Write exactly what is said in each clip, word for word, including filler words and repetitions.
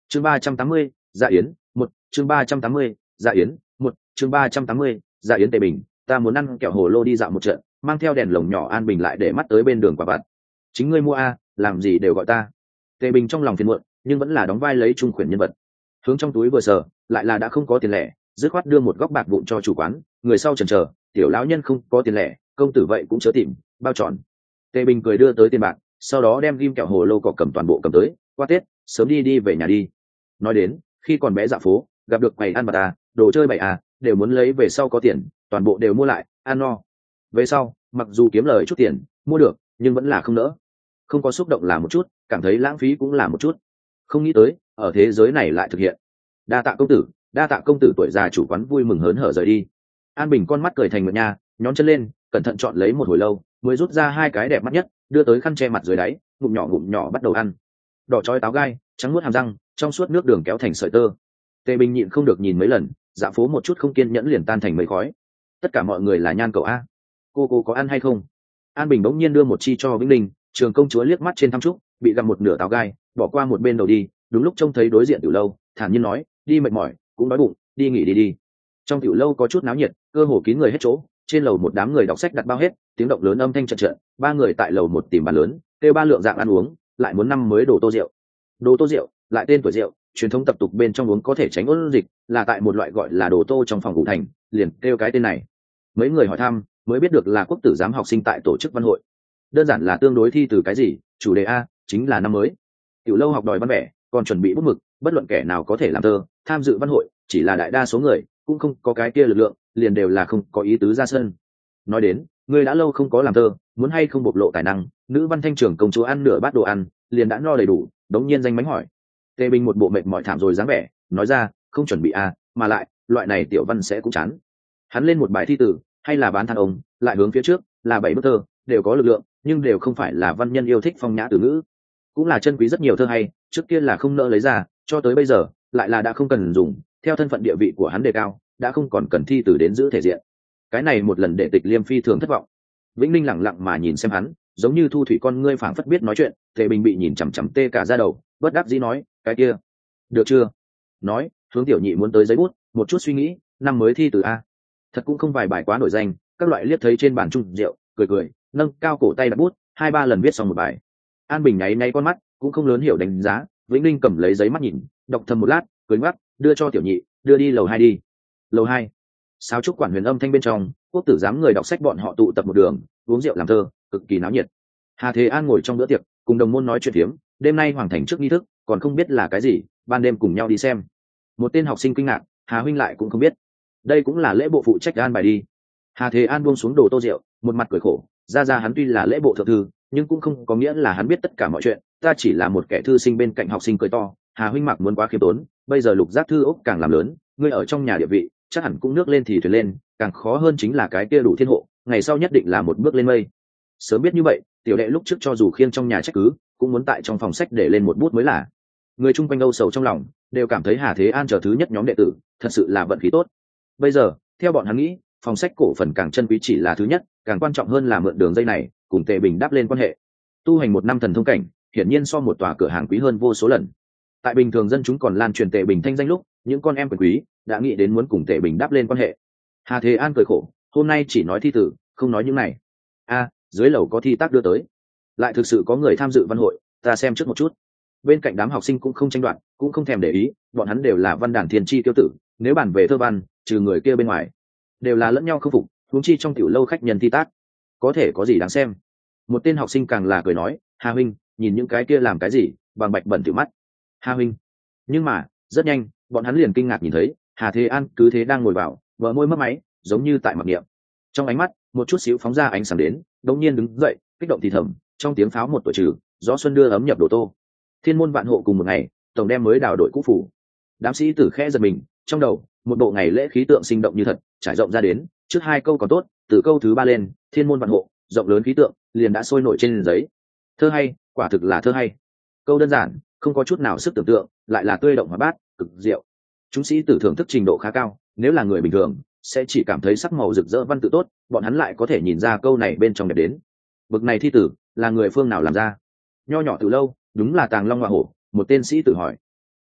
chương ba trăm tám mươi dạ yến một chương ba trăm tám mươi dạ yến một chương ba trăm tám mươi dạ yến tề bình, ta muốn ăn kẹo hồ lô đi dạo một trận, mang theo đèn lồng nhỏ. An Bình lại để mắt tới bên đường quả vặt. Chính ngươi mua a, làm gì đều gọi ta. Tề Bình trong lòng phiền muộn, nhưng vẫn là đóng vai lấy trung khuyển nhân vật. Hướng trong túi vừa sờ, lại là đã không có tiền lẻ, dứt khoát đưa một góc bạc vụn cho chủ quán. Người sau chần chờ, tiểu lão nhân không có tiền lẻ, công tử vậy cũng chớ tìm, bao tròn. Tề Bình cười đưa tới tiền bạc, sau đó đem ghim kẹo hồ lô cọ cầm toàn bộ cầm tới. Qua Tết, sớm đi đi về nhà đi. Nói đến, khi còn bé dạo phố, gặp được quầy ăn bạt à, đồ chơi bậy à, đều muốn lấy về sau có tiền, toàn bộ đều mua lại, ăn no. Về sau, mặc dù kiếm lời chút tiền, mua được, nhưng vẫn là không nỡ. Không có xúc động là một chút, cảm thấy lãng phí cũng là một chút. Không nghĩ tới, ở thế giới này lại thực hiện. Đa tạ công tử, đa tạ công tử. Tuổi già chủ quán vui mừng hớn hở rời đi. An Bình con mắt cười thành nguyệt nha, nhón chân lên, cẩn thận chọn lấy một hồi lâu, mới rút ra hai cái đẹp mắt nhất, đưa tới khăn che mặt dưới đáy, ngụm nhỏ ngụm nhỏ bắt đầu ăn. Đỏ chói táo gai, trắng nuốt hàm răng, trong suốt nước đường kéo thành sợi tơ. Tề Bình nhịn không được nhìn mấy lần, dạ phố một chút không kiên nhẫn liền tan thành mây khói. Tất cả mọi người là nhan cậu a, cô cô có ăn hay không? An Bình bỗng nhiên đưa một chi cho Vĩnh Linh. Trường công chúa liếc mắt trên thăm trúc, bị gặm một nửa táo gai, bỏ qua một bên đầu đi. Đúng lúc trông thấy đối diện tiểu lâu, thản nhiên nói, đi mệt mỏi, cũng đói bụng, đi nghỉ đi đi. Trong tiểu lâu có chút náo nhiệt, cơ hồ kín người hết chỗ. Trên lầu một đám người đọc sách đặt bao hết, tiếng động lớn âm thanh trận trận. Ba người tại lầu một tìm bàn lớn, kêu ba lượng dạng ăn uống, lại muốn năm mới đồ tô rượu. Đồ tô rượu, lại tên tuổi rượu, truyền thống tập tục bên trong uống có thể tránh ôn dịch, là tại một loại gọi là đồ tô trong phòng ngủ thành, liền kêu cái tên này. Mấy người hỏi thăm, mới biết được là quốc tử giám học sinh tại tổ chức văn hội. Đơn giản là tương đối thi từ cái gì, chủ đề a chính là năm mới. Tiểu lâu học đòi văn vẻ, còn chuẩn bị bút mực, bất luận kẻ nào có thể làm thơ, tham dự văn hội, chỉ là đại đa số người cũng không có cái kia lực lượng, liền đều là không có ý tứ ra sân. Nói đến, ngươi đã lâu không có làm thơ, muốn hay không bộc lộ tài năng. Nữ văn thanh trưởng công chúa ăn nửa bát đồ ăn, liền đã no đầy đủ, đống nhiên danh mánh hỏi. Tề Bình một bộ mệt mỏi thảm rồi dáng vẻ, nói ra, không chuẩn bị a, mà lại, loại này tiểu văn sẽ cũng chán. Hắn lên một bài thi tử, hay là bán than ông, lại hướng phía trước, là bảy bức thơ, đều có lực lượng, nhưng đều không phải là văn nhân yêu thích phong nhã từ ngữ, cũng là chân quý rất nhiều thơ hay, trước kia là không nỡ lấy ra, cho tới bây giờ, lại là đã không cần dùng, theo thân phận địa vị của hắn đề cao, đã không còn cần thi tử đến giữ thể diện. Cái này một lần để Tịch Liêm phi thường thất vọng. Vĩnh Linh lẳng lặng mà nhìn xem hắn, giống như thu thủy con ngươi phảng phất biết nói chuyện. Tề Bình bị nhìn chằm chằm tê cả da đầu, bất đắc dĩ nói, cái kia, được chưa? Nói, hướng tiểu nhị muốn tới giấy bút, một chút suy nghĩ, năm mới thi từ a, thật cũng không vài bài quá nổi danh. Các loại liếc thấy trên bàn chung rượu, cười cười, nâng cao cổ tay đặt bút, hai ba lần viết xong một bài. An Bình nháy nháy con mắt, cũng không lớn hiểu đánh giá. Vĩnh Linh cầm lấy giấy mắt nhìn, đọc thầm một lát, cười ngoắc, đưa cho tiểu nhị, đưa đi lầu hai đi. Lầu hai, sáo trúc quản huyền âm thanh bên trong, quốc tử giám người đọc sách bọn họ tụ tập một đường, uống rượu làm thơ, cực kỳ náo nhiệt. Hà Thế An ngồi trong bữa tiệc, cùng đồng môn nói chuyện phiếm, đêm nay hoàng thành trước nghi thức, còn không biết là cái gì, ban đêm cùng nhau đi xem. Một tên học sinh kinh ngạc, Hà huynh lại cũng không biết, đây cũng là lễ bộ phụ trách an bài đi. Hà Thế An buông xuống đồ tô rượu, một mặt cười khổ, ra ra hắn tuy là lễ bộ thượng thư, nhưng cũng không có nghĩa là hắn biết tất cả mọi chuyện, ta chỉ là một kẻ thư sinh bên cạnh học sinh cười to. Hà huynh mặc muốn quá khiêm tốn, bây giờ lục giác thư ốc càng làm lớn, ngươi ở trong nhà địa vị chắc hẳn cũng nước lên thì thuyền lên, càng khó hơn chính là cái kia đủ thiên hộ, ngày sau nhất định là một bước lên mây. Sớm biết như vậy, tiểu đệ lúc trước cho dù khiêng trong nhà trách cứ, cũng muốn tại trong phòng sách để lên một bút mới là. Người chung quanh âu sầu trong lòng, đều cảm thấy Hà Thế An trở thứ nhất nhóm đệ tử, thật sự là vận khí tốt. Bây giờ, theo bọn hắn nghĩ, phòng sách cổ phần càng chân quý chỉ là thứ nhất, càng quan trọng hơn là mượn đường dây này, cùng Tề Bình đáp lên quan hệ. Tu hành một năm thần thông cảnh, hiển nhiên so một tòa cửa hàng quý hơn vô số lần. Tại bình thường dân chúng còn lan truyền Tề Bình thanh danh lúc, những con em quyền quý đã nghĩ đến muốn cùng Tề Bình đáp lên quan hệ. Hà Thế An cười khổ, hôm nay chỉ nói thi tử, không nói những này. A, dưới lầu có thi tác đưa tới, lại thực sự có người tham dự văn hội, ta xem trước một chút. Bên cạnh đám học sinh cũng không tranh đoạt, cũng không thèm để ý, bọn hắn đều là văn đàn thiên chi tiêu tử, nếu bàn về thơ văn, trừ người kia bên ngoài, đều là lẫn nhau khâm phục. Huống chi trong tiểu lâu khách nhân thi tác, có thể có gì đáng xem. Một tên học sinh càng là cười nói, Hà huynh, nhìn những cái kia làm cái gì, bằng bạch bẩn tiểu mắt. Hà huynh, nhưng mà rất nhanh, bọn hắn liền kinh ngạc nhìn thấy Hà Thế An cứ thế đang ngồi vào, vợ môi mất máy, giống như tại mặc niệm. Trong ánh mắt một chút xíu phóng ra ánh sáng đến, đống nhiên đứng dậy, kích động thì thầm, trong tiếng pháo một tuổi trừ, gió xuân đưa ấm nhập đồ tô. Thiên môn vạn hộ cùng một ngày, tổng đem mới đào đội cũ phủ. Đám sĩ tử khẽ giật mình, trong đầu một bộ ngày lễ khí tượng sinh động như thật trải rộng ra đến. Trước hai câu còn tốt, từ câu thứ ba lên, thiên môn vạn hộ, rộng lớn khí tượng liền đã sôi nổi trên giấy. Thơ hay, quả thực là thơ hay. Câu đơn giản, không có chút nào sức tưởng tượng, lại là tươi động hóa bát, cực diệu. Chúng sĩ tử thưởng thức trình độ khá cao, nếu là người bình thường sẽ chỉ cảm thấy sắc màu rực rỡ văn tự tốt, bọn hắn lại có thể nhìn ra câu này bên trong đẹp đến. Bực này thi tử là người phương nào làm ra? Nho nhỏ từ lâu, đúng là tàng long hoa hổ. Một tên sĩ tử hỏi.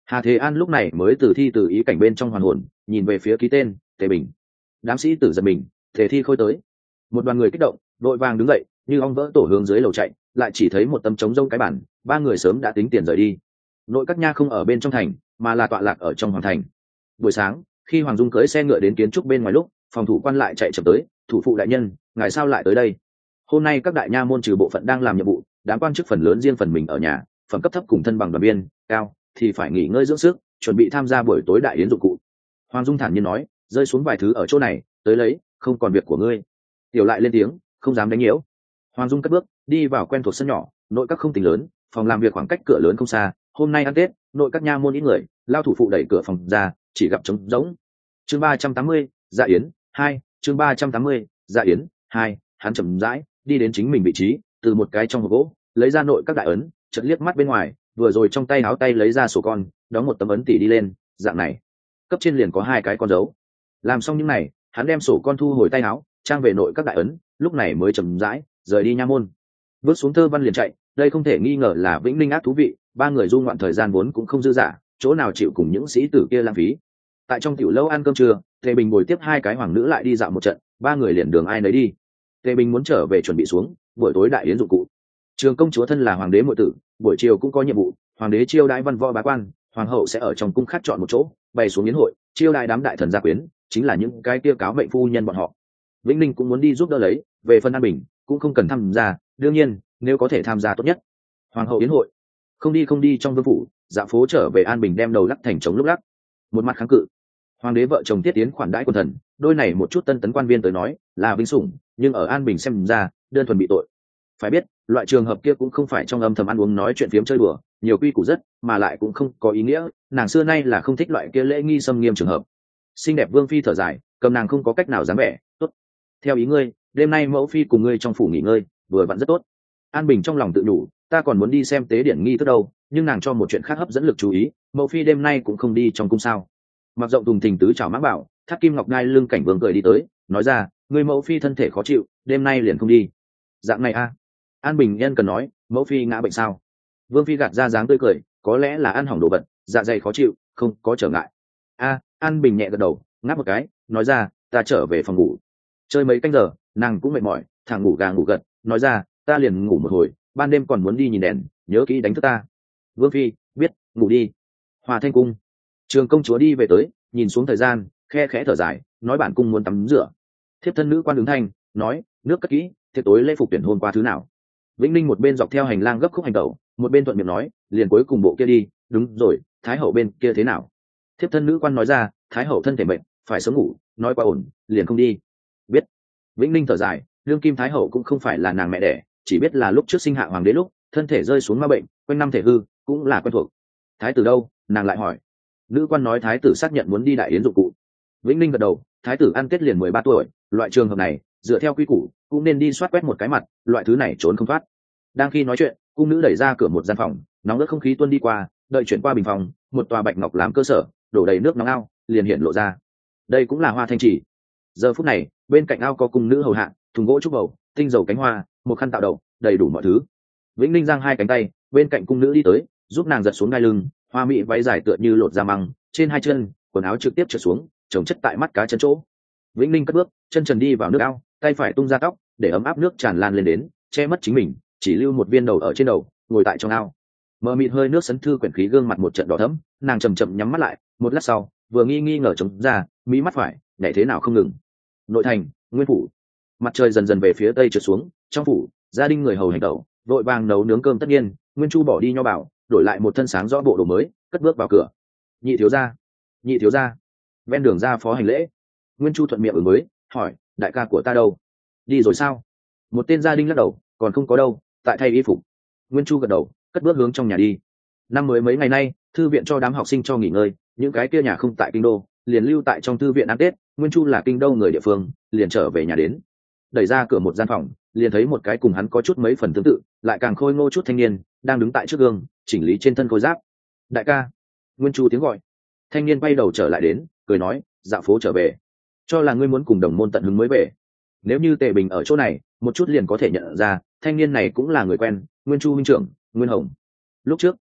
Hà Thế An lúc này mới từ thi từ ý cảnh bên trong hoàn hồn, nhìn về phía ký tên Tề Bình. Đám sĩ tử giật mình, Tề Thi Khôi tới. Một đoàn người kích động, đội vàng đứng dậy, như ong vỡ tổ hướng dưới lầu chạy, lại chỉ thấy một tấm trống rông cái bản, ba người sớm đã tính tiền rời đi. Nội các nha không ở bên trong thành, mà là tọa lạc ở trong hoàng thành. Buổi sáng, khi Hoàng Dung cưỡi xe ngựa đến kiến trúc bên ngoài lúc, phòng thủ quan lại chạy chậm tới, thủ phụ đại nhân, ngài sao lại tới đây? Hôm nay các đại nha môn trừ bộ phận đang làm nhiệm vụ, đám quan chức phần lớn riêng phần mình ở nhà, phẩm cấp thấp cùng thân bằng đoàn viên cao thì phải nghỉ ngơi dưỡng sức, chuẩn bị tham gia buổi tối đại yến dụng cụ. Hoàng Dung thản nhiên nói, rơi xuống vài thứ ở chỗ này, tới lấy, không còn việc của ngươi. Tiểu lại lên tiếng, không dám đánh nhiễu. Hoàng Dung cất bước đi vào quen thuộc sân nhỏ, nội các không tính lớn, phòng làm việc khoảng cách cửa lớn không xa. Hôm nay ăn Tết, nội các nha môn ít người, lao thủ phụ đẩy cửa phòng ra, chỉ gặp trống rỗng. Chương ba trăm tám mươi, dạ yến hai. Chương ba trăm tám mươi, dạ yến hai. Hắn chậm rãi đi đến chính mình vị trí, từ một cái trong hộp gỗ lấy ra nội các đại ấn, chợt liếc mắt bên ngoài, vừa rồi trong tay áo tay lấy ra sổ con, đóng một tấm ấn tỷ đi lên, dạng này, cấp trên liền có hai cái con dấu. Làm xong những này, hắn đem sổ con thu hồi tay áo, trang về nội các đại ấn, lúc này mới chậm rãi rời đi nha môn. Bước xuống thơ văn liền chạy, đây không thể nghi ngờ là Vĩnh Linh ác thú vị, ba người du ngoạn thời gian vốn cũng không dư dả, chỗ nào chịu cùng những sĩ tử kia lãng phí. Tại trong tiểu lâu ăn cơm trưa, Tề Bình bồi tiếp hai cái hoàng nữ lại đi dạo một trận, ba người liền đường ai nấy đi. Tề Bình muốn trở về chuẩn bị xuống buổi tối đại yến dụng cụ. Trường công chúa thân là hoàng đế muội tử, buổi chiều cũng có nhiệm vụ, hoàng đế chiêu đãi văn võ bá quan, hoàng hậu sẽ ở trong cung khác chọn một chỗ bày xuống yến hội, chiêu đãi đám đại thần gia quyến, chính là những cái kia cáo mệnh phu nhân bọn họ. Vĩnh Ninh cũng muốn đi giúp đỡ lấy, về phần An Bình cũng không cần tham gia, đương nhiên nếu có thể tham gia tốt nhất. Hoàng hậu yến hội, không đi không đi trong vương phủ, dạo phố trở về An Bình đem đầu lắc thành trống lúc lắc, một mặt kháng cự. Hoàng đế vợ chồng tiết tiến khoản đãi quần thần, đôi này một chút tân tấn quan viên tới nói là vinh sủng, nhưng ở An Bình xem ra đơn thuần bị tội. Phải biết loại trường hợp kia cũng không phải trong âm thầm ăn uống nói chuyện phiếm chơi đùa, nhiều quy củ rất, mà lại cũng không có ý nghĩa, nàng xưa nay là không thích loại kia lễ nghi xâm nghiêm trường hợp. Xinh đẹp vương phi thở dài, cầm nàng không có cách nào dám vẻ, tốt, theo ý ngươi, đêm nay mẫu phi cùng ngươi trong phủ nghỉ ngơi, vừa vặn rất tốt. An Bình trong lòng tự nhủ, ta còn muốn đi xem tế điển nghi thức đâu, nhưng nàng cho một chuyện khác hấp dẫn lực chú ý, mẫu phi đêm nay cũng không đi trong cung sao? Mặc rộng thùng thình tứ chào mãng bảo, thắt kim ngọc ngai lưng cảnh vương cười đi tới, nói ra, ngươi mẫu phi thân thể khó chịu, đêm nay liền không đi. Dạng này a? An Bình nhân cần nói, mẫu phi ngã bệnh sao? Vương phi gạt ra dáng tươi cười, có lẽ là ăn hỏng đồ vật, dạ dày khó chịu, không có trở ngại. A, An Bình nhẹ gật đầu, ngáp một cái, nói ra, ta trở về phòng ngủ. Chơi mấy canh giờ, nàng cũng mệt mỏi, thằng ngủ gà ngủ gật, nói ra, ta liền ngủ một hồi, ban đêm còn muốn đi nhìn đèn, nhớ kỹ đánh thức ta. Vương phi biết, ngủ đi. Hòa Thanh cung, Trường công chúa đi về tới, nhìn xuống thời gian, khe khẽ thở dài, nói bản cung muốn tắm rửa. Thiếp thân nữ quan ứng thanh, nói, nước cất kỹ, thiếp tối lễ phục tuyển hôn qua thứ nào. Vĩnh Ninh một bên dọc theo hành lang gấp khúc hành tẩu, một bên thuận miệng nói, liền cuối cùng bộ kia đi, đúng rồi, thái hậu bên kia thế nào? Thiếp thân nữ quan nói ra, thái hậu thân thể mệt, phải sớm ngủ, nói qua ổn, liền không đi. Biết. Vĩnh Ninh thở dài, đương kim thái hậu cũng không phải là nàng mẹ đẻ, chỉ biết là lúc trước sinh hạ hoàng đế lúc thân thể rơi xuống ma bệnh, quanh năm thể hư, cũng là quen thuộc. Thái tử đâu? Nàng lại hỏi. Nữ quan nói thái tử xác nhận muốn đi đại yến dụng cụ. Vĩnh Ninh gật đầu, thái tử ăn tết liền mười ba tuổi, loại trường hợp này dựa theo quy củ cũng nên đi soát quét một cái mặt, loại thứ này trốn không thoát. Đang khi nói chuyện, cung nữ đẩy ra cửa một gian phòng, nóng ướt không khí tuôn đi qua, đợi chuyển qua bình phòng, một tòa bạch ngọc làm cơ sở, đổ đầy nước nóng ao, liền hiện lộ ra. Đây cũng là Hoa Thanh Chỉ. Giờ phút này, bên cạnh ao có cung nữ hầu hạ, thùng gỗ trúc bầu, tinh dầu cánh hoa, một khăn tạo đầu, đầy đủ mọi thứ. Vĩnh Ninh giang hai cánh tay, bên cạnh cung nữ đi tới, giúp nàng giật xuống ngai lưng, hoa mỹ váy dài tựa như lột da măng, trên hai chân quần áo trực tiếp trượt xuống, chồng chất tại mắt cá chân chỗ. Vĩnh Ninh cất bước, chân trần đi vào nước ao, tay phải tung ra tóc, để ấm áp nước tràn lan lên đến, che mất chính mình, chỉ lưu một viên đầu ở trên đầu, ngồi tại trong ao. Mờ mịt hơi nước sấn thư quyển khí gương mặt một trận đỏ thẫm, nàng chậm chậm nhắm mắt lại, một lát sau, vừa nghi nghi ngờ chống ra, mí mắt phải, nhảy thế nào không ngừng. Nội thành, Nguyên phủ. Mặt trời dần dần về phía tây trượt xuống, trong phủ, gia đình người hầu hành tẩu, vội vàng nấu nướng cơm tất nhiên, Nguyên Chu bỏ đi nho bảo, đổi lại một thân sáng rõ bộ đồ mới, cất bước vào cửa. Nhị thiếu gia, nhị thiếu gia. Ven đường ra phó hành lễ. Nguyên Chu thuận miệng ứng mới, hỏi, đại ca của ta đâu? Đi rồi sao? Một tên gia đình lắc đầu, còn không có đâu, tại thay y phục. Nguyên Chu gật đầu, cất bước hướng trong nhà đi. Năm mới mấy ngày nay, thư viện cho đám học sinh cho nghỉ ngơi, những cái kia nhà không tại kinh đô, liền lưu tại trong thư viện ăn Tết. Nguyên Chu là kinh đô người địa phương, liền trở về nhà đến. Đẩy ra cửa một gian phòng, liền thấy một cái cùng hắn có chút mấy phần tương tự, lại càng khôi ngô chút thanh niên, đang đứng tại trước gương, chỉnh lý trên thân khôi giáp. Đại ca. Nguyên Chu tiếng gọi. Thanh niên quay đầu trở lại đến, cười nói, dạo phố trở về, cho là ngươi muốn cùng đồng môn tận hứng mới về. Nếu như Tề Bình ở chỗ này, một chút liền có thể nhận ra, thanh niên này cũng là người quen, Nguyên Chu huynh trưởng, Nguyên Hồng. Lúc trước,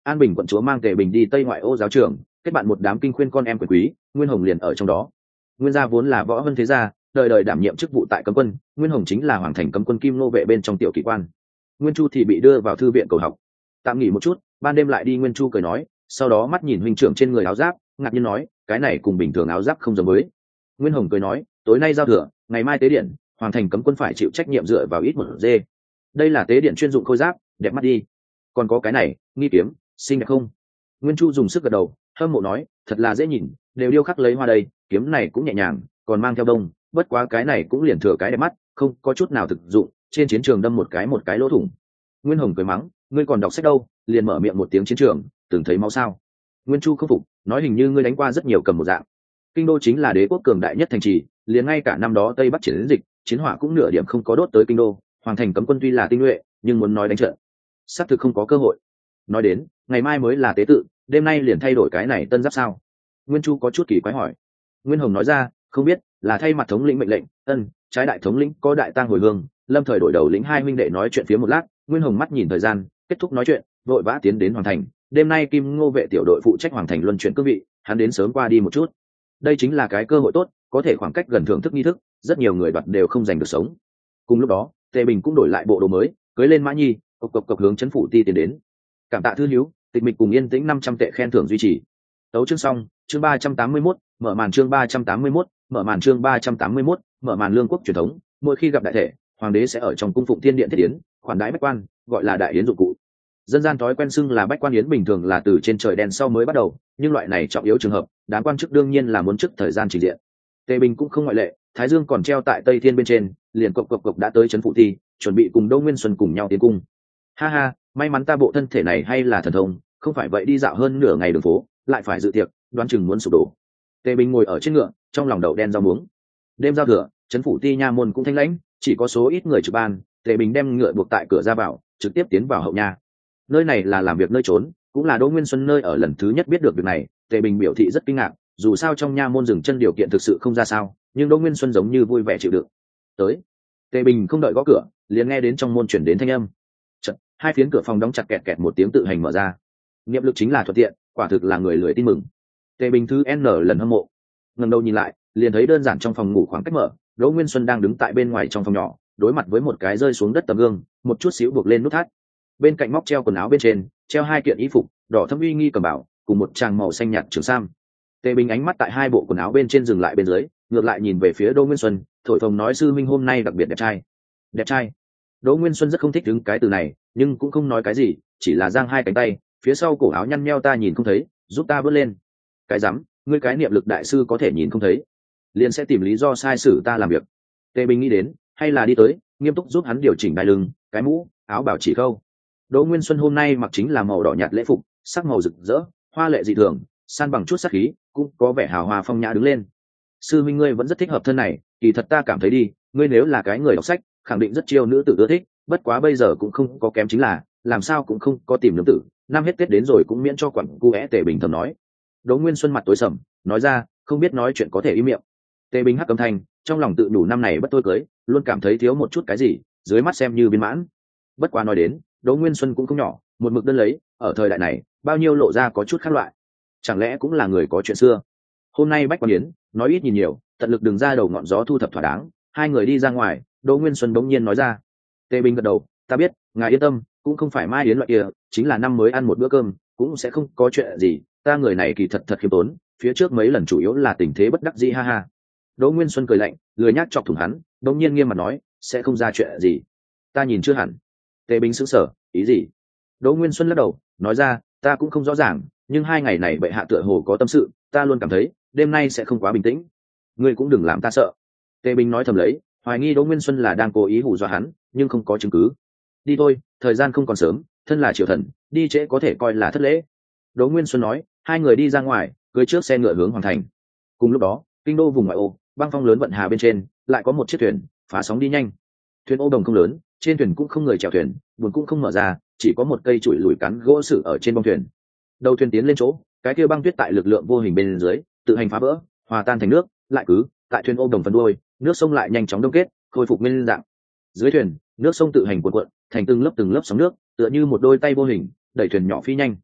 An Bình quận chúa mang Tề Bình đi Tây ngoại ô giáo trường, kết bạn một đám kinh khuyên con em quyền quý, Nguyên Hồng liền ở trong đó. Nguyên gia vốn là võ vân thế gia, đời đời đảm nhiệm chức vụ tại cấm quân, Nguyên Hồng chính là hoàng thành cấm quân kim nô vệ bên trong tiểu kỳ quan. Nguyên Chu thì bị đưa vào thư viện cầu học. Tạm nghỉ một chút, ban đêm lại đi. Nguyên Chu cười nói, sau đó mắt nhìn huynh trưởng trên người áo giáp, ngạc nhiên nói, cái này cùng bình thường áo giáp không giống với. Nguyên Hồng cười nói, tối nay giao thừa, ngày mai tế điện, hoàng thành cấm quân phải chịu trách nhiệm dựa vào ít một dê. Đây là tế điện chuyên dụng khôi giáp, đẹp mắt đi. Còn có cái này, nghi kiếm, xinh đẹp không? Nguyên Chu dùng sức gật đầu, hâm mộ nói, thật là dễ nhìn, đều điêu khắc lấy hoa đây, kiếm này cũng nhẹ nhàng, còn mang theo đông, bất quá cái này cũng liền thừa cái đẹp mắt, không có chút nào thực dụng, trên chiến trường đâm một cái một cái lỗ thủng. Nguyên Hồng cười mắng, ngươi còn đọc sách đâu, liền mở miệng một tiếng chiến trường, từng thấy máu sao? Nguyên Chu không phục, nói hình như ngươi đánh qua rất nhiều cầm một dạng. Kinh đô chính là đế quốc cường đại nhất thành trì, liền ngay cả năm đó Tây Bắc chiến dịch, chiến hỏa cũng nửa điểm không có đốt tới kinh đô, hoàng thành cấm quân tuy là tinh nhuệ, nhưng muốn nói đánh trận, xác thực không có cơ hội. Nói đến, ngày mai mới là tế tự, đêm nay liền thay đổi cái này tân giáp sao? Nguyên Chu có chút kỳ quái hỏi. Nguyên Hồng nói ra, không biết, là thay mặt thống lĩnh mệnh lệnh. Ân, trái đại thống lĩnh có đại tang hồi hương, lâm thời đổi đầu lĩnh. Hai huynh đệ nói chuyện phía một lát, Nguyên Hồng mắt nhìn thời gian, kết thúc nói chuyện, vội vã tiến đến hoàng thành. Đêm nay Kim Ngô vệ tiểu đội phụ trách hoàng thành luân chuyển cương vị, hắn đến sớm qua đi một chút. Đây chính là cái cơ hội tốt, có thể khoảng cách gần thưởng thức nghi thức, rất nhiều người đoạt đều không giành được sống. Cùng lúc đó, Tề Bình cũng đổi lại bộ đồ mới, cưới lên mã nhi, cộc cộc cộc hướng trấn phủ ti tiến đến. Cảm tạ thư hiếu, tịch mịch cùng yên tĩnh năm trăm tệ khen thưởng duy trì. Tấu chương xong, chương ba trăm tám mươi mốt, mở màn chương ba trăm tám mươi mốt, mở màn chương ba trăm tám mươi mốt, mở màn lương quốc truyền thống, mỗi khi gặp đại thể, hoàng đế sẽ ở trong cung phụng thiên điện thiết yến, khoản đãi bách quan, gọi là đại yến dụng cụ. Dân gian thói quen xưng là bách quan yến bình thường là từ trên trời đen sau mới bắt đầu, nhưng loại này trọng yếu trường hợp, đám quan chức đương nhiên là muốn trước thời gian trình diện. Tề Bình cũng không ngoại lệ, Thái Dương còn treo tại Tây Thiên bên trên, liền cộc cộc cộc đã tới trấn phụ thi, chuẩn bị cùng Đỗ Nguyên Xuân cùng nhau tiến cung. Ha ha, may mắn ta bộ thân thể này hay là thần thông, không phải vậy đi dạo hơn nửa ngày đường phố, lại phải dự tiệc, đoán chừng muốn sụp đổ. Tề Bình ngồi ở trên ngựa, trong lòng đậu đen rau muống. Đêm giao thừa, trấn phủ ti nha môn cũng thanh lãnh, chỉ có số ít người trực ban. Tề Bình đem ngựa buộc tại cửa ra vào, trực tiếp tiến vào hậu nha. Nơi này là làm việc nơi trốn, cũng là Đỗ Nguyên Xuân nơi ở. Lần thứ nhất biết được việc này, Tề Bình biểu thị rất kinh ngạc, dù sao trong nha môn dừng chân điều kiện thực sự không ra sao, nhưng Đỗ Nguyên Xuân giống như vui vẻ chịu đựng. Tới. Tề Bình không đợi gõ cửa, liền nghe đến trong môn chuyển đến thanh âm. Chật, hai phiến cửa phòng đóng chặt, kẹt kẹt một tiếng tự hành mở ra. Niệm lực chính là thuận tiện, quả thực là người lười tin mừng. Tề Bình thứ n lần hâm mộ, ngẩng đầu nhìn lại, liền thấy đơn giản trong phòng ngủ khoảng cách mở, Đỗ Nguyên Xuân đang đứng tại bên ngoài trong phòng nhỏ, đối mặt với một cái rơi xuống đất tấm gương, một chút xíu buộc lên nút thắt. Bên cạnh móc treo quần áo bên trên, treo hai kiện y phục, đỏ thâm uy nghi cầm bảo, cùng một tràng màu xanh nhạt trường sam. Tề Bình ánh mắt tại hai bộ quần áo bên trên dừng lại bên dưới, ngược lại nhìn về phía Đỗ Nguyên Xuân, thổi phồng nói, sư minh hôm nay đặc biệt đẹp trai. Đẹp trai? Đỗ Nguyên Xuân rất không thích đứng cái từ này, nhưng cũng không nói cái gì, chỉ là giang hai cánh tay, phía sau cổ áo nhăn nheo, ta nhìn không thấy, giúp ta bước lên. Cái rắm, ngươi cái niệm lực đại sư có thể nhìn không thấy, liền sẽ tìm lý do sai sử ta làm việc. Tề Bình nghĩ đến, hay là đi tới, nghiêm túc giúp hắn điều chỉnh đai lưng, cái mũ, áo bảo chỉ khâu. Đỗ Nguyên Xuân hôm nay mặc chính là màu đỏ nhạt lễ phục, sắc màu rực rỡ, hoa lệ dị thường, san bằng chút sắc khí, cũng có vẻ hào hoa phong nhã đứng lên. Sư minh ngươi vẫn rất thích hợp thân này, kỳ thật ta cảm thấy đi, ngươi nếu là cái người đọc sách, khẳng định rất chiêu nữ tử ưa thích, bất quá bây giờ cũng không có kém, chính là làm sao cũng không có tìm nữ tử, năm hết Tết đến rồi cũng miễn cho quặng cu é. Tề Bình thầm nói. Đỗ Nguyên Xuân mặt tối sầm, nói ra, không biết nói chuyện có thể im miệng. Tề Bình hắc âm thanh, trong lòng tự đủ năm này bất tôi cưới, luôn cảm thấy thiếu một chút cái gì, dưới mắt xem như viên mãn. Bất quá nói đến, Đỗ Nguyên Xuân cũng không nhỏ, một mực đơn lấy, ở thời đại này, bao nhiêu lộ ra có chút khác loại. Chẳng lẽ cũng là người có chuyện xưa? Hôm nay bách quan yến, nói ít nhìn nhiều, tận lực đừng ra đầu ngọn gió, thu thập thỏa đáng. Hai người đi ra ngoài, Đỗ Nguyên Xuân đống nhiên nói ra. Tề Bình gật đầu, ta biết, ngài yên tâm, cũng không phải mai yến loại kia, chính là năm mới ăn một bữa cơm, cũng sẽ không có chuyện gì. Ta người này kỳ thật thật khiêm tốn, phía trước mấy lần chủ yếu là tình thế bất đắc dĩ, ha ha. Đỗ Nguyên Xuân cười lạnh, lười nhác chọc thủng hắn, đống nhiên nghiêm mặt nói, sẽ không ra chuyện gì. Ta nhìn chưa hẳn. Tề Bình sững sờ, ý gì? Đỗ Nguyên Xuân lắc đầu, nói ra, ta cũng không rõ ràng, nhưng hai ngày này bệ hạ tựa hồ có tâm sự, ta luôn cảm thấy đêm nay sẽ không quá bình tĩnh. Ngươi cũng đừng làm ta sợ. Tề Bình nói thầm lấy, hoài nghi Đỗ Nguyên Xuân là đang cố ý hù dọa hắn, nhưng không có chứng cứ. Đi thôi, thời gian không còn sớm, thân là triều thần, đi trễ có thể coi là thất lễ. Đỗ Nguyên Xuân nói, hai người đi ra ngoài, cưỡi trước xe ngựa hướng hoàng thành. Cùng lúc đó, kinh đô vùng ngoại ô, băng phong lớn vận hà bên trên, lại có một chiếc thuyền phá sóng đi nhanh. Thuyền ô đồng không lớn, trên thuyền cũng không người chèo thuyền, buồng cũng không mở ra, chỉ có một cây chùi lùi cắn gỗ sử ở trên bong thuyền. Đầu thuyền tiến lên chỗ, cái kia băng tuyết tại lực lượng vô hình bên dưới tự hành phá vỡ, hòa tan thành nước, lại cứ tại thuyền ô đồng phần đuôi, nước sông lại nhanh chóng đông kết, khôi phục nguyên dạng. Dưới thuyền, nước sông tự hành cuộn cuộn thành từng lớp từng lớp sóng nước, tựa như một đôi tay vô hình đẩy thuyền nhỏ phi nhanh.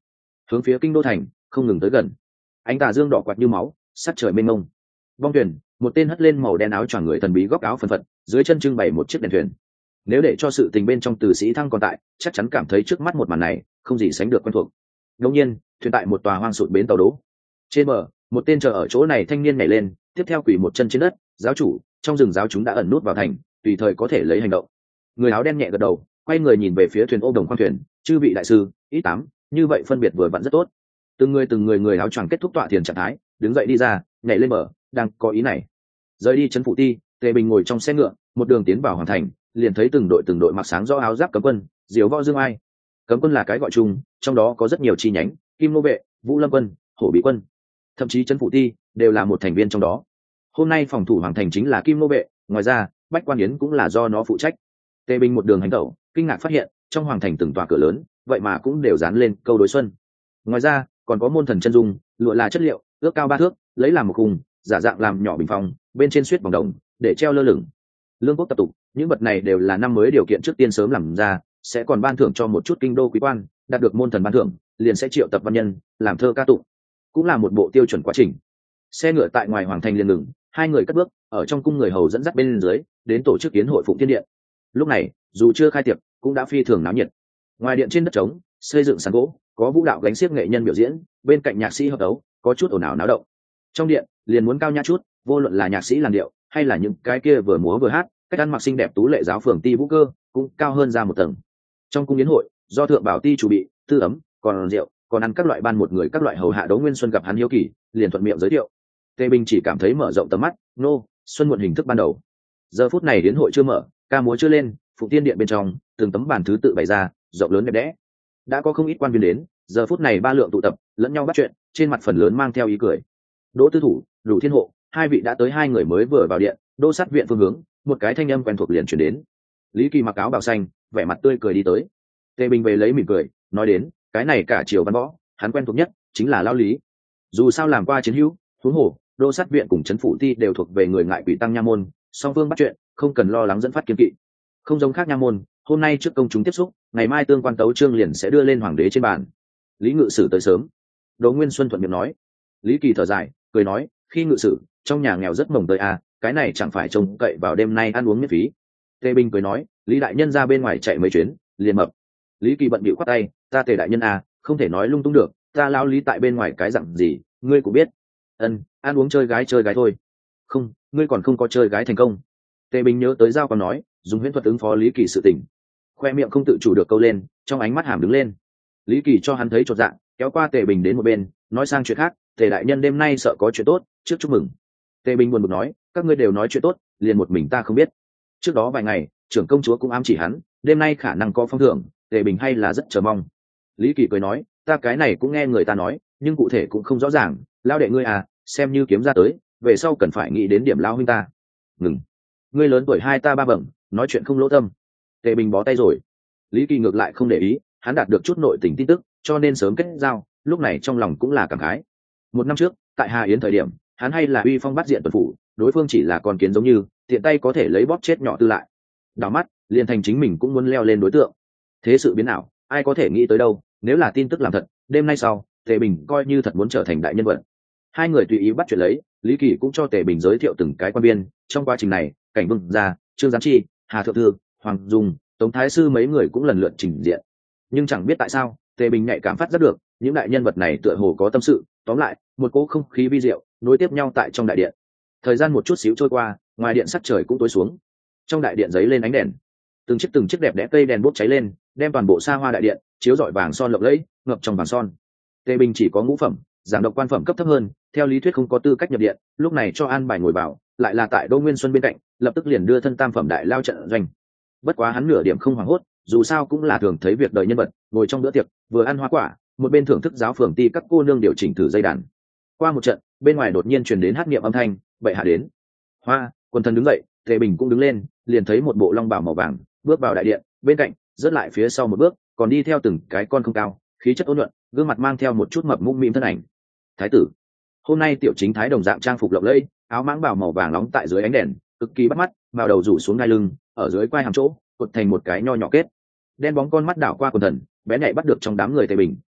hướng phía kinh đô thành không ngừng tới gần. Ánh tà dương đỏ quạt như máu, sắc trời mênh mông. Bong thuyền, một tên hất lên màu đen áo choàng người thần bí góc áo phần phật, dưới chân trưng bày một chiếc đèn thuyền. Nếu để cho sự tình bên trong từ sĩ thăng còn tại, chắc chắn cảm thấy trước mắt một màn này không gì sánh được quen thuộc. Đương nhiên, thuyền tại một tòa hoang sụt bến tàu đỗ. Trên bờ, một tên chờ ở chỗ này thanh niên nhảy lên, tiếp theo quỳ một chân trên đất. Giáo chủ, trong rừng giáo chúng đã ẩn nút vào thành, tùy thời có thể lấy hành động. Người áo đen nhẹ gật đầu, quay người nhìn về phía thuyền ô đồng khoang thuyền, chư vị đại sư, ít tám, như vậy phân biệt vừa vặn rất tốt. Từng người từng người người áo choàng kết thúc tọa thiền trạng thái, đứng dậy đi ra, nhảy lên bờ, đang có ý này. Rời đi trấn phủ ti, Tề Bình ngồi trong xe ngựa, một đường tiến vào hoàng thành, liền thấy từng đội từng đội mặc sáng rõ áo giáp cấm quân, diều võ dương ai. Cấm quân là cái gọi chung, trong đó có rất nhiều chi nhánh, Kim Nô vệ, Vũ Lâm quân, Hổ Bí quân, thậm chí trấn phủ ti đều là một thành viên trong đó. Hôm nay phòng thủ hoàng thành chính là Kim Nô vệ, ngoài ra, Bách Quan Yến cũng là do nó phụ trách. Tề Bình một đường hành tẩu, kinh ngạc phát hiện, trong hoàng thành từng tòa cửa lớn, vậy mà cũng đều dán lên câu đối xuân. Ngoài ra, còn có môn thần chân dung, lụa là chất liệu, ước cao ba thước, lấy làm một khung, giả dạng làm nhỏ bình phong, bên trên suýt vòng đồng, để treo lơ lửng. Lương quốc tập tục, những vật này đều là năm mới điều kiện trước tiên sớm làm ra, sẽ còn ban thưởng cho một chút kinh đô quý quan, đạt được môn thần ban thưởng, liền sẽ triệu tập văn nhân, làm thơ ca tụng, cũng là một bộ tiêu chuẩn quá trình. Xe ngựa tại ngoài hoàng thành liền ngừng, hai người cất bước, ở trong cung người hầu dẫn dắt bên dưới, đến tổ chức kiến hội Phụng Thiên Điện. Lúc này, dù chưa khai tiệc, cũng đã phi thường náo nhiệt. Ngoài điện trên đất trống, xây dựng sàn gỗ, có vũ đạo gánh xiếc nghệ nhân biểu diễn, bên cạnh nhạc sĩ hợp tấu, có chút ồn ào náo động. Trong điện, liền muốn cao nhã chút, vô luận là nhạc sĩ làn điệu, hay là những cái kia vừa múa vừa hát, cách ăn mặc xinh đẹp tú lệ giáo phường ti vũ cơ, cũng cao hơn ra một tầng. Trong cung yến hội, do thượng bảo ti chủ bị, tư ấm, còn rượu, còn ăn các loại ban một người các loại hầu hạ Đỗ Nguyên Xuân gặp hắn hiếu kỳ, liền thuận miệng giới thiệu. Tề Bình chỉ cảm thấy mở rộng tầm mắt, nô, xuân muộn hình thức ban đầu. Giờ phút này yến hội chưa mở, ca múa chưa lên, Phụng Tiên Điện bên trong, từng tấm bàn thứ tự bày ra, rộng lớn đẹp đẽ. Đã có không ít quan viên đến, giờ phút này ba lượng tụ tập, lẫn nhau bắt chuyện, trên mặt phần lớn mang theo ý cười. Đỗ Tư Thủ, Đủ Thiên Hộ, hai vị đã tới, hai người mới vừa vào điện, đô sát viện phương hướng, một cái thanh âm quen thuộc liền truyền đến. Lý Kỳ mặc áo bào xanh, vẻ mặt tươi cười đi tới. Tề Bình về lấy mỉm cười, nói đến, cái này cả triều văn võ, hắn quen thuộc nhất chính là Lao Lý. Dù sao làm qua chiến hữu, huống hồ, đô sát viện cùng trấn phủ ti đều thuộc về người ngại quỷ tăng nha môn, song phương bắt chuyện, không cần lo lắng dẫn phát kiên kỵ. Không giống khác nha môn, hôm nay trước công chúng tiếp xúc, ngày mai tương quan tấu chương liền sẽ đưa lên hoàng đế trên bàn. Lý ngự sử tới sớm. Đỗ Nguyên Xuân thuận miệng nói. Lý Kỳ thở dài, cười nói, khi ngự sử, trong nhà nghèo rất mồng tới à, cái này chẳng phải trông cậy vào đêm nay ăn uống miễn phí. Tề Bình cười nói, Lý đại nhân ra bên ngoài chạy mấy chuyến, liền mập. Lý Kỳ bận bịu khoát tay, ta Tề đại nhân à, không thể nói lung tung được, ta lão Lý tại bên ngoài cái dặn gì, ngươi cũng biết. Ân, ăn uống chơi gái chơi gái thôi. Không, ngươi còn không có chơi gái thành công. Tề Bình nhớ tới giao còn nói, dùng huyễn thuật ứng phó Lý Kỳ sự tình, khoe miệng không tự chủ được câu lên, trong ánh mắt hàm đứng lên. Lý Kỳ cho hắn thấy chột dạ, kéo qua Tề Bình đến một bên, nói sang chuyện khác, Tề đại nhân đêm nay sợ có chuyện tốt, trước chúc mừng. Tề Bình buồn bực nói, các ngươi đều nói chuyện tốt, liền một mình ta không biết. Trước đó vài ngày, trưởng công chúa cũng ám chỉ hắn, đêm nay khả năng có phong thưởng, Tề Bình hay là rất chờ mong. Lý Kỳ cười nói, ta cái này cũng nghe người ta nói, nhưng cụ thể cũng không rõ ràng, lao đệ ngươi à, xem như kiếm ra tới, về sau cần phải nghĩ đến điểm lao huynh ta. Ngừng, ngươi lớn tuổi hai ta ba bẩm, nói chuyện không lỗ tâm. Tề Bình bó tay rồi. Lý Kỳ ngược lại không để ý, hắn đạt được chút nội tình tin tức, cho nên sớm kết giao, lúc này trong lòng cũng là cảm khái. Một năm trước, tại Hà Yến thời điểm, hắn hay là uy phong bắt diện tuần phủ, đối phương chỉ là con kiến giống như, tiện tay có thể lấy bóp chết nhỏ tư lại. Đảo mắt, liền thành chính mình cũng muốn leo lên đối tượng. Thế sự biến ảo, ai có thể nghĩ tới đâu, nếu là tin tức làm thật, đêm nay sau, Tề Bình coi như thật muốn trở thành đại nhân vật. Hai người tùy ý bắt chuyện lấy, Lý Kỳ cũng cho Tề Bình giới thiệu từng cái quan viên, trong quá trình này, Cảnh Vương gia, Trương Giám Chi, Hà Thượng Thư, Hoàng Dung, Tống Thái Sư mấy người cũng lần lượt trình diện. Nhưng chẳng biết tại sao, Tề Bình nhạy cảm phát rất được, những đại nhân vật này tựa hồ có tâm sự, tóm lại, một cỗ không khí vi diệu, nối tiếp nhau tại trong đại điện. Thời gian một chút xíu trôi qua, ngoài điện sắc trời cũng tối xuống. Trong đại điện giấy lên ánh đèn, từng chiếc từng chiếc đẹp đẽ cây đèn bốc cháy lên, đem toàn bộ xa hoa đại điện chiếu rọi vàng son lộng lẫy, ngập trong vàng son. Tề Bình chỉ có ngũ phẩm, giảng độc quan phẩm cấp thấp hơn, theo lý thuyết không có tư cách nhập điện, lúc này cho an bài ngồi vào, lại là tại Đỗ Nguyên Xuân bên cạnh, lập tức liền đưa thân tam phẩm đại lao trận doanh. Bất quá hắn nửa điểm không hoảng hốt, dù sao cũng là thường thấy việc đời nhân vật, ngồi trong bữa tiệc, vừa ăn hoa quả, một bên thưởng thức giáo phường ti các cô nương điều chỉnh thử dây đàn. Qua một trận, bên ngoài đột nhiên truyền đến hát niệm âm thanh, bệ hạ đến. Hoa, quần thần đứng dậy, Tề Bình cũng đứng lên, liền thấy một bộ long bào màu vàng, bước vào đại điện, bên cạnh, rớt lại phía sau một bước, còn đi theo từng cái con không cao, khí chất ôn nhuận, gương mặt mang theo một chút mập mũm mĩm thân ảnh. Thái tử. Hôm nay tiểu chính thái đồng dạng trang phục lộng lẫy, áo mãng bào màu vàng nóng tại dưới ánh đèn, cực kỳ bắt mắt, vào đầu rủ xuống ngai lưng, ở dưới quai hàm chỗ, cột thành một cái nho nhỏ kết. Đen bóng con mắt đảo qua quần thần, bé nhạy bắt được trong đám người Tề Bình,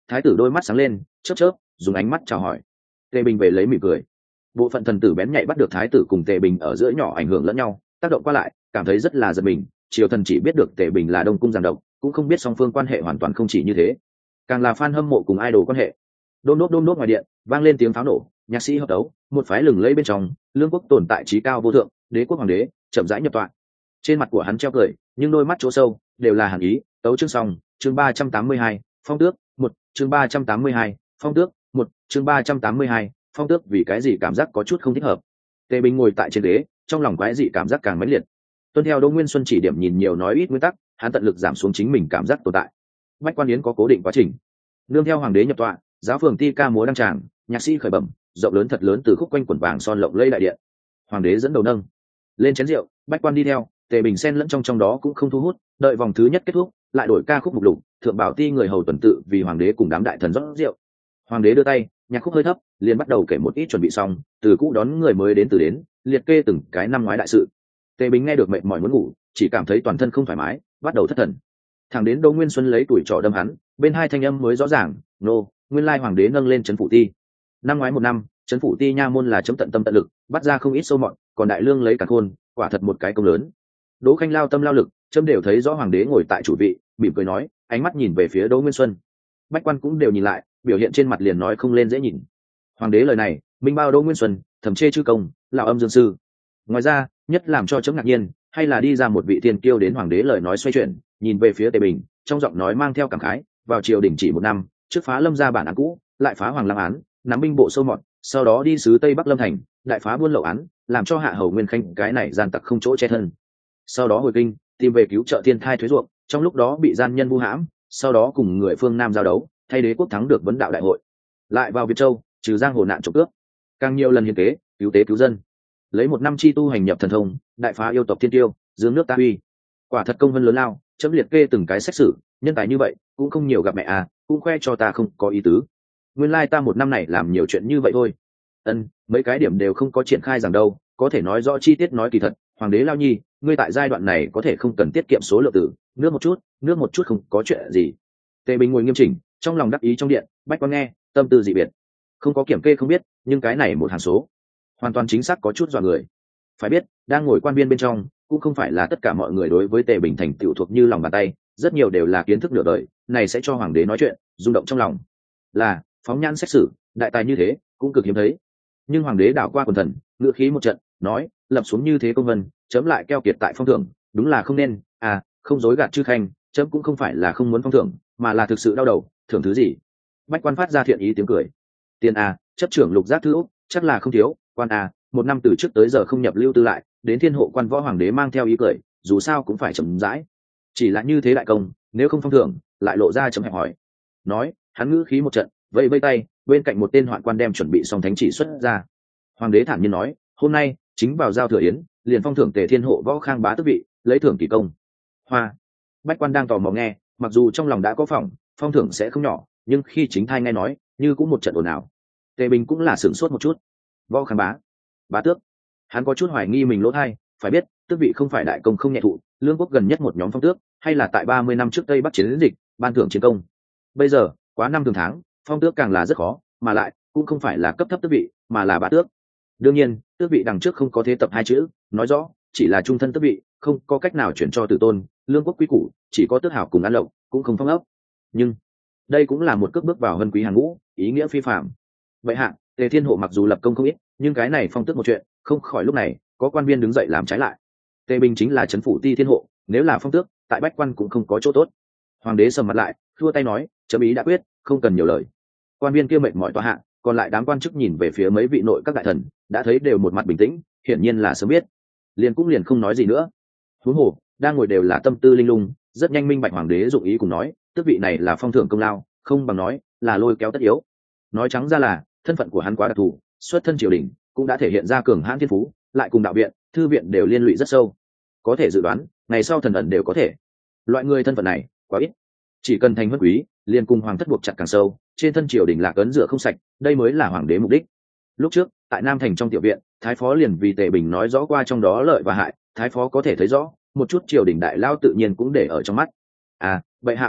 thái tử đôi mắt sáng lên chớp chớp dùng ánh mắt chào hỏi. Tề Bình về lấy mỉm cười. Bộ phận thần tử bén nhạy bắt được thái tử cùng Tề Bình ở giữa nhỏ ảnh hưởng lẫn nhau, tác động qua lại, cảm thấy rất là giật mình. Triều thần chỉ biết được Tề Bình là Đông cung giảng độc, cũng không biết song phương quan hệ hoàn toàn không chỉ như thế, càng là fan hâm mộ cùng idol quan hệ. Đôn đốt đôn đốt ngoài điện vang lên tiếng pháo nổ, nhạc sĩ hợp đấu, một phái lừng lẫy bên trong, lương quốc tồn tại trí cao vô thượng, đế quốc hoàng đế chậm rãi nhập tọa. Trên mặt của hắn treo cười, nhưng đôi mắt chỗ sâu đều là hàn ý. Tấu chương xong, chương ba trăm tám mươi hai, phong tước, một, chương ba trăm tám mươi hai, phong tước, một, chương ba trăm tám mươi hai, phong tước. Vì cái gì cảm giác có chút không thích hợp? Tề Bình ngồi tại trên ghế, trong lòng quái dị cảm giác càng mãnh liệt. Tuân theo Đỗ Nguyên Xuân chỉ điểm nhìn nhiều nói ít nguyên tắc, hắn tận lực giảm xuống chính mình cảm giác tồn tại. Bách Quan Yến có cố định quá trình, nương theo hoàng đế nhập tọa, giáo phường ti ca múa đăng tràng, nhạc sĩ khởi bẩm, rộng lớn thật lớn từ khúc quanh quần vàng son lộng lẫy đại điện. Hoàng đế dẫn đầu nâng lên chén rượu, Bách Quan đi theo, Tề Bình xen lẫn trong trong đó cũng không thu hút. Đợi vòng thứ nhất kết thúc, lại đổi ca khúc mục lục, thượng bảo ti người hầu tuần tự vì hoàng đế cùng đám đại thần rót rượu. Hoàng đế đưa tay, nhạc khúc hơi thấp, liền bắt đầu kể một ít chuẩn bị xong, từ cũ đón người mới đến từ đến, liệt kê từng cái năm ngoái đại sự. Tề Bình nghe được mệt mỏi muốn ngủ, chỉ cảm thấy toàn thân không thoải mái, bắt đầu thất thần. Thằng đến Đỗ Nguyên Xuân lấy tuổi trò đâm hắn, bên hai thanh âm mới rõ ràng, nô, nguyên lai hoàng đế nâng lên trấn phủ ti. Năm ngoái một năm, trấn phủ ti nha môn là chấm tận tâm tận lực, bắt ra không ít sâu mọn, còn đại lương lấy cả khôn, quả thật một cái công lớn. Đỗ Khanh lao tâm lao lực, chấm đều thấy rõ hoàng đế ngồi tại chủ vị, mỉm cười nói, ánh mắt nhìn về phía Đỗ Nguyên Xuân. Bách Quan cũng đều nhìn lại, biểu hiện trên mặt liền nói không lên dễ nhìn. Hoàng đế lời này, minh bao Đỗ Nguyên Xuân, thẩm chê chư công, lão âm dương sư. Ngoài ra, nhất làm cho chấm ngạc nhiên, hay là đi ra một vị tiên kiêu đến hoàng đế lời nói xoay chuyển, nhìn về phía Tề Bình, trong giọng nói mang theo cảm khái, vào triều đình chỉ một năm, trước phá Lâm gia bản án cũ, lại phá Hoàng Lăng án, nắm binh bộ sâu mọt, sau đó đi sứ Tây Bắc Lâm thành, đại phá buôn lậu án, làm cho hạ hầu Nguyên Khanh cái này gian tặc không chỗ che thân. Sau đó hồi kinh, tìm về cứu trợ thiên thai thuế ruộng, trong lúc đó bị gian nhân vu hãm, sau đó cùng người phương Nam giao đấu, thay đế quốc thắng được vấn đạo đại hội. Lại vào Việt Châu, trừ giang hồ nạn trộm cướp, càng nhiều lần hiến tế, cứu tế cứu dân. Lấy một năm chi tu hành nhập thần thông, đại phá yêu tộc thiên tiêu, dương nước ta uy. Quả thật công vân lớn lao, chấm liệt kê từng cái xét xử, nhân tài như vậy cũng không nhiều gặp mẹ à, cũng khoe cho ta không có ý tứ. Nguyên lai ta một năm này làm nhiều chuyện như vậy thôi. Ân, mấy cái điểm đều không có triển khai rằng đâu, có thể nói rõ chi tiết nói kỳ thật. Hoàng đế lao nhi, ngươi tại giai đoạn này có thể không cần tiết kiệm số lượng tử, nước một chút, nước một chút không có chuyện gì. Tề Bình ngồi nghiêm chỉnh, trong lòng đắc ý trong điện. Bách Quan nghe, tâm tư dị biệt, không có kiểm kê không biết, nhưng cái này một hàn số, hoàn toàn chính xác có chút dọa người. Phải biết, đang ngồi quan viên bên trong, cũng không phải là tất cả mọi người đối với Tề Bình thành tựu thuộc như lòng bàn tay, rất nhiều đều là kiến thức nửa đời, này sẽ cho hoàng đế nói chuyện, rung động trong lòng. Là phóng nhãn xét xử, đại tài như thế cũng cực hiếm thấy. Nhưng hoàng đế đảo qua quần thần, ngựa khí một trận, nói, lập xuống như thế công vân, chấm lại keo kiệt tại phong thưởng, đúng là không nên. À, không dối gạt chư khanh, chấm cũng không phải là không muốn phong thưởng, mà là thực sự đau đầu, thưởng thứ gì? Bách Quan phát ra thiện ý tiếng cười. Tiền à, chấp trưởng lục giác thư úc, chắc là không thiếu. Quan à, một năm từ trước tới giờ không nhập lưu tư lại, đến thiên hộ quan võ hoàng đế mang theo ý cười, dù sao cũng phải chậm rãi. Chỉ là như thế đại công, nếu không phong thưởng, lại lộ ra chấm hẹp hỏi. Nói, hắn ngữ khí một trận, vẫy vẫy tay, bên cạnh một tên hoạn quan đem chuẩn bị xong thánh chỉ xuất ra. Hoàng đế thản nhiên nói, hôm nay chính vào giao thừa yến, liền phong thưởng Tề thiên hộ võ khang bá tước vị, lấy thưởng kỳ công. Hoa. Bách Quan đang tò mò nghe, mặc dù trong lòng đã có phỏng, phong thưởng sẽ không nhỏ, nhưng khi chính thai nghe nói, như cũng một trận ồn ào. Tề Bình cũng là sửng sốt một chút. Võ khang bá, bá tước, hắn có chút hoài nghi mình lỗ thai. Phải biết, tước vị không phải đại công không nhẹ thụ, lương quốc gần nhất một nhóm phong tước, hay là tại ba mươi năm trước Tây Bắc chiến dịch, ban thưởng chiến công. Bây giờ, quá năm thường tháng, phong tước càng là rất khó, mà lại cũng không phải là cấp thấp tước vị, mà là bá tước. Đương nhiên, tước vị đằng trước không có thế tập hai chữ, nói rõ chỉ là trung thân tước vị, không có cách nào chuyển cho tử tôn. Lương quốc quý củ chỉ có tước hảo cùng ăn lộc, cũng không phong ấp. Nhưng đây cũng là một cước bước vào hân quý hàng ngũ, ý nghĩa phi phạm. Vậy hạ, Tề thiên hộ mặc dù lập công không ít, nhưng cái này phong tước một chuyện, không khỏi lúc này có quan viên đứng dậy làm trái lại. Tề Bình chính là trấn phủ ti thiên hộ, nếu là phong tước, tại Bách Quan cũng không có chỗ tốt. Hoàng đế sầm mặt lại, thua tay nói, chấm ý đã quyết, không cần nhiều lời. Quan viên kia mệt mỏi tòa hạ, còn lại đám quan chức nhìn về phía mấy vị nội các đại thần, đã thấy đều một mặt bình tĩnh, hiển nhiên là sớm biết, liền cũng liền không nói gì nữa. Huống hồ đang ngồi đều là tâm tư linh lung, rất nhanh minh bạch hoàng đế dụng ý cùng nói, tước vị này là phong thưởng công lao, không bằng nói là lôi kéo tất yếu. Nói trắng ra là thân phận của hắn quá đặc thù, xuất thân triều đình cũng đã thể hiện ra cường hãn thiên phú, lại cùng đạo viện, thư viện đều liên lụy rất sâu. Có thể dự đoán, ngày sau thần ẩn đều có thể. Loại người thân phận này quá ít, chỉ cần thành huân quý, liền cùng hoàng thất buộc chặt càng sâu, trên thân triều đình lạc ấn rửa không sạch, đây mới là hoàng đế mục đích. Lúc trước tại Nam Thành trong tiểu viện, thái phó liền vì Tề Bình nói rõ qua trong đó lợi và hại, thái phó có thể thấy rõ một chút, triều đình đại lao tự nhiên cũng để ở trong mắt. À, bệ hạ vốn định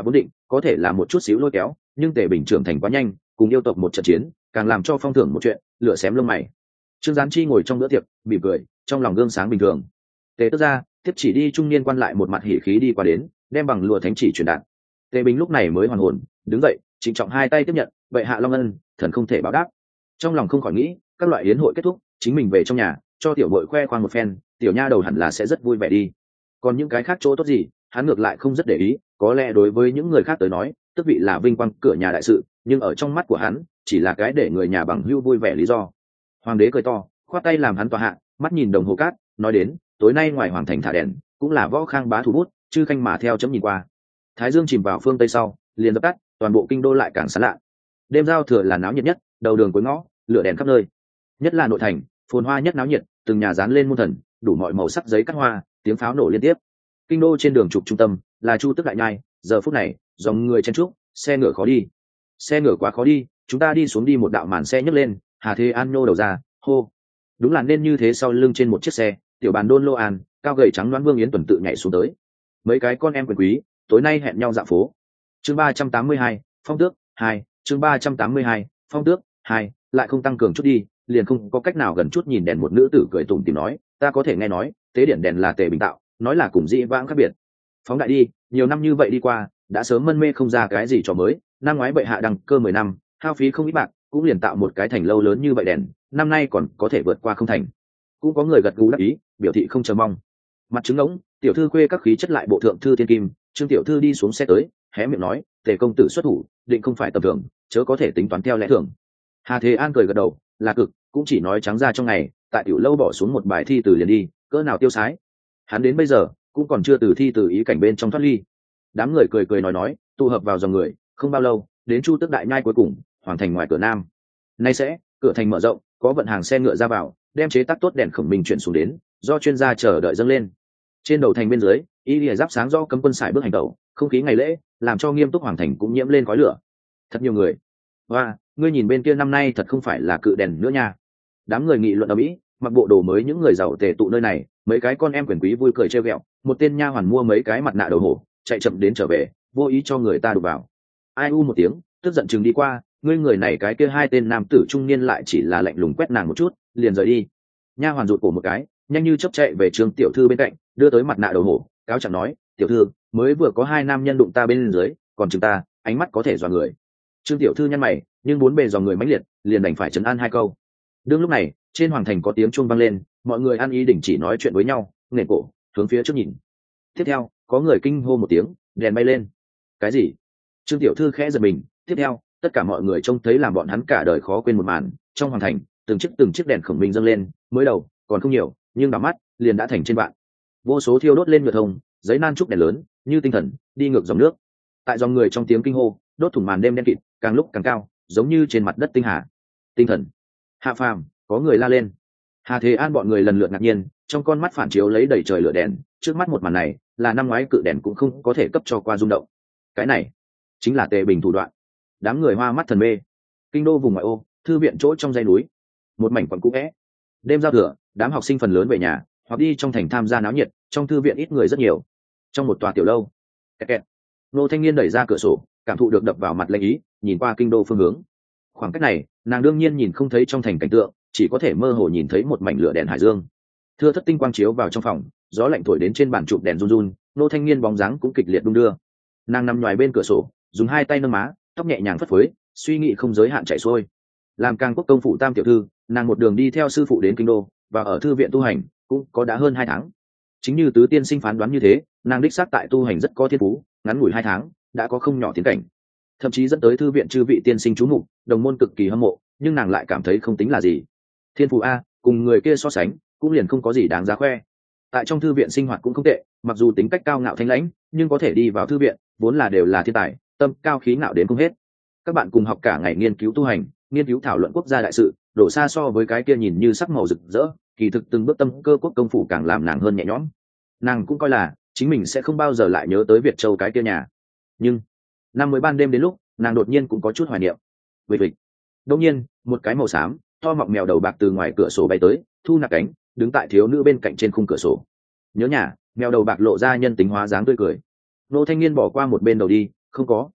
có thể là một chút xíu lôi kéo, nhưng tề bình trưởng thành quá nhanh, cùng yêu tộc một trận chiến càng làm cho phong thưởng một chuyện lửa xém lông mày. Trương Gián Chi ngồi trong bữa tiệc mỉm cười, trong lòng gương sáng bình thường. Tề tức ra tiếp chỉ đi trung niên quan lại một mặt hỉ khí đi qua đến, đem bằng lụa thánh chỉ truyền đạt. Tề bình lúc này mới hoàn hồn, đứng dậy trịnh trọng hai tay tiếp nhận, vậy hạ long ân thần không thể báo đáp. Trong lòng không khỏi nghĩ, các loại yến hội kết thúc chính mình về trong nhà cho tiểu bội khoe khoang một phen, tiểu nha đầu hẳn là sẽ rất vui vẻ đi. Còn những cái khác chỗ tốt gì hắn ngược lại không rất để ý, có lẽ đối với những người khác tới nói tức vị là vinh quang cửa nhà đại sự, nhưng ở trong mắt của hắn chỉ là cái để người nhà bằng hữu vui vẻ lý do. Hoàng đế cười to khoát tay làm hắn tòa hạ, mắt nhìn đồng hồ cát nói đến, tối nay ngoài hoàng thành thả đèn cũng là võ khang bá thủ bút, chư khanh mà theo chấm nhìn qua. Thái dương chìm vào phương tây sau liền dập tắt, toàn bộ kinh đô lại càng sáng lạ. Đêm giao thừa là náo nhiệt nhất, đầu đường cuối ngõ lửa đèn khắp nơi, nhất là nội thành phồn hoa nhất náo nhiệt, từng nhà dán lên muôn thần đủ mọi màu sắc giấy cắt hoa, tiếng pháo nổ liên tiếp. Kinh đô trên đường trục trung tâm là Chu Tức Đại Nhai, giờ phút này dòng người chen trúc, xe ngựa khó đi. Xe ngựa quá khó đi, chúng ta đi xuống đi. Một đạo màn xe nhấc lên, Hà Thế An nhô đầu ra, hô. Đúng là nên như thế, sau lưng trên một chiếc xe, tiểu bàn đôn Lô An, cao gầy trắng đoán Vương Yến tuần tự nhảy xuống tới. Mấy cái con em quyền quý, tối nay hẹn nhau dạo phố. Chương ba trăm tám mươi hai, Phong Tước hai, chương ba trăm tám mươi hai, Phong Tước hai, lại không tăng cường chút đi, liền không có cách nào gần chút nhìn đèn. Một nữ tử cười tủm tỉm nói, ta có thể nghe nói, tế điển đèn là Tề Bình tạo, nói là cùng dĩ vãng khác biệt. Phóng đại đi, nhiều năm như vậy đi qua, đã sớm mân mê không ra cái gì trò mới. Năm ngoái bệ hạ đăng cơ mười năm, hao phí không ít bạc, cũng liền tạo một cái thành lâu lớn như vậy đèn, năm nay còn có thể vượt qua không thành. Cũng có người gật gù đáp ý, biểu thị không chờ mong. Mặt trứng ngỗng, tiểu thư khuê các khí chất lại bộ thượng thư thiên kim, Trương tiểu thư đi xuống xe tới, hé miệng nói, Tề công tử xuất thủ, định không phải tầm thường, chớ có thể tính toán theo lẽ thường. Hà Thế An cười gật đầu, là cực, cũng chỉ nói trắng ra trong ngày, tại tiểu lâu bỏ xuống một bài thi từ liền đi, cỡ nào tiêu sái. Hắn đến bây giờ cũng còn chưa từ thi từ ý cảnh bên trong thoát ly. Đám người cười cười nói nói, tụ hợp vào dòng người, không bao lâu đến Chu Tức Đại Nhai cuối cùng, hoàng thành ngoài cửa nam. Nay sẽ cửa thành mở rộng, có vận hàng xe ngựa ra vào, đem chế tác tốt đèn khổng minh chuyển xuống đến, do chuyên gia chờ đợi dâng lên. Trên đầu thành bên dưới, y lìa giáp sáng do cấm quân sải bước hành tẩu, không khí ngày lễ làm cho nghiêm túc hoàng thành cũng nhiễm lên khói lửa. Thật nhiều người. Và ngươi nhìn bên kia, năm nay thật không phải là cự đèn nữa nha. Đám người nghị luận ở mỹ, mặc bộ đồ mới những người giàu tề tụ nơi này, mấy cái con em quyền quý vui cười trêu ghẹo, một tên nha hoàn mua mấy cái mặt nạ đầu hổ, chạy chậm đến trở về, vô ý cho người ta đụng vào. Ai u một tiếng, tức giận chừng đi qua, ngươi người này cái kia hai tên nam tử trung niên lại chỉ là lạnh lùng quét nàng một chút, liền rời đi. Nha hoàn rụt cổ một cái, nhanh như chớp chạy về Trương tiểu thư bên cạnh, đưa tới mặt nạ đầu hổ, cáo chẳng nói, tiểu thư, mới vừa có hai nam nhân đụng ta bên dưới, còn chừng ta, ánh mắt có thể dọa người. Trương tiểu thư nhăn mày, nhưng bốn bề dòng người mãnh liệt, liền đành phải trấn an hai câu. Đương lúc này, trên hoàng thành có tiếng chuông vang lên, mọi người ăn ý đình chỉ nói chuyện với nhau, nghển cổ hướng phía trước nhìn. Tiếp theo có người kinh hô một tiếng, đèn bay lên. Cái gì? Trương tiểu thư khẽ giật mình. Tiếp theo tất cả mọi người trông thấy làm bọn hắn cả đời khó quên một màn. Trong hoàng thành từng chiếc từng chiếc đèn khổng minh dâng lên, mới đầu còn không nhiều, nhưng đảo mắt liền đã thành trên vạn. Vô số thiêu đốt lên nhựa thông, giấy nan trúc đèn lớn như tinh thần đi ngược dòng nước. Tại dòng người trong tiếng kinh hô, đốt thủng màn đêm đen kịt, càng lúc càng cao, giống như trên mặt đất tinh hà. Tinh thần hạ phàm, có người la lên. Hà Thế An bọn người lần lượt ngạc nhiên, trong con mắt phản chiếu lấy đầy trời lửa đèn. Trước mắt một màn này là năm ngoái cự đèn cũng không có thể cấp cho qua rung động. Cái này chính là Tề Bình thủ đoạn. Đám người hoa mắt thần mê. Kinh đô vùng ngoại ô, thư viện chỗ trong dãy núi, một mảnh quận cũ vẽ. Đêm giao thừa, đám học sinh phần lớn về nhà hoặc đi trong thành tham gia náo nhiệt, trong thư viện ít người rất nhiều. Trong một tòa tiểu lâu, kẹt kẹt. Nô thanh niên đẩy ra cửa sổ, cảm thụ được đập vào mặt lạnh ý, nhìn qua kinh đô phương hướng. Khoảng cách này, nàng đương nhiên nhìn không thấy trong thành cảnh tượng, chỉ có thể mơ hồ nhìn thấy một mảnh lửa đèn hải dương. Thưa thất tinh quang chiếu vào trong phòng, gió lạnh thổi đến trên bàn chụp đèn run run, nô thanh niên bóng dáng cũng kịch liệt đung đưa. Nàng nằm nhoài bên cửa sổ, dùng hai tay nâng má, tóc nhẹ nhàng phất phới, suy nghĩ không giới hạn chảy xuôi. Làm Càng Quốc công phủ tam tiểu thư, nàng một đường đi theo sư phụ đến kinh đô, và ở thư viện tu hành cũng có đã hơn hai tháng. Chính như tứ tiên sinh phán đoán như thế, nàng đích xác tại tu hành rất có thiên phú, ngắn ngủi hai tháng đã có không nhỏ tiến cảnh, thậm chí dẫn tới thư viện chư vị tiên sinh chú mục, đồng môn cực kỳ hâm mộ, nhưng nàng lại cảm thấy không tính là gì. Thiên phú a, cùng người kia so sánh cũng liền không có gì đáng giá khoe. Tại trong thư viện sinh hoạt cũng không tệ, mặc dù tính cách cao ngạo thanh lãnh, nhưng có thể đi vào thư viện vốn là đều là thiên tài, tâm cao khí ngạo đến không hết. Các bạn cùng học cả ngày nghiên cứu tu hành, nghiên cứu thảo luận quốc gia đại sự, đổ xa so với cái kia nhìn như sắc màu rực rỡ, kỳ thực từng bước tâm cơ quốc công phủ càng làm nàng hơn nhẹ nhõm. Nàng cũng coi là chính mình sẽ không bao giờ lại nhớ tới Việt Châu cái kia nhà. Nhưng năm mới ban đêm đến lúc, nàng đột nhiên cũng có chút hoài niệm. Vịt vịt. Đột nhiên, một cái màu xám, to mọng mèo đầu bạc từ ngoài cửa sổ bay tới, thu nạp cánh, đứng tại thiếu nữ bên cạnh trên khung cửa sổ. Nhớ nhà, mèo đầu bạc lộ ra nhân tính hóa dáng tươi cười. Nô thanh niên bỏ qua một bên đầu đi, không có,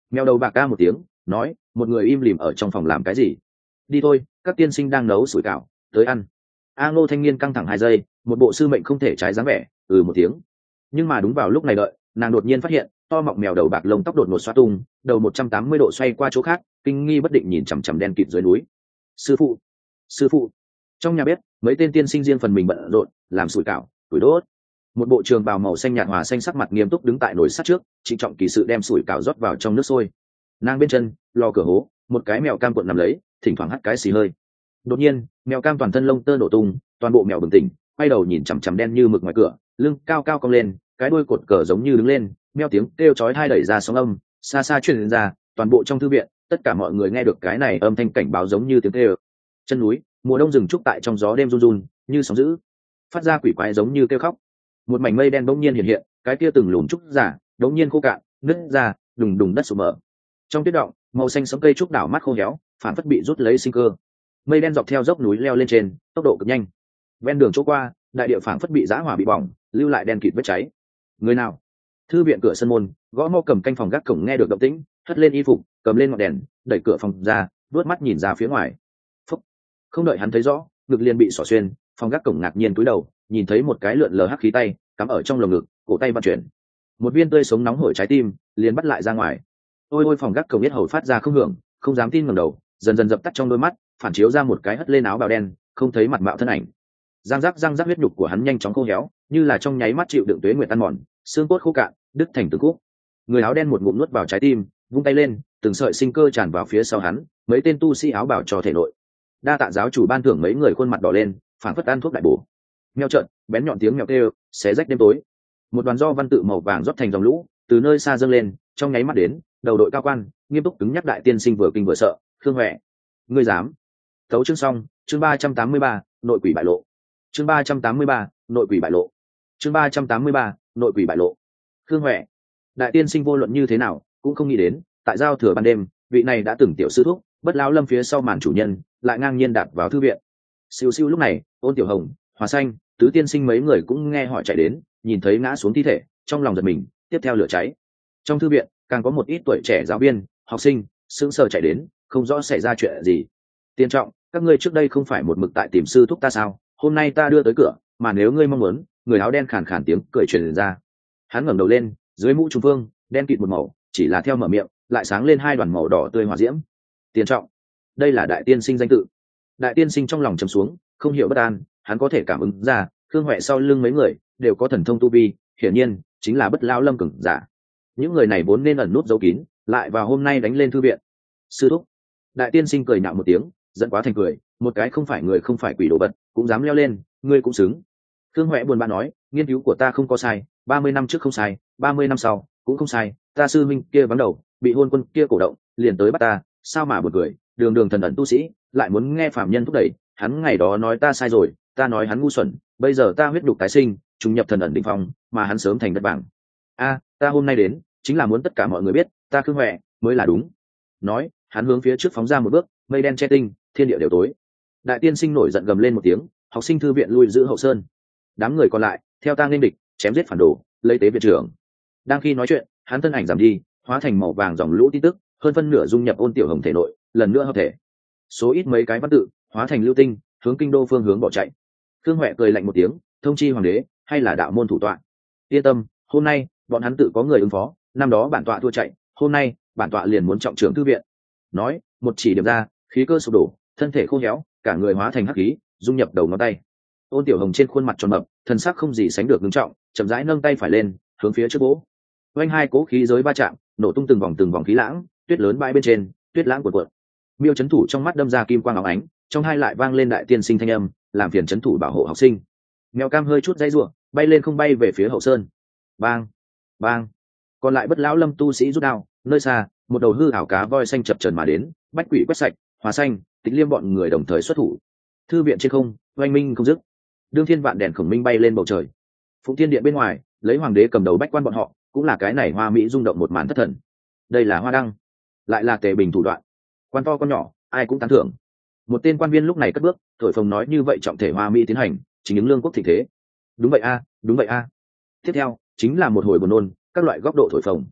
Mèo đầu bạc ca một tiếng nói, một người im lìm ở trong phòng làm cái gì? Đi thôi, các tiên sinh đang nấu sủi cảo, tới ăn. A Ngô thanh niên căng thẳng hai giây, một bộ sư mệnh không thể trái dáng vẻ, ừ một tiếng. Nhưng mà đúng vào lúc này đợi, nàng đột nhiên phát hiện to mọng mèo đầu bạc lông tóc đột ngột xoa tung, đầu một trăm tám mươi độ xoay qua chỗ khác, kinh nghi bất định nhìn chằm chằm đen kịt dưới núi. Sư phụ, sư phụ. Trong nhà bếp, mấy tên tiên sinh riêng phần mình bận rộn làm sủi cảo, củi đốt. Một bộ trường bào màu xanh nhạt hòa xanh sắc mặt nghiêm túc đứng tại nồi sắt trước, trịnh trọng kỳ sự đem sủi cảo rót vào trong nước sôi. Nàng bên chân lò cửa hố, một cái mèo cam cuộn nằm lấy, thỉnh thoảng hắt cái xì hơi. Đột nhiên, mèo cam toàn thân lông tơ nổ tung, toàn bộ mèo bừng tỉnh, quay đầu nhìn chằm chằm đen như mực ngoài cửa, lưng cao cao cong lên, cái đuôi cột cờ giống như đứng lên, meo tiếng kêu chói tai đẩy ra sóng âm, xa xa truyền ra, toàn bộ trong thư viện, tất cả mọi người nghe được cái này âm thanh cảnh báo giống như tiếng kêu. Chân núi, mùa đông rừng trúc tại trong gió đêm run run, như sóng dữ, phát ra quỷ quái giống như kêu khóc. Một mảnh mây đen bỗng nhiên hiện hiện, cái kia từng lùm trúc giả, bỗng nhiên khô cạn, nứt ra, đùng đùng đất sụp mở. Trong tuyết động, màu xanh sẫm cây trúc đảo mắt khô héo, phản phất bị rút lấy sinh cơ. Mây đen dọc theo dốc núi leo lên trên, tốc độ cực nhanh. Ven đường chỗ qua, đại địa phản phất bị giã hỏa bị bỏng, lưu lại đen kịt vết cháy. Người nào? Thư viện cửa sân môn, gõ mõ cầm canh phòng gác cổng nghe được động tĩnh, hất lên y phục, cầm lên ngọn đèn, đẩy cửa phòng ra, vớt mắt nhìn ra phía ngoài. Phúc. Không đợi hắn thấy rõ, ngực liền bị xỏ xuyên, phòng gác cổng ngạc nhiên cúi đầu, nhìn thấy một cái lượn lờ hắc khí tay cắm ở trong lồng ngực, cổ tay vận chuyển, một viên tươi sống nóng hổi trái tim liền bắt lại ra ngoài. Ôi ôi, phòng gác cổng biết hầu phát ra không hưởng, không dám tin ngẩng đầu, dần dần dập tắt trong đôi mắt, phản chiếu ra một cái hất lên áo bào đen, không thấy mặt mạo thân ảnh. Răng rắc răng rắc, huyết nhục của hắn nhanh chóng khô héo, như là trong nháy mắt chịu đựng tuế nguyệt tan mòn, xương cốt khô cạn, đứt thành từng khúc. Người áo đen một ngụm nuốt vào trái tim, vung tay lên, từng sợi sinh cơ tràn vào phía sau hắn, mấy tên tu sĩ áo bào cho thể nội. Đa tạ giáo chủ ban thưởng, mấy người khuôn mặt đỏ lên, phản phất ăn thuốc đại bổ. Mèo trợn, bén nhọn tiếng mèo kêu, xé rách đêm tối. Một đoàn do văn tự màu vàng rót thành dòng lũ, từ nơi xa dâng lên, trong nháy mắt đến, đầu đội cao quan, nghiêm túc cứng nhắc đại tiên sinh vừa kinh vừa sợ, Khương Huệ, ngươi dám? Tấu chương xong, chương ba trăm tám mươi ba, nội quỷ bại lộ. Chương ba trăm tám mươi ba, nội quỷ bại lộ. Chương ba trăm tám mươi ba, nội quỷ bại lộ. Khương Huệ, đại tiên sinh vô luận như thế nào cũng không nghĩ đến, tại giao thừa ban đêm, vị này đã từng tiểu sư thúc, bất lão lâm phía sau màn chủ nhân, lại ngang nhiên đạp vào thư viện. Siêu siêu lúc này, Ôn Tiểu Hồng, Hòa Xanh, tứ tiên sinh mấy người cũng nghe hỏi chạy đến, nhìn thấy ngã xuống thi thể, trong lòng giật mình, tiếp theo lửa cháy. Trong thư viện, càng có một ít tuổi trẻ giáo viên, học sinh, sững sờ chạy đến, không rõ xảy ra chuyện gì. Tiên trọng, các ngươi trước đây không phải một mực tại tìm sư thúc ta sao? Hôm nay ta đưa tới cửa, mà nếu ngươi mong muốn, người áo đen khàn khàn tiếng cười truyền ra. Hắn ngẩng đầu lên, dưới mũ trùng phương, đen kịt một màu, chỉ là theo mở miệng, lại sáng lên hai đoàn màu đỏ tươi hỏa diễm. Tiên trọng, đây là đại tiên sinh danh tự. Đại tiên sinh trong lòng trầm xuống, không hiểu bất an, hắn có thể cảm ứng ra, Khương Huệ sau lưng mấy người đều có thần thông tu vi, hiển nhiên chính là bất lão lâm cường giả. Những người này vốn nên ẩn nút giấu kín, lại vào hôm nay đánh lên thư viện. Sư thúc, đại tiên sinh cười nhạo một tiếng, giận quá thành cười, một cái không phải người không phải quỷ đồ vật, cũng dám leo lên, ngươi cũng xứng. Khương Huệ buồn bã nói, nghiên cứu của ta không có sai, ba mươi năm trước không sai, ba mươi năm sau cũng không sai, ta sư minh kia vắng đầu, bị hôn quân kia cổ động, liền tới bắt ta, sao mà buồn cười, đường đường thần ẩn tu sĩ, lại muốn nghe phạm nhân thúc đẩy, hắn ngày đó nói ta sai rồi, ta nói hắn ngu xuẩn, bây giờ ta huyết đục tái sinh, trùng nhập thần ẩn đỉnh phong, mà hắn sớm thành đất vàng. A, ta hôm nay đến, chính là muốn tất cả mọi người biết, ta Khương Huệ mới là đúng. Nói, hắn hướng phía trước phóng ra một bước, mây đen che tinh, thiên địa đều tối. Đại tiên sinh nổi giận gầm lên một tiếng, học sinh thư viện lui giữ hậu sơn. Đám người còn lại, theo ta nên địch, chém giết phản đồ, lấy tế viện trưởng. Đang khi nói chuyện, hắn thân ảnh giảm đi, hóa thành màu vàng dòng lũ tin tức, hơn phân nửa dung nhập Ôn Tiểu Hồng thể nội, lần nữa hợp thể. Số ít mấy cái văn tự, hóa thành lưu tinh, hướng kinh đô phương hướng bỏ chạy. Khương Huệ cười lạnh một tiếng, thông chi hoàng đế, hay là đạo môn thủ tọa. Yên tâm, hôm nay bọn hắn tự có người ứng phó, năm đó bản tọa thua chạy, hôm nay bản tọa liền muốn trọng trưởng thư viện. Nói, một chỉ điểm ra, khí cơ sụp đổ, thân thể khô héo, cả người hóa thành hắc khí, dung nhập đầu ngón tay. Ôn Tiểu Hồng trên khuôn mặt tròn mập, thân sắc không gì sánh được nghiêm trọng, chậm rãi nâng tay phải lên, hướng phía trước vỗ. Oanh hai cố khí giới va chạm, nổ tung từng vòng từng vòng khí lãng, tuyết lớn bãi bên trên, tuyết lãng cuộn cuộn. Miêu chấn thủ trong mắt đâm ra kim quang óng ánh, trong hai lại vang lên đại tiên sinh thanh âm, làm phiền chấn thủ bảo hộ học sinh. Mèo cam hơi chút dây rủa, bay lên không bay về phía hậu sơn. Bang, bang. Còn lại bất lão lâm tu sĩ rút đao, nơi xa, một đầu hư ảo cá voi xanh chập chờn mà đến, bách quỷ quét sạch, Hòa Xanh, Tịch Liêm bọn người đồng thời xuất thủ. Thư viện trên không, oanh minh không dứt. Đương thiên vạn đèn khổng minh bay lên bầu trời. Phụng Thiên điện bên ngoài, lấy hoàng đế cầm đầu bách quan bọn họ, cũng là cái này hoa mỹ rung động một màn thất thần. Đây là hoa đăng, lại là Tề Bình thủ đoạn. Quan to con nhỏ, ai cũng tán thưởng. Một tên quan viên lúc này cất bước, thổi phồng nói như vậy trọng thể hoa mỹ tiến hành, chính những lương quốc thịnh thế. Đúng vậy a, đúng vậy a. Tiếp theo, chính là một hồi buồn nôn, các loại góc độ thổi phồng.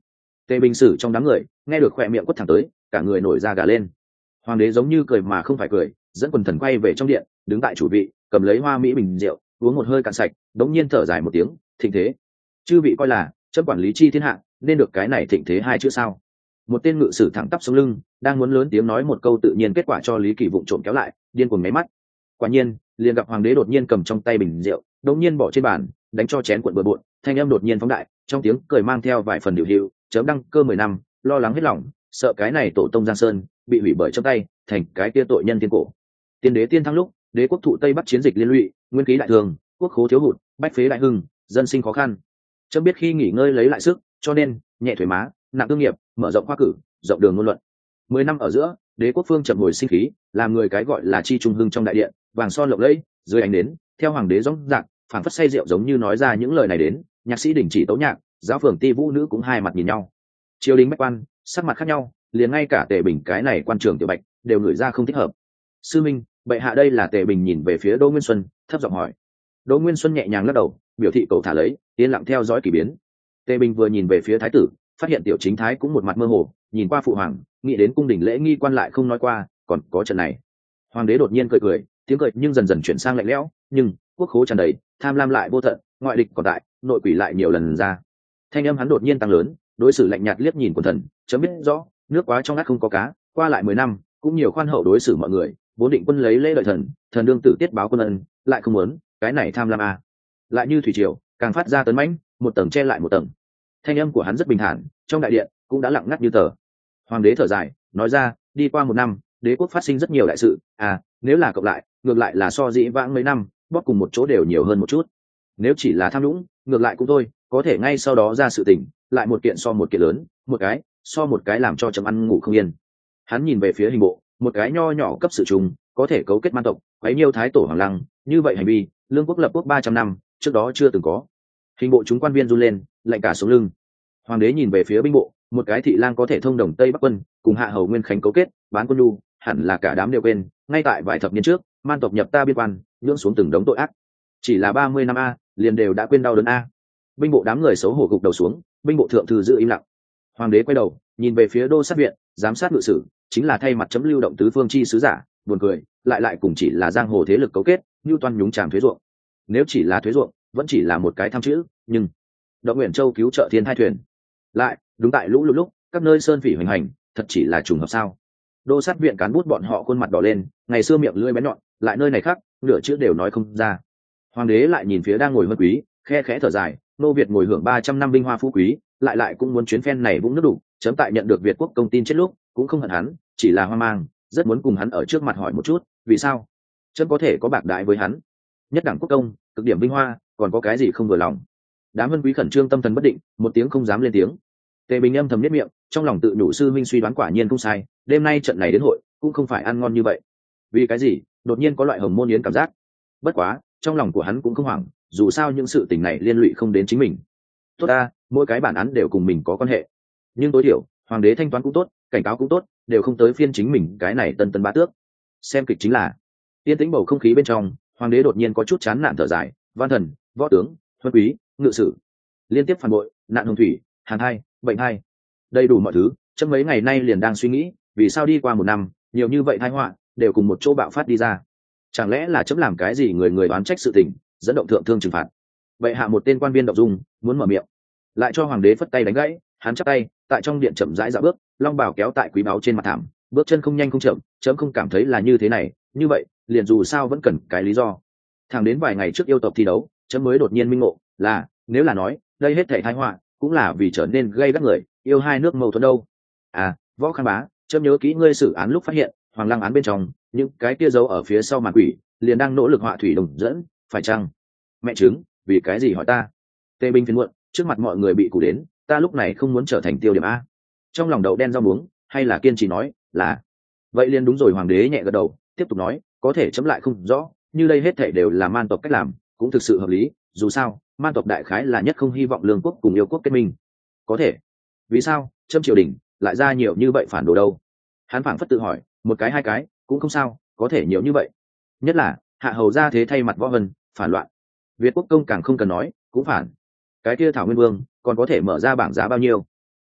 Tề Bình Sử trong đám người nghe được khỏe miệng quất thẳng tới, cả người nổi da gà lên. Hoàng đế giống như cười mà không phải cười, dẫn quần thần quay về trong điện, đứng tại chủ vị, cầm lấy hoa mỹ bình rượu, uống một hơi cạn sạch, đống nhiên thở dài một tiếng, thịnh thế. Chư vị coi là chấm quản lý chi thiên hạ, nên được cái này thịnh thế hai chữ sao? Một tên ngự sử thẳng tắp sống lưng, đang muốn lớn tiếng nói một câu tự nhiên kết quả cho Lý Kỳ vụng trộm kéo lại, điên cuồng máy mắt. Quả nhiên, liền gặp hoàng đế đột nhiên cầm trong tay bình rượu, đống nhiên bỏ trên bàn, đánh cho chén cuộn bừa bộn, thanh âm đột nhiên phóng đại, trong tiếng cười mang theo vài phần điệu hiệu, chấm đăng cơ mười năm, lo lắng hết lòng, sợ cái này tổ tông Giang Sơn bị hủy bởi trong tay, thành cái kia tội nhân thiên cổ. Tiên đế tiên thăng lúc, đế quốc thụ tây bắc chiến dịch liên lụy, nguyên khí đại thường, quốc khố thiếu hụt, bách phế đại hưng, dân sinh khó khăn. Chấm biết khi nghỉ ngơi lấy lại sức, cho nên nhẹ thuế má, nặng thương nghiệp, mở rộng khoa cử, rộng đường ngôn luận. Mười năm ở giữa, đế quốc phương chậm hồi sinh khí, làm người cái gọi là chi trung hưng trong đại điện, vàng son lộng lẫy, dưới ánh đến, theo hoàng đế rõng rạc, phảng phất say rượu giống như nói ra những lời này đến, nhạc sĩ đình chỉ tấu nhạc, giáo phường ti vũ nữ cũng hai mặt nhìn nhau. Triều đình bách quan, sắc mặt khác nhau, liền ngay cả Tề Bình cái này quan trường tiểu bạch đều ngửi ra không thích hợp. Sư minh, bệ hạ đây là Tề Bình nhìn về phía Đỗ Nguyên Xuân, thấp giọng hỏi. Đỗ Nguyên Xuân nhẹ nhàng lắc đầu, biểu thị cậu thả lấy, yên lặng theo dõi kỳ biến. Tề Bình vừa nhìn về phía thái tử, phát hiện tiểu chính thái cũng một mặt mơ hồ, nhìn qua phụ hoàng, nghĩ đến cung đình lễ nghi quan lại không nói qua, còn có trận này. Hoàng đế đột nhiên cười cười, tiếng cười nhưng dần dần chuyển sang lạnh lẽo, nhưng quốc khố tràn đầy, tham lam lại vô tận, ngoại địch còn tại, nội quỷ lại nhiều lần ra. Thanh âm hắn đột nhiên tăng lớn, đối xử lạnh nhạt liếc nhìn quần thần, chấm biết rõ, nước quá trong ngắt không có cá, qua lại mười năm, cũng nhiều khoan hậu đối xử mọi người, vốn định quân lấy lễ đợi thần, thần đương tử tiết báo quân ân, lại không muốn, cái này tham lam à. Lại như thủy triều, càng phát ra tấn mãnh, một tầng che lại một tầng. Thanh âm của hắn rất bình thản, trong đại điện cũng đã lặng ngắt như tờ. Hoàng đế thở dài, nói ra, đi qua một năm, đế quốc phát sinh rất nhiều đại sự, à, nếu là cộng lại, ngược lại là so dĩ vãng mấy năm, bóp cùng một chỗ đều nhiều hơn một chút. Nếu chỉ là tham nhũng, ngược lại cũng thôi, có thể ngay sau đó ra sự tình, lại một kiện so một kiện lớn, một cái so một cái làm cho chấm ăn ngủ không yên. Hắn nhìn về phía hình bộ, một cái nho nhỏ cấp sự trùng, có thể cấu kết man tộc, quấy nhiêu thái tổ hoàng lăng, như vậy hành vi, lương quốc lập quốc ba trăm năm, trước đó chưa từng có. Hình bộ chúng quan viên run lên, lạnh cả sống lưng. Hoàng đế nhìn về phía binh bộ, một cái thị lang có thể thông đồng tây bắc quân, cùng hạ hầu nguyên khánh cấu kết, bán quân nhu, hẳn là cả đám đều quên, ngay tại vài thập niên trước, man tộc nhập ta biên quan, nhưỡng xuống từng đống tội ác. Chỉ là ba mươi năm a, liền đều đã quên đau đớn a. Binh bộ đám người xấu hổ gục đầu xuống, binh bộ thượng thư giữ im lặng. Hoàng đế quay đầu, nhìn về phía đô sát viện, giám sát ngự sử, chính là thay mặt chấm lưu động tứ phương chi sứ giả, buồn cười, lại lại cùng chỉ là giang hồ thế lực cấu kết, như toan nhúng chàm thuế ruộng. Nếu chỉ là thuế ruộng, vẫn chỉ là một cái tham chữ, nhưng Động Uyển Châu cứu trợ thiên hai thuyền, lại đúng tại lũ lụt lúc, các nơi sơn phỉ hoành hành, thật chỉ là trùng hợp sao? Đô sát viện cán bút bọn họ khuôn mặt đỏ lên, ngày xưa miệng lưỡi bén nhọn, lại nơi này khác, nửa chữ đều nói không ra. Hoàng đế lại nhìn phía đang ngồi Vân Quý, khe khẽ thở dài, nô Việt ngồi hưởng ba trăm năm vinh hoa phú quý, lại lại cũng muốn chuyến phen này vũng nước đủ, chấm tại nhận được Việt quốc công tin chết lúc, cũng không hận hắn, chỉ là hoang mang, rất muốn cùng hắn ở trước mặt hỏi một chút, vì sao? Chấm có thể có bạc đãi với hắn. Nhất đẳng quốc công, cực điểm vinh hoa, còn có cái gì không vừa lòng? Đám Vân Quý khẩn trương tâm thần bất định, một tiếng không dám lên tiếng. Tề Bình âm thầm nhếch miệng, trong lòng tự nhủ sư minh suy đoán quả nhiên không sai, đêm nay trận này đến hội, cũng không phải ăn ngon như vậy. Vì cái gì? Đột nhiên có loại hồng môn yến cảm giác. Bất quá, trong lòng của hắn cũng không hoảng, dù sao những sự tình này liên lụy không đến chính mình. Tốt ta, mỗi cái bản án đều cùng mình có quan hệ. Nhưng tối thiểu, hoàng đế thanh toán cũng tốt, cảnh cáo cũng tốt, đều không tới phiên chính mình cái này tân tân bá tước. Xem kịch chính là yên tĩnh bầu không khí bên trong, hoàng đế đột nhiên có chút chán nản thở dài, văn thần, võ tướng, huân quý, ngự sử, liên tiếp phản bội, nạn hồng thủy, hàn hai, bệnh hai, đầy đủ mọi thứ. Chấm mấy ngày nay liền đang suy nghĩ, vì sao đi qua một năm, nhiều như vậy tai họa đều cùng một chỗ bạo phát đi ra. Chẳng lẽ là chấm làm cái gì người người đoán trách sự tình, dẫn động thượng thương trừng phạt? Vậy hạ một tên quan viên động dung, muốn mở miệng, lại cho hoàng đế phất tay đánh gãy. Hắn chắp tay, tại trong điện chậm rãi dạo bước, long bào kéo tại quý báu trên mặt thảm, bước chân không nhanh không chậm, chấm không cảm thấy là như thế này, như vậy liền dù sao vẫn cần cái lý do. Thẳng đến vài ngày trước yêu tộc thi đấu, chấm mới đột nhiên minh ngộ, là nếu là nói đây hết thảy tai họa cũng là vì trở nên gây gắt người yêu hai nước mâu thuẫn đâu. À, Võ Khang bá, chấm nhớ kỹ ngươi xử án lúc phát hiện hoàng lăng án bên trong những cái kia giấu ở phía sau màn quỷ liền đang nỗ lực họa thủy đồng dẫn, phải chăng? Mẹ chứng, vì cái gì hỏi ta? Tề Bình phiền muộn, trước mặt mọi người bị củ đến, ta lúc này không muốn trở thành tiêu điểm a. Trong lòng đậu đen rau muống, hay là kiên trì nói là vậy liền đúng rồi. Hoàng đế nhẹ gật đầu, tiếp tục nói, có thể chấm lại không rõ, như đây hết thảy đều là man tộc cách làm, cũng thực sự hợp lý, dù sao man tộc đại khái là nhất không hy vọng lương quốc cùng yêu quốc kết minh. Có thể vì sao chấm triều đình lại ra nhiều như vậy phản đồ đâu? Hắn phảng phất tự hỏi, một cái hai cái cũng không sao, có thể nhiều như vậy. Nhất là hạ hầu ra thế thay mặt võ vân phản loạn, Việt quốc công càng không cần nói, cũng phản. Cái kia Thảo Nguyên Vương còn có thể mở ra bảng giá bao nhiêu?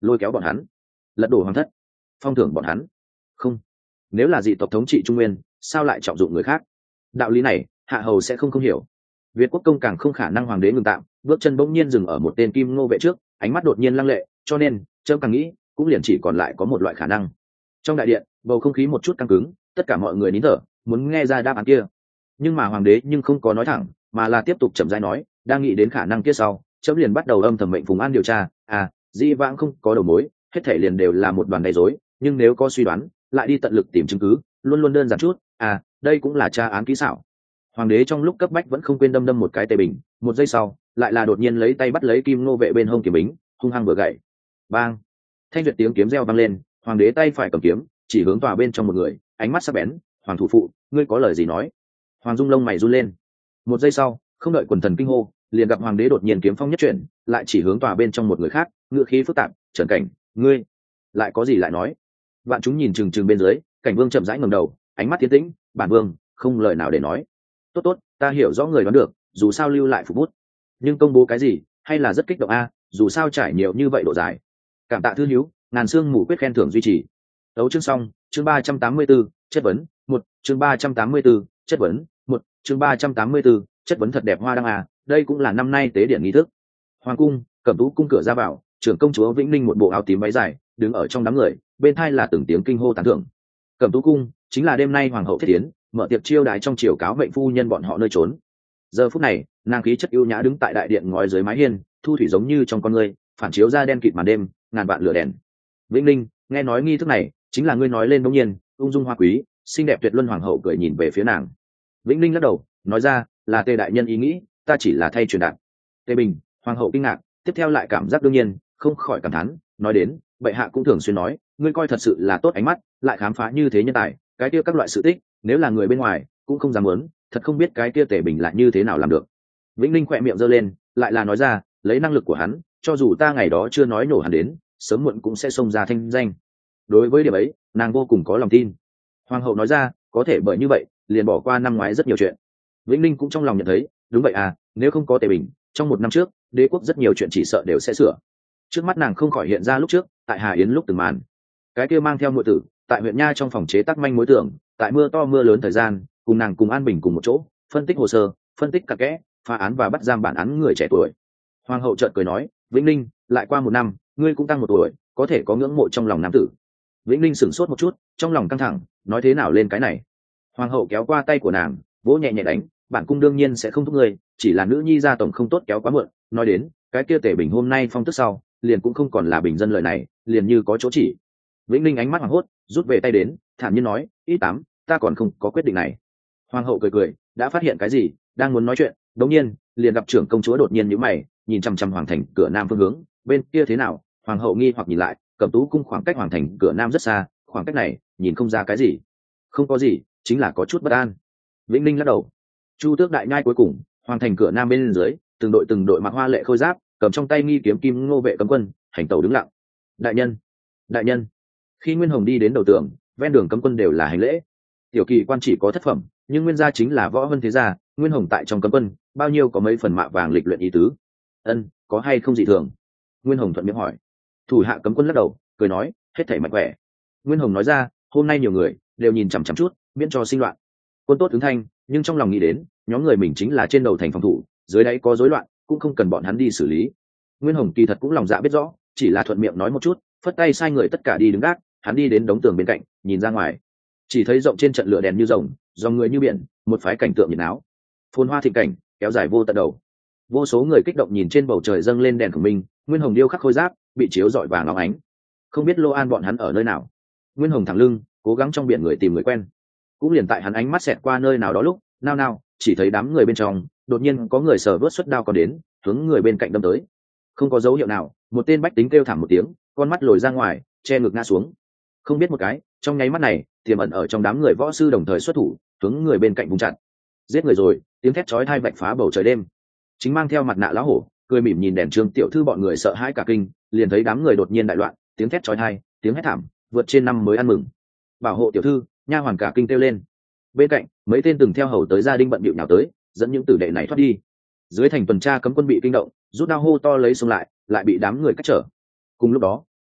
lôi kéo bọn hắn, lật đổ hoàng thất, phong thưởng bọn hắn. Không, nếu là dị tộc thống trị trung nguyên, sao lại trọng dụng người khác? Đạo lý này hạ hầu sẽ không không hiểu. Việt quốc công càng không khả năng hoàng đế ngừng tạm, bước chân bỗng nhiên dừng ở một tên kim ngô vệ trước, ánh mắt đột nhiên lăng lệ, cho nên trâm càng nghĩ cũng liền chỉ còn lại có một loại khả năng. Trong đại điện bầu không khí một chút căng cứng, tất cả mọi người nín thở muốn nghe ra đáp án kia, nhưng mà hoàng đế nhưng không có nói thẳng, mà là tiếp tục chậm rãi nói, đang nghĩ đến khả năng kia sau, trẫm liền bắt đầu âm thầm mệnh Phùng An điều tra. À, di vãng không có đầu mối, hết thể liền đều là một đoàn gây rối, nhưng nếu có suy đoán lại đi tận lực tìm chứng cứ, luôn luôn đơn giản chút. À, đây cũng là tra án kỹ xảo. Hoàng đế trong lúc cấp bách vẫn không quên đâm đâm một cái tề bình, một giây sau lại là đột nhiên lấy tay bắt lấy kim ngô vệ bên hông kiếm bính, hung hăng vừa gậy. Bang! Thanh duyệt tiếng kiếm reo vang lên, hoàng đế tay phải cầm kiếm chỉ hướng tòa bên trong một người, ánh mắt sắc bén. Hoàng thủ phụ, ngươi có lời gì nói? Hoàng Dung lông mày run lên. Một giây sau, không đợi quần thần kinh hô, liền gặp hoàng đế đột nhiên kiếm phong nhất chuyển, lại chỉ hướng tòa bên trong một người khác, ngựa khí phức tạp. Trần Cảnh, ngươi lại có gì lại nói? Vạn chúng nhìn chừng chừng bên dưới, Cảnh Vương chậm rãi ngẩng đầu, ánh mắt tiến tĩnh. Bản vương không lời nào để nói. Tốt tốt, ta hiểu rõ người đoán được, dù sao lưu lại phục bút, nhưng công bố cái gì hay là rất kích động a, dù sao trải nhiều như vậy độ dài. Cảm tạ thư hiếu, ngàn xương mù quyết khen thưởng duy trì. Đấu chương xong, chương ba trăm tám mươi 384, chất vấn một, chương ba trăm tám mươi 384, chất vấn một, chương ba trăm tám mươi 384, chất vấn thật đẹp hoa đăng à, đây cũng là năm nay tế điện nghi thức. Hoàng cung, Cẩm Tú cung cửa ra vào, trưởng công chúa Vĩnh Ninh một bộ áo tím váy dài, đứng ở trong đám người, bên thai là từng tiếng kinh hô tán thưởng. Cẩm Tú cung chính là đêm nay hoàng hậu thiết tiến mở tiệc chiêu đãi trong triều cáo mệnh phu nhân bọn họ nơi trốn. Giờ phút này, nàng khí chất ưu nhã đứng tại đại điện ngói dưới mái hiên, thu thủy giống như trong con người, phản chiếu ra đen kịt màn đêm, ngàn vạn lửa đèn. Vĩnh Ninh, nghe nói nghi thức này chính là ngươi nói lên bỗng nhiên, ung dung hoa quý, xinh đẹp tuyệt luân hoàng hậu cười nhìn về phía nàng. Vĩnh Ninh lắc đầu, nói ra, là Tề đại nhân ý nghĩ, ta chỉ là thay truyền đạt. Tề Bình, hoàng hậu kinh ngạc, tiếp theo lại cảm giác đương nhiên, không khỏi cảm thán, nói đến, bệ hạ cũng thường xuyên nói, ngươi coi thật sự là tốt ánh mắt, lại khám phá như thế nhân tài, cái kia các loại sự tích, nếu là người bên ngoài cũng không dám muốn, thật không biết cái kia Tề Bình lại như thế nào làm được. Vĩnh Ninh khỏe miệng giơ lên, lại là nói ra, lấy năng lực của hắn, cho dù ta ngày đó chưa nói nổ hắn đến, sớm muộn cũng sẽ xông ra thanh danh. Đối với điểm ấy, nàng vô cùng có lòng tin. Hoàng hậu nói ra, có thể bởi như vậy liền bỏ qua năm ngoái rất nhiều chuyện. Vĩnh Ninh cũng trong lòng nhận thấy, đúng vậy à, nếu không có Tề Bình, trong một năm trước đế quốc rất nhiều chuyện chỉ sợ đều sẽ sửa. Trước mắt nàng không khỏi hiện ra lúc trước tại Hà Yến lúc từng màn, cái kia mang theo nội tử tại huyện nha trong phòng chế tác manh mối tưởng, tại mưa to mưa lớn thời gian cùng nàng cùng An Bình cùng một chỗ phân tích hồ sơ, phân tích cặn kẽ, phá án và bắt giam bản án người trẻ tuổi. Hoàng hậu chợt cười nói, Vĩnh Ninh, lại qua một năm ngươi cũng tăng một tuổi, có thể có ngưỡng mộ trong lòng nam tử. Vĩnh Ninh sửng sốt một chút, trong lòng căng thẳng, nói thế nào lên cái này. Hoàng hậu kéo qua tay của nàng, vỗ nhẹ nhẹ đánh, bản cung đương nhiên sẽ không thúc ngươi, chỉ là nữ nhi gia tổng không tốt kéo quá muộn. Nói đến cái kia Tề Bình hôm nay phong tức sau, liền cũng không còn là bình dân lời này, liền như có chỗ chỉ. Vĩnh Ninh ánh mắt hoảng hốt, rút về tay đến, thản nhiên nói, ít tám, ta còn không có quyết định này. Hoàng hậu cười cười, đã phát hiện cái gì, đang muốn nói chuyện, đống nhiên liền gặp trưởng công chúa đột nhiên nhíu mày, nhìn chăm chăm hoàng thành cửa nam phương hướng, bên kia thế nào? Hoàng hậu nghi hoặc nhìn lại, Cẩm Tú cung khoảng cách hoàng thành cửa nam rất xa, khoảng cách này nhìn không ra cái gì. Không có gì, chính là có chút bất an. Vĩnh Ninh lắc đầu. Chu tước đại nhai cuối cùng, hoàng thành cửa nam bên dưới, từng đội từng đội mặc hoa lệ khôi giáp, cầm trong tay nghi kiếm kim ngô vệ cấm quân, hành tẩu đứng lặng. Đại nhân, đại nhân. Khi Nguyên Hồng đi đến đầu tường, ven đường cấm quân đều là hành lễ. Tiểu kỳ quan chỉ có thất phẩm, nhưng nguyên gia chính là võ vân thế gia, Nguyên Hồng tại trong cấm quân, bao nhiêu có mấy phần mạ vàng lịch luyện ý tứ. Ân, có hay không dị thường? Nguyên Hồng thuận miệng hỏi. Thủ hạ cấm quân lắc đầu, cười nói, hết thảy mạnh khỏe. Nguyên Hồng nói ra, hôm nay nhiều người đều nhìn chằm chằm chút, miễn cho sinh loạn. Quân tốt ứng thanh, nhưng trong lòng nghĩ đến, nhóm người mình chính là trên đầu thành phòng thủ, dưới đáy có rối loạn, cũng không cần bọn hắn đi xử lý. Nguyên Hồng kỳ thật cũng lòng dạ biết rõ, chỉ là thuận miệng nói một chút, phất tay sai người tất cả đi đứng gác, hắn đi đến đống tường bên cạnh, nhìn ra ngoài, chỉ thấy rộng trên trận lửa đèn như rồng, dòng người như biển, một phái cảnh tượng nhiệt náo, phồn hoa thịnh cảnh, kéo dài vô tận đầu. Vô số người kích động nhìn trên bầu trời dâng lên đèn của mình, Nguyên Hồng điêu khắc khôi giáp, bị chiếu rọi vàng óng ánh. Không biết Lô An bọn hắn ở nơi nào. Nguyên Hồng thẳng lưng, cố gắng trong biển người tìm người quen. Cũng liền tại hắn ánh mắt xẹt qua nơi nào đó lúc, nao nao, chỉ thấy đám người bên trong, đột nhiên có người sờ vớt xuất đao còn đến, hướng người bên cạnh đâm tới. Không có dấu hiệu nào, một tên bách tính kêu thảm một tiếng, con mắt lồi ra ngoài, che ngực ngã xuống. Không biết một cái, trong nháy mắt này, tiềm ẩn ở trong đám người võ sư đồng thời xuất thủ, hướng người bên cạnh vùng chặn. Giết người rồi, tiếng thét chói tai vạch phá bầu trời đêm. Chính mang theo mặt nạ lão hổ, cười mỉm nhìn đèn Trương tiểu thư bọn người sợ hãi cả kinh, liền thấy đám người đột nhiên đại loạn, tiếng thét chói tai, tiếng hét thảm, vượt trên năm mới ăn mừng. Bảo hộ tiểu thư, nha hoàn cả kinh kêu lên. Bên cạnh, mấy tên từng theo hầu tới gia đình bận bịu nhào tới, dẫn những tử đệ này thoát đi. Dưới thành tuần tra cấm quân bị kinh động, rút đao hô to lấy xông lại, lại bị đám người cách trở. Cùng lúc đó,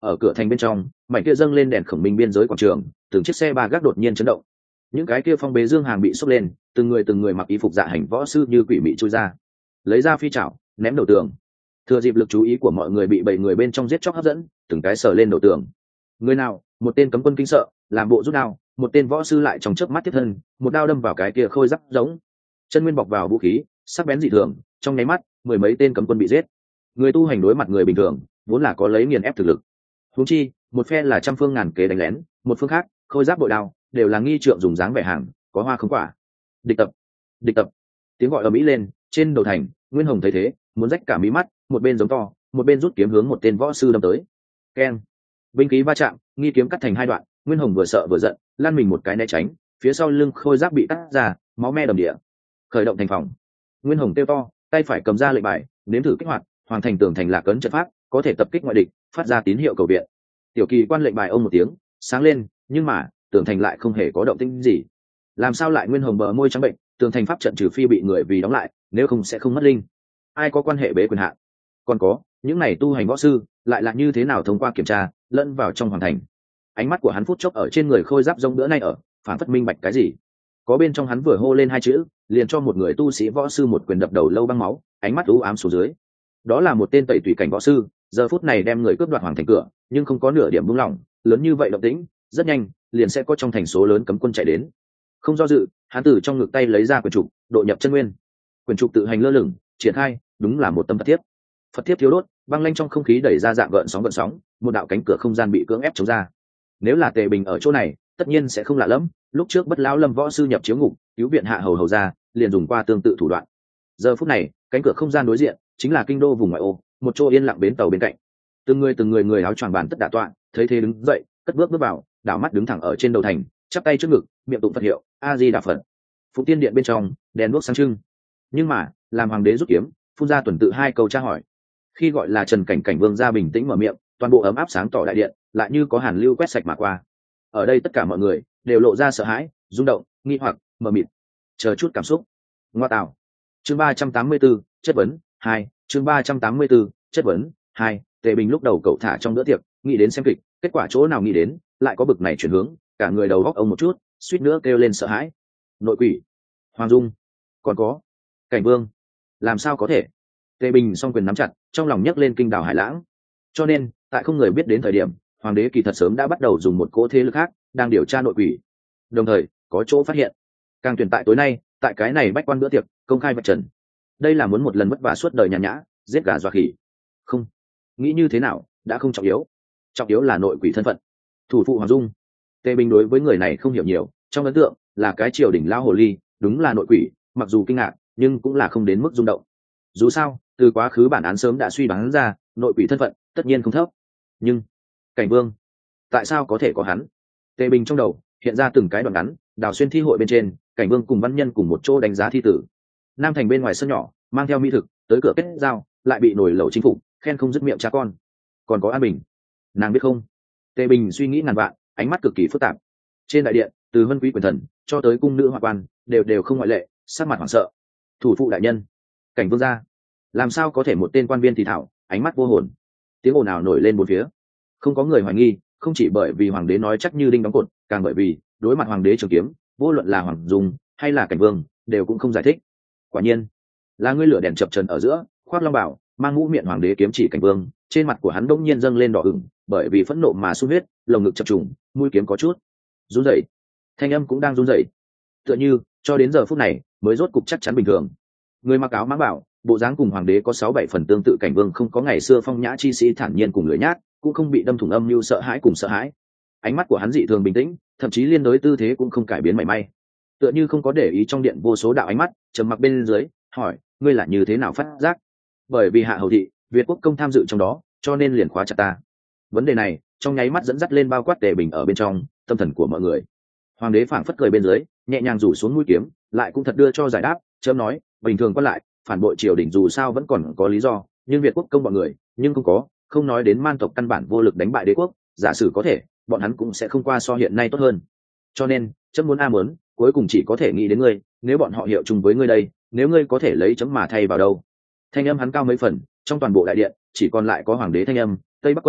ở cửa thành bên trong mảnh kia dâng lên đèn khổng minh biên giới quảng trường, từng chiếc xe ba gác đột nhiên chấn động, những cái kia phong bế dương hàng bị xốc lên, từng người từng người mặc y phục dạ hành võ sư như quỷ mị chui ra, lấy ra phi chảo ném đầu tường. Thừa dịp lực chú ý của mọi người bị bảy người bên trong giết chóc hấp dẫn, từng cái sờ lên đầu tường. Người nào? Một tên cấm quân kinh sợ, làm bộ rút đao, một tên võ sư lại trong chớp mắt tiếp thân, một đao đâm vào cái kia khôi giáp giống. Chân nguyên bọc vào vũ khí, sắc bén dị thường, trong nháy mắt, mười mấy tên cấm quân bị giết. Người tu hành đối mặt người bình thường, vốn là có lấy nghiền ép thực lực. Huống chi, một phe là trăm phương ngàn kế đánh lén, một phương khác, khôi giáp bội đao, đều là nghi trượng dùng dáng vẻ hàng, có hoa không quả. Địch tập, địch tập. Tiếng gọi ầm ĩ lên, trên đầu thành, Nguyên Hồng thấy thế, muốn rách cả mí mắt, một bên giống to, một bên rút kiếm hướng một tên võ sư đâm tới. Keng! Binh khí va chạm, nghi kiếm cắt thành hai đoạn, Nguyên Hồng vừa sợ vừa giận, lăn mình một cái né tránh, phía sau lưng khôi giáp bị cắt ra, máu me đầm địa. Khởi động thành phòng. Nguyên Hồng kêu to, tay phải cầm ra lệnh bài, nếm thử kích hoạt, hoàn thành tường thành lạc ấn trận pháp, có thể tập kích ngoại địch, phát ra tín hiệu cầu viện. Tiểu Kỳ quan lệnh bài ông một tiếng, sáng lên, nhưng mà tường thành lại không hề có động tĩnh gì. Làm sao lại? Nguyên Hồng bờ môi trắng bệnh, tường thành pháp trận trừ phi bị người vì đóng lại, nếu không sẽ không mất linh. Ai có quan hệ bế quyền hạn? Còn có, những này tu hành võ sư lại là như thế nào thông qua kiểm tra lẫn vào trong hoàng thành? Ánh mắt của hắn phút chốc ở trên người khôi giáp rông bữa nay ở phản phất minh bạch cái gì. Có bên trong hắn vừa hô lên hai chữ, liền cho một người tu sĩ võ sư một quyền đập đầu lâu băng máu, ánh mắt u ám xuống dưới. Đó là một tên tẩy tùy cảnh võ sư, giờ phút này đem người cướp đoạt hoàng thành cửa, nhưng không có nửa điểm buông lỏng, lớn như vậy động tĩnh, rất nhanh liền sẽ có trong thành số lớn cấm quân chạy đến. Không do dự, hắn từ trong ngực tay lấy ra quyền trục, độ nhập chân nguyên. Quyền trục tự hành lơ lửng, triển khai, đúng là một tâm Phật thiếp. Phật thiếp thiếu đốt, băng lanh trong không khí đẩy ra dạng gợn sóng gợn sóng, một đạo cánh cửa không gian bị cưỡng ép chống ra. Nếu là Tề Bình ở chỗ này, tất nhiên sẽ không lạ lẫm, lúc trước Bất Lão Lâm võ sư nhập chiếu ngục, cứu viện hạ hầu hầu ra, liền dùng qua tương tự thủ đoạn. Giờ phút này, cánh cửa không gian đối diện chính là kinh đô vùng ngoại ô, một chỗ yên lặng bến tàu bên cạnh. Từng người từng người người áo choàng bàn tất đả tọa, thấy thế đứng dậy, cất bước bước vào, đảo mắt đứng thẳng ở trên đầu thành, chắp tay trước ngực, miệng tụng Phật hiệu, A Di Đà Phật. Phụng Tiên điện bên trong, đèn đuốc sáng trưng. Nhưng mà, làm hoàng đế rút kiếm, phun ra tuần tự hai câu tra hỏi. Khi gọi là Trần Cảnh Cảnh Vương ra bình tĩnh mở miệng, toàn bộ ấm áp sáng tỏ đại điện, lại như có hàn lưu quét sạch mà qua. Ở đây tất cả mọi người đều lộ ra sợ hãi, rung động, nghi hoặc, mờ mịt, chờ chút cảm xúc. Ngoa tạo. Chương ba trăm tám mươi 34, chất vấn hai. Chương ba trăm tám mươi 34, chất vấn hai. Tề Bình lúc đầu cậu thả trong bữa tiệc, nghĩ đến xem kịch, kết quả chỗ nào nghĩ đến, lại có bực này chuyển hướng, cả người đầu góc ông một chút, suýt nữa kêu lên sợ hãi. Nội quỷ, Hoàng Dung, còn có Cảnh Vương, làm sao có thể? Tề Bình song quyền nắm chặt, trong lòng nhấc lên kinh đảo hải lãng. Cho nên, tại không người biết đến thời điểm, hoàng đế kỳ thật sớm đã bắt đầu dùng một cỗ thế lực khác đang điều tra nội quỷ, đồng thời có chỗ phát hiện. Càng tuyển tại tối nay, tại cái này bách quan bữa tiệc công khai vạch trần, đây là muốn một lần vất vả suốt đời nhàn nhã, giết gà dọa khỉ. Không, nghĩ như thế nào đã không trọng yếu, trọng yếu là nội quỷ thân phận. Thủ phụ Hoàng Dung. Tề Bình đối với người này không hiểu nhiều, trong ấn tượng là cái triều đình lao hồ ly, đúng là nội quỷ, mặc dù kinh ngạc nhưng cũng là không đến mức rung động. Dù sao, từ quá khứ bản án sớm đã suy đoán ra nội quỷ thân phận tất nhiên không thấp. Nhưng Cảnh Vương, tại sao có thể có hắn? Tề Bình trong đầu hiện ra từng cái đoạn ngắn, đào xuyên thi hội bên trên, Cảnh Vương cùng văn nhân cùng một chỗ đánh giá thi tử. Nam thành bên ngoài sân nhỏ, mang theo mỹ thực tới cửa kết giao, lại bị nổi lẩu chính phủ khen không dứt miệng cha con. Còn có An Bình, nàng biết không? Tề Bình suy nghĩ ngàn vạn, ánh mắt cực kỳ phức tạp. Trên đại điện, từ vân quý quyền thần cho tới cung nữ hoa quan, đều đều không ngoại lệ, sắc mặt hoảng sợ. Thủ phụ đại nhân, Cảnh Vương gia, làm sao có thể một tên quan viên thì thảo, ánh mắt vô hồn. Tiếng ồn ào nổi lên bốn phía, không có người hoài nghi, không chỉ bởi vì hoàng đế nói chắc như đinh đóng cột, càng bởi vì đối mặt hoàng đế trường kiếm, vô luận là Hoàng Dung hay là Cảnh Vương, đều cũng không giải thích. Quả nhiên là ngươi lửa đèn chập trần ở giữa, khoác long bảo, mang mũ miệng hoàng đế kiếm chỉ Cảnh Vương, trên mặt của hắn đông nhiên dâng lên đỏ ửng, bởi vì phẫn nộ mà sung huyết, lồng ngực chập trùng, mũi kiếm có chút run rẩy, thanh âm cũng đang run rẩy, tựa như cho đến giờ phút này mới rốt cục chắc chắn bình thường. Người mặc áo mãng bảo, bộ dáng cùng hoàng đế có sáu bảy phần tương tự. Cảnh Vương không có ngày xưa phong nhã chi sĩ thản nhiên cùng lưỡi nhát, cũng không bị đâm thủng âm mưu sợ hãi cùng sợ hãi. Ánh mắt của hắn dị thường bình tĩnh, thậm chí liên đối tư thế cũng không cải biến mảy may, tựa như không có để ý trong điện vô số đạo ánh mắt. Trầm mặc bên dưới, hỏi: ngươi là như thế nào phát giác? Bởi vì hạ hầu thị, Việt quốc công tham dự trong đó, cho nên liền khóa chặt ta. Vấn đề này trong nháy mắt dẫn dắt lên bao quát Tề Bình ở bên trong tâm thần của mọi người. Hoàng đế phảng phất cười bên dưới, nhẹ nhàng rủ xuống mũi kiếm, lại cũng thật đưa cho giải đáp. Chớm nói: bình thường quan lại phản bội triều đình dù sao vẫn còn có lý do, nhưng Việt quốc công bọn người nhưng không có, không nói đến man tộc căn bản vô lực đánh bại đế quốc, giả sử có thể, bọn hắn cũng sẽ không qua so hiện nay tốt hơn. Cho nên chấm muốn a muốn, cuối cùng chỉ có thể nghĩ đến ngươi, nếu bọn họ hiệu chung với ngươi đây, nếu ngươi có thể lấy chấm mà thay vào đâu. Thanh âm hắn cao mấy phần, trong toàn bộ đại điện chỉ còn lại có hoàng đế thanh âm: Tây Bắc quân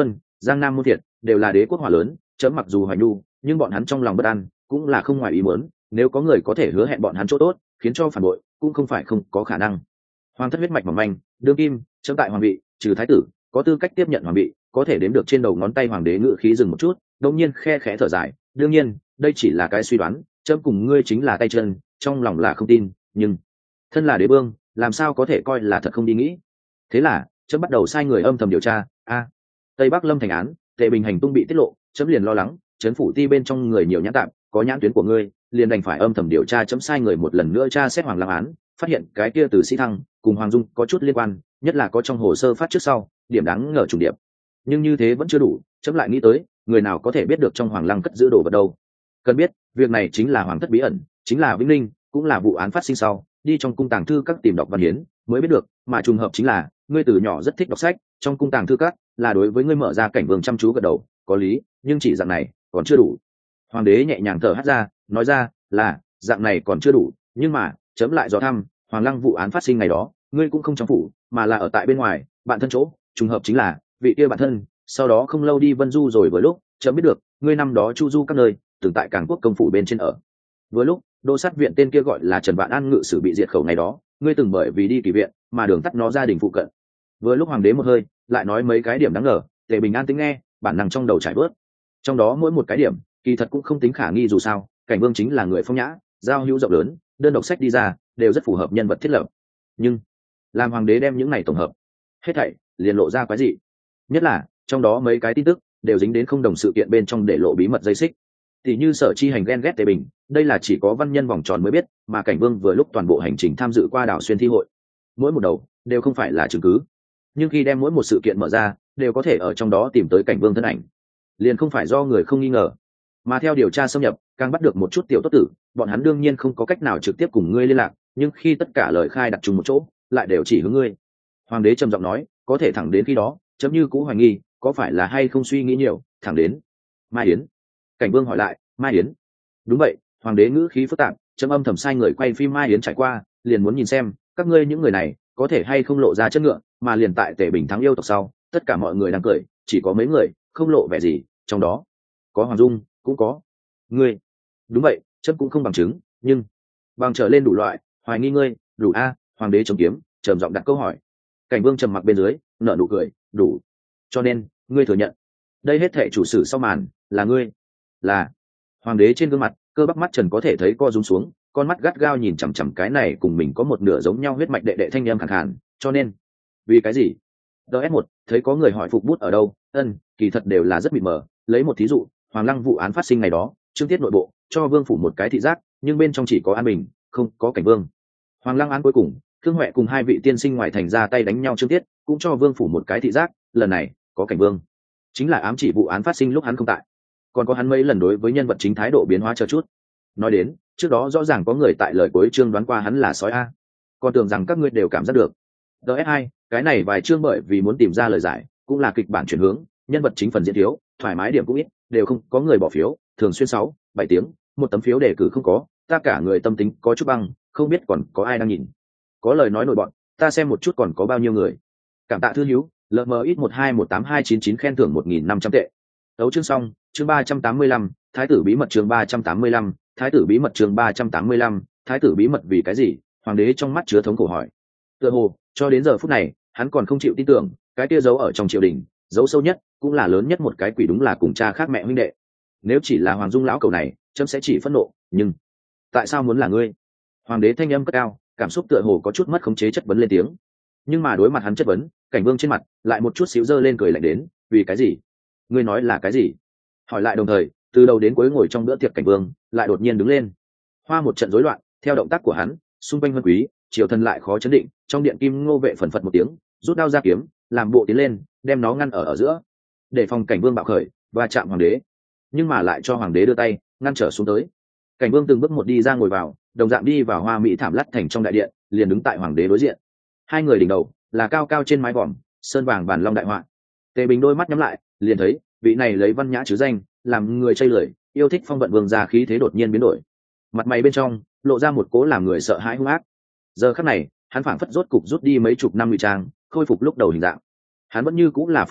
Giang Nam môn thiệt đều là đế quốc hỏa lớn, chấm mặc dù hoài nhu nhưng bọn hắn trong lòng bất an cũng là không ngoài ý muốn, nếu có người có thể hứa hẹn bọn hắn chỗ tốt khiến cho phản bội cũng không phải không có khả năng. Hoàng thất huyết mạch mỏng manh, đương kim chấm tại hoàng vị trừ thái tử có tư cách tiếp nhận hoàng vị có thể đếm được trên đầu ngón tay. Hoàng đế ngự khí dừng một chút, đột nhiên khe khẽ thở dài, đương nhiên đây chỉ là cái suy đoán, chấm cùng ngươi chính là tay chân, trong lòng là không tin, nhưng thân là đế vương làm sao có thể coi là thật không đi nghĩ. Thế là chấm bắt đầu sai người âm thầm điều tra. A, Tây Bắc Lâm thành án, Tề Bình hành tung bị tiết lộ, chấm liền lo lắng trấn phủ ti bên trong người nhiều nhãn tạm, có nhãn tuyến của ngươi, liền đành phải âm thầm điều tra. Chấm sai người một lần nữa tra xét Hoàng Lăng án, phát hiện cái kia từ Sĩ Thăng cùng Hoàng Dung có chút liên quan, nhất là có trong hồ sơ phát trước sau điểm đáng ngờ trùng điệp. Nhưng như thế vẫn chưa đủ, chấm lại nghĩ tới người nào có thể biết được trong Hoàng Lăng cất giữ đồ vật đâu. Cần biết việc này chính là hoàng thất bí ẩn, chính là Vĩnh Linh cũng là vụ án phát sinh sau đi trong cung tàng thư các tìm đọc văn hiến mới biết được, mà trùng hợp chính là ngươi từ nhỏ rất thích đọc sách, trong cung tàng thư các là đối với ngươi mở ra cảnh vương chăm chú gật đầu, có lý, nhưng chỉ dạng này còn chưa đủ. Hoàng đế nhẹ nhàng thở hắt ra, nói ra là dạng này còn chưa đủ, nhưng mà chấm lại dò thăm Hoàng Lăng vụ án phát sinh ngày đó ngươi cũng không trong phủ mà là ở tại bên ngoài bạn thân chỗ, trùng hợp chính là vị kia bạn thân sau đó không lâu đi Vân Du rồi, vừa lúc chấm biết được ngươi năm đó chu du các nơi từng tại Cảng Quốc công phủ bên trên ở. Vừa lúc đô sát viện tên kia gọi là Trần Vạn An ngự sử bị diệt khẩu ngày đó ngươi từng bởi vì đi kỳ viện mà đường tắt nó gia đình phụ cận. Vừa lúc hoàng đế một hơi lại nói mấy cái điểm đáng ngờ, Tề Bình An tính nghe bản năng trong đầu trải bớt, trong đó mỗi một cái điểm kỳ thật cũng không tính khả nghi, dù sao cảnh vương chính là người phong nhã giao hữu rộng lớn, đơn độc sách đi ra đều rất phù hợp nhân vật thiết lập. Nhưng làm hoàng đế đem những này tổng hợp hết thảy liền lộ ra quái dị, nhất là trong đó mấy cái tin tức đều dính đến không đồng sự kiện bên trong để lộ bí mật dây xích. Thì như Sở Chi Hành ghen ghét Tề Bình, đây là chỉ có văn nhân vòng tròn mới biết, mà cảnh vương vừa lúc toàn bộ hành trình tham dự qua đảo xuyên thi hội, mỗi một đầu đều không phải là chứng cứ, nhưng khi đem mỗi một sự kiện mở ra đều có thể ở trong đó tìm tới cảnh vương thân ảnh, liền không phải do người không nghi ngờ. Mà theo điều tra xâm nhập càng bắt được một chút tiểu tốt tử, bọn hắn đương nhiên không có cách nào trực tiếp cùng ngươi liên lạc, nhưng khi tất cả lời khai đặt chung một chỗ lại đều chỉ hướng ngươi. Hoàng đế trầm giọng nói, có thể thẳng đến khi đó chấm như cũ hoài nghi có phải là hay không suy nghĩ nhiều, thẳng đến Mai Yến. Cảnh vương hỏi lại, Mai Yến? Đúng vậy. Hoàng đế ngữ khí phức tạp, chấm âm thầm sai người quay phim Mai Yến trải qua, liền muốn nhìn xem các ngươi những người này có thể hay không lộ ra chất ngựa, mà liền tại Tề Bình thắng yêu tộc sau tất cả mọi người đang cười, chỉ có mấy người không lộ vẻ gì, trong đó có Hoàng Dung, cũng có ngươi. Đúng vậy, chấm cũng không bằng chứng, nhưng bằng trở lên đủ loại hoài nghi ngươi đủ a. Hoàng đế chống kiếm trầm giọng đặt câu hỏi. Cảnh vương trầm mặc bên dưới nở nụ cười, đủ. Cho nên ngươi thừa nhận đây hết thệ chủ sử sau màn là ngươi? Là. Hoàng đế trên gương mặt cơ bắp mắt trần có thể thấy co rúm xuống, con mắt gắt gao nhìn chằm chằm cái này cùng mình có một nửa giống nhau huyết mạch đệ đệ thanh em khẳng khàn. Cho nên vì cái gì? ds một thấy có người hỏi phục bút ở đâu, ân kỳ thật đều là rất mịt mờ. Lấy một thí dụ, Hoàng Lăng vụ án phát sinh ngày đó trương tiết nội bộ cho vương phủ một cái thị giác, nhưng bên trong chỉ có An Bình, không có cảnh vương. Hoàng Lăng án cuối cùng Thương Huệ cùng hai vị tiên sinh ngoài thành ra tay đánh nhau trương tiết cũng cho vương phủ một cái thị giác, lần này có cảnh vương chính là ám chỉ vụ án phát sinh lúc hắn không tại. Còn có hắn mấy lần đối với nhân vật chính thái độ biến hóa chờ chút. Nói đến trước đó rõ ràng có người tại lời cuối chương đoán qua hắn là sói a, còn tưởng rằng các ngươi đều cảm giác được. ds hai cái này vài chương bởi vì muốn tìm ra lời giải, cũng là kịch bản chuyển hướng, nhân vật chính phần diễn thiếu, thoải mái điểm cũng ít, đều không có người bỏ phiếu, thường xuyên sáu bảy tiếng một tấm phiếu đề cử không có, ta cả người tâm tính có chút băng, không biết còn có ai đang nhìn. Có lời nói nổi bọn, ta xem một chút còn có bao nhiêu người. Cảm tạ thư hữu lm một hai một tám hai chín chín khen thưởng một nghìn năm trăm tệ. Tấu chương xong, chương ba trăm tám mươi lăm, thái tử bí mật chương ba trăm tám mươi lăm, thái tử bí mật chương ba trăm tám mươi lăm, thái tử bí mật vì cái gì? Hoàng đế trong mắt chứa thống khổ hỏi. Tựa hồ cho đến giờ phút này hắn còn không chịu tin tưởng, cái kia giấu ở trong triều đình, giấu sâu nhất cũng là lớn nhất một cái quỷ đúng là cùng cha khác mẹ huynh đệ. Nếu chỉ là Hoàng Dung lão cầu này, chấm sẽ chỉ phẫn nộ, nhưng tại sao muốn là ngươi? Hoàng đế thanh âm cất cao, cảm xúc tựa hồ có chút mất khống chế chất vấn lên tiếng. Nhưng mà đối mặt hắn chất vấn, cảnh vương trên mặt lại một chút xíu dơ lên cười lạnh đến, vì cái gì? Ngươi nói là cái gì? Hỏi lại đồng thời, từ đầu đến cuối ngồi trong bữa tiệc cảnh vương lại đột nhiên đứng lên. Hoa một trận rối loạn, theo động tác của hắn, xung quanh vân quý, triều thần lại khó chấn định, trong điện kim ngô vệ phần phật một tiếng, rút đao ra kiếm, làm bộ tiến lên, đem nó ngăn ở ở giữa, để phòng cảnh vương bạo khởi và chạm hoàng đế, nhưng mà lại cho hoàng đế đưa tay ngăn trở xuống tới. Cảnh vương từng bước một đi ra ngồi vào, đồng dạng đi vào hoa mỹ thảm lắt thành trong đại điện, liền đứng tại hoàng đế đối diện. Hai người đỉnh đầu là cao cao trên mái vòm sơn vàng bàn long đại họa. Tề Bình đôi mắt nhắm lại, liền thấy vị này lấy văn nhã chứ danh, làm người chây lười, yêu thích phong vận vương gia khí thế đột nhiên biến đổi, mặt mày bên trong lộ ra một cố làm người sợ hãi hung ác. Giờ khắc này hắn phảng phất rốt cục rút đi mấy chục năm ngụy trang, khôi phục lúc đầu hình dạng. Hắn vẫn như cũng là phong nhã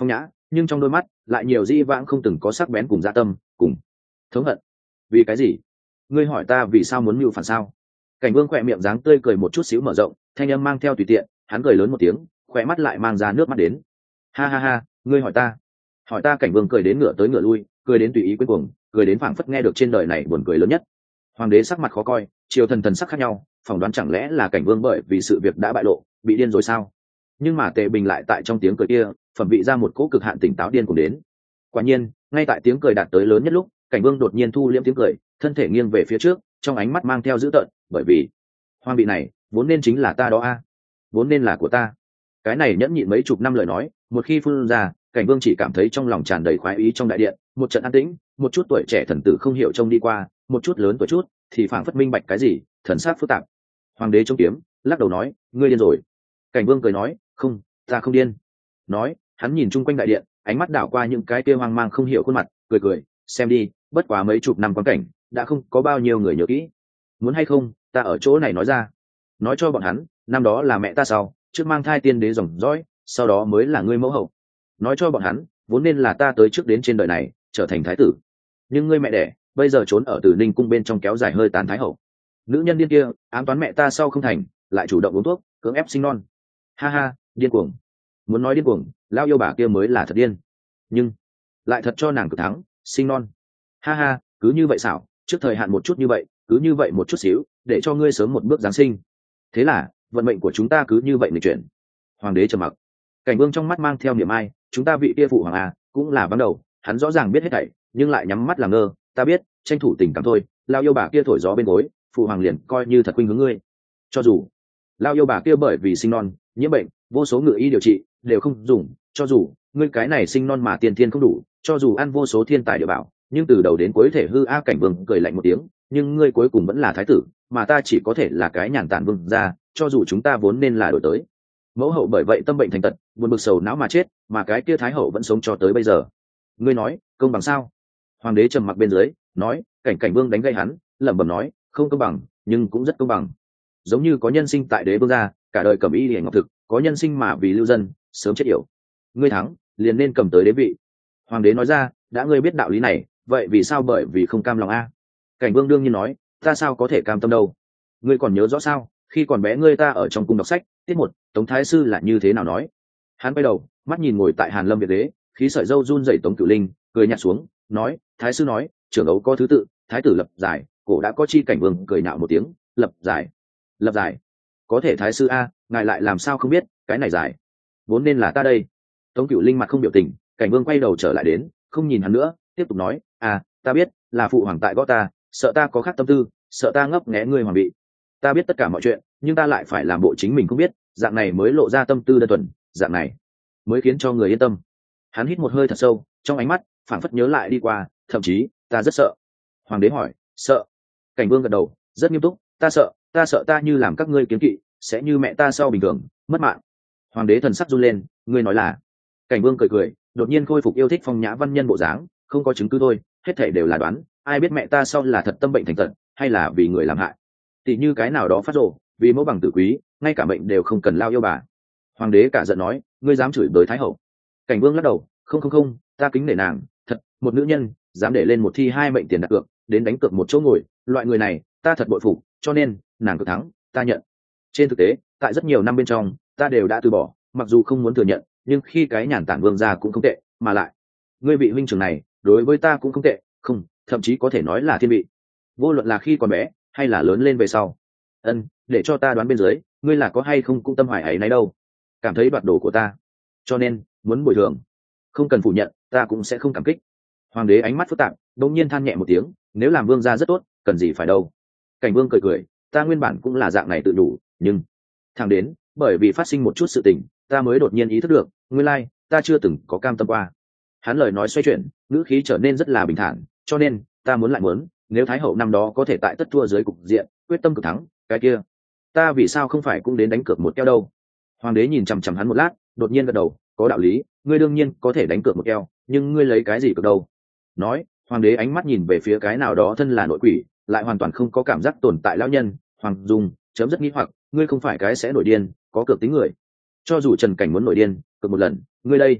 nhưng trong đôi mắt lại nhiều dĩ vãng không từng có sắc bén cùng dạ tâm cùng thống hận. Vì cái gì? Ngươi hỏi ta vì sao muốn mưu phản sao? Cảnh Vương khỏe miệng dáng tươi cười một chút xíu mở rộng, thanh âm mang theo tùy tiện, hắn cười lớn một tiếng, khỏe mắt lại mang ra nước mắt đến. Ha ha ha, ngươi hỏi ta? Hỏi ta? Cảnh Vương cười đến ngửa tới ngửa lui, cười đến tùy ý quên cuồng, cười đến phảng phất nghe được trên đời này buồn cười lớn nhất. Hoàng đế sắc mặt khó coi, triều thần thần sắc khác nhau, phỏng đoán chẳng lẽ là Cảnh Vương bởi vì sự việc đã bại lộ, bị điên rồi sao? Nhưng mà Tề Bình lại tại trong tiếng cười kia, phẩm vị ra một cỗ cực hạn tỉnh táo điên cuồng đến. Quả nhiên, ngay tại tiếng cười đạt tới lớn nhất lúc, Cảnh Vương đột nhiên thu liễm tiếng cười, thân thể nghiêng về phía trước, trong ánh mắt mang theo dữ tợn, bởi vì hoàng vị này vốn nên chính là ta đó a, vốn nên là của ta. Cái này nhẫn nhịn mấy chục năm lời nói, một khi phun ra, Cảnh Vương chỉ cảm thấy trong lòng tràn đầy khoái ý. Trong đại điện một trận an tĩnh, một chút tuổi trẻ thần tử không hiểu trông đi qua, một chút lớn tuổi chút thì phảng phất minh bạch cái gì, thần sắc phức tạp. Hoàng đế chống kiếm lắc đầu nói, ngươi điên rồi. Cảnh Vương cười nói, không, ta không điên. Nói, hắn nhìn chung quanh đại điện, ánh mắt đảo qua những cái kia hoang mang không hiểu khuôn mặt, cười cười, xem đi, bất quá mấy chục năm quan cảnh, đã không có bao nhiêu người nhớ kỹ. Muốn hay không, ta ở chỗ này nói ra, nói cho bọn hắn, năm đó là mẹ ta sau, trước mang thai tiên đế dòng dõi, sau đó mới là ngươi mẫu hậu. Nói cho bọn hắn, vốn nên là ta tới trước đến trên đời này, trở thành thái tử. Nhưng ngươi mẹ đẻ, bây giờ trốn ở Tử Ninh cung bên trong kéo dài hơi tàn thái hậu. Nữ nhân điên kia, ám toán mẹ ta sau không thành, lại chủ động uống thuốc, cưỡng ép sinh non. Ha ha, điên cuồng. Muốn nói điên cuồng, lao yêu bà kia mới là thật điên. Nhưng lại thật cho nàng cực thắng, sinh non. Ha ha, cứ như vậy xảo, trước thời hạn một chút như vậy, cứ như vậy một chút xíu, để cho ngươi sớm một bước giáng sinh. Thế là vận mệnh của chúng ta cứ như vậy nghịch chuyển. Hoàng đế trầm mặc. Cảnh Vương trong mắt mang theo niềm ai, chúng ta vị kia phụ hoàng à, cũng là vắng đầu, hắn rõ ràng biết hết thảy, nhưng lại nhắm mắt làm ngơ. Ta biết, tranh thủ tình cảm thôi. Lao yêu bà kia thổi gió bên gối, phụ hoàng liền coi như thật khuynh hướng ngươi. Cho dù lao yêu bà kia bởi vì sinh non nhiễm bệnh, vô số ngự y điều trị đều không dùng, cho dù ngươi cái này sinh non mà tiền thiên không đủ, cho dù ăn vô số thiên tài địa bảo, nhưng từ đầu đến cuối thể hư. A Cảnh Vương cười lạnh một tiếng, nhưng ngươi cuối cùng vẫn là thái tử, mà ta chỉ có thể là cái nhàn tản vương gia. Cho dù chúng ta vốn nên là đổi tới mẫu hậu, bởi vậy tâm bệnh thành tật, buồn bực sầu não mà chết, mà cái kia thái hậu vẫn sống cho tới bây giờ. Ngươi nói công bằng sao? Hoàng đế trầm mặc bên dưới nói. Cảnh Cảnh Vương đánh gây hắn, lẩm bẩm nói, không công bằng, nhưng cũng rất công bằng. Giống như có nhân sinh tại đế vương gia, cả đời cầm y điển ngọc thực, có nhân sinh mà vì lưu dân, sớm chết yểu. Ngươi thắng, liền nên cầm tới đế vị. Hoàng đế nói ra, đã ngươi biết đạo lý này, vậy vì sao bởi vì không cam lòng a? Cảnh Vương đương nhiên nói, ta sao có thể cam tâm đâu. Ngươi còn nhớ rõ sao, khi còn bé ngươi ta ở trong cung đọc sách, tiết một Tống thái sư là như thế nào nói? Hắn quay đầu, mắt nhìn ngồi tại Hàn Lâm Việt đế, khí sợi râu run rẩy Tống Cửu Linh, cười nhạt xuống, nói, thái sư nói, trưởng ấu có thứ tự, thái tử lập giải, cổ đã có chi. Cảnh Vương cười nạo một tiếng, lập giải, lập giải, có thể thái sư a, ngài lại làm sao không biết, cái này giải vốn nên là ta đây. Tống Cửu Linh mặt không biểu tình. Cảnh Vương quay đầu trở lại đến, không nhìn hắn nữa, tiếp tục nói, à, ta biết, là phụ hoàng tại gõ ta, sợ ta có khác tâm tư, sợ ta ngấp nghé ngươi hoàng vị. Ta biết tất cả mọi chuyện, nhưng ta lại phải làm bộ chính mình không biết, dạng này mới lộ ra tâm tư đơn thuần, dạng này mới khiến cho người yên tâm. Hắn hít một hơi thật sâu, trong ánh mắt phảng phất nhớ lại đi qua, thậm chí ta rất sợ. Hoàng đế hỏi, sợ? Cảnh Vương gật đầu, rất nghiêm túc, ta sợ, ta sợ ta như làm các ngươi kiến kỵ, sẽ như mẹ ta sau bình thường mất mạng. Hoàng đế thần sắc run lên, ngươi nói là? Cảnh Vương cười cười, đột nhiên khôi phục yêu thích phong nhã văn nhân bộ dáng, không có chứng cứ thôi, hết thảy đều là đoán, ai biết mẹ ta sau là thật tâm bệnh thành tật, hay là vì người làm hại. Tỷ như cái nào đó phát rồ, vì mẫu bằng tử quý, ngay cả bệnh đều không cần lao yêu bà. Hoàng đế cả giận nói, ngươi dám chửi bới thái hậu? Cảnh Vương lắc đầu, không không không, ta kính nể nàng, thật, một nữ nhân dám để lên một thi hai mệnh tiền đặt cược, đến đánh cược một chỗ ngồi, loại người này ta thật bội phục, cho nên nàng cực thắng, ta nhận. Trên thực tế, tại rất nhiều năm bên trong, ta đều đã từ bỏ, mặc dù không muốn thừa nhận, nhưng khi cái nhàn tản vương gia cũng không tệ, mà lại ngươi vị huynh trưởng này đối với ta cũng không tệ, không, thậm chí có thể nói là thiên vị. Vô luận là khi còn bé hay là lớn lên về sau. Ân, để cho ta đoán bên dưới, ngươi là có hay không cũng tâm hoài ấy nấy đâu, cảm thấy đoạt đồ của ta, cho nên muốn bồi thường. Không cần phủ nhận, ta cũng sẽ không cảm kích. Hoàng đế ánh mắt phức tạp, đột nhiên than nhẹ một tiếng, nếu làm vương gia rất tốt, cần gì phải đâu. Cảnh Vương cười cười, ta nguyên bản cũng là dạng này tự đủ, nhưng thẳng đến bởi vì phát sinh một chút sự tình, ta mới đột nhiên ý thức được, nguyên lai ta chưa từng có cam tâm qua. Hắn lời nói xoay chuyển, ngữ khí trở nên rất là bình thản, cho nên ta muốn lại muốn, nếu thái hậu năm đó có thể tại tất thua dưới cục diện quyết tâm cực thắng, cái kia ta vì sao không phải cũng đến đánh cược một keo đâu. Hoàng đế nhìn chằm chằm hắn một lát, đột nhiên gật đầu, có đạo lý, ngươi đương nhiên có thể đánh cược một keo, nhưng ngươi lấy cái gì cược đâu? Nói, hoàng đế ánh mắt nhìn về phía cái nào đó thân là nội quỷ, lại hoàn toàn không có cảm giác tồn tại lão nhân. Hoàng Dung chấm rất nghĩ hoặc, ngươi không phải cái sẽ nổi điên, có cược tính người. Cho dù Trần Cảnh muốn nổi điên, cược một lần, ngươi đây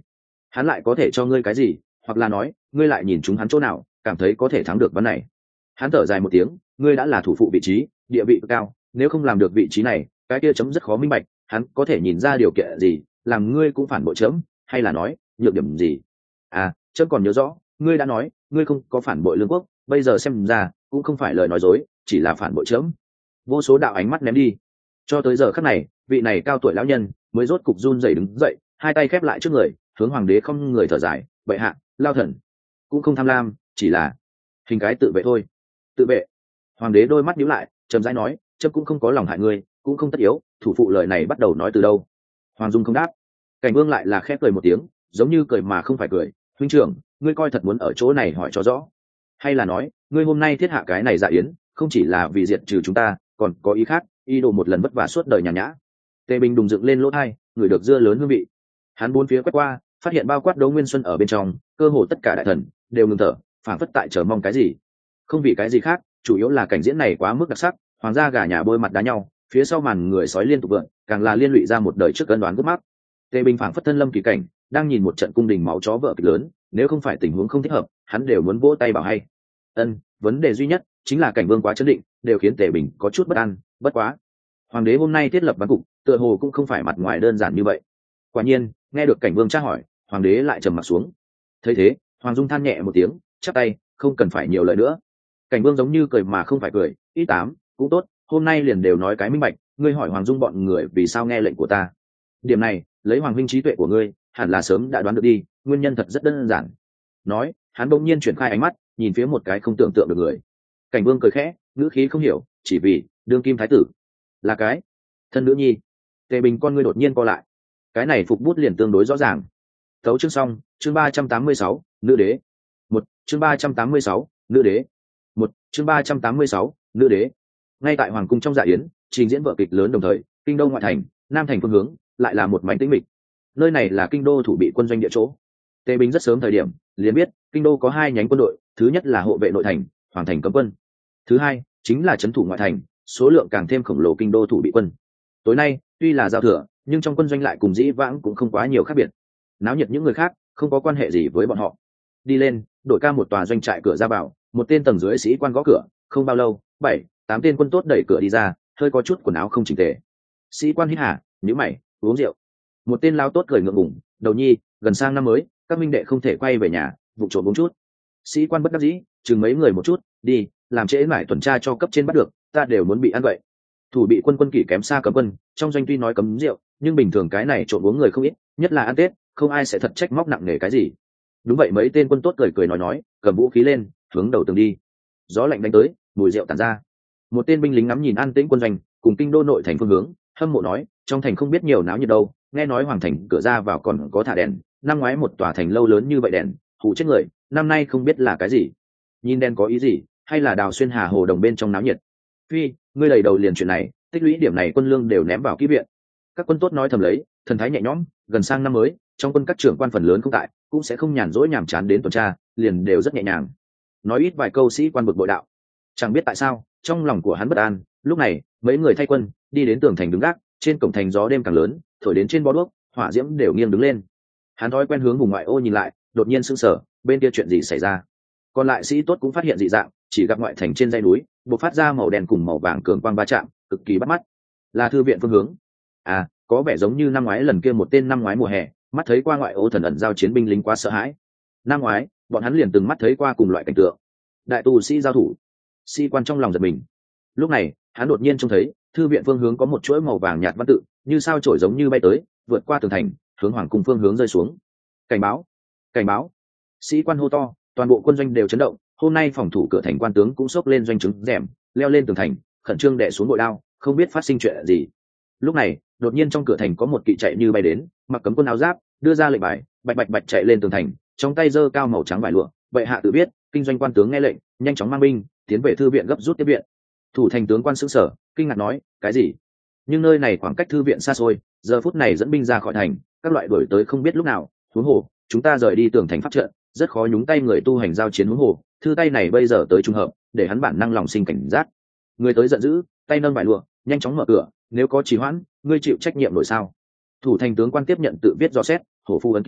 hắn lại có thể cho ngươi cái gì, hoặc là nói ngươi lại nhìn chúng hắn chỗ nào cảm thấy có thể thắng được vấn này. Hắn thở dài một tiếng, ngươi đã là thủ phụ vị trí, địa vị cao, nếu không làm được vị trí này cái kia chấm rất khó minh bạch hắn có thể nhìn ra điều kiện gì làm ngươi cũng phản bội chấm, hay là nói nhược điểm gì. À chấm còn nhớ rõ ngươi đã nói ngươi không có phản bội lương quốc, bây giờ xem ra cũng không phải lời nói dối, chỉ là phản bội chấm. Vô số đạo ánh mắt ném đi, cho tới giờ khắc này vị này cao tuổi lão nhân mới rốt cục run rẩy đứng dậy, hai tay khép lại trước người, hướng hoàng đế không người thở dài, bệ hạ lao thần cũng không tham lam, chỉ là hình cái tự vệ thôi. Tự vệ? Hoàng đế đôi mắt nhíu lại, chậm rãi nói, chấm cũng không có lòng hại ngươi, cũng không tất yếu. Thủ phụ lời này bắt đầu nói từ đâu? Hoàng Dung không đáp. Cảnh Vương lại là khẽ cười một tiếng, giống như cười mà không phải cười, huynh trưởng, ngươi coi thật muốn ở chỗ này hỏi cho rõ, hay là nói ngươi hôm nay thiết hạ cái này dạ yến không chỉ là vì diệt trừ chúng ta, còn có ý khác, ý đồ một lần vất vả suốt đời nhàn nhã. Tề Bình đùng dựng lên lỗ tai, ngửi được dưa lớn hương vị. Hắn bốn phía quét qua, phát hiện bao quát Đấu Nguyên Xuân ở bên trong, cơ hồ tất cả đại thần đều ngừng thở, phảng phất tại chờ mong cái gì. Không vì cái gì khác, chủ yếu là cảnh diễn này quá mức đặc sắc, hoàng gia gà nhà bôi mặt đá nhau, phía sau màn người sói liên tục vượn, càng là liên lụy ra một đời trước cân đoán gấp mắc. Tề Bình phảng phất thân lâm kỳ cảnh, đang nhìn một trận cung đình máu chó vợ kịch lớn, nếu không phải tình huống không thích hợp, hắn đều muốn vỗ tay bảo hay. Ân, vấn đề duy nhất chính là Cảnh Vương quá chấn định, đều khiến Tề Bình có chút bất an. Bất quá, hoàng đế hôm nay thiết lập ván cục, tựa hồ cũng không phải mặt ngoài đơn giản như vậy. Quả nhiên, nghe được Cảnh Vương tra hỏi, hoàng đế lại trầm mặt xuống. Thấy thế, Hoàng Dung than nhẹ một tiếng, chắp tay, không cần phải nhiều lời nữa. Cảnh Vương giống như cười mà không phải cười, ít tám, cũng tốt, hôm nay liền đều nói cái minh bạch, ngươi hỏi Hoàng Dung bọn người vì sao nghe lệnh của ta. Điểm này, lấy Hoàng huynh trí tuệ của ngươi, hẳn là sớm đã đoán được đi, nguyên nhân thật rất đơn giản. Nói, hắn bỗng nhiên chuyển khai ánh mắt, nhìn phía một cái không tưởng tượng được người. Cảnh Vương cười khẽ, ngữ khí không hiểu, chỉ vì đương kim thái tử là cái thân nữ nhi. Tề Bình con ngươi đột nhiên co lại, cái này phục bút liền tương đối rõ ràng. Tấu chương xong, chương ba trăm tám mươi sáu, nữ đế. Một, chương ba trăm tám mươi sáu, nữ đế. Một, chương ba trăm tám mươi sáu, nữ đế. Ngay tại hoàng cung trong dạ yến, trình diễn vở kịch lớn đồng thời, kinh đô ngoại thành, nam thành phương hướng, lại là một mảnh tĩnh mịch. Nơi này là kinh đô thủ bị quân doanh địa chỗ. Tề Bình rất sớm thời điểm liền biết kinh đô có hai nhánh quân đội, thứ nhất là hộ vệ nội thành, hoàng thành cấm quân, thứ hai chính là trấn thủ ngoại thành, số lượng càng thêm khổng lồ kinh đô thủ bị quân. Tối nay tuy là giao thừa, nhưng trong quân doanh lại cùng dĩ vãng cũng không quá nhiều khác biệt. Náo nhiệt những người khác không có quan hệ gì với bọn họ. Đi lên, đổi ca một tòa doanh trại cửa ra vào, một tên tầng dưới sĩ quan gõ cửa, không bao lâu, bảy, tám tên quân tốt đẩy cửa đi ra, hơi có chút quần áo không chỉnh tề. Sĩ quan hít hà, nhíu mày, uống rượu. Một tên lao tốt cười ngượng ngùng, đầu nhi, gần sang năm mới, các minh đệ không thể quay về nhà, vụ trộm uống chút. Sĩ quan bất đắc dĩ, chừng mấy người một chút, đi, làm trễ mãi tuần tra cho cấp trên bắt được, ta đều muốn bị ăn vậy. Thủ bị quân quân kỷ kém xa cấm quân, trong doanh tuy nói cấm rượu, nhưng bình thường cái này trộm uống người không ít, nhất là ăn Tết, không ai sẽ thật trách móc nặng nề cái gì. Đúng vậy, mấy tên quân tốt cười cười nói nói, cầm vũ khí lên, hướng đầu tường đi. Gió lạnh đánh tới, mùi rượu tản ra. Một tên binh lính ngắm nhìn an tĩnh quân doanh, cùng kinh đô nội thành phương hướng, hâm mộ nói, trong thành không biết nhiều náo nhiệt đâu, nghe nói hoàng thành cửa ra vào còn có thả đèn, năm ngoái một tòa thành lâu lớn như vậy đèn, hù chết người, năm nay không biết là cái gì. Nhìn đèn có ý gì, hay là đào xuyên hà hồ đồng bên trong náo nhiệt. Phi, ngươi đầy đầu liền chuyện này, tích lũy điểm này quân lương đều ném vào kỹ viện. Các quân tốt nói thầm lấy, thần thái nhẹ nhõm, gần sang năm mới, trong quân các trưởng quan phần lớn không tại, cũng sẽ không nhàn rỗi nhàm chán đến tuần tra, liền đều rất nhẹ nhàng. Nói ít vài câu sĩ quan bực bội đạo. Chẳng biết tại sao, trong lòng của hắn bất an, lúc này, mấy người thay quân, đi đến tường thành đứng gác, trên cổng thành gió đêm càng lớn, thổi đến trên bó đuốc, hỏa diễm đều nghiêng đứng lên. Hắn thói quen hướng vùng ngoại ô nhìn lại, đột nhiên sững sờ, bên kia chuyện gì xảy ra? Còn lại sĩ tốt cũng phát hiện dị dạng, chỉ gặp ngoại thành trên dãy núi, bộc phát ra màu đen cùng màu vàng cường quang va chạm, cực kỳ bắt mắt. Là thư viện phương hướng. À, có vẻ giống như năm ngoái lần kia một tên năm ngoái mùa hè, mắt thấy qua ngoại ô thần ẩn giao chiến binh lính quá sợ hãi. Năm ngoái, bọn hắn liền từng mắt thấy qua cùng loại cảnh tượng. Đại tu sĩ giao thủ. Sĩ quan trong lòng giật mình. Lúc này, hắn đột nhiên trông thấy, thư viện phương hướng có một chuỗi màu vàng nhạt văn tự, như sao chổi giống như bay tới, vượt qua tường thành, hướng hoàng cung phương hướng rơi xuống. Cảnh báo! Cảnh báo! Sĩ quan hô to, toàn bộ quân doanh đều chấn động. Hôm nay phòng thủ cửa thành quan tướng cũng xốc lên doanh trướng rèm, leo lên tường thành, khẩn trương đè xuống bội đao, không biết phát sinh chuyện gì. Lúc này, đột nhiên trong cửa thành có một kỵ chạy như bay đến, mặc cấm quân áo giáp, đưa ra lệnh bài, bạch bạch bạch chạy lên tường thành, trong tay giơ cao màu trắng vải lụa. Bệ hạ tự biết, kinh doanh quan tướng nghe lệnh, nhanh chóng mang binh tiến về thư viện gấp rút tiếp viện. Thủ thành tướng quan sững sờ, kinh ngạc nói, cái gì? Nhưng nơi này khoảng cách thư viện xa xôi, giờ phút này dẫn binh ra khỏi thành, các loại đuổi tới không biết lúc nào. Huống hồ, chúng ta rời đi tường thành pháp trận, rất khó nhúng tay người tu hành giao chiến. Huống hồ, thư tay này bây giờ tới trùng hợp, để hắn bản năng lòng sinh cảnh giác. Người tới giận dữ, tay nâng vải lụa, nhanh chóng mở cửa, nếu có trì hoãn, ngươi chịu trách nhiệm nổi sao? Thủ thành tướng quan tiếp nhận tự viết do xét, hổ phu ấn ký,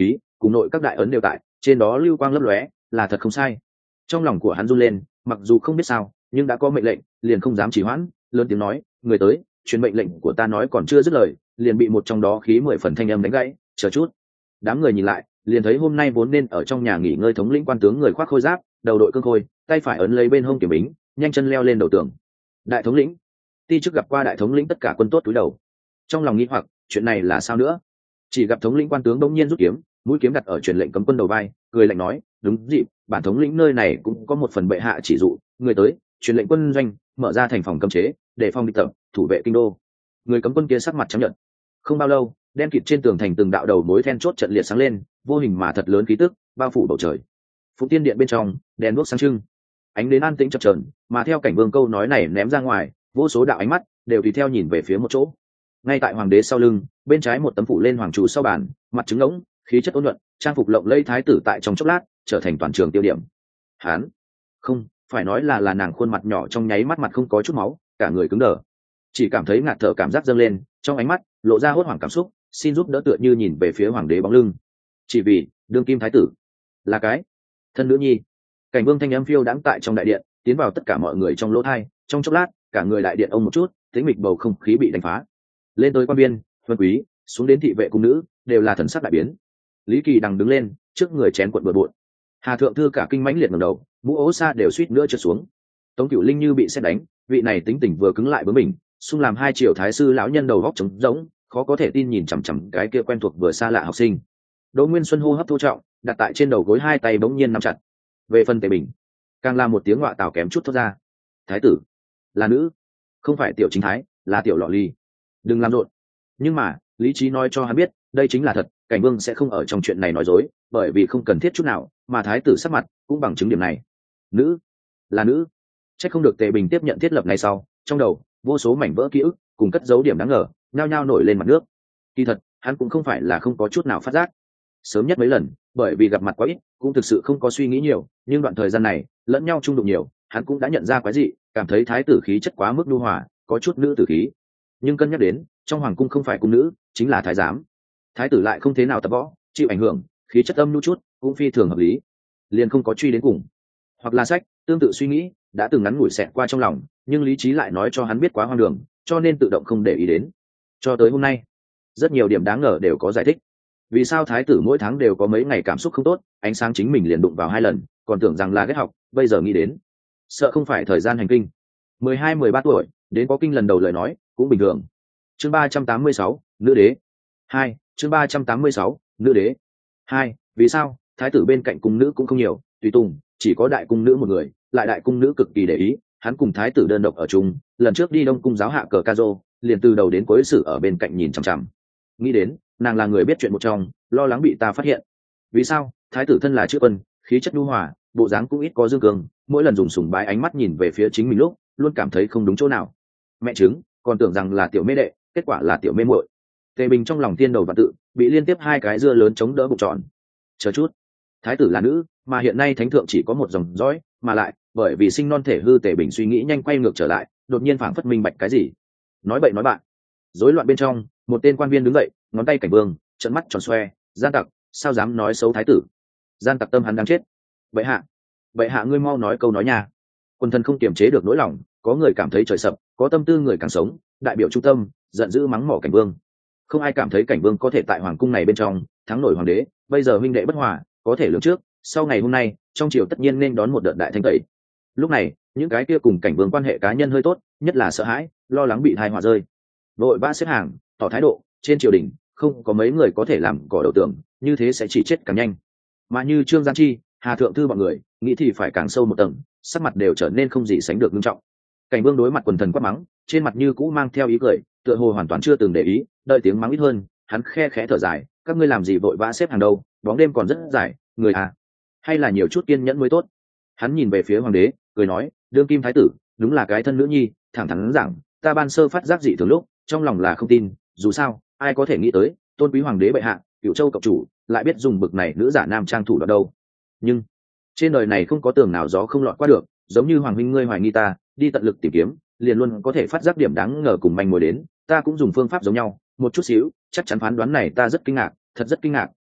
cùng nội các đại ấn đều tại, trên đó lưu quang lấp lóe, là thật không sai. Trong lòng của hắn run lên, mặc dù không biết sao, nhưng đã có mệnh lệnh, liền không dám trì hoãn, lớn tiếng nói, người tới, truyền mệnh lệnh của ta nói còn chưa dứt lời, liền bị một trong đó khí mười phần thanh âm đánh gãy, chờ chút. Đám người nhìn lại, liền thấy hôm nay vốn nên ở trong nhà nghỉ ngơi thống lĩnh quan tướng người khoác khôi giáp, đầu đội cương khôi, tay phải ấn lấy bên hông kiếm bính, nhanh chân leo lên đầu tường. Đại thống lĩnh. Ti chức gặp qua đại thống lĩnh tất cả quân tốt túi đầu. Trong lòng nghi hoặc, chuyện này là sao nữa? Chỉ gặp thống lĩnh quan tướng bỗng nhiên rút kiếm, mũi kiếm đặt ở truyền lệnh cấm quân đầu vai, cười lạnh nói, đúng dịp, bản thống lĩnh nơi này cũng có một phần bệ hạ chỉ dụ, người tới, truyền lệnh quân doanh, mở ra thành phòng cấm chế, để phòng địch tập, thủ vệ kinh đô. Người cấm quân kia sắc mặt trắng nhợt. Không bao lâu, đen kịt trên tường thành từng đạo đầu mối then chốt trận liệt sáng lên, vô hình mà thật lớn khí tức bao phủ bầu trời. Phụng Tiên điện bên trong, đèn đuốc sáng trưng, ánh đến an tĩnh chập chờn, mà theo cảnh vương câu nói này ném ra ngoài, vô số đạo ánh mắt đều tùy theo nhìn về phía một chỗ. Ngay tại hoàng đế sau lưng, bên trái một tấm phủ lên hoàng trụ sau bàn, mặt trứng ngỗng, khí chất ôn nhuận, trang phục lộng lẫy thái tử tại trong chốc lát trở thành toàn trường tiêu điểm. Hán, không, phải nói là là nàng khuôn mặt nhỏ trong nháy mắt mặt không có chút máu, cả người cứng đờ, chỉ cảm thấy ngạt thở cảm giác dâng lên, trong ánh mắt lộ ra hốt hoảng cảm xúc, xin giúp đỡ tựa như nhìn về phía hoàng đế bóng lưng. Chỉ vì đương kim thái tử là cái thân nữ nhi. Cảnh vương thanh âm phiêu đãng tại trong đại điện, tiến vào tất cả mọi người trong lỗ thai, trong chốc lát cả người đại điện ông một chút, tĩnh mịch bầu không khí bị đánh phá. Lên tới quan viên, vân quý, xuống đến thị vệ cung nữ, đều là thần sắc đại biến. Lý Kỳ đằng đứng lên, trước người chén quận bừa bộn. Hà thượng thư cả kinh mãnh liệt ngẩng đầu, mũ ố sa đều suýt nữa trượt xuống. Tống Cửu Linh như bị sét đánh, vị này tính tình vừa cứng lại bướng mình, xung làm hai triều thái sư lão nhân đầu góc trống rỗng, khó có thể tin nhìn chằm chằm cái kia quen thuộc vừa xa lạ học sinh. Đỗ Nguyên Xuân hô hấp thô trọng, đặt tại trên đầu gối hai tay bỗng nhiên nắm chặt. Về phần Tề Bình, càng là một tiếng ngọa tào kém chút thoát ra. Thái tử là nữ, không phải tiểu chính thái, là tiểu lọ ly. Đừng làm rộn. Nhưng mà lý trí nói cho hắn biết, đây chính là thật, cảnh vương sẽ không ở trong chuyện này nói dối, bởi vì không cần thiết chút nào, mà thái tử sắc mặt cũng bằng chứng điểm này. Nữ là nữ. Chắc không được Tề Bình tiếp nhận thiết lập này sau, trong đầu vô số mảnh vỡ ký ức cùng cất dấu điểm đáng ngờ nhao nhao nổi lên mặt nước. Kỳ thật hắn cũng không phải là không có chút nào phát giác. Sớm nhất mấy lần, bởi vì gặp mặt quá ít, cũng thực sự không có suy nghĩ nhiều, nhưng đoạn thời gian này lẫn nhau chung đụng nhiều, hắn cũng đã nhận ra quái dị, cảm thấy thái tử khí chất quá mức nhu hòa, có chút nữ tử khí. Nhưng cân nhắc đến trong hoàng cung không phải cung nữ, chính là thái giám, thái tử lại không thế nào tập võ, chịu ảnh hưởng, khí chất âm nhu chút cũng phi thường hợp lý, liền không có truy đến cùng. Hoặc là sách tương tự suy nghĩ đã từng ngắn ngủi xẹt qua trong lòng, nhưng lý trí lại nói cho hắn biết quá hoang đường, cho nên tự động không để ý đến. Cho tới hôm nay, rất nhiều điểm đáng ngờ đều có giải thích. Vì sao thái tử mỗi tháng đều có mấy ngày cảm xúc không tốt, ánh sáng chính mình liền đụng vào hai lần, còn tưởng rằng là ghét học, bây giờ nghĩ đến, sợ không phải thời gian hành kinh. mười hai mười ba tuổi, đến có kinh lần đầu lời nói, cũng bình thường. Chương ba trăm tám mươi sáu, nữ đế. hai, chương ba trăm tám mươi sáu, nữ đế. hai, vì sao thái tử bên cạnh cung nữ cũng không nhiều, tùy tùng chỉ có đại cung nữ một người, lại đại cung nữ cực kỳ để ý, hắn cùng thái tử đơn độc ở chung, lần trước đi Đông cung giáo hạ cờ ca rô, liền từ đầu đến cuối sự ở bên cạnh nhìn chằm chằm. Nghĩ đến nàng là người biết chuyện một trong, lo lắng bị ta phát hiện. Vì sao thái tử thân là chữ quân, khí chất nhu hòa, bộ dáng cũng ít có dương cường, mỗi lần dùng sùng bái ánh mắt nhìn về phía chính mình lúc luôn cảm thấy không đúng chỗ nào. Mẹ chứng còn tưởng rằng là tiểu mê đệ, kết quả là tiểu mê muội. Tề Bình trong lòng tiên đầu và tự bị liên tiếp hai cái dưa lớn chống đỡ bụng tròn. Chờ chút, thái tử là nữ, mà hiện nay thánh thượng chỉ có một dòng dõi, mà lại bởi vì sinh non thể hư. Tề Bình suy nghĩ nhanh quay ngược trở lại, đột nhiên phảng phất minh bạch cái gì. Nói bậy nói bạn. Rối loạn bên trong, một tên quan viên đứng dậy, ngón tay cảnh vương, trợn mắt tròn xoe, gian tặc, sao dám nói xấu thái tử? Gian tặc tâm hắn đang chết. Bệ hạ, bệ hạ ngươi mau nói câu nói nha. Quân thần không kiềm chế được nỗi lòng, có người cảm thấy trời sập, có tâm tư người càng sống, đại biểu trung tâm giận dữ mắng mỏ cảnh vương. Không ai cảm thấy cảnh vương có thể tại hoàng cung này bên trong thắng nổi hoàng đế, bây giờ huynh đệ bất hòa, có thể lường trước, sau ngày hôm nay trong triều tất nhiên nên đón một đợt đại thanh tẩy. Lúc này những cái kia cùng cảnh vương quan hệ cá nhân hơi tốt, nhất là sợ hãi, lo lắng bị thai họa rơi, vội vã xếp hàng tỏ thái độ. Trên triều đình không có mấy người có thể làm cỏ đầu tường, như thế sẽ chỉ chết càng nhanh. Mà như Trương Giang Chi, Hà Thượng Thư bọn người nghĩ thì phải càng sâu một tầng, sắc mặt đều trở nên không gì sánh được nghiêm trọng. Cảnh vương đối mặt quần thần quát mắng, trên mặt như cũ mang theo ý cười, tựa hồ hoàn toàn chưa từng để ý. Đợi tiếng mắng ít hơn, hắn khe khẽ thở dài, các ngươi làm gì vội vã xếp hàng đâu, bóng đêm còn rất dài, người à, hay là nhiều chút kiên nhẫn mới tốt. Hắn nhìn về phía hoàng đế, cười nói, đương kim thái tử đúng là cái thân nữ nhi, thẳng thắn rằng ta ban sơ phát giác dị thường lúc trong lòng là không tin, dù sao ai có thể nghĩ tới tôn quý hoàng đế bệ hạ, cựu châu cộng chủ lại biết dùng bực này nữ giả nam trang thủ đoạn đâu. Nhưng trên đời này không có tường nào gió không lọt qua được, giống như hoàng huynh ngươi hoài nghi ta, đi tận lực tìm kiếm, liền luôn có thể phát giác điểm đáng ngờ cùng manh mối đến. Ta cũng dùng phương pháp giống nhau, một chút xíu, chắc chắn phán đoán này ta rất kinh ngạc, thật rất kinh ngạc,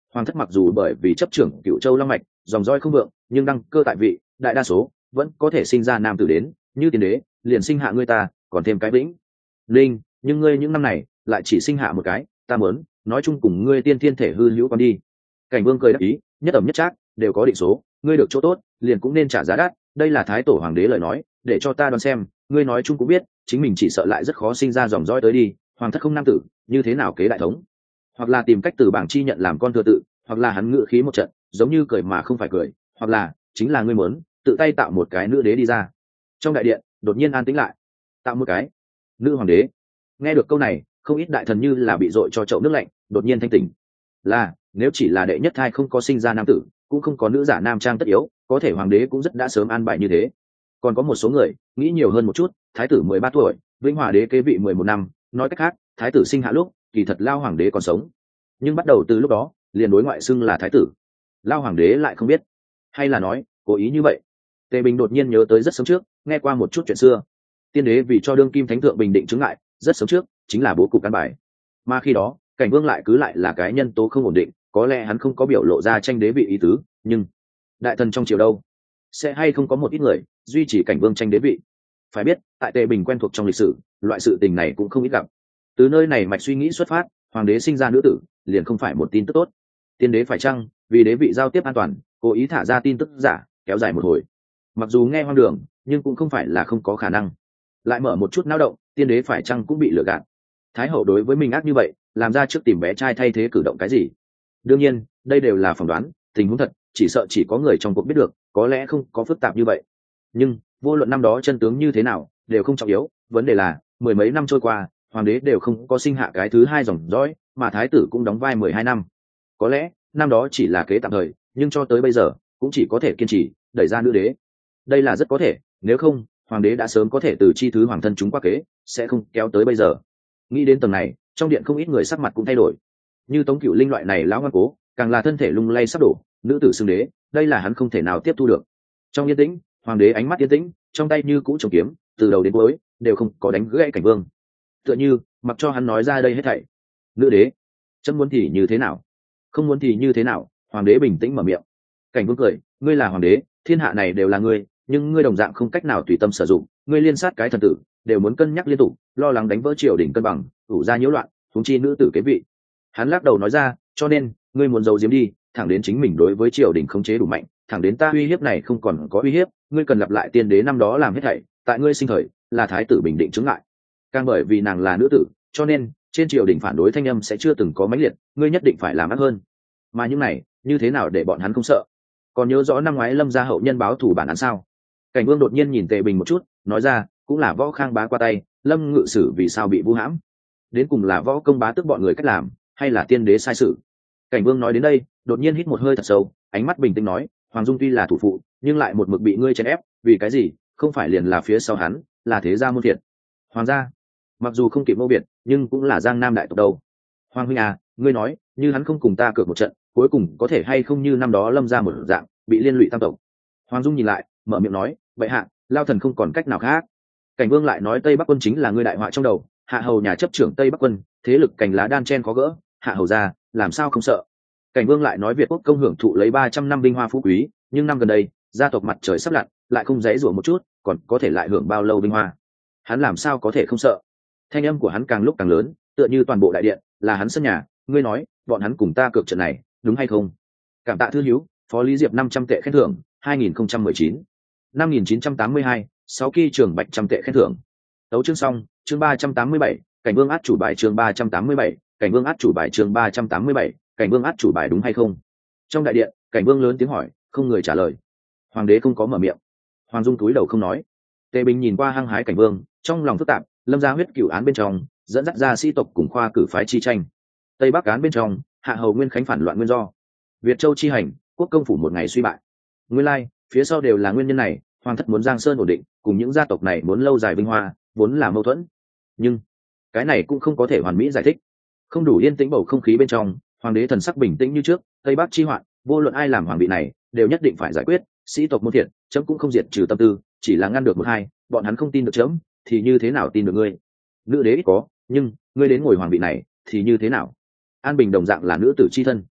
hoàng thất mặc dù bởi vì chấp trưởng Cửu Châu long mạch dòng dõi không vượng, nhưng đăng cơ tại vị đại đa số vẫn có thể sinh ra nam tử đến, như tiên đế liền sinh hạ ngươi ta, còn thêm cái vĩnh linh, nhưng ngươi những năm này lại chỉ sinh hạ một cái, ta muốn nói chung cùng ngươi tiên thiên thể hư hữu con đi. Cảnh Vương cười đáp ý, nhất ẩm nhất trác đều có định số, ngươi được chỗ tốt liền cũng nên trả giá đắt, đây là thái tổ hoàng đế lời nói, để cho ta đoán xem, ngươi nói chung cũng biết chính mình chỉ sợ lại rất khó sinh ra dòng dõi tới đi, hoàng thất không nam tử như thế nào kế đại thống, hoặc là tìm cách từ bảng chi nhận làm con thừa tự, hoặc là hắn ngự khí một trận giống như cười mà không phải cười, hoặc là chính là ngươi muốn tự tay tạo một cái nữ đế đi ra. Trong đại điện đột nhiên an tĩnh lại. Tạo một cái nữ hoàng đế? Nghe được câu này, không ít đại thần như là bị dội cho chậu nước lạnh, đột nhiên thanh tỉnh. Là nếu chỉ là đệ nhất thai không có sinh ra nam tử, cũng không có nữ giả nam trang tất yếu, có thể hoàng đế cũng rất đã sớm an bài như thế. Còn có một số người nghĩ nhiều hơn một chút, thái tử mười ba tuổi, vĩnh hòa đế kế vị mười một năm, nói cách khác thái tử sinh hạ lúc kỳ thật lao hoàng đế còn sống, nhưng bắt đầu từ lúc đó liền đối ngoại xưng là thái tử, lao hoàng đế lại không biết, hay là nói cố ý như vậy. Tề Bình đột nhiên nhớ tới rất sớm trước nghe qua một chút chuyện xưa, tiên đế vì cho đương kim thánh thượng bình định chứng ngại, rất sớm trước chính là bố cục căn bài, mà khi đó Cảnh Vương lại cứ lại là cái nhân tố không ổn định, có lẽ hắn không có biểu lộ ra tranh đế vị ý tứ, nhưng đại thần trong triều đâu sẽ hay không có một ít người duy trì Cảnh Vương tranh đế vị. Phải biết tại Tề Bình quen thuộc trong lịch sử, loại sự tình này cũng không ít gặp. Từ nơi này mạch suy nghĩ xuất phát, hoàng đế sinh ra nữ tử liền không phải một tin tức tốt. Tiên đế phải chăng vì đế vị giao tiếp an toàn, cố ý thả ra tin tức giả kéo dài một hồi, mặc dù nghe hoang đường nhưng cũng không phải là không có khả năng. Lại mở một chút náo động, tiên đế phải chăng cũng bị lừa gạt, thái hậu đối với mình ác như vậy, làm ra trước tìm bé trai thay thế cử động cái gì. Đương nhiên đây đều là phỏng đoán, tình huống thật chỉ sợ chỉ có người trong cuộc biết được, có lẽ không có phức tạp như vậy. Nhưng vô luận năm đó chân tướng như thế nào đều không trọng yếu, vấn đề là mười mấy năm trôi qua, hoàng đế đều không có sinh hạ cái thứ hai dòng dõi, mà thái tử cũng đóng vai mười hai năm. Có lẽ năm đó chỉ là kế tạm thời, nhưng cho tới bây giờ cũng chỉ có thể kiên trì đẩy ra nữ đế. Đây là rất có thể, nếu không hoàng đế đã sớm có thể từ chi thứ hoàng thân chúng qua kế, sẽ không kéo tới bây giờ. Nghĩ đến tầng này, trong điện không ít người sắc mặt cũng thay đổi. Như Tống Cửu Linh loại này lão ngoan cố, càng là thân thể lung lay sắp đổ, nữ tử xưng đế, đây là hắn không thể nào tiếp thu được. Trong yên tĩnh, hoàng đế ánh mắt yên tĩnh, trong tay như cũ trồng kiếm, từ đầu đến cuối đều không có đánh gãy Cảnh Vương, tựa như mặc cho hắn nói ra đây hết thảy. Nữ đế, chấm muốn thì như thế nào, không muốn thì như thế nào? Hoàng đế bình tĩnh mở miệng. Cảnh Vương cười, ngươi là hoàng đế, thiên hạ này đều là ngươi, nhưng ngươi đồng dạng không cách nào tùy tâm sử dụng, ngươi liên sát cái thần tử đều muốn cân nhắc liên tục, lo lắng đánh vỡ triều đình cân bằng, ủ ra nhiễu loạn, huống chi nữ tử kế vị. Hắn lắc đầu nói ra, cho nên ngươi muốn giấu giếm đi, thẳng đến chính mình đối với triều đình khống chế đủ mạnh, thẳng đến ta uy hiếp này không còn có uy hiếp, ngươi cần lặp lại tiên đế năm đó làm hết thảy, tại ngươi sinh thời là thái tử bình định chứng ngại, càng bởi vì nàng là nữ tử, cho nên trên triều đình phản đối thanh âm sẽ chưa từng có mãnh liệt, ngươi nhất định phải làm ác hơn. Mà những này như thế nào để bọn hắn không sợ? Còn nhớ rõ năm ngoái Lâm gia hậu nhân báo thù bản án sao? Cảnh Vương đột nhiên nhìn Tề Bình một chút, nói ra, cũng là Võ Khang bá qua tay, Lâm ngự sử vì sao bị vu hãm? Đến cùng là Võ công bá tức bọn người cách làm, hay là tiên đế sai sự? Cảnh Vương nói đến đây, đột nhiên hít một hơi thật sâu, ánh mắt bình tĩnh nói, Hoàng Dung tuy là thủ phụ, nhưng lại một mực bị ngươi chèn ép, vì cái gì? Không phải liền là phía sau hắn là thế gia môn thiệt. Hoàng gia mặc dù không kịp Mâu Việt, nhưng cũng là Giang Nam đại tộc đâu. Hoàng huynh à, ngươi nói, như hắn không cùng ta cược một trận, cuối cùng có thể hay không như năm đó Lâm gia một dạng bị liên lụy tam tộc? Hoàng Dung nhìn lại, mở miệng nói, vậy hạ, lao thần không còn cách nào khác. Cảnh Vương lại nói, Tây Bắc quân chính là ngươi đại họa trong đầu, hạ hầu nhà chấp trưởng Tây Bắc quân, thế lực cành lá đan chen khó gỡ, hạ hầu gia làm sao không sợ? Cảnh Vương lại nói, Việt quốc công hưởng thụ lấy ba trăm năm vinh hoa phú quý, nhưng năm gần đây gia tộc mặt trời sắp lặn, lại không dễ dụa một chút, còn có thể lại hưởng bao lâu vinh hoa? Hắn làm sao có thể không sợ? Thanh âm của hắn càng lúc càng lớn, tựa như toàn bộ đại điện là hắn sân nhà. Ngươi nói bọn hắn cùng ta cược trận này, đúng hay không? Cảm tạ thư hiếu, Phó Lý Diệp năm trăm tệ khen thưởng, hai nghìn không trăm mười chín năm nghìn chín trăm tám mươi hai sáu kỳ trường bạch trăm tệ khen thưởng. Tấu chương xong, chương ba trăm tám mươi bảy, Cảnh Vương át chủ bài chương ba trăm tám mươi bảy, Cảnh Vương át chủ bài chương ba trăm tám mươi bảy, Cảnh Vương át chủ bài đúng hay không? Trong đại điện, Cảnh Vương lớn tiếng hỏi, không người trả lời. Hoàng đế không có mở miệng. Hoàng Dung túi đầu không nói. Tề Bình nhìn qua hăng hái Cảnh Vương, trong lòng phức tạp, Lâm gia huyết cửu án bên trong, dẫn dắt ra sĩ tộc cùng khoa cử phái chi tranh. Tây Bắc án bên trong, hạ hầu Nguyên Khánh phản loạn nguyên do. Việt Châu chi hành, quốc công phủ một ngày suy bại. Nguyên lai, phía sau đều là nguyên nhân này, hoàng thất muốn Giang Sơn ổn định, cùng những gia tộc này muốn lâu dài vinh hoa, vốn là mâu thuẫn. Nhưng cái này cũng không có thể hoàn mỹ giải thích. Không đủ yên tĩnh bầu không khí bên trong, hoàng đế thần sắc bình tĩnh như trước, Tây Bắc chi hoạn, vô luận ai làm hoàng vị này, đều nhất định phải giải quyết, sĩ tộc môn thiện, chấm cũng không diệt trừ tâm tư, chỉ là ngăn được một hai, bọn hắn không tin được chấm, thì như thế nào tin được ngươi? Nữ đế ít có, nhưng ngươi đến ngồi hoàng vị này, thì như thế nào? An Bình đồng dạng là nữ tử chi thân.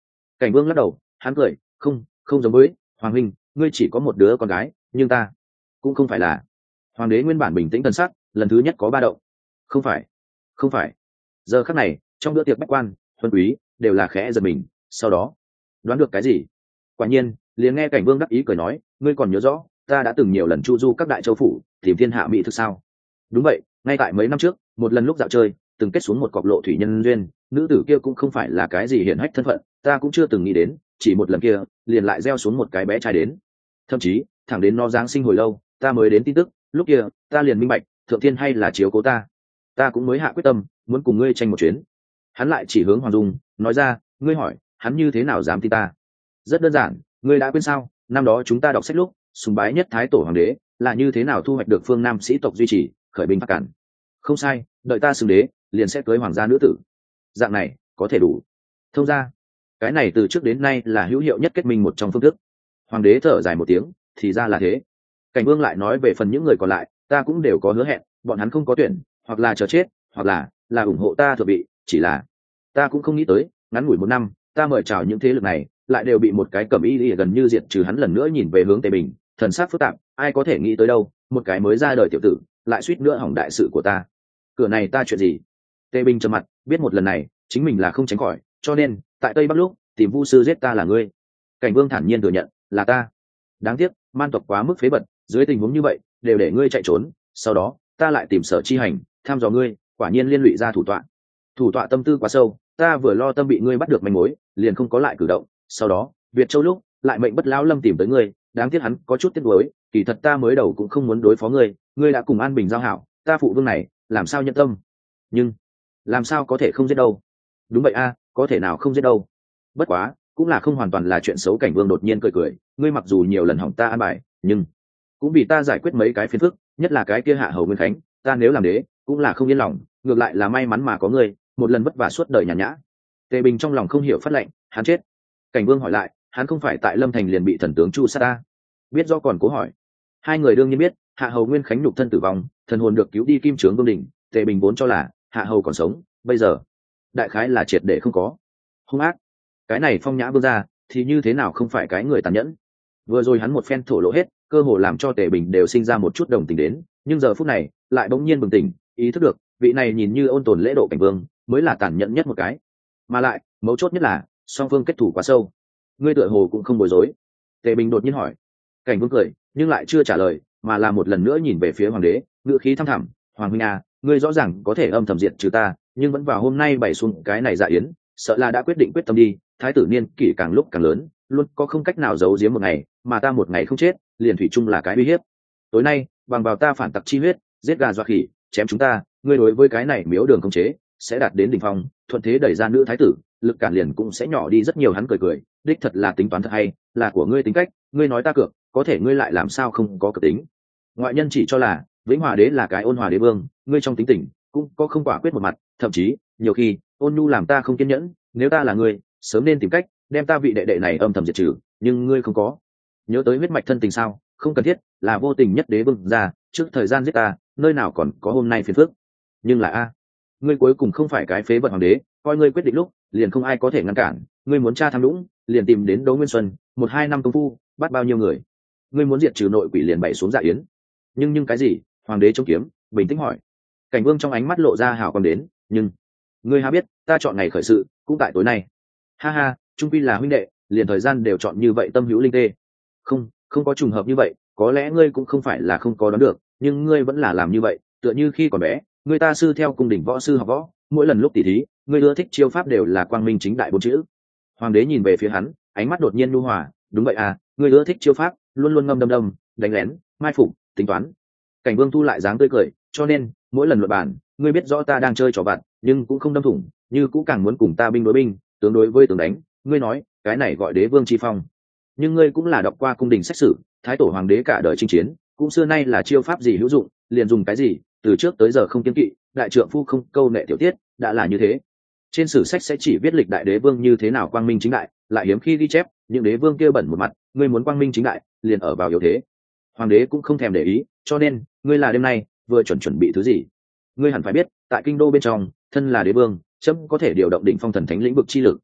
Cảnh Vương lắc đầu, hắn cười, không không giống với hoàng huynh, ngươi chỉ có một đứa con gái, nhưng ta cũng không phải là. Hoàng đế nguyên bản bình tĩnh thần sắc lần thứ nhất có ba động. Không phải, không phải. Giờ khắc này trong bữa tiệc bách quan huân quý đều là khẽ giật mình, sau đó đoán được cái gì. Quả nhiên liền nghe Cảnh Vương đắc ý cười nói, ngươi còn nhớ rõ ta đã từng nhiều lần chu du các đại châu phủ tìm thiên hạ mỹ thực sao? Đúng vậy, ngay tại mấy năm trước một lần lúc dạo chơi từng kết xuống một cọc lộ thủy nhân duyên, nữ tử kia cũng không phải là cái gì hiển hách thân phận, ta cũng chưa từng nghĩ đến chỉ một lần kia liền lại gieo xuống một cái bé trai đến. Thậm chí thẳng đến nó giáng sinh hồi lâu ta mới đến tin tức, lúc kia ta liền minh bạch thượng thiên hay là chiếu cố ta, ta cũng mới hạ quyết tâm muốn cùng ngươi tranh một chuyến. Hắn lại chỉ hướng Hoàng Dung nói ra, ngươi hỏi hắn như thế nào dám tin ta? Rất đơn giản, ngươi đã quên sao, năm đó chúng ta đọc sách lúc sùng bái nhất thái tổ hoàng đế là như thế nào thu hoạch được phương Nam sĩ tộc duy trì khởi binh phát cản. Không sai, đợi ta xưng đế liền sẽ cưới hoàng gia nữ tử, dạng này có thể đủ thông ra. Cái này từ trước đến nay là hữu hiệu nhất kết minh một trong phương thức. Hoàng đế thở dài một tiếng, thì ra là thế. Cảnh Vương lại nói về phần những người còn lại, ta cũng đều có hứa hẹn, bọn hắn không có tuyển, hoặc là chờ chết, hoặc là là ủng hộ ta thượng vị, chỉ là ta cũng không nghĩ tới ngắn ngủi một năm ta mời chào những thế lực này lại đều bị một cái cẩm y y gần như diệt trừ. Hắn lần nữa nhìn về hướng Tề Bình, thần sắc phức tạp, ai có thể nghĩ tới đâu, một cái mới ra đời tiểu tử lại suýt nữa hỏng đại sự của ta. Cửa này ta chuyện gì? Tề Bình trầm mặt, biết một lần này chính mình là không tránh khỏi, cho nên tại Tây Bắc lúc tìm vu sư giết ta là ngươi. Cảnh Vương thản nhiên thừa nhận, là ta. Đáng tiếc man tộc quá mức phế bật, dưới tình huống như vậy đều để ngươi chạy trốn, sau đó ta lại tìm Sở Chi Hành tham dò ngươi, quả nhiên liên lụy ra thủ tọa. Thủ tọa tâm tư quá sâu, ta vừa lo tâm bị ngươi bắt được manh mối liền không có lại cử động. Sau đó Việt Châu lúc lại mệnh Bất Lão Lâm tìm tới ngươi, đáng tiếc hắn có chút tiếc nuối, kỳ thật ta mới đầu cũng không muốn đối phó ngươi, ngươi đã cùng An Bình giao hảo, ta phụ vương này làm sao nhân tâm, nhưng làm sao có thể không giết đâu. Đúng vậy a, có thể nào không giết đâu. Bất quá cũng là không hoàn toàn là chuyện xấu. Cảnh Vương đột nhiên cười cười, ngươi mặc dù nhiều lần hỏng ta an bài, nhưng cũng vì ta giải quyết mấy cái phiền phức, nhất là cái kia Hạ Hầu Nguyên Khánh, ta nếu làm đế cũng là không yên lòng, ngược lại là may mắn mà có ngươi, một lần vất vả suốt đời nhàn nhã. Tề Bình trong lòng không hiểu phát lệnh, hắn chết. Cảnh Vương hỏi lại, hắn không phải tại Lâm Thành liền bị thần tướng chu sát ta? Biết do còn cố hỏi. Hai người đương nhiên biết, Hạ Hầu Nguyên Khánh nhục thân tử vong, thần hồn được cứu đi Kim Trướng Vương đỉnh, Tề Bình vốn cho là Hạ Hầu còn sống, bây giờ đại khái là triệt để không có. Hung ác, cái này Phong Nhã vương gia thì như thế nào không phải cái người tàn nhẫn. Vừa rồi hắn một phen thổ lộ hết, cơ hồ làm cho Tề Bình đều sinh ra một chút đồng tình đến, nhưng giờ phút này lại bỗng nhiên bừng tỉnh, ý thức được vị này nhìn như ôn tồn lễ độ Cảnh Vương mới là tàn nhẫn nhất một cái, mà lại mấu chốt nhất là song phương kết thủ quá sâu. Ngươi tựa hồ cũng không bối rối. Tề Bình đột nhiên hỏi. Cảnh Vương cười nhưng lại chưa trả lời, mà là một lần nữa nhìn về phía hoàng đế, ngữ khí thăm thẳm, hoàng huynh à, ngươi rõ ràng có thể âm thầm diệt trừ ta, nhưng vẫn vào hôm nay bày xuống cái này dạ yến, sợ là đã quyết định quyết tâm đi. Thái tử niên kỷ càng lúc càng lớn, luôn có không cách nào giấu giếm một ngày, mà ta một ngày không chết liền thủy chung là cái uy hiếp. Tối nay bằng vào ta phản tặc chi huyết giết gà dọa khỉ chém chúng ta, ngươi đối với cái này miếu đường không chế sẽ đạt đến đỉnh phong, thuận thế đẩy ra nữ thái tử, lực cản liền cũng sẽ nhỏ đi rất nhiều. Hắn cười cười, đích thật là tính toán thật hay, là của ngươi tính cách, ngươi nói ta cược, có thể ngươi lại làm sao không có cược tính. Ngoại nhân chỉ cho là Vĩnh Hòa đế là cái ôn hòa đế vương, ngươi trong tính tình cũng có không quả quyết một mặt, thậm chí nhiều khi ôn nhu làm ta không kiên nhẫn. Nếu ta là ngươi, sớm nên tìm cách đem ta vị đệ đệ này âm thầm diệt trừ, nhưng ngươi không có. Nhớ tới huyết mạch thân tình sao? Không cần thiết, là vô tình nhất đế vương ra trước thời gian giết ta, nơi nào còn có hôm nay phiền phức. Nhưng là a, ngươi cuối cùng không phải cái phế vật hoàng đế, coi ngươi quyết định lúc liền không ai có thể ngăn cản. Ngươi muốn tra tham nhũng liền tìm đến Đỗ Nguyên Xuân, một hai năm công phu bắt bao nhiêu người. Ngươi muốn diệt trừ nội quỷ liền bày xuống dạ yến. Nhưng nhưng cái gì? Hoàng đế chống kiếm bình tĩnh hỏi. Cảnh Vương trong ánh mắt lộ ra hào quang đến, nhưng ngươi há biết ta chọn ngày khởi sự cũng tại tối nay. Ha ha, trung quy là huynh đệ, liền thời gian đều chọn như vậy, tâm hữu linh tê. Không, không có trùng hợp như vậy, có lẽ ngươi cũng không phải là không có đoán được, nhưng ngươi vẫn là làm như vậy, tựa như khi còn bé người ta sư theo cung đình võ sư học võ, mỗi lần lúc tỉ thí ngươi ưa thích chiêu pháp đều là quang minh chính đại bốn chữ. Hoàng đế nhìn về phía hắn, ánh mắt đột nhiên nhu hòa, đúng vậy à, ngươi ưa thích chiêu pháp, luôn luôn ngâm đâm đâm, đánh lén, mai phục, tính toán. Cảnh Vương thu lại dáng tươi cười, cho nên mỗi lần luận bàn ngươi biết rõ ta đang chơi trò vặt, nhưng cũng không đâm thủng, như cũng càng muốn cùng ta binh đối binh, tướng đối với tướng đánh. Ngươi nói cái này gọi đế vương chi phong, nhưng ngươi cũng là đọc qua cung đình sách sử, thái tổ hoàng đế cả đời chinh chiến cũng xưa nay là chiêu pháp gì hữu dụng liền dùng cái gì, từ trước tới giờ không kiêng kỵ, đại trượng phu không câu nệ tiểu tiết, đã là như thế. Trên sử sách sẽ chỉ viết lịch đại đế vương như thế nào quang minh chính đại, lại hiếm khi ghi chép những đế vương kia bẩn một mặt. Ngươi muốn quang minh chính đại liền ở vào yếu thế. Hoàng đế cũng không thèm để ý, cho nên ngươi là đêm nay vừa chuẩn chuẩn bị thứ gì. Ngươi hẳn phải biết tại kinh đô bên trong, thân là đế vương chấm có thể điều động đỉnh phong thần thánh lĩnh vực chi lực,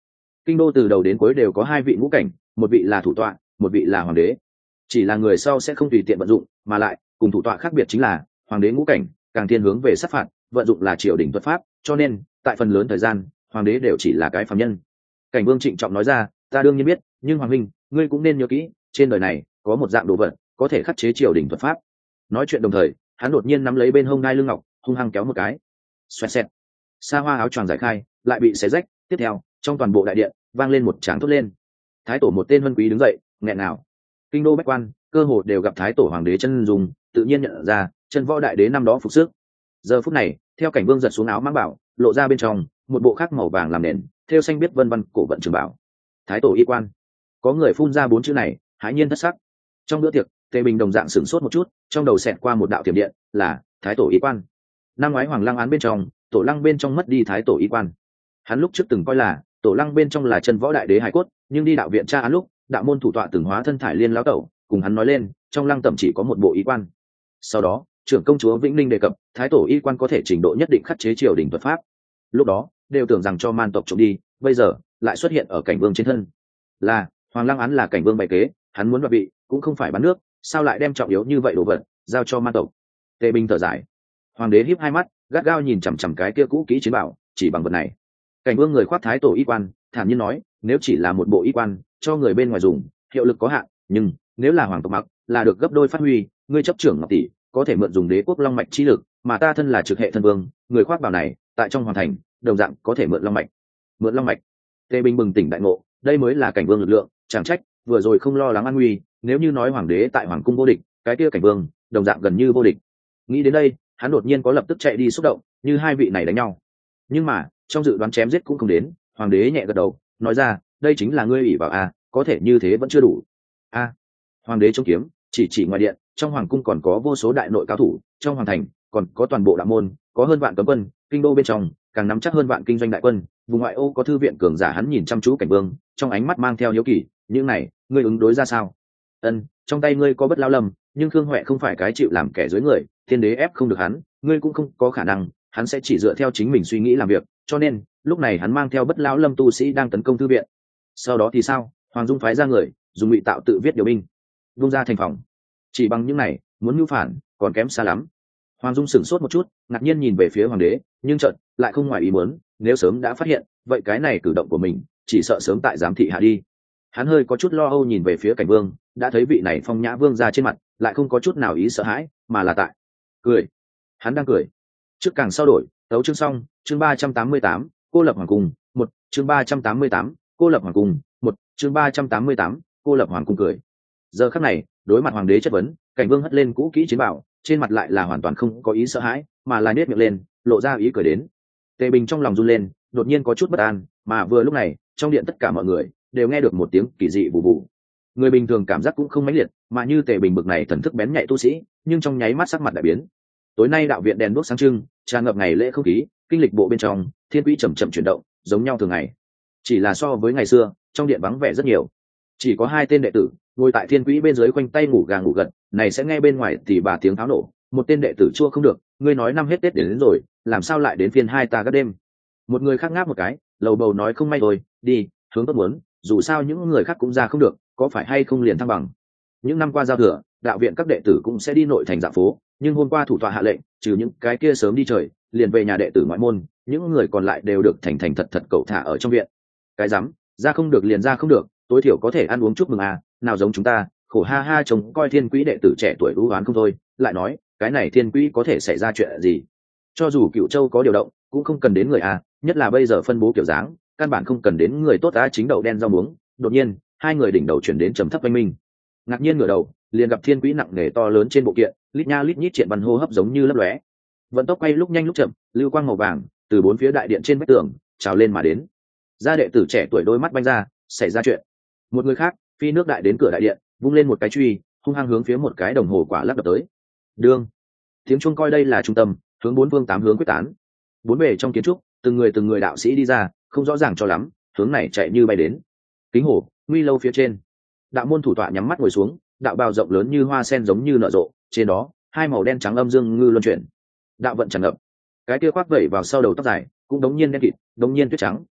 Kinh đô từ đầu đến cuối đều có hai vị ngũ cảnh, một vị là thủ tọa, một vị là hoàng đế. Chỉ là người sau sẽ không tùy tiện vận dụng, mà lại cùng thủ tọa khác biệt chính là hoàng đế ngũ cảnh càng thiên hướng về sát phạt, vận dụng là triều đình thuật pháp, cho nên tại phần lớn thời gian hoàng đế đều chỉ là cái phàm nhân. Cảnh Vương trịnh trọng nói ra, ta đương nhiên biết, nhưng hoàng huynh, ngươi cũng nên nhớ kỹ, trên đời này có một dạng đồ vật có thể khắc chế triều đình thuật pháp. Nói chuyện đồng thời, hắn đột nhiên nắm lấy bên hông ngai lưng ngọc, hung hăng kéo một cái. Xoẹt xẹt. Sa hoa áo choàng giải khai, lại bị xé rách, tiếp theo, trong toàn bộ đại điện vang lên một tràng thốt lên. Thái tổ một tên huân quý đứng dậy, nghẹn nào. Kinh đô bách quan, cơ hồ đều gặp thái tổ hoàng đế chân dùng, tự nhiên nhận ra, chân võ đại đế năm đó phục sức. Giờ phút này, theo Cảnh Vương giật xuống áo mang bảo, lộ ra bên trong một bộ khác màu vàng làm nền, thêu xanh biết vân vân cổ vận trường bảo. Thái tổ y quan. Có người phun ra bốn chữ này, hãi nhiên thất sắc. Trong bữa tiệc, Tề Bình đồng dạng sửng sốt một chút, trong đầu xẹt qua một đạo tiềm điện, là thái tổ y quan. Năm ngoái Hoàng Lăng án bên trong, tổ lăng bên trong mất đi thái tổ y quan. Hắn lúc trước từng coi là tổ lăng bên trong là chân võ đại đế hải cốt, nhưng đi đạo viện tra án lúc, đạo môn thủ tọa từng hóa thân thải liên lão tẩu, cùng hắn nói lên, trong lăng tẩm chỉ có một bộ y quan. Sau đó, trưởng công chúa Vĩnh Ninh đề cập, thái tổ y quan có thể trình độ nhất định khắc chế triều đình thuật pháp. Lúc đó, đều tưởng rằng cho man tộc trộm đi, bây giờ lại xuất hiện ở Cảnh Vương trên thân. Là, Hoàng Lăng án là Cảnh Vương bày kế, hắn muốn đoạt vị, cũng không phải bán nước, sao lại đem trọng yếu như vậy đồ vật giao cho man tộc. Tề Bình thở dài. Hoàng đế híp hai mắt, gắt gao nhìn chằm chằm cái kia cũ kỹ chiến bảo, chỉ bằng vật này. Cảnh Vương người khoác thái tổ y quan, thản nhiên nói, nếu chỉ là một bộ y quan, cho người bên ngoài dùng, hiệu lực có hạn, nhưng nếu là hoàng tộc mặc, là được gấp đôi phát huy, ngươi chấp trưởng ngọc tỷ, có thể mượn dùng đế quốc long mạch chi lực, mà ta thân là trực hệ thân vương, người khoác bảo này, tại trong hoàng thành, đồng dạng có thể mượn long mạch. Mượn long mạch. Tề Bình bừng tỉnh đại ngộ, đây mới là Cảnh Vương lực lượng, chẳng trách vừa rồi không lo lắng an nguy, nếu như nói hoàng đế tại hoàng cung vô địch, cái kia Cảnh Vương đồng dạng gần như vô địch. Nghĩ đến đây, hắn đột nhiên có lập tức chạy đi xúc động, như hai vị này đánh nhau. Nhưng mà, trong dự đoán chém giết cũng không đến, hoàng đế nhẹ gật đầu, nói ra, đây chính là ngươi ủy vào a, có thể như thế vẫn chưa đủ. A. Hoàng đế chống kiếm, chỉ chỉ ngoài điện, trong hoàng cung còn có vô số đại nội cao thủ, trong hoàng thành còn có toàn bộ đạo môn, có hơn vạn cấm quân, kinh đô bên trong càng nắm chắc hơn vạn kinh doanh đại quân, vùng ngoại ô có thư viện cường giả. Hắn nhìn chăm chú Cảnh Vương, trong ánh mắt mang theo hiếu kỳ, những này, ngươi ứng đối ra sao? Ân, trong tay ngươi có Bất Lão Lâm, nhưng Khương Huệ không phải cái chịu làm kẻ dưới người, thiên đế ép không được hắn, ngươi cũng không có khả năng, hắn sẽ chỉ dựa theo chính mình suy nghĩ làm việc, cho nên lúc này hắn mang theo Bất Lão Lâm tu sĩ đang tấn công thư viện. Sau đó thì sao? Hoàng Dung phái ra người, dùng ngụy tạo tự viết điều binh, vung ra thành phòng. Chỉ bằng những này, muốn mưu phản, còn kém xa lắm. Hoàng Dung sửng sốt một chút, ngạc nhiên nhìn về phía hoàng đế, nhưng chợt lại không ngoài ý muốn, nếu sớm đã phát hiện, vậy cái này cử động của mình, chỉ sợ sớm tại giám thị hạ đi. Hắn hơi có chút lo âu nhìn về phía Cảnh Vương, đã thấy vị này phong nhã vương ra trên mặt, lại không có chút nào ý sợ hãi, mà là tại cười. Hắn đang cười. Trước càng sau đổi, tấu chương xong, chương ba trăm tám mươi tám, cô lập hoàng cung, một, chương ba trăm tám mươi tám, cô lập hoàng cung, một, chương ba trăm tám mươi tám, cô lập hoàng cung cười. Giờ khắc này, đối mặt hoàng đế chất vấn, Cảnh Vương hất lên cũ kỹ chiến bảo, trên mặt lại là hoàn toàn không có ý sợ hãi, mà là nét miệng lên, lộ ra ý cười đến. Tề Bình trong lòng run lên, đột nhiên có chút bất an, mà vừa lúc này, trong điện tất cả mọi người đều nghe được một tiếng kỳ dị bù bù. Người bình thường cảm giác cũng không mãnh liệt, mà như Tề Bình bực này thần thức bén nhạy tu sĩ, nhưng trong nháy mắt sắc mặt đại biến. Tối nay đạo viện đèn đuốc sáng trưng, tràn ngập ngày lễ không khí, kinh lịch bộ bên trong, thiên quỹ chậm chậm chuyển động, giống nhau thường ngày. Chỉ là so với ngày xưa, trong điện vắng vẻ rất nhiều. Chỉ có hai tên đệ tử ngồi tại thiên quỹ bên dưới quanh tay ngủ gà ngủ gật, này sẽ nghe bên ngoài thì bà tiếng tháo nổ. Một tên đệ tử chua không được, ngươi nói năm hết Tết đến, đến rồi, làm sao lại đến phiên hai ta các đêm? Một người khác ngáp một cái, lầu bầu nói không may rồi, đi, hướng tốt muốn, dù sao những người khác cũng ra không được, có phải hay không liền thăng bằng. Những năm qua giao thừa, đạo viện các đệ tử cũng sẽ đi nội thành dạo phố, nhưng hôm qua thủ tọa hạ lệnh, trừ những cái kia sớm đi trời, liền về nhà đệ tử ngoại môn, những người còn lại đều được thành thành thật thật cậu thả ở trong viện. Cái rắm, ra không được liền ra không được, tối thiểu có thể ăn uống chúc mừng à, nào giống chúng ta, khổ ha ha trông coi thiên quỹ đệ tử trẻ tuổi ưu oán không thôi. Lại nói, cái này thiên quỹ có thể xảy ra chuyện gì? Cho dù Cựu Châu có điều động, cũng không cần đến người à, nhất là bây giờ phân bố kiểu dáng, căn bản không cần đến người tốt á. Chính đậu đen rau muống. Đột nhiên, hai người đỉnh đầu chuyển đến trầm thấp oanh minh. Ngạc nhiên ngửa đầu, liền gặp thiên quỹ nặng nề to lớn trên bộ kiện, lít nha lít nhít triện văn hô hấp giống như lấp lóe. Vận tốc quay lúc nhanh lúc chậm, lưu quang màu vàng từ bốn phía đại điện trên vách tường trào lên mà đến. Gia đệ tử trẻ tuổi đôi mắt banh ra, xảy ra chuyện. Một người khác phi nước đại đến cửa đại điện, vung lên một cái truy, hung hăng hướng phía một cái đồng hồ quả lắc đập tới. Đương tiếng chuông coi đây là trung tâm, hướng bốn phương tám hướng quyết tán. Bốn bề trong kiến trúc, từng người từng người đạo sĩ đi ra, không rõ ràng cho lắm, hướng này chạy như bay đến. Kính hồ nguy lâu phía trên, đạo môn thủ tọa nhắm mắt ngồi xuống, đạo bào rộng lớn như hoa sen giống như nở rộ, trên đó hai màu đen trắng âm dương ngư luân chuyển, đạo vận tràn ngập. Cái kia khoác vẩy vào sau đầu tóc dài cũng đống nhiên đen kịt, đống nhiên tuyết trắng.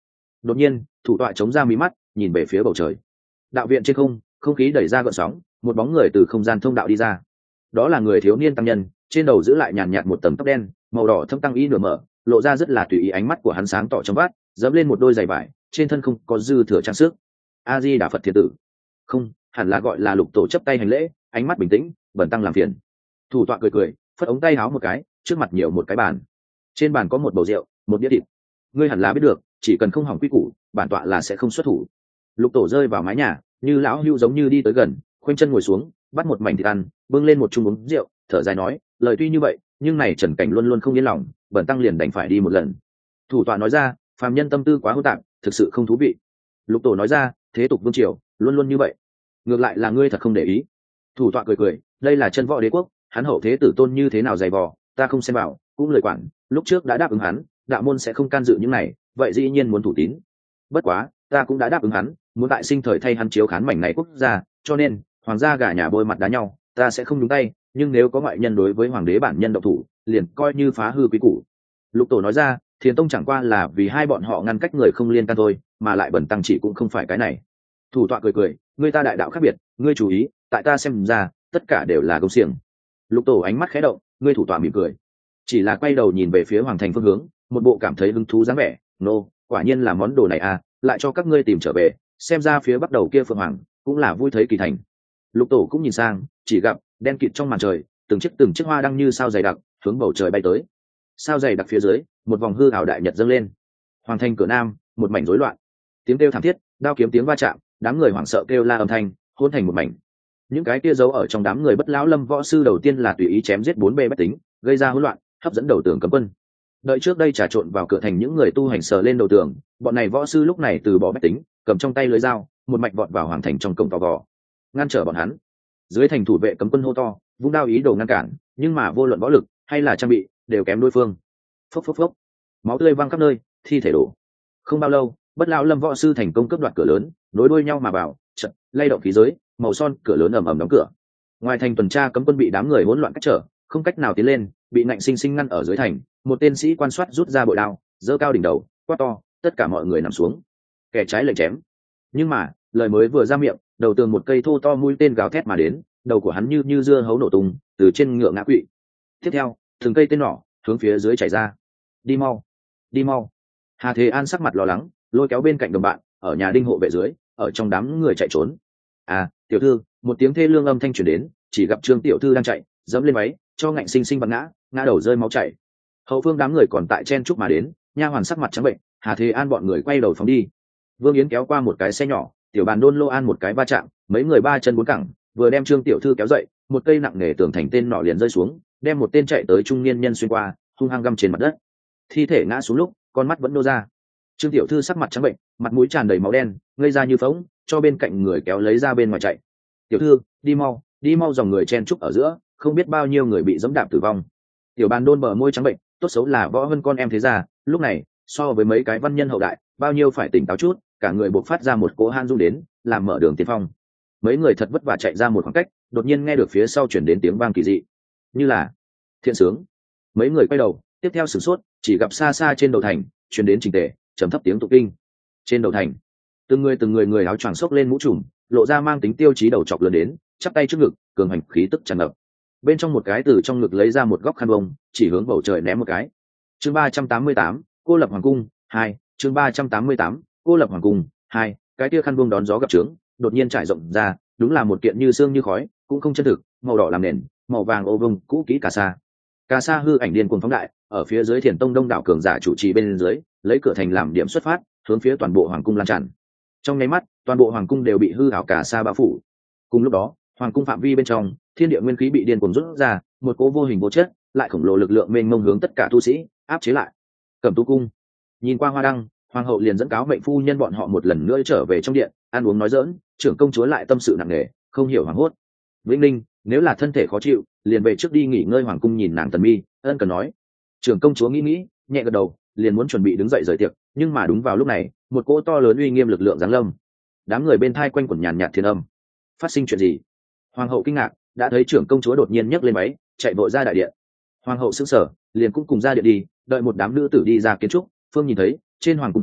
Đột nhiên thủ tọa chống ra mí mắt nhìn về phía bầu trời. Đạo viện trên không, không khí đẩy ra gợn sóng, một bóng người từ không gian thông đạo đi ra. Đó là người thiếu niên tăng nhân, trên đầu giữ lại nhàn nhạt một tấm tóc đen màu đỏ thâm tăng y nửa mở, lộ ra rất là tùy ý, ánh mắt của hắn sáng tỏ trong vắt, dẫm lên một đôi giày vải, trên thân không có dư thừa trang sức. A Di Đà Phật thiên tử. Không, hẳn là gọi là Lục Tổ chấp tay hành lễ, ánh mắt bình tĩnh, bẩn tăng làm phiền. Thủ tọa cười cười, phất ống tay háo một cái, trước mặt nhiều một cái bàn. Trên bàn có một bầu rượu, một đĩa thịt. Ngươi hẳn là biết được, chỉ cần không hỏng quy củ, bản tọa là sẽ không xuất thủ. Lục Tổ rơi vào mái nhà, như lão hưu giống như đi tới gần, khoanh chân ngồi xuống, bắt một mảnh thịt ăn, bưng lên một chung uống rượu, thở dài nói, lời tuy như vậy, nhưng này Trần Cảnh luôn luôn không yên lòng, bẩn tăng liền đành phải đi một lần. Thủ tọa nói ra, phàm nhân tâm tư quá hỗn tạp, thực sự không thú vị. Lục Tổ nói ra, thế tục vương triều luôn luôn như vậy, ngược lại là ngươi thật không để ý. Thủ tọa cười cười, đây là chân võ đế quốc, hắn hậu thế tử tôn như thế nào dày vò, ta không xem vào, cũng lời quản. Lúc trước đã đáp ứng hắn, đạo môn sẽ không can dự những này, vậy dĩ nhiên muốn thủ tín. Bất quá, ta cũng đã đáp ứng hắn, muốn tại sinh thời thay hắn chiếu khán mảnh này quốc gia, cho nên hoàng gia gả nhà bôi mặt đá nhau, ta sẽ không nhúng tay. Nhưng nếu có ngoại nhân đối với hoàng đế bản nhân động thủ, liền coi như phá hư quý củ. Lục Tổ nói ra, Thiền Tông chẳng qua là vì hai bọn họ ngăn cách người không liên can thôi, mà lại bẩn tăng chỉ cũng không phải cái này. Thủ tọa cười cười, ngươi ta đại đạo khác biệt, ngươi chú ý, tại ta xem ra, tất cả đều là công xiềng. Lục Tổ ánh mắt khẽ động, ngươi thủ tọa mỉm cười, chỉ là quay đầu nhìn về phía hoàng thành phương hướng, một bộ cảm thấy hứng thú dáng vẻ. Nô, quả nhiên là món đồ này à, lại cho các ngươi tìm trở về, xem ra phía bắc đầu kia phượng hoàng cũng là vui thấy kỳ thành. Lục Tổ cũng nhìn sang, chỉ gặp đen kịt trong màn trời, từng chiếc từng chiếc hoa đăng như sao dày đặc hướng bầu trời bay tới. Sao dày đặc phía dưới, một vòng hư ảo đại nhật dâng lên. Hoàng thành cửa nam, một mảnh rối loạn, tiếng kêu thảm thiết, đao kiếm tiếng va chạm, đám người hoảng sợ kêu la âm thanh hỗn thành một mảnh. Những cái kia giấu ở trong đám người bất lão lâm võ sư đầu tiên là tùy ý chém giết bốn bề bách tính, gây ra hỗn loạn, hấp dẫn đầu tường cấm quân. Đợi trước đây trà trộn vào cửa thành những người tu hành sờ lên đầu tường, bọn này võ sư lúc này từ bỏ bách tính, cầm trong tay lưới dao, một mạch vọt vào hoàng thành trong cổng tò vò, ngăn trở bọn hắn. Dưới thành thủ vệ cấm quân hô to, vung đao ý đồ ngăn cản, nhưng mà vô luận võ lực hay là trang bị đều kém đối phương. Phốc phốc phốc, máu tươi văng khắp nơi, thi thể đổ. Không bao lâu, bất lão lâm võ sư thành công cướp đoạt cửa lớn, nối đuôi nhau mà vào, chợt lay động khí giới, màu son cửa lớn ầm ầm đóng cửa. Ngoài thành tuần tra cấm quân bị đám người hỗn loạn cách trở, không cách nào tiến lên, bị nạnh sinh sinh ngăn ở dưới thành. Một tên sĩ quan soát rút ra bội đao, giơ cao đỉnh đầu, quát to, tất cả mọi người nằm xuống. Kẻ trái lệnh chém. Nhưng mà lời mới vừa ra miệng, đầu tường một cây thô to mũi tên gào thét mà đến, đầu của hắn như như dưa hấu nổ tung, từ trên ngựa ngã quỵ. Tiếp theo, từng cây tên nỏ hướng phía dưới chảy ra. Đi mau, đi mau. Hà Thế An sắc mặt lo lắng, lôi kéo bên cạnh đồng bạn, ở nhà đinh hộ vệ dưới, ở trong đám người chạy trốn. À, tiểu thư, một tiếng thê lương âm thanh truyền đến, chỉ gặp Trương tiểu thư đang chạy, dẫm lên váy, cho ngạnh sinh sinh vặn ngã, ngã đầu rơi máu chảy. Hậu phương đám người còn tại chen chúc mà đến, nha hoàn sắc mặt trắng bệnh. Hà Thế An bọn người quay đầu phóng đi. Vương Yến kéo qua một cái xe nhỏ, tiểu bàn đôn lô an một cái va chạm, mấy người ba chân bốn cẳng, vừa đem Trương tiểu thư kéo dậy, một cây nặng nề tường thành tên nỏ liền rơi xuống, đem một tên chạy tới trung niên nhân xuyên qua, hung hăng găm trên mặt đất. Thi thể ngã xuống lúc, con mắt vẫn nô ra. Trương tiểu thư sắc mặt trắng bệnh, mặt mũi tràn đầy máu đen, ngây ra như phỗng, cho bên cạnh người kéo lấy ra bên ngoài chạy. Tiểu thư, đi mau, đi mau, dòng người chen chúc ở giữa, không biết bao nhiêu người bị giẫm đạp tử vong. Tiểu bàn đôn bờ môi trắng bệnh, tốt xấu là võ hơn con em thế gia, lúc này so với mấy cái văn nhân hậu đại, bao nhiêu phải tỉnh táo chút, cả người buộc phát ra một cỗ han dung đến, làm mở đường tiên phong. Mấy người thật vất vả chạy ra một khoảng cách, đột nhiên nghe được phía sau chuyển đến tiếng vang kỳ dị, như là thiện sướng. Mấy người quay đầu, tiếp theo sửng sốt, chỉ gặp xa xa trên đầu thành chuyển đến trình tề trầm thấp tiếng tụng kinh. Trên đầu thành, từng người từng người người áo choàng xốc lên mũ trùm, lộ ra mang tính tiêu chí đầu chọc lớn đến, chắp tay trước ngực, cường hành khí tức tràn ngập. Bên trong một cái từ trong ngực lấy ra một góc khăn bông, chỉ hướng bầu trời ném một cái. Chương ba trăm tám mươi tám, cô lập hoàng cung hai. Chương ba trăm tám mươi tám, cô lập hoàng cung hai. Cái tia khăn bông đón gió gặp trướng, đột nhiên trải rộng ra, đúng là một kiện như xương như khói, cũng không chân thực, màu đỏ làm nền, màu vàng ô vông cũ kỹ cà sa. Cà sa hư ảnh điên cuồng phóng đại, ở phía dưới Thiền Tông đông đảo cường giả chủ trì bên dưới, lấy cửa thành làm điểm xuất phát, hướng phía toàn bộ hoàng cung lan tràn. Trong nháy mắt, toàn bộ hoàng cung đều bị hư ảo cà sa bao phủ. Cùng lúc đó, hoàng cung phạm vi bên trong, thiên địa nguyên khí bị điên cuồng rút ra, một cỗ vô hình vô chất, lại khổng lồ lực lượng mênh mông hướng tất cả tu sĩ áp chế lại. Cẩm Tú cung, nhìn qua hoa đăng, hoàng hậu liền dẫn cáo mệnh phu nhân bọn họ một lần nữa trở về trong điện, ăn uống nói giỡn, trưởng công chúa lại tâm sự nặng nề, không hiểu hoảng hốt. Vĩnh Ninh, nếu là thân thể khó chịu, liền về trước đi nghỉ ngơi. Hoàng cung nhìn nàng Tần Mi, ân cần nói. Trưởng công chúa nghĩ nghĩ, nhẹ gật đầu, liền muốn chuẩn bị đứng dậy rời tiệc, nhưng mà đúng vào lúc này, một cỗ to lớn uy nghiêm lực lượng giáng lâm. Đám người bên thai quanh quẩn nhàn nhạt thiên âm. Phát sinh chuyện gì? Hoàng hậu kinh ngạc, đã thấy trưởng công chúa đột nhiên nhấc lên váy, chạy vội ra đại điện. Hoàng hậu sững sờ, liền cũng cùng ra điện đi, đợi một đám nữ tử đi ra kiến trúc, phương nhìn thấy trên hoàng cung không,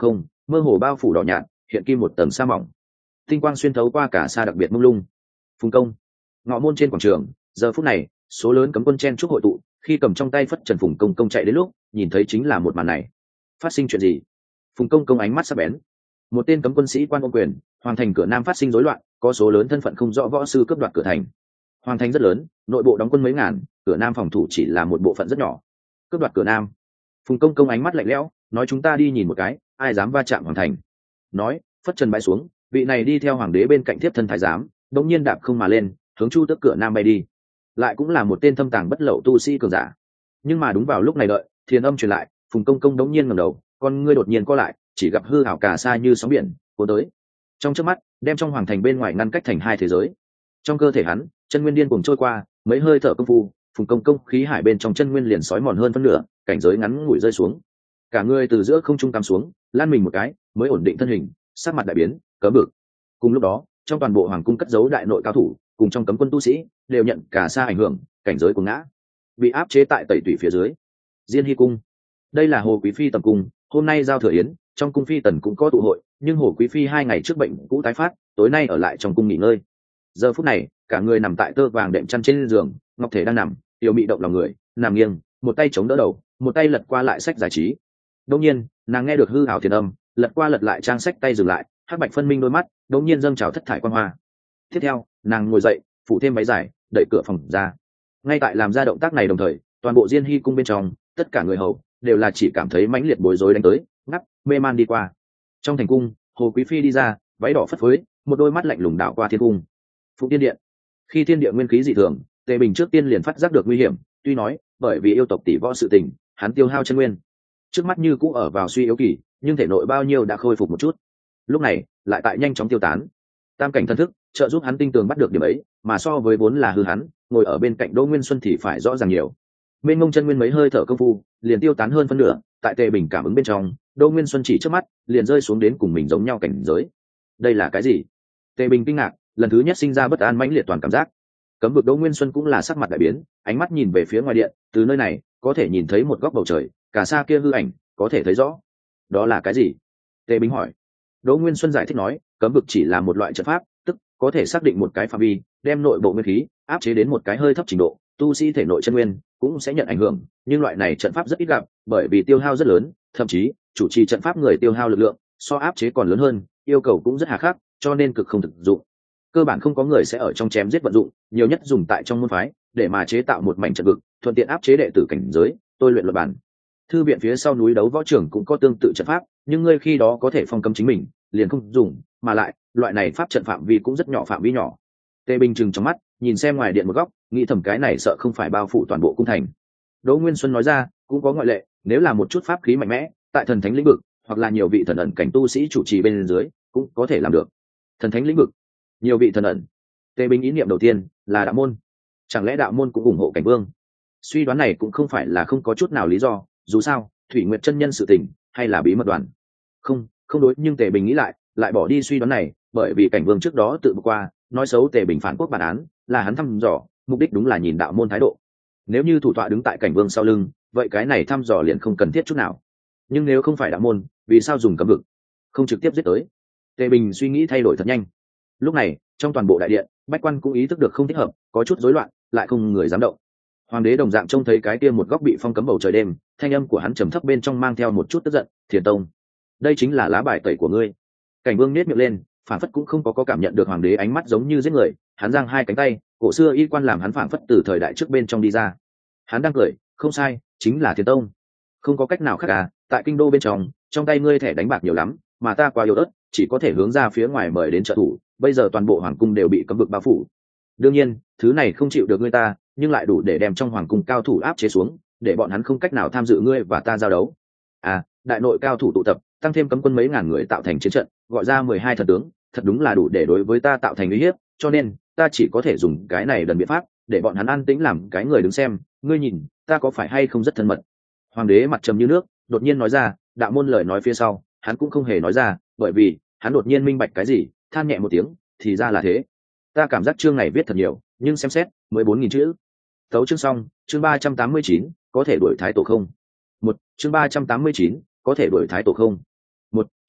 mơ hồ bao phủ đỏ nhạt, hiện kim một tầng sa mỏng, tinh quang xuyên thấu qua cả sa đặc biệt mông lung. Phùng công, ngọ môn trên quảng trường, giờ phút này số lớn cấm quân chen chúc hội tụ, khi cầm trong tay phất trần Phùng công công chạy đến lúc nhìn thấy chính là một màn này. Phát sinh chuyện gì? Phùng công công ánh mắt sắc bén. Một tên cấm quân sĩ quan ôm quyền, hoàng thành cửa nam phát sinh rối loạn, có số lớn thân phận không rõ võ sư cướp đoạt cửa thành. Hoàng thành rất lớn, nội bộ đóng quân mấy ngàn, cửa nam phòng thủ chỉ là một bộ phận rất nhỏ. Cướp đoạt cửa nam. Phùng công công ánh mắt lạnh lẽo, nói chúng ta đi nhìn một cái, ai dám va chạm hoàng thành. Nói, phất trần bãi xuống, vị này đi theo hoàng đế bên cạnh tiếp thân thái giám, đột nhiên đạp không mà lên, hướng chu tước cửa nam bay đi. Lại cũng là một tên thâm tàng bất lậu tu sĩ cường giả. Nhưng mà đúng vào lúc này đợi, thiền âm truyền lại, Phùng công công đống nhiên ngẩng đầu, con ngươi đột nhiên co lại, chỉ gặp hư ảo cả xa như sóng biển cuốn tới, trong chớp mắt đem trong hoàng thành bên ngoài ngăn cách thành hai thế giới. Trong cơ thể hắn chân nguyên điên cuồng trôi qua, mấy hơi thở công phu, Phùng công công khí hải bên trong chân nguyên liền sói mòn hơn phân nửa, cảnh giới ngắn ngủi rơi xuống, cả người từ giữa không trung cắm xuống, lan mình một cái mới ổn định thân hình, sắc mặt đại biến, cấm bực. Cùng lúc đó trong toàn bộ hoàng cung cất giấu đại nội cao thủ cùng trong cấm quân tu sĩ đều nhận cả xa ảnh hưởng, cảnh giới của ngã, bị áp chế tại tẩy tủy phía dưới. Diên Hy cung, đây là Hồ Quý phi tầm cung, hôm nay giao thừa yến, trong cung phi tần cũng có tụ hội, nhưng Hồ Quý phi hai ngày trước bệnh cũ tái phát, tối nay ở lại trong cung nghỉ ngơi. Giờ phút này cả người nằm tại tơ vàng đệm chăn trên giường, ngọc thể đang nằm yêu mị động lòng người, nằm nghiêng, một tay chống đỡ đầu, một tay lật qua lại sách giải trí. Đột nhiên nàng nghe được hư ảo thiền âm, lật qua lật lại trang sách tay dừng lại, hắc bạch phân minh đôi mắt đột nhiên dâng trào thất thải quang hoa. Tiếp theo nàng ngồi dậy, phủ thêm váy dài, đẩy cửa phòng ra. Ngay tại làm ra động tác này đồng thời, toàn bộ Diên Hy cung bên trong tất cả người hầu đều là chỉ cảm thấy mãnh liệt bối rối đánh tới, ngắt mê man đi qua. Trong thành cung, Hồ Quý phi đi ra, váy đỏ phất phới, một đôi mắt lạnh lùng đảo qua thiên cung. Phụng Tiên điện, khi thiên địa nguyên khí dị thường, Tề Bình trước tiên liền phát giác được nguy hiểm, tuy nói bởi vì yêu tộc tỷ võ sự tình, hắn tiêu hao chân nguyên, trước mắt như cũ ở vào suy yếu kỳ, nhưng thể nội bao nhiêu đã khôi phục một chút, lúc này lại tại nhanh chóng tiêu tán. Tam cảnh thân thức trợ giúp hắn tinh tường bắt được điểm ấy, mà so với vốn là hư hắn ngồi ở bên cạnh Đỗ Nguyên Xuân thì phải rõ ràng nhiều. Bên ngông chân nguyên mấy hơi thở công phu liền tiêu tán hơn phân nửa, tại Tề Bình cảm ứng bên trong, Đỗ Nguyên Xuân chỉ trước mắt liền rơi xuống đến cùng mình giống nhau cảnh giới. Đây là cái gì? Tề Bình kinh ngạc, lần thứ nhất sinh ra bất an mãnh liệt toàn cảm giác. Cấm vực Đỗ Nguyên Xuân cũng là sắc mặt đại biến, ánh mắt nhìn về phía ngoài điện, từ nơi này có thể nhìn thấy một góc bầu trời, cả xa kia hư ảnh có thể thấy rõ. Đó là cái gì? Tề Bình hỏi. Đỗ Nguyên Xuân giải thích nói, cấm vực chỉ là một loại trận pháp, tức có thể xác định một cái phạm vi, đem nội bộ nguyên khí áp chế đến một cái hơi thấp trình độ, tu sĩ thể nội chân nguyên cũng sẽ nhận ảnh hưởng, nhưng loại này trận pháp rất ít gặp, bởi vì tiêu hao rất lớn, thậm chí chủ trì trận pháp người tiêu hao lực lượng so áp chế còn lớn hơn, yêu cầu cũng rất hà khắc, cho nên cực không thực dụng. Cơ bản không có người sẽ ở trong chém giết vận dụng, nhiều nhất dùng tại trong môn phái để mà chế tạo một mảnh trận vực, thuận tiện áp chế đệ tử cảnh giới, tôi luyện luật bản. Thư viện phía sau núi đấu võ trưởng cũng có tương tự trận pháp, nhưng ngươi khi đó có thể phong cấm chính mình, liền không dùng, mà lại loại này pháp trận phạm vi cũng rất nhỏ, phạm vi nhỏ. Tề Bình trừng trong mắt nhìn xem ngoài điện một góc, nghĩ thầm cái này sợ không phải bao phủ toàn bộ cung thành. Đỗ Nguyên Xuân nói ra, cũng có ngoại lệ, nếu là một chút pháp khí mạnh mẽ tại thần thánh lĩnh vực, hoặc là nhiều vị thần ẩn cảnh tu sĩ chủ trì bên dưới, cũng có thể làm được. Thần thánh lĩnh vực, nhiều vị thần ẩn. Tề Bình ý niệm đầu tiên là đạo môn, chẳng lẽ đạo môn cũng ủng hộ cảnh vương? Suy đoán này cũng không phải là không có chút nào lý do, dù sao Thủy Nguyệt chân nhân sự tình hay là bí mật đoàn, không không đối. Nhưng Tề Bình nghĩ lại lại bỏ đi suy đoán này, bởi vì cảnh vương trước đó tự bước qua nói xấu Tề Bình phản quốc bản án, là hắn thăm dò, mục đích đúng là nhìn đạo môn thái độ. Nếu như thủ tọa đứng tại cảnh vương sau lưng, vậy cái này thăm dò liền không cần thiết chút nào. Nhưng nếu không phải đạo môn, vì sao dùng cấm vực, không trực tiếp giết tới? Tề Bình suy nghĩ thay đổi thật nhanh. Lúc này trong toàn bộ đại điện, bách quan cũng ý thức được không thích hợp, có chút rối loạn, lại không người dám động. Hoàng đế đồng dạng trông thấy cái kia một góc bị phong cấm bầu trời đêm, thanh âm của hắn trầm thấp bên trong mang theo một chút tức giận, Thiền Tông, đây chính là lá bài tẩy của ngươi. Cảnh vương nết miệng lên, phản phất cũng không có, có cảm nhận được hoàng đế ánh mắt giống như giết người, hắn giang hai cánh tay, cổ xưa y quan làm hắn phản phất từ thời đại trước bên trong đi ra. Hắn đang cười, không sai, chính là Thiền Tông. Không có cách nào khác à, tại kinh đô bên trong, trong tay ngươi thẻ đánh bạc nhiều lắm, mà ta quá yếu ớt, chỉ có thể hướng ra phía ngoài mời đến trợ thủ, bây giờ toàn bộ hoàng cung đều bị cấm vực bao phủ. Đương nhiên thứ này không chịu được ngươi ta, nhưng lại đủ để đem trong hoàng cung cao thủ áp chế xuống, để bọn hắn không cách nào tham dự ngươi và ta giao đấu. À, đại nội cao thủ tụ tập, tăng thêm cấm quân mấy ngàn người tạo thành chiến trận, gọi ra mười hai thần tướng, thật đúng là đủ để đối với ta tạo thành uy hiếp, cho nên ta chỉ có thể dùng cái này đần biện pháp để bọn hắn an tĩnh làm cái người đứng xem. Ngươi nhìn ta có phải hay không rất thân mật? Hoàng đế mặt trầm như nước, đột nhiên nói ra. Đạo môn lời nói phía sau hắn cũng không hề nói ra, bởi vì hắn đột nhiên minh bạch cái gì, than nhẹ một tiếng, thì ra là thế. Ta cảm giác chương này viết thật nhiều, nhưng xem xét mười bốn nghìn chữ. Tấu chương xong. Chương ba trăm tám mươi chín, có thể đuổi thái tổ không? Một chương ba trăm tám mươi chín, có thể đuổi thái tổ không? Một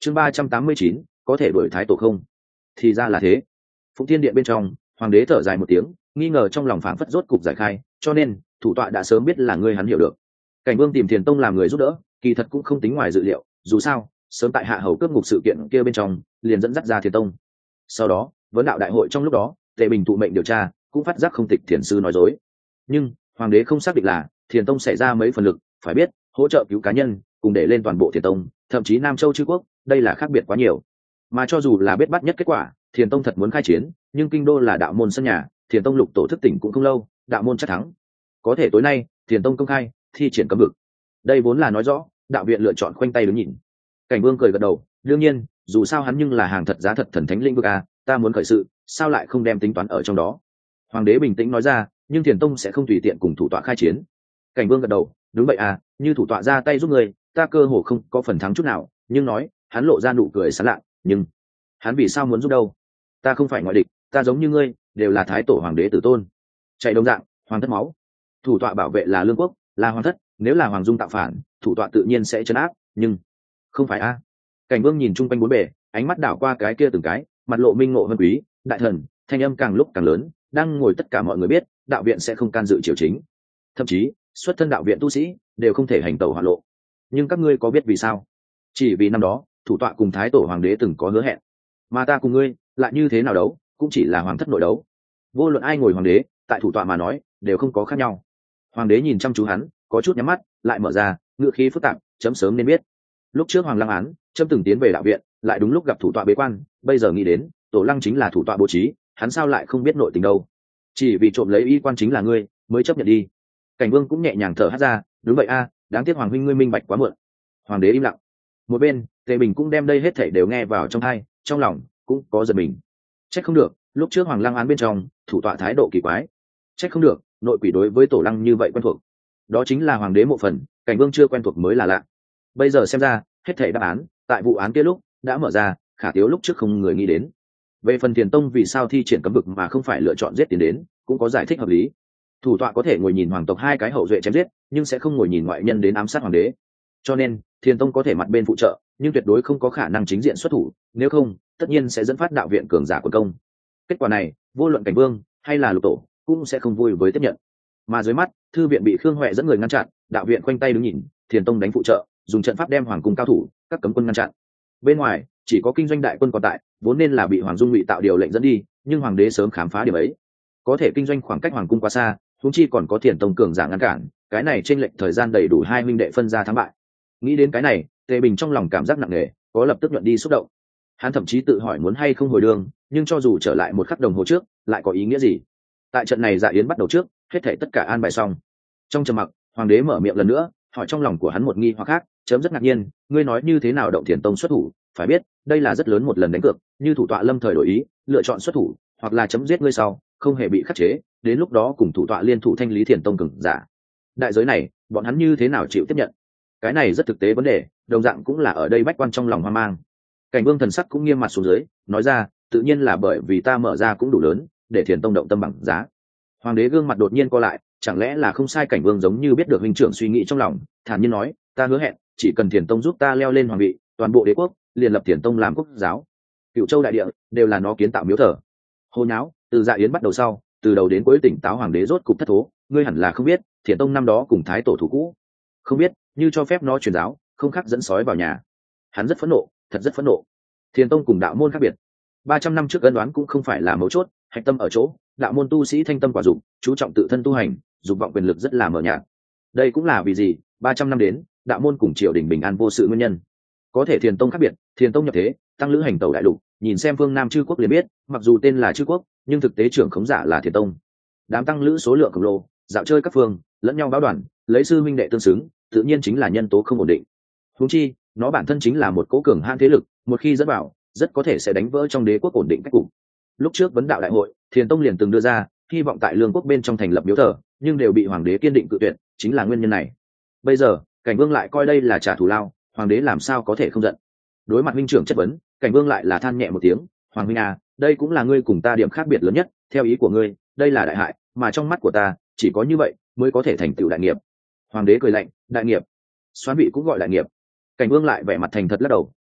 chương ba trăm tám mươi chín có thể đổi thái tổ không? Thì ra là thế. Phụng Thiên Điện bên trong, hoàng đế thở dài một tiếng, nghi ngờ trong lòng phảng phất rốt cục giải khai, cho nên thủ tọa đã sớm biết là ngươi hắn hiểu được. Cảnh Vương tìm Thiền Tông làm người giúp đỡ, kỳ thật cũng không tính ngoài dự liệu, dù sao, sớm tại Hạ Hầu cướp ngục sự kiện kia bên trong, liền dẫn dắt ra Thiền Tông. Sau đó, vấn đạo đại hội trong lúc đó, Tề Bình thụ mệnh điều tra, cũng phát giác không tịch thiền sư nói dối. Nhưng, hoàng đế không xác định là Thiền Tông xảy ra mấy phần lực, phải biết, hỗ trợ cứu cá nhân, cùng để lên toàn bộ Thiền Tông, thậm chí Nam Châu chư quốc, đây là khác biệt quá nhiều. Mà cho dù là biết bắt nhất kết quả, Thiền Tông thật muốn khai chiến, nhưng kinh đô là đạo môn sân nhà, Thiền Tông lục tổ thức tỉnh cũng không lâu, đạo môn chắc thắng. Có thể tối nay, Thiền Tông công khai thi triển cấm vực. Đây vốn là nói rõ, đạo viện lựa chọn khoanh tay đứng nhìn. Cảnh Vương cười gật đầu, đương nhiên, dù sao hắn nhưng là hàng thật giá thật thần thánh linh vực a, ta muốn khởi sự, sao lại không đem tính toán ở trong đó. Hoàng đế bình tĩnh nói ra, nhưng Thiền Tông sẽ không tùy tiện cùng thủ tọa khai chiến. Cảnh Vương gật đầu, đúng vậy à, như thủ tọa ra tay giúp người, ta cơ hồ không có phần thắng chút nào, nhưng nói, hắn lộ ra nụ cười sảng lạ, nhưng hắn vì sao muốn giúp đâu? Ta không phải ngoại địch, ta giống như ngươi, đều là thái tổ hoàng đế tử tôn. Chạy đồng dạng, hoàng thất máu. Thủ tọa bảo vệ là lương quốc, là hoàng thất, nếu là hoàng dung tạo phản, thủ tọa tự nhiên sẽ trấn áp, nhưng không phải a. Cảnh Vương nhìn chung quanh bốn bề, ánh mắt đảo qua cái kia từng cái, mặt lộ minh ngộ vân quý, đại thần, thanh âm càng lúc càng lớn, đang ngồi tất cả mọi người biết, đạo viện sẽ không can dự triều chính. Thậm chí, xuất thân đạo viện tu sĩ đều không thể hành tẩu hỏa lộ. Nhưng các ngươi có biết vì sao? Chỉ vì năm đó, thủ tọa cùng thái tổ hoàng đế từng có hứa hẹn, mà ta cùng ngươi lại như thế nào đấu, cũng chỉ là hoàng thất nội đấu. Vô luận ai ngồi hoàng đế, tại thủ tọa mà nói, đều không có khác nhau. Hoàng đế nhìn chăm chú hắn, có chút nhắm mắt, lại mở ra, ngựa khí phức tạp, chấm sớm nên biết. Lúc trước hoàng lăng án, chấm từng tiến về đạo viện, lại đúng lúc gặp thủ tọa bế quan, bây giờ nghĩ đến, tổ lăng chính là thủ tọa bố trí, hắn sao lại không biết nội tình đâu? Chỉ vì trộm lấy y quan chính là ngươi, mới chấp nhận đi. Cảnh Vương cũng nhẹ nhàng thở hắt ra, đúng vậy a, đáng tiếc hoàng huynh ngươi minh bạch quá muộn. Hoàng đế im lặng. Một bên, Tề Bình cũng đem đây hết thảy đều nghe vào trong tai, trong lòng cũng có giật mình. Trách không được, lúc trước hoàng lăng án bên trong, thủ tọa thái độ kỳ quái. Trách không được, nội quỷ đối với tổ lăng như vậy quen thuộc. Đó chính là hoàng đế mộ phần, Cảnh Vương chưa quen thuộc mới là lạ. Bây giờ xem ra, hết thảy đáp án, tại vụ án kia lúc đã mở ra, khả tiếu lúc trước không người nghĩ đến. Về phần Thiền Tông vì sao thi triển cấm vực mà không phải lựa chọn giết tiền đến, cũng có giải thích hợp lý. Thủ tọa có thể ngồi nhìn hoàng tộc hai cái hậu duệ chém giết, nhưng sẽ không ngồi nhìn ngoại nhân đến ám sát hoàng đế. Cho nên, Thiền Tông có thể mặt bên phụ trợ, nhưng tuyệt đối không có khả năng chính diện xuất thủ, nếu không, tất nhiên sẽ dẫn phát đạo viện cường giả của công. Kết quả này, vô luận Cảnh Vương hay là lục tổ, cũng sẽ không vui với tiếp nhận. Mà dưới mắt, thư viện bị Khương Huệ dẫn người ngăn chặn, đạo viện khoanh tay đứng nhìn, Thiền Tông đánh phụ trợ, dùng trận pháp đem hoàng cung cao thủ, các cấm quân ngăn chặn. Bên ngoài, chỉ có kinh doanh đại quân còn tại, vốn nên là bị hoàng dung ngụy tạo điều lệnh dẫn đi, nhưng hoàng đế sớm khám phá điểm ấy. Có thể kinh doanh khoảng cách hoàng cung quá xa, huống chi còn có Thiền Tông cường giả ngăn cản, cái này trên lệnh thời gian đầy đủ hai huynh đệ phân ra thắng bại. Nghĩ đến cái này, Tề Bình trong lòng cảm giác nặng nề, có lập tức nhuận đi xúc động. Hắn thậm chí tự hỏi muốn hay không hồi đường, nhưng cho dù trở lại một khắc đồng hồ trước, lại có ý nghĩa gì? Tại trận này dạ yến bắt đầu trước, hết thảy tất cả an bài xong. Trong trầm mặc, hoàng đế mở miệng lần nữa, hỏi trong lòng của hắn một nghi hoặc khác, chấm rất ngạc nhiên, ngươi nói như thế nào động Thiền Tông xuất thủ, phải biết, đây là rất lớn một lần đánh cược, như thủ tọa lâm thời đổi ý, lựa chọn xuất thủ, hoặc là chấm giết ngươi sau, không hề bị khắc chế, đến lúc đó cùng thủ tọa liên thủ thanh lý Thiền Tông cường giả. Đại giới này, bọn hắn như thế nào chịu tiếp nhận? Cái này rất thực tế vấn đề, đồng dạng cũng là ở đây bách quan trong lòng hoang mang. Cảnh Vương thần sắc cũng nghiêm mặt xuống dưới, nói ra, tự nhiên là bởi vì ta mở ra cũng đủ lớn, để Thiền Tông động tâm bằng giá. Hoàng đế gương mặt đột nhiên co lại, chẳng lẽ là không sai? Cảnh Vương giống như biết được huynh trưởng suy nghĩ trong lòng, thản nhiên nói, ta hứa hẹn, chỉ cần Thiền Tông giúp ta leo lên hoàng vị, toàn bộ đế quốc liền lập Thiền Tông làm quốc giáo. Cựu châu đại địa đều là nó kiến tạo miếu thờ. Hô nháo, từ dạ yến bắt đầu sau, từ đầu đến cuối tỉnh táo hoàng đế rốt cục thất thố, ngươi hẳn là không biết, Thiền Tông năm đó cùng thái tổ thủ cũ. Không biết, như cho phép nó truyền giáo, không khác dẫn sói vào nhà. Hắn rất phẫn nộ, thật rất phẫn nộ. Thiền Tông cùng đạo môn khác biệt. ba trăm năm trước ân đoán cũng không phải là mấu chốt, hạch tâm ở chỗ, đạo môn tu sĩ thanh tâm quả dục, chú trọng tự thân tu hành, dục vọng quyền lực rất là mờ nhạt. Đây cũng là vì gì, ba trăm năm đến, đạo môn cùng triều đình bình an vô sự nguyên nhân. Có thể Thiền Tông khác biệt, Thiền Tông nhập thế, tăng lữ hành tẩu đại lục, nhìn xem phương Nam chư quốc liền biết, mặc dù tên là chư quốc, nhưng thực tế trưởng khống giả là Thiền Tông. Đám tăng lữ số lượng khổng lồ, dạo chơi các phương, lẫn nhau báo đoàn, lấy sư minh đệ tương xứng, tự nhiên chính là nhân tố không ổn định. Huống chi, nó bản thân chính là một cố cường hãn thế lực, một khi dẫn vào, rất có thể sẽ đánh vỡ trong đế quốc ổn định cách cục. Lúc trước vấn đạo đại hội, Thiền Tông liền từng đưa ra hy vọng tại lương quốc bên trong thành lập miếu thờ, nhưng đều bị hoàng đế kiên định cự tuyệt, chính là nguyên nhân này. Bây giờ, Cảnh Vương lại coi đây là trả thù lao, hoàng đế làm sao có thể không giận? Đối mặt huynh trưởng chất vấn, Cảnh Vương lại là than nhẹ một tiếng, hoàng huynh à, đây cũng là ngươi cùng ta điểm khác biệt lớn nhất, theo ý của ngươi, đây là đại hại, mà trong mắt của ta, chỉ có như vậy mới có thể thành tựu đại nghiệp. Hoàng đế cười lạnh, đại nghiệp? Xoán vị cũng gọi đại nghiệp? Cảnh Vương lại vẻ mặt thành thật lắc đầu, không,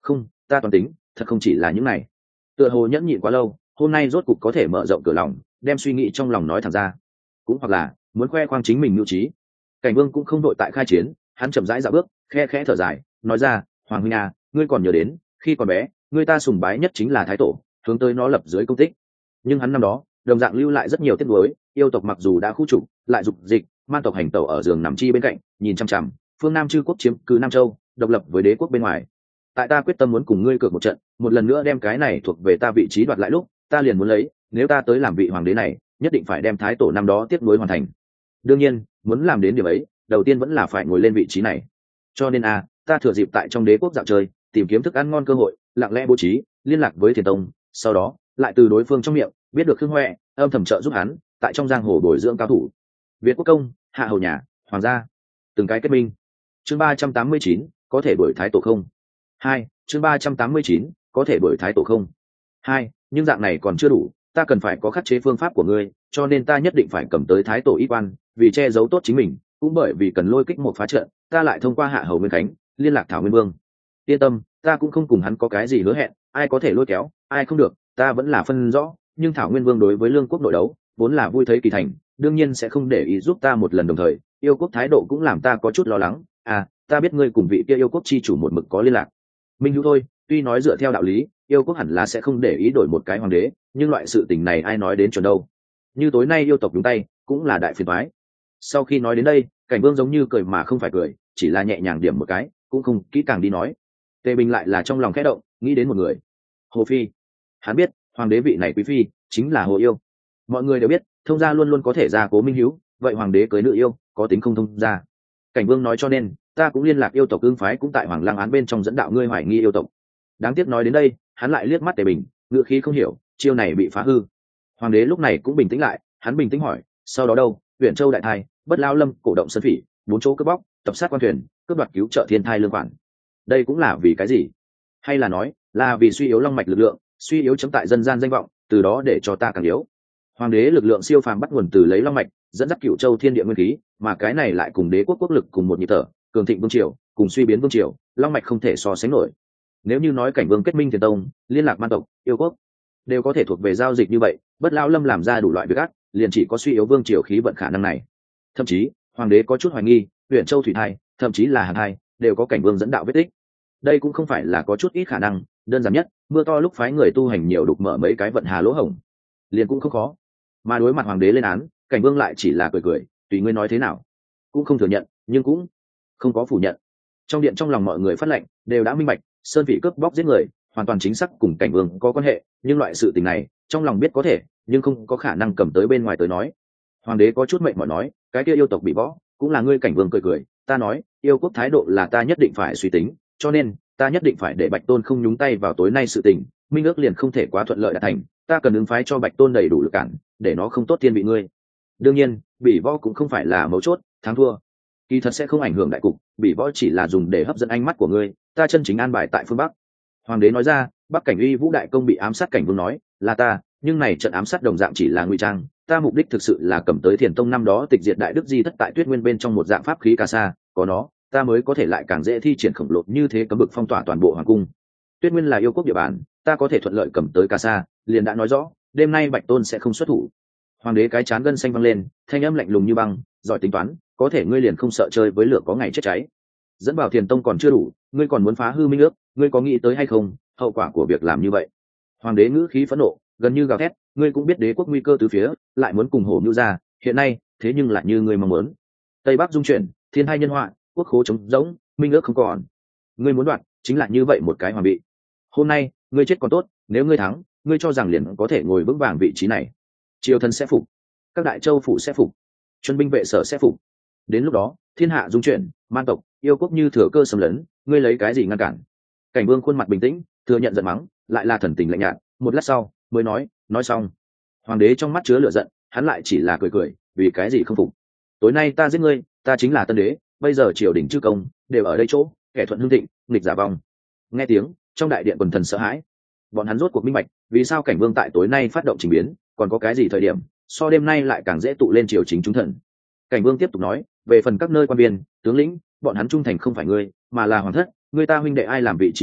ta toàn tính thật không chỉ là những này. Tựa hồ nhẫn nhịn quá lâu, hôm nay rốt cục có thể mở rộng cửa lòng, đem suy nghĩ trong lòng nói thẳng ra, cũng hoặc là muốn khoe khoang chính mình mưu trí. Cảnh Vương cũng không đội tại khai chiến, hắn chậm rãi dạo bước, khe khẽ thở dài, nói ra, hoàng huynh à, ngươi còn nhớ đến khi còn bé ngươi ta sùng bái nhất chính là thái tổ, hướng tới nó lập dưới công tích. Nhưng hắn năm đó đồng dạng lưu lại rất nhiều tiếc nuối, yêu tộc mặc dù đã khu trục, lại dục dịch, man tộc hành tẩu ở giường nằm chi bên cạnh, nhìn chăm chăm phương Nam chư quốc chiếm cứ Nam Châu, độc lập với đế quốc bên ngoài. Tại ta quyết tâm muốn cùng ngươi cược một trận, một lần nữa đem cái này thuộc về ta vị trí đoạt lại lúc, ta liền muốn lấy, nếu ta tới làm vị hoàng đế này, nhất định phải đem thái tổ năm đó tiếc nuối hoàn thành. Đương nhiên, muốn làm đến điểm ấy, đầu tiên vẫn là phải ngồi lên vị trí này. Cho nên a, à, ta thừa dịp tại trong đế quốc dạo chơi, tìm kiếm thức ăn ngon cơ hội, lặng lẽ bố trí, liên lạc với Thiền Tông, sau đó lại từ đối phương trong miệng biết được Khương Huệ, âm thầm trợ giúp hắn tại trong giang hồ bồi dưỡng cao thủ. Việt quốc công, hạ hầu nhà, hoàng gia, từng cái kết minh. Chương ba trăm tám mươi chín, có thể đuổi thái tổ không? Hai, chương ba trăm tám mươi chín, có thể đuổi thái tổ không? Hai, nhưng dạng này còn chưa đủ, ta cần phải có khắc chế phương pháp của ngươi, cho nên ta nhất định phải cầm tới thái tổ y quan, vì che giấu tốt chính mình, cũng bởi vì cần lôi kích một phá trận, ta lại thông qua hạ hầu nguyên khánh liên lạc thảo nguyên vương. Yên tâm, ta cũng không cùng hắn có cái gì hứa hẹn, ai có thể lôi kéo, ai không được, ta vẫn là phân rõ. Nhưng thảo nguyên vương đối với lương quốc nội đấu vốn là vui thấy kỳ thành, đương nhiên sẽ không để ý giúp ta một lần. Đồng thời yêu quốc thái độ cũng làm ta có chút lo lắng. À, ta biết ngươi cùng vị kia yêu quốc chi chủ một mực có liên lạc. Minh hữu thôi, tuy nói dựa theo đạo lý yêu quốc hẳn là sẽ không để ý đổi một cái hoàng đế, nhưng loại sự tình này ai nói đến chuẩn đâu. Như tối nay yêu tộc đúng tay cũng là đại phiền toái. Sau khi nói đến đây, Cảnh Vương giống như cười mà không phải cười, chỉ là nhẹ nhàng điểm một cái, cũng không kỹ càng đi nói. Tề Bình lại là trong lòng khẽ động, nghĩ đến một người, Hồ Phi. Hắn biết hoàng đế vị này quý phi chính là Hồ Yêu. Mọi người đều biết thông gia luôn luôn có thể ra cố minh hữu, vậy hoàng đế cưới nữ yêu có tính không thông gia. Cảnh Vương nói cho nên ta cũng liên lạc yêu tộc ương phái, cũng tại Hoàng Lăng án bên trong dẫn đạo ngươi hoài nghi yêu tộc. Đáng tiếc nói đến đây, hắn lại liếc mắt Tề Bình, ngữ khí không hiểu, chiêu này bị phá hư. Hoàng đế lúc này cũng bình tĩnh lại, hắn bình tĩnh hỏi, sau đó đâu? Huyện Châu đại thai, Bất Lao Lâm cổ động sơn phỉ, bốn chỗ cướp bóc, tập sát quan thuyền, cướp đoạt cứu trợ thiên thai lương khoản. Đây cũng là vì cái gì? Hay là nói là vì suy yếu long mạch lực lượng, suy yếu chấm tại dân gian danh vọng, từ đó để cho ta càng yếu. Hoàng đế lực lượng siêu phàm bắt nguồn từ lấy long mạch, dẫn dắt cửu châu thiên địa nguyên khí, mà cái này lại cùng đế quốc quốc lực cùng một nhịp thở, cường thịnh vương triều cùng suy biến vương triều, long mạch không thể so sánh nổi. Nếu như nói Cảnh Vương kết minh Thiền Tông, liên lạc man tộc, yêu quốc, đều có thể thuộc về giao dịch như vậy, Bất Lão Lâm làm ra đủ loại việc ác, liền chỉ có suy yếu vương triều khí vận khả năng này. Thậm chí hoàng đế có chút hoài nghi, huyện Châu thủy thai, thậm chí là hàn thai, đều có Cảnh Vương dẫn đạo vết tích. Đây cũng không phải là có chút ít khả năng, đơn giản nhất, mưa to lúc phái người tu hành nhiều đục mở mấy cái vận hà lỗ hổng, liền cũng không khó. Mà đối mặt hoàng đế lên án, Cảnh Vương lại chỉ là cười cười, tùy ngươi nói thế nào, cũng không thừa nhận, nhưng cũng không có phủ nhận. Trong điện trong lòng mọi người phát lệnh, đều đã minh bạch, sơn vị cướp bóc giết người, hoàn toàn chính xác cùng Cảnh Vương có quan hệ, nhưng loại sự tình này, trong lòng biết có thể, nhưng không có khả năng cầm tới bên ngoài tới nói. Hoàng đế có chút mệnh mỏi nói, cái kia yêu tộc bị võ, cũng là ngươi. Cảnh Vương cười cười, ta nói, yêu quốc thái độ là ta nhất định phải suy tính, cho nên ta nhất định phải để Bạch Tôn không nhúng tay vào tối nay sự tình, minh ước liền không thể quá thuận lợi đạt thành, ta cần ứng phái cho Bạch Tôn đầy đủ lực cản, để nó không tốt thiên vị ngươi. Đương nhiên, bị võ cũng không phải là mấu chốt, thắng thua kỳ thật sẽ không ảnh hưởng đại cục, bị võ chỉ là dùng để hấp dẫn ánh mắt của ngươi, ta chân chính an bài tại phương Bắc. Hoàng đế nói ra, Bắc Cảnh Uy Vũ đại công bị ám sát. Cảnh Vương nói, là ta, nhưng này trận ám sát đồng dạng chỉ là ngụy trang, ta mục đích thực sự là cầm tới Thiền Tông năm đó tịch diệt đại đức di thất tại Tuyết Nguyên bên trong một dạng pháp khí cà sa, có nó ta mới có thể lại càng dễ thi triển khổng lồ như thế cấm bực phong tỏa toàn bộ hoàng cung. Tuyết Nguyên là yêu quốc địa bàn, ta có thể thuận lợi cầm tới cà sa, liền đã nói rõ đêm nay Bạch Tôn sẽ không xuất thủ. Hoàng đế cái chán gân xanh văng lên, thanh âm lạnh lùng như băng, giỏi tính toán, có thể ngươi liền không sợ chơi với lửa có ngày chết cháy. Dẫn vào Thiền Tông còn chưa đủ, ngươi còn muốn phá hư minh ước, ngươi có nghĩ tới hay không hậu quả của việc làm như vậy? Hoàng đế ngữ khí phẫn nộ, gần như gào thét, ngươi cũng biết đế quốc nguy cơ từ phía, lại muốn cùng hổ mưu ra, hiện nay thế nhưng lại như ngươi mong muốn. Tây Bắc dung chuyển, thiên hai nhân họa, quốc khố trống rỗng, minh ước không còn, ngươi muốn đoạt chính là như vậy một cái hoàng bị. Hôm nay ngươi chết còn tốt, nếu ngươi thắng, ngươi cho rằng liền có thể ngồi vững vàng vị trí này, triều thần sẽ phục, các đại châu phủ sẽ phục, quân binh vệ sở sẽ phục. Đến lúc đó thiên hạ dung chuyển, man tộc, yêu quốc như thừa cơ xâm lấn, ngươi lấy cái gì ngăn cản? Cảnh Vương khuôn mặt bình tĩnh, thừa nhận giận mắng, lại là thần tình lạnh nhạt, một lát sau mới nói, nói xong. Hoàng đế trong mắt chứa lửa giận, hắn lại chỉ là cười cười, vì cái gì không phục? Tối nay ta giết ngươi, ta chính là tân đế, bây giờ triều đình chư công đều ở đây chỗ, kẻ thuận hưng thịnh, nghịch giả vong. Nghe tiếng trong đại điện quần thần sợ hãi, bọn hắn rốt cuộc minh bạch vì sao Cảnh Vương tại tối nay phát động trình biến, còn có cái gì thời điểm so đêm nay lại càng dễ tụ lên triều chính chúng thần. Cảnh Vương tiếp tục nói, về phần các nơi quan viên tướng lĩnh, bọn hắn trung thành không phải ngươi, mà là hoàng thất, ngươi ta huynh đệ ai làm vị trí này,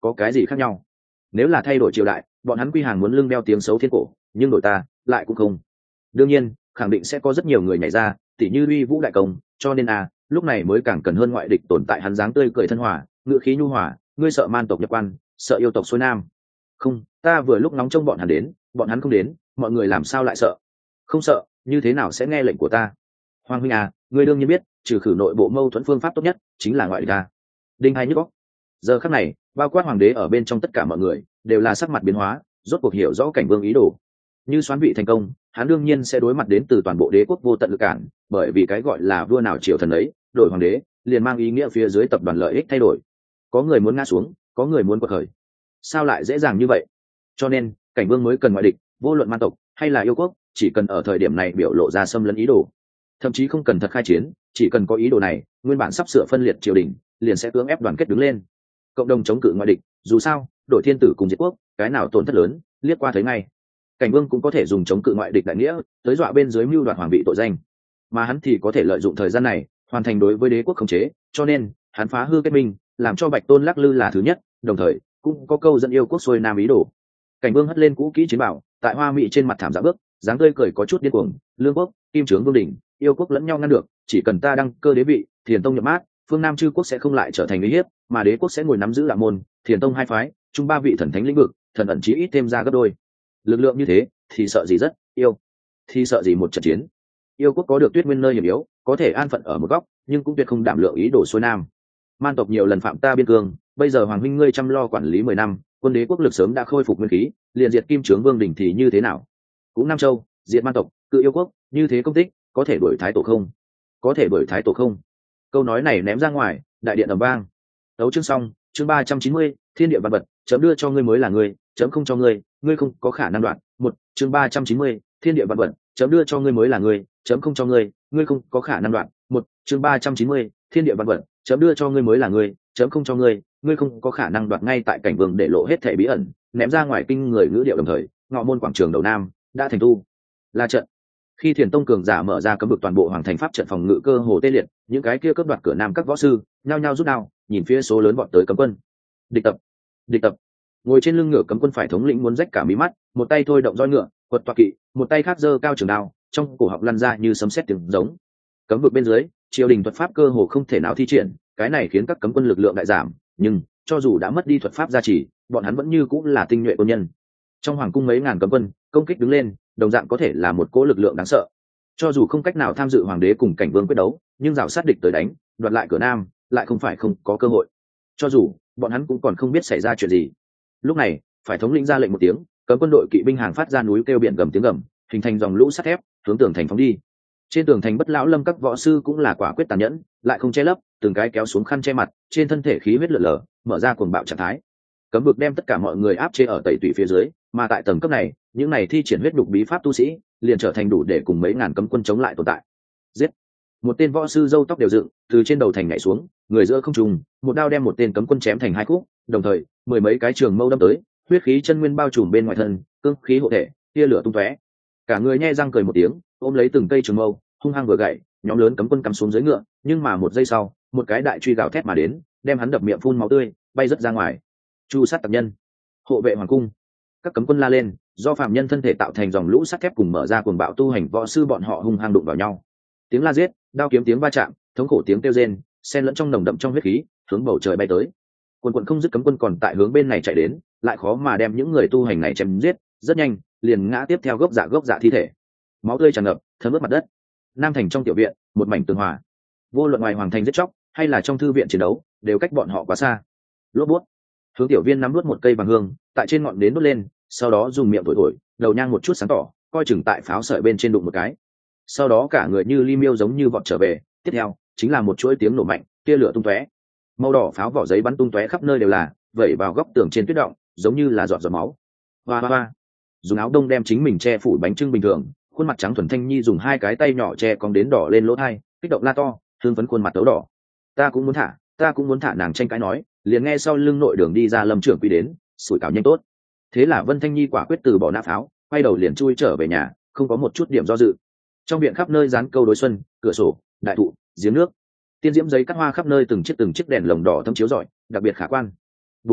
có cái gì khác nhau? Nếu là thay đổi triều đại, bọn hắn quy hàng muốn lưng đeo tiếng xấu thiên cổ, nhưng đổi ta lại cũng không. Đương nhiên khẳng định sẽ có rất nhiều người nhảy ra, tỉ như uy vũ đại công, cho nên à lúc này mới càng cần hơn ngoại địch tồn tại. Hắn dáng tươi cười thân hòa, ngựa khí nhu hòa. Ngươi sợ man tộc nhập quan, sợ yêu tộc xuôi nam? Không, ta vừa lúc nóng trông bọn hắn đến, bọn hắn không đến, mọi người làm sao lại sợ? Không sợ, như thế nào sẽ nghe lệnh của ta? Hoàng huynh à, ngươi đương nhiên biết, trừ khử nội bộ mâu thuẫn phương pháp tốt nhất chính là ngoại địch ta. Đinh hai nhức óc. Giờ khắc này, bao quát hoàng đế ở bên trong tất cả mọi người đều là sắc mặt biến hóa, rốt cuộc hiểu rõ cảnh vương ý đồ. Như xoán vị thành công, hắn đương nhiên sẽ đối mặt đến từ toàn bộ đế quốc vô tận lực cản, bởi vì cái gọi là vua nào triều thần ấy, đổi hoàng đế liền mang ý nghĩa phía dưới tập đoàn lợi ích thay đổi. Có người muốn ngã xuống, có người muốn quật khởi. Sao lại dễ dàng như vậy? Cho nên cảnh vương mới cần ngoại địch, vô luận man tộc hay là yêu quốc, chỉ cần ở thời điểm này biểu lộ ra xâm lấn ý đồ, thậm chí không cần thật khai chiến, chỉ cần có ý đồ này, nguyên bản sắp sửa phân liệt triều đình liền sẽ cưỡng ép đoàn kết đứng lên, cộng đồng chống cự ngoại địch. Dù sao đổi thiên tử cùng diệt quốc, cái nào tổn thất lớn, liếc qua thấy ngay. Cảnh vương cũng có thể dùng chống cự ngoại địch đại nghĩa tới dọa bên dưới mưu đoạt hoàng vị tội danh, mà hắn thì có thể lợi dụng thời gian này hoàn thành đối với đế quốc khống chế. Cho nên hắn phá hư kết minh, làm cho bạch tôn lắc lư là thứ nhất, đồng thời cũng có câu dẫn yêu quốc xuôi nam ý đồ. Cảnh vương hất lên cũ kỹ chiến bảo, tại hoa mỹ trên mặt thảm dạ bước, dáng tươi cười có chút điên cuồng. Lương quốc, kim trướng vương đỉnh, yêu quốc lẫn nhau ngăn được, chỉ cần ta đăng cơ đế vị, thiền tông nhập mát, phương nam chư quốc sẽ không lại trở thành uy hiếp, mà đế quốc sẽ ngồi nắm giữ đạo môn, thiền tông hai phái, chung ba vị thần thánh lĩnh vực, thần ẩn chí ít thêm ra gấp đôi. Lực lượng như thế thì sợ gì rất yêu thì sợ gì một trận chiến. Yêu quốc có được tuyết nguyên nơi hiểm yếu, có thể an phận ở một góc, nhưng cũng tuyệt không đảm lượng ý đồ xuôi nam. Man tộc nhiều lần phạm ta biên cương, bây giờ hoàng huynh ngươi chăm lo quản lý mười năm, quân đế quốc lực sớm đã khôi phục nguyên khí, liền diệt kim trướng vương đỉnh thì như thế nào? Cũng nam châu diệt man tộc, cự yêu quốc, như thế công tích có thể đuổi thái tổ không? Có thể đuổi thái tổ không? Câu nói này ném ra ngoài, đại điện ầm vang. Đấu chương xong. Chương ba trăm chín mươi, thiên địa văn vật, chấm đưa cho ngươi mới là ngươi, chấm không cho ngươi, ngươi không có khả năng đoạn. Một, chương ba trăm chín mươi, thiên địa văn vật, chấm đưa cho ngươi mới là ngươi, chấm không cho ngươi, ngươi không có khả năng đoạn. Một, chương ba trăm chín mươi, thiên địa văn vật, chấm đưa cho ngươi mới là ngươi, chấm không cho ngươi, ngươi không có khả năng đoạt. Ngay tại cảnh vương để lộ hết thể bí ẩn, ném ra ngoài kinh người ngữ điệu đồng thời, ngọ môn quảng trường đầu nam đã thành tu la trận. Khi thiền tông cường giả mở ra cấm vực, toàn bộ hoàng thành pháp trận phòng ngự cơ hồ tê liệt, những cái kia cướp đoạt cửa nam các võ sư nhao nhao rút đao, nhìn phía số lớn bọn tới cấm quân. Địch tập, địch tập. Ngồi trên lưng ngựa cấm quân phải thống lĩnh muốn rách cả mí mắt, một tay thôi động roi ngựa quật toạc kỵ, một tay khác giơ cao trường đao, trong cổ họng lăn ra như sấm sét tiếng giống. Cấm vực bên dưới, triều đình thuật pháp cơ hồ không thể nào thi triển, cái này khiến các cấm quân lực lượng đại giảm, nhưng cho dù đã mất đi thuật pháp gia trì, bọn hắn vẫn như cũng là tinh nhuệ quân nhân. Trong hoàng cung mấy ngàn cấm quân công kích đứng lên, đồng dạng có thể là một cỗ lực lượng đáng sợ. Cho dù không cách nào tham dự hoàng đế cùng cảnh vương quyết đấu, nhưng rào sát địch tới đánh, đoạt lại cửa nam lại không phải không có cơ hội. Cho dù bọn hắn cũng còn không biết xảy ra chuyện gì. Lúc này phải thống lĩnh ra lệnh một tiếng, cấm quân đội kỵ binh hàng phát ra núi kêu biển gầm tiếng gầm, hình thành dòng lũ sắt thép hướng tường thành phóng đi. Trên tường thành bất lão lâm các võ sư cũng là quả quyết tàn nhẫn, lại không che lấp, từng cái kéo xuống khăn che mặt, trên thân thể khí huyết lở lở, mở ra cuồng bạo trạng thái. Cấm vực đem tất cả mọi người áp chế ở tẩy tủy phía dưới, mà tại tầng cấp này, những này thi triển huyết đục bí pháp tu sĩ liền trở thành đủ để cùng mấy ngàn cấm quân chống lại tồn tại. Giết! Một tên võ sư râu tóc đều dựng, từ trên đầu thành nhảy xuống, người giữa không trung, một đao đem một tên cấm quân chém thành hai khúc, đồng thời mười mấy cái trường mâu đâm tới, huyết khí chân nguyên bao trùm bên ngoài thân, cương khí hộ thể, tia lửa tung tóe. Cả người nhe răng cười một tiếng, ôm lấy từng cây trường mâu, hung hăng vừa gậy, nhóm lớn cấm quân cắm xuống dưới ngựa, nhưng mà một giây sau, một cái đại truy gào thét mà đến, đem hắn đập miệng phun máu tươi, bay rất ra ngoài. Chu sát tập nhân, hộ vệ hoàng cung. Các cấm quân la lên, do phạm nhân thân thể tạo thành dòng lũ sắt thép cùng mở ra cuồng bạo tu hành võ sư bọn họ hung hăng đụng vào nhau. Tiếng la giết, đao kiếm tiếng va chạm, thống khổ tiếng kêu rên, xen lẫn trong nồng đậm trong huyết khí, hướng bầu trời bay tới. Quân quận không dứt cấm quân còn tại hướng bên này chạy đến, lại khó mà đem những người tu hành này chém giết, rất nhanh liền ngã tiếp theo gốc dạ gốc dạ thi thể. Máu tươi tràn ngập, thấm ướt mặt đất. Nam thành trong tiểu viện, một mảnh tường hòa. Vô luận ngoài hoàng thành giết chóc, hay là trong thư viện chiến đấu, đều cách bọn họ quá xa. Lốp bút. Hướng tiểu viên nắm nuốt một cây vàng hương, tại trên ngọn nến đốt lên, sau đó dùng miệng thổi thổi, đầu nhang một chút sáng tỏ, coi chừng tại pháo sợi bên trên đụng một cái. Sau đó cả người như li miêu giống như vọt trở về, tiếp theo chính là một chuỗi tiếng nổ mạnh, tia lửa tung tóe. Màu đỏ pháo vỏ giấy bắn tung tóe khắp nơi đều là, vẩy vào góc tường trên tuyết động, giống như là giọt giọt máu. Hoa hoa hoa. Dùng áo đông đem chính mình che phủ bánh trưng bình thường, khuôn mặt trắng thuần thanh nhi dùng hai cái tay nhỏ che cong đến đỏ lên lỗ tai, kích động la to, hương phấn khuôn mặt tấu đỏ. Ta cũng muốn thả, ta cũng muốn thả. Nàng tranh cãi nói, liền nghe sau lưng nội đường đi ra Lâm trưởng quỹ đến, sủi cảo nhanh tốt. Thế là Vân Thanh Nhi quả quyết từ bỏ nã pháo, quay đầu liền chui trở về nhà, không có một chút điểm do dự. Trong viện khắp nơi dán câu đối xuân, cửa sổ, đại thụ, giếng nước, tiên diễm giấy cắt hoa khắp nơi, từng chiếc từng chiếc đèn lồng đỏ thâm chiếu rọi, đặc biệt khả quan. Bốn bề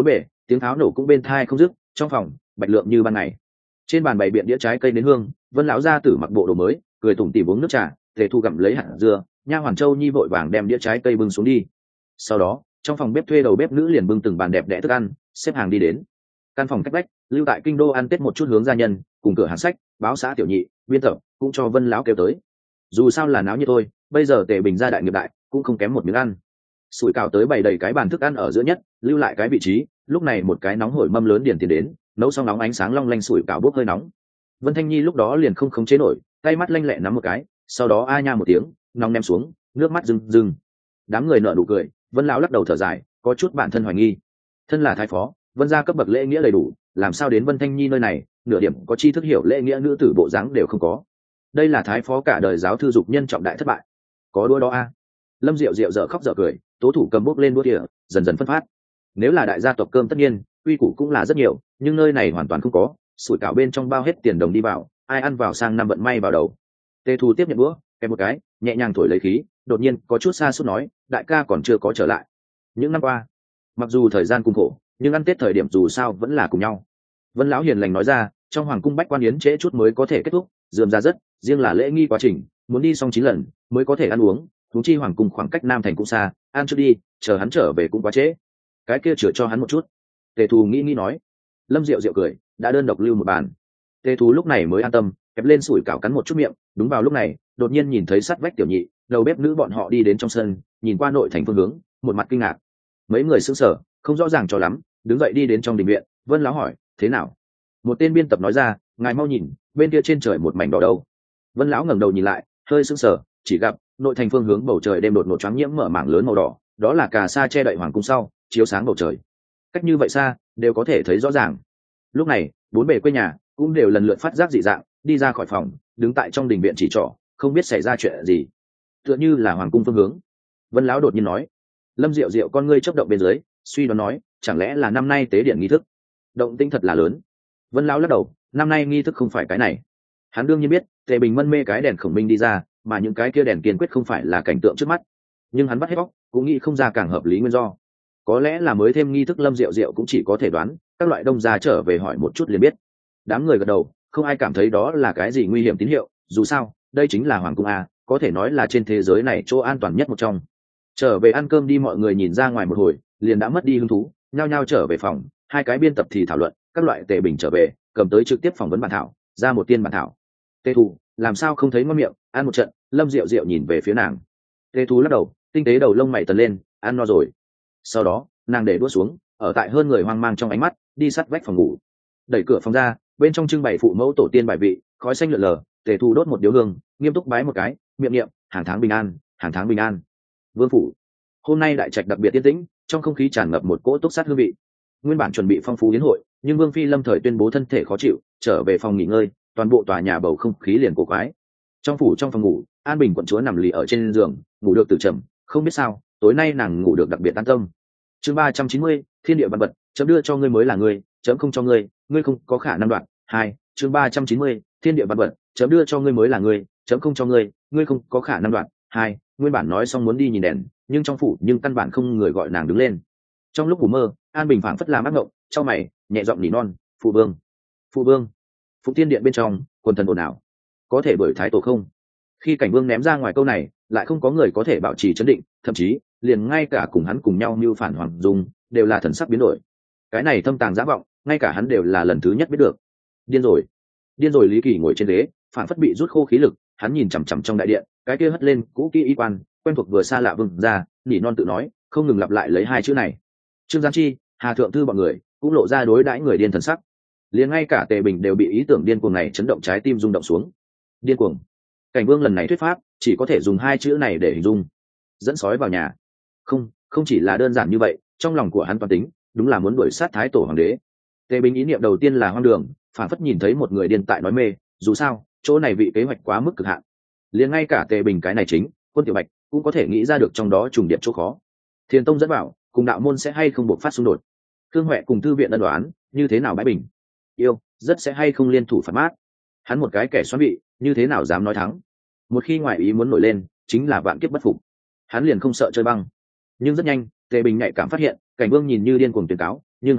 tiếng tháo nổ cũng bên thai không dứt, trong phòng bạch lượng như ban ngày. Trên bàn bày biện đĩa trái cây đến hương, Vân lão gia tử mặc bộ đồ mới, cười tủm tỉm uống nước trà, Tề Thu gặm lấy hạt dưa, nha hoàn Châu Nhi vội vàng đem đĩa trái cây bưng xuống đi. Sau đó trong phòng bếp thuê đầu bếp nữ liền bưng từng bàn đẹp đẽ thức ăn xếp hàng đi đến. Căn phòng cách vách lưu tại kinh đô ăn tết một chút hướng gia nhân cùng cửa hàng sách báo xã tiểu nhị biên tập cũng cho Vân lão kêu tới. Dù sao là náo như thôi, bây giờ Tề Bình gia đại nghiệp đại cũng không kém một miếng ăn. Sủi cảo tới bày đầy cái bàn thức ăn ở giữa nhất, lưu lại cái vị trí. Lúc này một cái nóng hổi mâm lớn điền tiền đến, nấu xong nóng ánh sáng long lanh sủi cảo bốc hơi nóng. Vân Thanh Nhi lúc đó liền không khống chế nổi, tay mắt lanh lẹ nắm một cái, sau đó a nha một tiếng, nóng ném xuống, nước mắt rưng rưng. Đám người nở nụ cười, Vân lão lắc đầu thở dài, có chút bản thân hoài nghi. Thân là thái phó, Vân gia cấp bậc lễ nghĩa đầy đủ, làm sao đến Vân Thanh Nhi nơi này, nửa điểm có chi thức hiểu lễ nghĩa nữ tử bộ dáng đều không có. Đây là thái phó cả đời giáo thư dục nhân trọng đại thất bại. Có đôi đó a. Lâm Diệu Diệu dở khóc dở cười, tố thủ cầm bốc lên đũa thìa, dần dần phân phát. Nếu là đại gia tộc cơm tất nhiên, quy củ cũng là rất nhiều, nhưng nơi này hoàn toàn không có, sủi cảo bên trong bao hết tiền đồng đi vào, ai ăn vào sang năm vận may vào đầu. Tề Thù tiếp nhận đũa, kẹp một cái, nhẹ nhàng thổi lấy khí, đột nhiên có chút xa suốt nói, đại ca còn chưa có trở lại. Những năm qua, mặc dù thời gian cùng khổ, nhưng ăn tết thời điểm dù sao vẫn là cùng nhau. Vân lão hiền lành nói ra, trong hoàng cung bách quan yến trễ chút mới có thể kết thúc, dườm ra rất, riêng là lễ nghi quá trình, muốn đi xong chín lần mới có thể ăn uống. Huống chi hoàng cung khoảng cách nam thành cũng xa, ăn trước đi, chờ hắn trở về cũng quá trễ. Cái kia chữa cho hắn một chút. Tề Thù nghĩ nghĩ nói. Lâm Diệu Diệu cười, đã đơn độc lưu một bàn. Tề Thù lúc này mới an tâm, kẹp lên sủi cảo cắn một chút miệng. Đúng vào lúc này, đột nhiên nhìn thấy sát vách tiểu nhị, đầu bếp nữ bọn họ đi đến trong sân, nhìn qua nội thành phương hướng, một mặt kinh ngạc. Mấy người sững sờ, không rõ ràng cho lắm, đứng dậy đi đến trong đình viện. Vân lão hỏi, thế nào? Một tên biên tập nói ra, ngài mau nhìn, bên kia trên trời một mảnh đỏ đâu. Vân lão ngẩng đầu nhìn lại, hơi sững sờ, chỉ gặp nội thành phương hướng bầu trời đêm đột ngột choáng nhiễm mở mảng lớn màu đỏ, đó là cà sa che đậy hoàng cung sau, chiếu sáng bầu trời. Cách như vậy xa, đều có thể thấy rõ ràng. Lúc này, bốn bề quê nhà cũng đều lần lượt phát giác dị dạng, đi ra khỏi phòng, đứng tại trong đình viện chỉ trỏ, không biết xảy ra chuyện gì. Tựa như là hoàng cung phương hướng. Vân lão đột nhiên nói. Lâm Diệu Diệu con ngươi chớp động bên dưới, suy đoán nói, chẳng lẽ là năm nay tế điện nghi thức? Động tĩnh thật là lớn. Vân lão lắc đầu, năm nay nghi thức không phải cái này. Hắn đương nhiên biết, Tề Bình mân mê cái đèn khổng minh đi ra, mà những cái kia đèn kiên quyết không phải là cảnh tượng trước mắt. Nhưng hắn bắt hết bóc, cũng nghĩ không ra càng hợp lý nguyên do. Có lẽ là mới thêm nghi thức. Lâm Diệu Diệu cũng chỉ có thể đoán, các loại đông gia trở về hỏi một chút liền biết. Đám người gật đầu, không ai cảm thấy đó là cái gì nguy hiểm tín hiệu, dù sao, đây chính là hoàng cung a, có thể nói là trên thế giới này chỗ an toàn nhất một trong. Trở về ăn cơm đi, mọi người nhìn ra ngoài một hồi, liền đã mất đi hứng thú, nhao nhao trở về phòng. Hai cái biên tập thì thảo luận, các loại Tề Bình trở về, cầm tới trực tiếp phỏng vấn bản thảo, ra một tiên bản thảo. Tề Thù, làm sao không thấy ngon miệng, ăn một trận. Lâm Diệu Diệu nhìn về phía nàng. Tề Thù lắc đầu, tinh tế đầu lông mày tần lên, ăn no rồi. Sau đó nàng để đũa xuống, ở tại hơn người hoang mang trong ánh mắt, đi sát vách phòng ngủ. Đẩy cửa phòng ra, bên trong trưng bày phụ mẫu tổ tiên bài vị, khói xanh lượn lờ. Tề Thù đốt một điếu hương, nghiêm túc bái một cái, miệng niệm, hàng tháng bình an, hàng tháng bình an. Vương phủ hôm nay đại trạch đặc biệt yên tĩnh, trong không khí tràn ngập một cỗ túc sát hương vị. Nguyên bản chuẩn bị phong phú yến hội, nhưng Vương phi lâm thời tuyên bố thân thể khó chịu, trở về phòng nghỉ ngơi, toàn bộ tòa nhà bầu không khí liền cổ quái. Trong phủ trong phòng ngủ, An Bình quận chúa nằm lì ở trên giường, ngủ được từ trầm, không biết sao, tối nay nàng ngủ được đặc biệt an tâm. Chương ba trăm chín mươi, thiên địa văn vật, chấm đưa cho ngươi mới là ngươi, chấm không cho ngươi, ngươi không có khả năng đoạt. Hai, chương ba trăm chín mươi, thiên địa văn vật, chấm đưa cho ngươi mới là ngươi, chấm không cho ngươi, ngươi không có khả năng đoạt. Hai, nguyên bản nói xong muốn đi nhìn đèn, nhưng trong phủ nhưng căn bản không người gọi nàng đứng lên. Trong lúc ngủ mơ, An Bình phảng phất làm ác mộng, trong mày, nhẹ giọng nỉ non, phụ vương, phụ vương. Phụ tiên điện bên trong, quần thần ồn ào, có thể bởi thái tổ không? Khi Cảnh Vương ném ra ngoài câu này, lại không có người có thể bảo trì trấn định, thậm chí liền ngay cả cùng hắn cùng nhau mưu phản Hoàng Dung đều là thần sắc biến đổi. Cái này thâm tàng giả vọng, ngay cả hắn đều là lần thứ nhất biết được. Điên rồi, điên rồi. Lý Kỳ ngồi trên ghế, phản phất bị rút khô khí lực, hắn nhìn chằm chằm trong đại điện, cái kia hất lên cũ kỹ y quan, quen thuộc vừa xa lạ vương ra, nỉ non tự nói, không ngừng lặp lại lấy hai chữ này. Trương Giang Chi, Hà Thượng Thư bọn người cũng lộ ra đối đãi người điên thần sắc. Liền ngay cả Tề Bình đều bị ý tưởng điên cuồng này chấn động, trái tim rung động xuống. Điên cuồng. Cảnh Vương lần này thuyết pháp chỉ có thể dùng hai chữ này để hình dung. Dẫn sói vào nhà. Không, không chỉ là đơn giản như vậy, trong lòng của hắn toán tính, đúng là muốn đuổi sát thái tổ hoàng đế. Tề Bình ý niệm đầu tiên là hoang đường, phản phất nhìn thấy một người điên tại nói mê, dù sao, chỗ này vị kế hoạch quá mức cực hạn. Liền ngay cả Tề Bình cái này chính, Quân Tiểu Bạch cũng có thể nghĩ ra được trong đó trùng điệp chỗ khó. Thiền Tông dẫn bảo, cùng đạo môn sẽ hay không buộc phát xung đột. Thương Huệ cùng thư viện ân đoán, như thế nào bãi bình. Yêu, rất sẽ hay không liên thủ phản mát. Hắn một cái kẻ xoắn vị, như thế nào dám nói thắng. Một khi ngoại ý muốn nổi lên, chính là vạn kiếp bất phục. Hắn liền không sợ chơi băng. Nhưng rất nhanh, Tề Bình nhạy cảm phát hiện, Cảnh Vương nhìn như điên cuồng tuyên cáo, nhưng hắn ánh mắt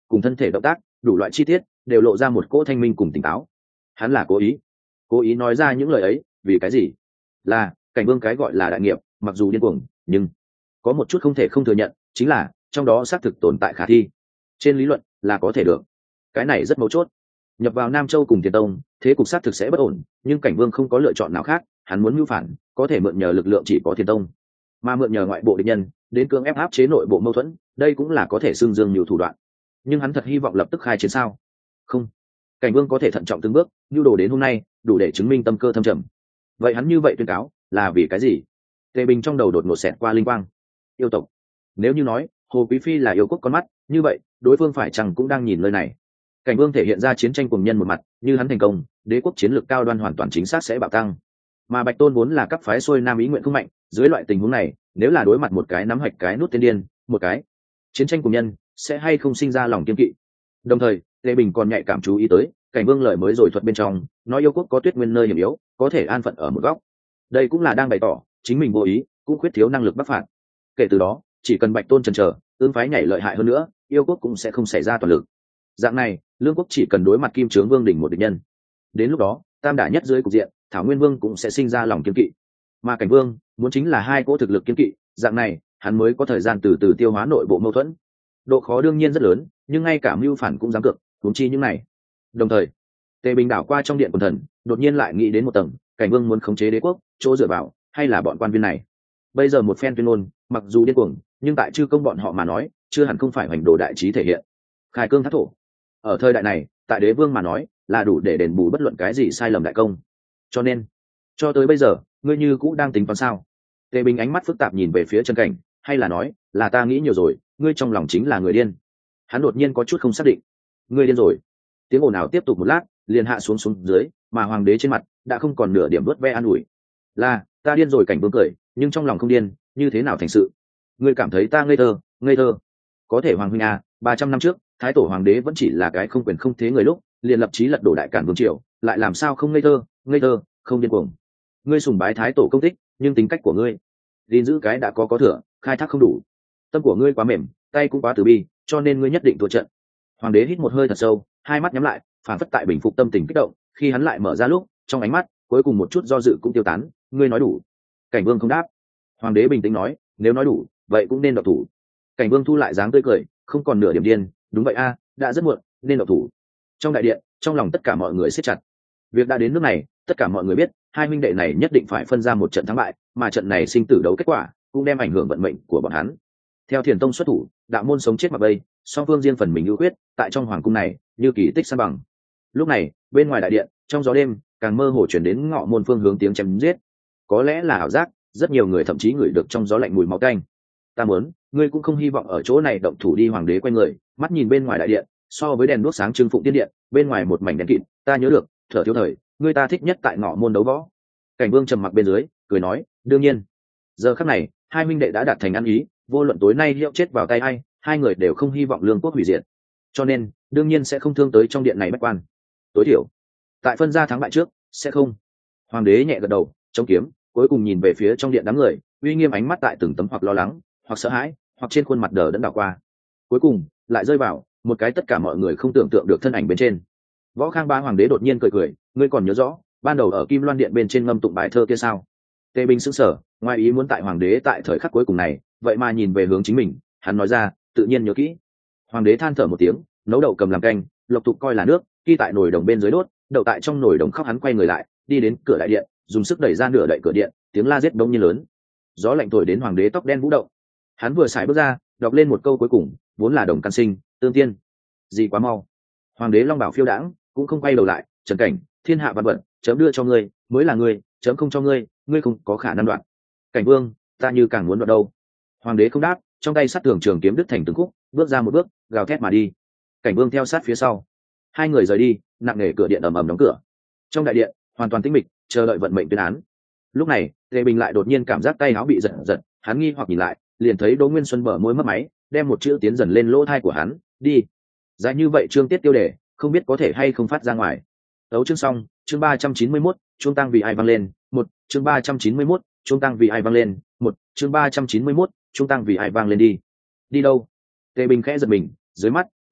cùng thân thể động tác đủ loại chi tiết đều lộ ra một cỗ thanh minh cùng tỉnh táo. Hắn là cố ý cố ý nói ra những lời ấy vì cái gì? Là Cảnh Vương cái gọi là đại nghiệp mặc dù điên cuồng nhưng có một chút không thể không thừa nhận, chính là trong đó xác thực tồn tại khả thi. Trên lý luận là có thể được, cái này rất mấu chốt. Nhập vào Nam Châu cùng Tiền Tông, thế cục xác thực sẽ bất ổn, nhưng Cảnh Vương không có lựa chọn nào khác, hắn muốn mưu phản có thể mượn nhờ lực lượng chỉ có Tiền Tông, mà mượn nhờ ngoại bộ địch nhân đến cưỡng ép áp chế nội bộ mâu thuẫn, đây cũng là có thể xưng dương nhiều thủ đoạn. Nhưng hắn thật hy vọng lập tức khai chiến sao? Không. Cảnh Vương có thể thận trọng từng bước, nhu đồ đến hôm nay đủ để chứng minh tâm cơ thâm trầm. Vậy hắn như vậy tuyên cáo là vì cái gì? Tề Bình trong đầu đột ngột xẹt qua linh quang. Yêu tộc. Nếu như nói Hồ Quý Phi là yêu quốc con mắt, như vậy đối phương phải chăng cũng đang nhìn nơi này? Cảnh Vương thể hiện ra chiến tranh cùng nhân một mặt, như hắn thành công, đế quốc chiến lược cao đoan hoàn toàn chính xác sẽ bạo tăng. Mà Bạch Tôn vốn là các phái xuôi nam ý nguyện không mạnh, dưới loại tình huống này, nếu là đối mặt một cái nắm hạch cái nút tiên điên, một cái chiến tranh cùng nhân, sẽ hay không sinh ra lòng kiên kỵ. Đồng thời, Tề Bình còn nhạy cảm chú ý tới, Cảnh Vương lời mới rồi thuật bên trong, nói yêu quốc có Tuyết Nguyên nơi hiểm yếu, có thể an phận ở một góc. Đây cũng là đang bày tỏ chính mình vô ý, cũng khuyết thiếu năng lực bắc phạt. Kể từ đó, chỉ cần Bạch Tôn chần chờ, ương phái nhảy lợi hại hơn nữa, yêu quốc cũng sẽ không xảy ra toàn lực. Dạng này, Lương quốc chỉ cần đối mặt Kim Trướng Vương đỉnh một địch nhân. Đến lúc đó, tam đả nhất dưới cục diện, Thảo Nguyên Vương cũng sẽ sinh ra lòng kiên kỵ. Mà Cảnh Vương muốn chính là hai cỗ thực lực kiên kỵ, dạng này, hắn mới có thời gian từ từ tiêu hóa nội bộ mâu thuẫn. Độ khó đương nhiên rất lớn, nhưng ngay cả mưu phản cũng dám cược, huống chi những này. Đồng thời, Tề Bình đảo qua trong điện quần thần, đột nhiên lại nghĩ đến một tầng, Cảnh Vương muốn khống chế đế quốc, chỗ dựa vào hay là bọn quan viên này. Bây giờ một phen tuyên ngôn, mặc dù điên cuồng, nhưng tại chư công bọn họ mà nói, chưa hẳn không phải hành đồ đại trí thể hiện. Khai cương thác thổ. Ở thời đại này, tại đế vương mà nói, là đủ để đền bù bất luận cái gì sai lầm đại công. Cho nên, cho tới bây giờ, ngươi như cũng đang tính toán sao? Tề Bình ánh mắt phức tạp nhìn về phía Trần Cảnh, hay là nói, là ta nghĩ nhiều rồi, ngươi trong lòng chính là người điên. Hắn đột nhiên có chút không xác định. Ngươi điên rồi. Tiếng ồn ào tiếp tục một lát, liền hạ xuống xuống dưới, mà hoàng đế trên mặt đã không còn nửa điểm vớt ve an ủi. Là, ta điên rồi. Cảnh Vương cười, nhưng trong lòng không điên, như thế nào thành sự? Ngươi cảm thấy ta ngây thơ, ngây thơ? Có thể hoàng huynh à, ba trăm năm trước, thái tổ hoàng đế vẫn chỉ là cái không quyền không thế người lúc, liền lập chí lật đổ đại cản vương triều, lại làm sao không ngây thơ, ngây thơ, không điên cuồng. Ngươi sùng bái thái tổ công tích, nhưng tính cách của ngươi, gìn giữ cái đã có có thừa, khai thác không đủ. Tâm của ngươi quá mềm, tay cũng quá từ bi, cho nên ngươi nhất định thua trận. Hoàng đế hít một hơi thật sâu, hai mắt nhắm lại, phản phất tại bình phục tâm tình kích động. Khi hắn lại mở ra lúc, trong ánh mắt cuối cùng một chút do dự cũng tiêu tán. Ngươi nói đủ. Cảnh Vương không đáp. Hoàng đế bình tĩnh nói, nếu nói đủ, vậy cũng nên độc thủ. Cảnh Vương thu lại dáng tươi cười, không còn nửa điểm điên. Đúng vậy a, đã rất muộn, nên độc thủ. Trong đại điện, trong lòng tất cả mọi người siết chặt. Việc đã đến nước này, tất cả mọi người biết, hai huynh đệ này nhất định phải phân ra một trận thắng bại, mà trận này sinh tử đấu kết quả cũng đem ảnh hưởng vận mệnh của bọn hắn. Theo Thiền Tông xuất thủ, đạo môn sống chết mặc bay, song phương riêng phần mình ưu quyết, tại trong hoàng cung này như kỳ tích san bằng. Lúc này, bên ngoài đại điện, trong gió đêm, càng mơ hồ chuyển đến ngọ môn phương hướng tiếng chém giết. Có lẽ là ảo giác, rất nhiều người thậm chí ngửi được trong gió lạnh mùi máu tanh. Ta muốn, ngươi cũng không hy vọng ở chỗ này động thủ đi. Hoàng đế quay người, mắt nhìn bên ngoài đại điện, so với đèn đuốc sáng trưng phụng tiên điện, bên ngoài một mảnh đèn kịt. Ta nhớ được, thở thiếu thời, ngươi ta thích nhất tại ngọ môn đấu võ. Cảnh Vương trầm mặc bên dưới, cười nói, đương nhiên. Giờ khắc này, hai huynh đệ đã đạt thành ăn ý, vô luận tối nay hiệu chết vào tay ai, hai người đều không hy vọng Lương quốc hủy diệt, cho nên đương nhiên sẽ không thương tới trong điện này bách quan. Tối thiểu tại phân ra thắng bại trước sẽ không. Hoàng đế nhẹ gật đầu, chống kiếm, cuối cùng nhìn về phía trong điện đám người, uy nghiêm ánh mắt tại từng tấm hoặc lo lắng, hoặc sợ hãi, hoặc trên khuôn mặt đờ đẫn đảo qua, cuối cùng lại rơi vào một cái tất cả mọi người không tưởng tượng được thân ảnh bên trên. Võ Khang Ba hoàng đế đột nhiên cười cười, ngươi còn nhớ rõ ban đầu ở Kim Loan điện bên trên ngâm tụng bài thơ kia sao? Tề Bình sững sờ, ngoài ý muốn tại hoàng đế tại thời khắc cuối cùng này, vậy mà nhìn về hướng chính mình, hắn nói ra, tự nhiên nhớ kỹ. Hoàng đế than thở một tiếng, nấu đậu cầm làm canh, lộc tục coi là nước, khi tại nồi đồng bên dưới đốt, đậu tại trong nồi đồng khóc. Hắn quay người lại, đi đến cửa đại điện, dùng sức đẩy ra nửa đậy cửa điện, tiếng la giết đông như lớn. Gió lạnh thổi đến hoàng đế tóc đen vũ động. Hắn vừa xài bước ra, đọc lên một câu cuối cùng, vốn là đồng căn sinh, tương tiên. Gì quá mau. Hoàng đế long bảo phiêu đãng, cũng không quay đầu lại, Trần Cảnh, thiên hạ văn vận, chấm đưa cho ngươi, mới là ngươi, chấm không cho ngươi, ngươi không có khả năng đoạn. Cảnh Vương, ta như càng muốn đoạn đâu. Hoàng đế không đáp, trong tay sát thường trường kiếm đứt thành từng khúc, bước ra một bước, gào thét mà đi. Cảnh Vương theo sát phía sau. Hai người rời đi, nặng nề cửa điện ầm ầm đóng cửa. Trong đại điện, hoàn toàn tĩnh mịch, chờ đợi vận mệnh tuyên án. Lúc này, Tề Bình lại đột nhiên cảm giác tay áo bị giật giật, hắn nghi hoặc nhìn lại, liền thấy Đỗ Nguyên Xuân bờ môi mất máy, đem một chữ tiến dần lên lỗ tai của hắn, đi. Dài như vậy chương tiết tiêu đề, không biết có thể hay không phát ra ngoài. Tấu chương xong, chương ba trăm chín mươi mốt, chuông tăng vì ai vang lên, một, chương ba trăm chín mươi mốt, chuông tăng vì ai vang lên, một, chương ba trăm chín mươi mốt, chuông tăng vì ai vang lên đi. Đi đâu? Tề Bình khẽ giật mình, dưới mắt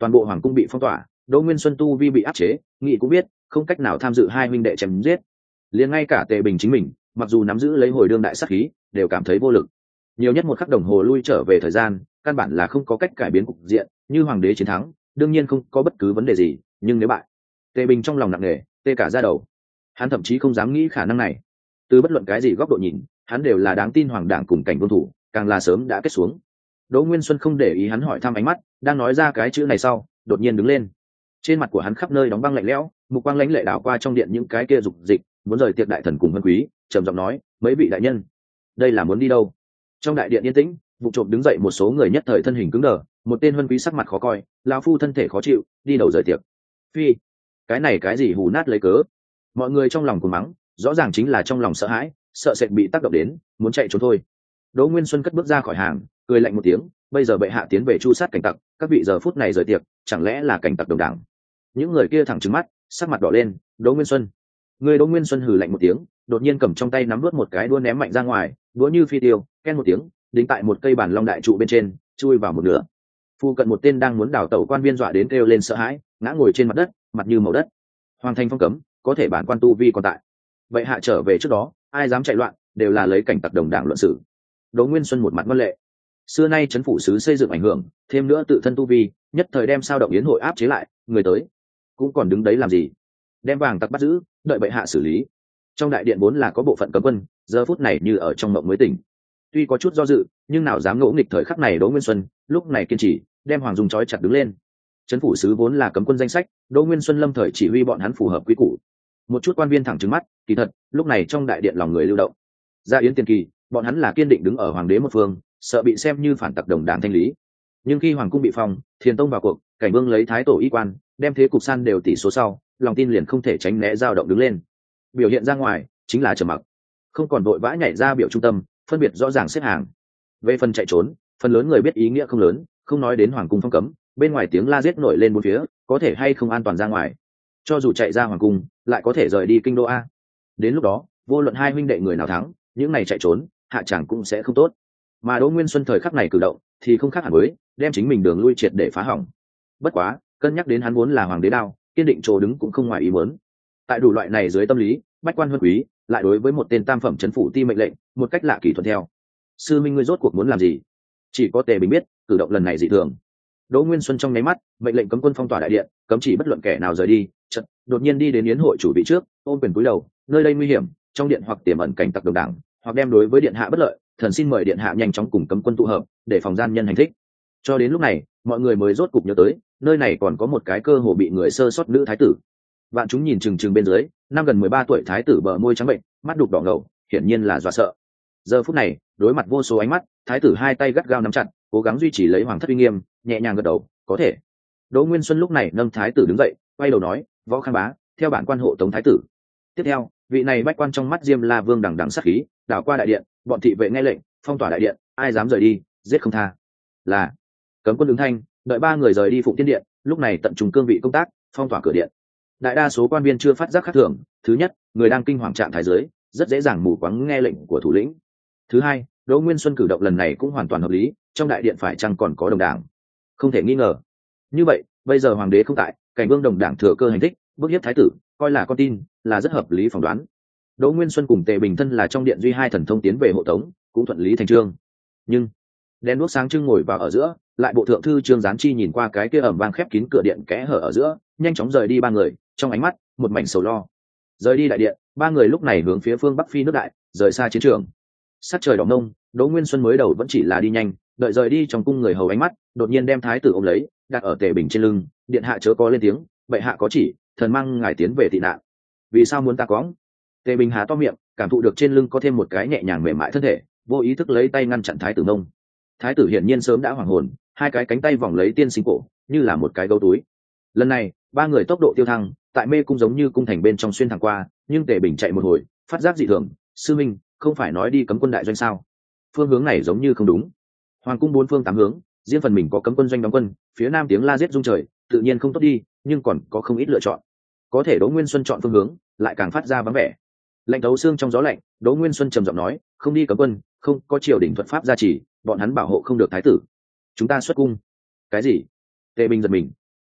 toàn bộ hoàng cung bị phong tỏa, Đỗ Nguyên Xuân tu vi bị áp chế, nghị cũng biết không cách nào tham dự hai huynh đệ chém giết. Liền ngay cả Tề Bình chính mình, mặc dù nắm giữ lấy hồi đương đại sát khí, đều cảm thấy vô lực. Nhiều nhất một khắc đồng hồ lui trở về thời gian, căn bản là không có cách cải biến cục diện, như hoàng đế chiến thắng, đương nhiên không có bất cứ vấn đề gì, nhưng nếu bại, Tề Bình trong lòng nặng nề, tê cả da đầu. Hắn thậm chí không dám nghĩ khả năng này. Từ bất luận cái gì góc độ nhìn, hắn đều là đáng tin hoàng đảng cùng cảnh vương thủ, càng là sớm đã kết xuống. Đỗ Nguyên Xuân không để ý hắn hỏi thăm ánh mắt, đang nói ra cái chữ này sau, đột nhiên đứng lên. Trên mặt của hắn khắp nơi đóng băng lạnh lẽo, mục quang lãnh lệ đảo qua trong điện những cái kia dục dịch, muốn rời tiệc đại thần cùng vân quý, trầm giọng nói, mấy vị đại nhân, đây là muốn đi đâu? Trong đại điện yên tĩnh, vụ trộm đứng dậy một số người nhất thời thân hình cứng đờ, một tên vân quý sắc mặt khó coi, lão phu thân thể khó chịu, đi đầu rời tiệc. Phi, cái này cái gì hù nát lấy cớ? Mọi người trong lòng cuồng mắng, rõ ràng chính là trong lòng sợ hãi, sợ sệt bị tác động đến, muốn chạy trốn thôi. Đỗ Nguyên Xuân cất bước ra khỏi hàng, cười lạnh một tiếng, bây giờ bệ hạ tiến về chu sát cảnh tặc, các vị giờ phút này rời tiệc, chẳng lẽ là cảnh tặc đồng đảng? Những người kia thẳng trừng mắt, sắc mặt đỏ lên. Đỗ Nguyên Xuân, người Đỗ Nguyên Xuân hừ lạnh một tiếng, đột nhiên cầm trong tay nắm vớt một cái đũa ném mạnh ra ngoài, đũa như phi tiêu, ken một tiếng, đính tại một cây bản long đại trụ bên trên, chui vào một nửa. Phu cận một tên đang muốn đào tẩu quan viên dọa đến kêu lên sợ hãi, ngã ngồi trên mặt đất, mặt như màu đất. Hoàng thành phong cấm, có thể bản quan tu vi còn tại. Vậy hạ trở về trước đó, ai dám chạy loạn, đều là lấy cảnh tặc đồng đảng luận xử. Đỗ Nguyên Xuân một mặt ngoan lệ. Xưa nay trấn phủ sứ xây dựng ảnh hưởng, thêm nữa tự thân tu vi, nhất thời đem sao động yến hội áp chế lại, người tới cũng còn đứng đấy làm gì? Đem vàng tặc bắt giữ, đợi bệ hạ xử lý. Trong đại điện vốn là có bộ phận cấm quân, giờ phút này như ở trong mộng mới tỉnh. Tuy có chút do dự, nhưng nào dám ngỗ nghịch thời khắc này. Đỗ Nguyên Xuân lúc này kiên trì, đem Hoàng Dung trói chặt đứng lên. Trấn phủ sứ vốn là cấm quân danh sách, Đỗ Nguyên Xuân lâm thời chỉ huy bọn hắn phù hợp quy củ. Một chút quan viên thẳng trừng mắt, kỳ thật lúc này trong đại điện lòng người lưu động. Ra yến tiền kỳ, bọn hắn là kiên định đứng ở hoàng đế một phương, sợ bị xem như phản tặc đồng đảng thanh lý. Nhưng khi hoàng cung bị phong, Thiền Tông vào cuộc, cảnh vương lấy thái tổ y quan, đem thế cục san đều tỷ số sau, lòng tin liền không thể tránh né dao động đứng lên. Biểu hiện ra ngoài chính là trầm mặc, không còn vội vã nhảy ra biểu trung tâm, phân biệt rõ ràng xếp hàng. Về phần chạy trốn, phần lớn người biết ý nghĩa không lớn, không nói đến hoàng cung phong cấm, bên ngoài tiếng la giết nổi lên bốn phía, có thể hay không an toàn ra ngoài. Cho dù chạy ra hoàng cung, lại có thể rời đi kinh đô a. Đến lúc đó, vô luận hai huynh đệ người nào thắng, những này chạy trốn, hạ chẳng cũng sẽ không tốt. Mà Đỗ Nguyên Xuân thời khắc này cử động, thì không khác hẳn với đem chính mình đường lui triệt để phá hỏng. Bất quá, cân nhắc đến hắn vốn là hoàng đế đao, kiên định chỗ đứng cũng không ngoài ý muốn. Tại đủ loại này dưới tâm lý, bách quan huân quý lại đối với một tên tam phẩm trấn phủ ti mệnh lệnh, một cách lạ kỳ thuận theo. Sư minh ngươi rốt cuộc muốn làm gì? Chỉ có Tề Bình biết, cử động lần này dị thường. Đỗ Nguyên Xuân trong nháy mắt, mệnh lệnh cấm quân phong tỏa đại điện, cấm chỉ bất luận kẻ nào rời đi. Chợt, đột nhiên đi đến yến hội chủ vị trước, ôm quyền cúi đầu, nơi đây nguy hiểm, trong điện hoặc tiềm ẩn cảnh tặc đồng đảng, hoặc đem đối với điện hạ bất lợi, thần xin mời điện hạ nhanh chóng cùng cấm quân tụ hợp, để phòng gian nhân hành thích. Cho đến lúc này, mọi người mới rốt cục nhớ tới, nơi này còn có một cái cơ hồ bị người sơ sót nữ thái tử. Vạn chúng nhìn chừng chừng bên dưới, năm gần mười ba tuổi thái tử bờ môi trắng bệnh, mắt đục đỏ ngầu, hiển nhiên là dọa sợ. Giờ phút này, đối mặt vô số ánh mắt, thái tử hai tay gắt gao nắm chặt, cố gắng duy trì lấy hoàng thất uy nghiêm, nhẹ nhàng gật đầu, có thể. Đỗ Nguyên Xuân lúc này nâng thái tử đứng dậy, quay đầu nói, võ khang bá, theo bản quan hộ tống thái tử. Tiếp theo, vị này bách quan trong mắt Diêm La Vương đằng đằng sát khí, đảo qua đại điện, bọn thị vệ nghe lệnh, phong tỏa đại điện, ai dám rời đi, giết không tha. Là cấm quân ứng thanh, đợi ba người rời đi Phụng Tiên điện, lúc này tận trung cương vị công tác, phong tỏa cửa điện. Đại đa số quan viên chưa phát giác khác thường, thứ nhất, người đang kinh hoàng trạng thái giới, rất dễ dàng mù quáng nghe lệnh của thủ lĩnh. Thứ hai, Đỗ Nguyên Xuân cử động lần này cũng hoàn toàn hợp lý, trong đại điện phải chăng còn có đồng đảng? Không thể nghi ngờ. Như vậy, bây giờ hoàng đế không tại, cảnh vương đồng đảng thừa cơ hành thích, bức hiếp thái tử, coi là con tin, là rất hợp lý phỏng đoán. Đỗ Nguyên Xuân cùng Tề Bình thân là trong điện duy hai thần thông tiến về hộ tống, cũng thuận lý thành chương. Nhưng đen đuốc sáng trưng ngồi vào ở giữa, lại bộ thượng thư Trương Gián Chi nhìn qua cái kia ẩm vang khép kín cửa điện kẽ hở ở giữa, nhanh chóng rời đi ba người, trong ánh mắt một mảnh sầu lo. Rời đi đại điện, ba người lúc này hướng phía phương bắc phi nước đại, rời xa chiến trường. Sắc trời đỏ nông, Đỗ Nguyên Xuân mới đầu vẫn chỉ là đi nhanh, đợi rời đi trong cung người hầu ánh mắt, đột nhiên đem thái tử ôm lấy, đặt ở Tề Bình trên lưng, điện hạ chớ có lên tiếng, bệ hạ có chỉ, thần mang ngài tiến về tị nạn. Vì sao muốn ta cõng? Tề Bình há to miệng, cảm thụ được trên lưng có thêm một cái nhẹ nhàng mềm mại thân thể, vô ý thức lấy tay ngăn chặn thái tử mông. Thái tử hiển nhiên sớm đã hoảng hồn, hai cái cánh tay vòng lấy tiên sinh cổ, như là một cái gấu túi. Lần này, ba người tốc độ tiêu thăng, tại mê cung giống như cung thành bên trong xuyên thẳng qua, nhưng Tề Bình chạy một hồi, phát giác dị thường, sư minh, không phải nói đi cấm quân đại doanh sao? Phương hướng này giống như không đúng. Hoàng cung bốn phương tám hướng, riêng phần mình có cấm quân doanh đóng quân, phía nam tiếng la giết rung trời, tự nhiên không tốt đi, nhưng còn có không ít lựa chọn. Có thể Đỗ Nguyên Xuân chọn phương hướng, lại càng phát ra vắng vẻ. Lạnh thấu xương trong gió lạnh, Đỗ Nguyên Xuân trầm giọng nói, không đi cấm quân, không có triều đình thuật pháp gia trì, bọn hắn bảo hộ không được thái tử. Chúng ta xuất cung. Cái gì? Tề Bình giật mình.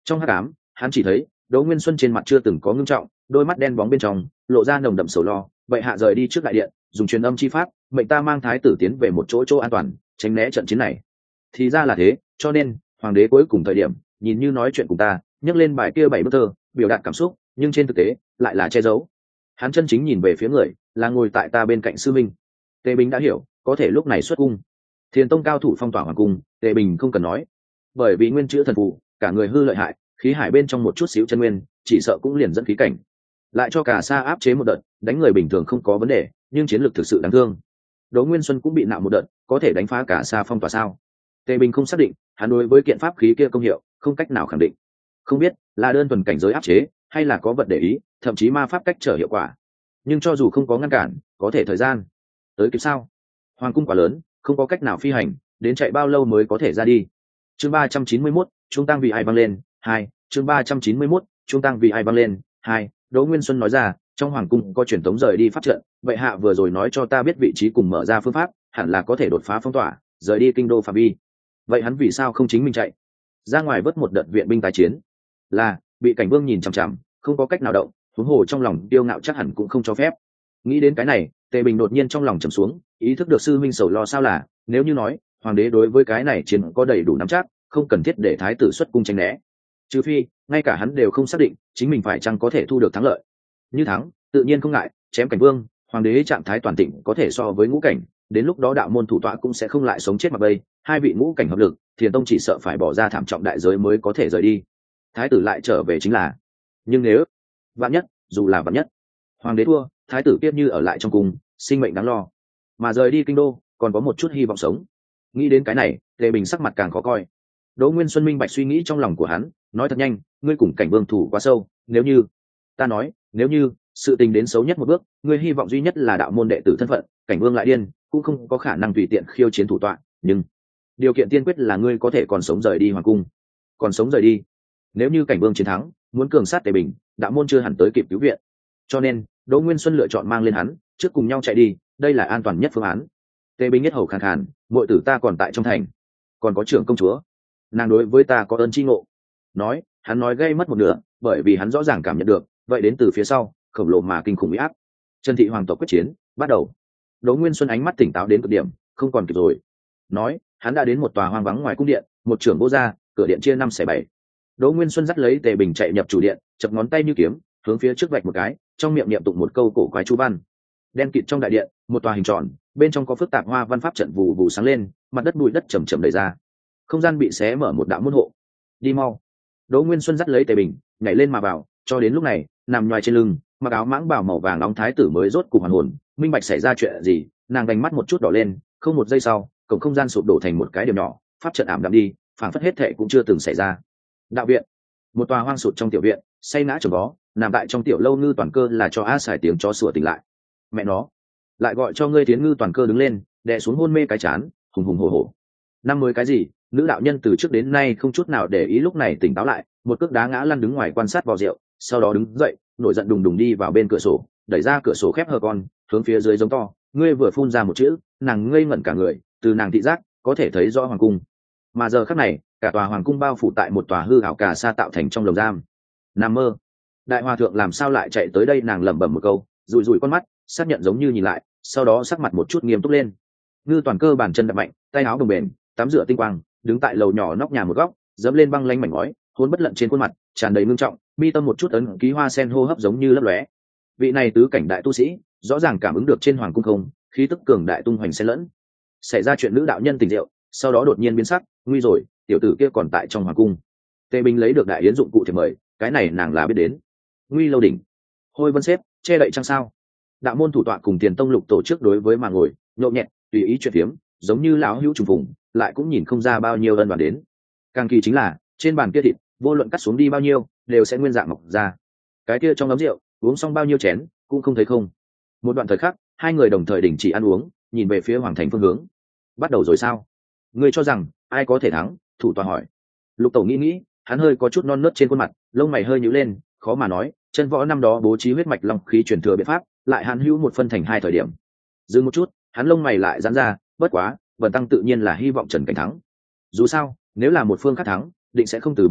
Trong hắc ám, hắn chỉ thấy Đỗ Nguyên Xuân trên mặt chưa từng có ngưng trọng, đôi mắt đen bóng bên trong lộ ra nồng đậm sầu lo. Vậy hạ rời đi trước đại điện, dùng truyền âm chi pháp, mệnh ta mang thái tử tiến về một chỗ chỗ an toàn, tránh né trận chiến này. Thì ra là thế, cho nên hoàng đế cuối cùng thời điểm nhìn như nói chuyện cùng ta, nhắc lên bài kia bảy bức thơ, biểu đạt cảm xúc, nhưng trên thực tế lại là che giấu. Hắn chân chính nhìn về phía người, là ngồi tại ta bên cạnh sư minh. Tề Bình đã hiểu, có thể lúc này xuất cung. Thiền tông cao thủ phong tỏa hoàng cung, Tề Bình không cần nói, bởi vì nguyên chữ thần phù, cả người hư lợi hại, khí hải bên trong một chút xíu chân nguyên, chỉ sợ cũng liền dẫn khí cảnh. Lại cho cả xa áp chế một đợt, đánh người bình thường không có vấn đề, nhưng chiến lược thực sự đáng thương. Đỗ Nguyên Xuân cũng bị nạo một đợt, có thể đánh phá cả xa phong tỏa sao? Tề Bình không xác định, hắn đối với kiện pháp khí kia công hiệu không cách nào khẳng định. Không biết là đơn thuần cảnh giới áp chế, hay là có vật để ý, thậm chí ma pháp cách trở hiệu quả. Nhưng cho dù không có ngăn cản, có thể thời gian tới kịp sao? Hoàng cung quá lớn, không có cách nào phi hành, đến chạy bao lâu mới có thể ra đi? Chương ba trăm chín mươi mốt, trung tăng vì ai băng lên, hai. Chương ba trăm chín mươi mốt, trung tăng vì ai băng lên, hai. Đỗ Nguyên Xuân nói ra, trong hoàng cung có truyền tống rời đi pháp trận, vậy hạ vừa rồi nói cho ta biết vị trí cùng mở ra phương pháp, hẳn là có thể đột phá phong tỏa, rời đi kinh đô phạm vi. Vậy hắn vì sao không chính mình chạy ra ngoài vớt một đợt viện binh tái chiến? Là bị cảnh vương nhìn chằm chằm, không có cách nào động, huống hồ trong lòng tiêu ngạo chắc hẳn cũng không cho phép. Nghĩ đến cái này, Tề Bình đột nhiên trong lòng trầm xuống, ý thức được sư minh sầu lo sao là, nếu như nói hoàng đế đối với cái này chiến có đầy đủ nắm chắc, không cần thiết để thái tử xuất cung tranh né. Trừ phi ngay cả hắn đều không xác định chính mình phải chăng có thể thu được thắng lợi. Như thắng, tự nhiên không ngại chém cảnh vương, hoàng đế trạng thái toàn tịnh có thể so với ngũ cảnh, đến lúc đó đạo môn thủ tọa cũng sẽ không lại sống chết mặc bay, hai vị ngũ cảnh hợp lực, Thiền tông chỉ sợ phải bỏ ra thảm trọng đại giới mới có thể rời đi. Thái tử lại trở về chính là, nhưng nếu vạn nhất, dù là vạn nhất hoàng đế thua, thái tử tiếp như ở lại trong cung, sinh mệnh đáng lo, mà rời đi kinh đô còn có một chút hy vọng sống. Nghĩ đến cái này, Tề Bình sắc mặt càng khó coi. Đỗ Nguyên Xuân minh bạch suy nghĩ trong lòng của hắn, nói thật nhanh, ngươi cùng cảnh vương thủ quá sâu, nếu như ta nói nếu như sự tình đến xấu nhất một bước, ngươi hy vọng duy nhất là đạo môn đệ tử thân phận, cảnh vương lại điên cũng không có khả năng tùy tiện khiêu chiến thủ tọa, nhưng điều kiện tiên quyết là ngươi có thể còn sống rời đi hoàng cung. Còn sống rời đi? Nếu như cảnh vương chiến thắng, muốn cường sát Tề Bình, đạo môn chưa hẳn tới kịp cứu viện, cho nên Đỗ Nguyên Xuân lựa chọn mang lên hắn, trước cùng nhau chạy đi, đây là an toàn nhất phương án. Tề Bình nhất hầu khàn khàn, muội tử ta còn tại trong thành, còn có trưởng công chúa, nàng đối với ta có ơn chi ngộ. Nói, hắn nói gây mất một nửa, bởi vì hắn rõ ràng cảm nhận được, vậy đến từ phía sau, khổng lồ mà kinh khủng uy áp. Trần thị hoàng tộc quyết chiến bắt đầu. Đỗ Nguyên Xuân ánh mắt tỉnh táo đến cực điểm, không còn kịp rồi. Nói, hắn đã đến một tòa hoang vắng ngoài cung điện, một trưởng vô gia, cửa điện chia năm xẻ bảy. Đỗ Nguyên Xuân dắt lấy Tề Bình chạy nhập chủ điện, chập ngón tay như kiếm, hướng phía trước vạch một cái, trong miệng niệm tụng một câu cổ quái chú văn. Đen kịt trong đại điện, một tòa hình tròn, bên trong có phức tạp hoa văn pháp trận vù vù sáng lên, mặt đất bụi đất chầm chậm đẩy ra, không gian bị xé mở một đạo môn hộ. Đi mau! Đỗ Nguyên Xuân dắt lấy Tề Bình, nhảy lên mà vào, cho đến lúc này, nằm nhoài trên lưng, mặc áo mãng bào màu vàng nóng thái tử mới rốt cục hoàn hồn, minh bạch xảy ra chuyện gì, nàng vành mắt một chút đỏ lên, không một giây sau, cổng không gian sụp đổ thành một cái điểm nhỏ, pháp trận ảm đạm đi, phảng phất hết thệ cũng chưa từng xảy ra. Đạo viện, một tòa hoang sụt trong tiểu viện, say ngã chồng vó, nằm tại trong tiểu lâu Ngư Toàn Cơ là cho a xài tiếng chó sủa tỉnh lại. Mẹ nó, lại gọi cho ngươi Tiến Ngư Toàn Cơ đứng lên, đè xuống hôn mê cái chán, hùng hùng hổ hổ. Năm mới cái gì? Nữ đạo nhân từ trước đến nay không chút nào để ý lúc này tỉnh táo lại, một cước đá ngã lăn đứng ngoài quan sát vào rượu, sau đó đứng dậy, nổi giận đùng đùng đi vào bên cửa sổ, đẩy ra cửa sổ khép hờ con, hướng phía dưới giống to, ngươi vừa phun ra một chữ, nàng ngây ngẩn cả người, từ nàng thị giác có thể thấy rõ hoàng cung, mà giờ khắc này, cả tòa hoàng cung bao phủ tại một tòa hư ảo cà sa tạo thành trong lồng giam. Nằm mơ, đại hòa thượng làm sao lại chạy tới đây? Nàng lẩm bẩm một câu, rủi rủi con mắt, xác nhận giống như nhìn lại, sau đó sắc mặt một chút nghiêm túc lên. Ngư Toàn Cơ bàn chân đập mạnh, tay áo đồng bền, tắm rửa tinh quang, đứng tại lầu nhỏ nóc nhà một góc, dẫm lên băng lanh mảnh ngói, hôn bất lận trên khuôn mặt tràn đầy ngưng trọng, mi tâm một chút ấn ký hoa sen hô hấp giống như lấp lóe. Vị này tứ cảnh đại tu sĩ rõ ràng cảm ứng được trên hoàng cung không khí tức cường đại tung hoành xen lẫn. Xảy ra chuyện nữ đạo nhân tỉnh rượu, sau đó đột nhiên biến sắc, nguy rồi, tiểu tử kia còn tại trong hoàng cung. Tề Bình lấy được đại yến dụng cụ thiệp mời, cái này nàng là biết đến. Nguy lâu đỉnh, hôi vân xếp, che đậy chăng sao? Đạo môn thủ tọa cùng Tiền tông lục tổ chức đối với mà ngồi nhộn nhẹt tùy ý chuyện phiếm, giống như lão hữu trùng phùng, lại cũng nhìn không ra bao nhiêu ân đoàn đến. Càng kỳ chính là trên bàn kia thịt, vô luận cắt xuống đi bao nhiêu, đều sẽ nguyên dạng mọc ra. Cái kia trong ấm rượu, uống xong bao nhiêu chén, cũng không thấy không. Một đoạn thời khắc, hai người đồng thời đình chỉ ăn uống, nhìn về phía hoàng thành phương hướng. Bắt đầu rồi sao? Ngươi cho rằng ai có thể thắng? Thủ tọa hỏi. Lục tổ nghĩ nghĩ, hắn hơi có chút non nớt trên khuôn mặt, lông mày hơi nhíu lên, khó mà nói. Chân võ năm đó bố trí huyết mạch long khí truyền thừa biện pháp, lại hắn hữu một phân thành hai thời điểm. Dừng một chút, hắn lông mày lại giãn ra, bất quá, Vân Tăng tự nhiên là hy vọng Trần Cảnh thắng. Dù sao, nếu là một phương khác thắng, định sẽ không từ bỏ thôi,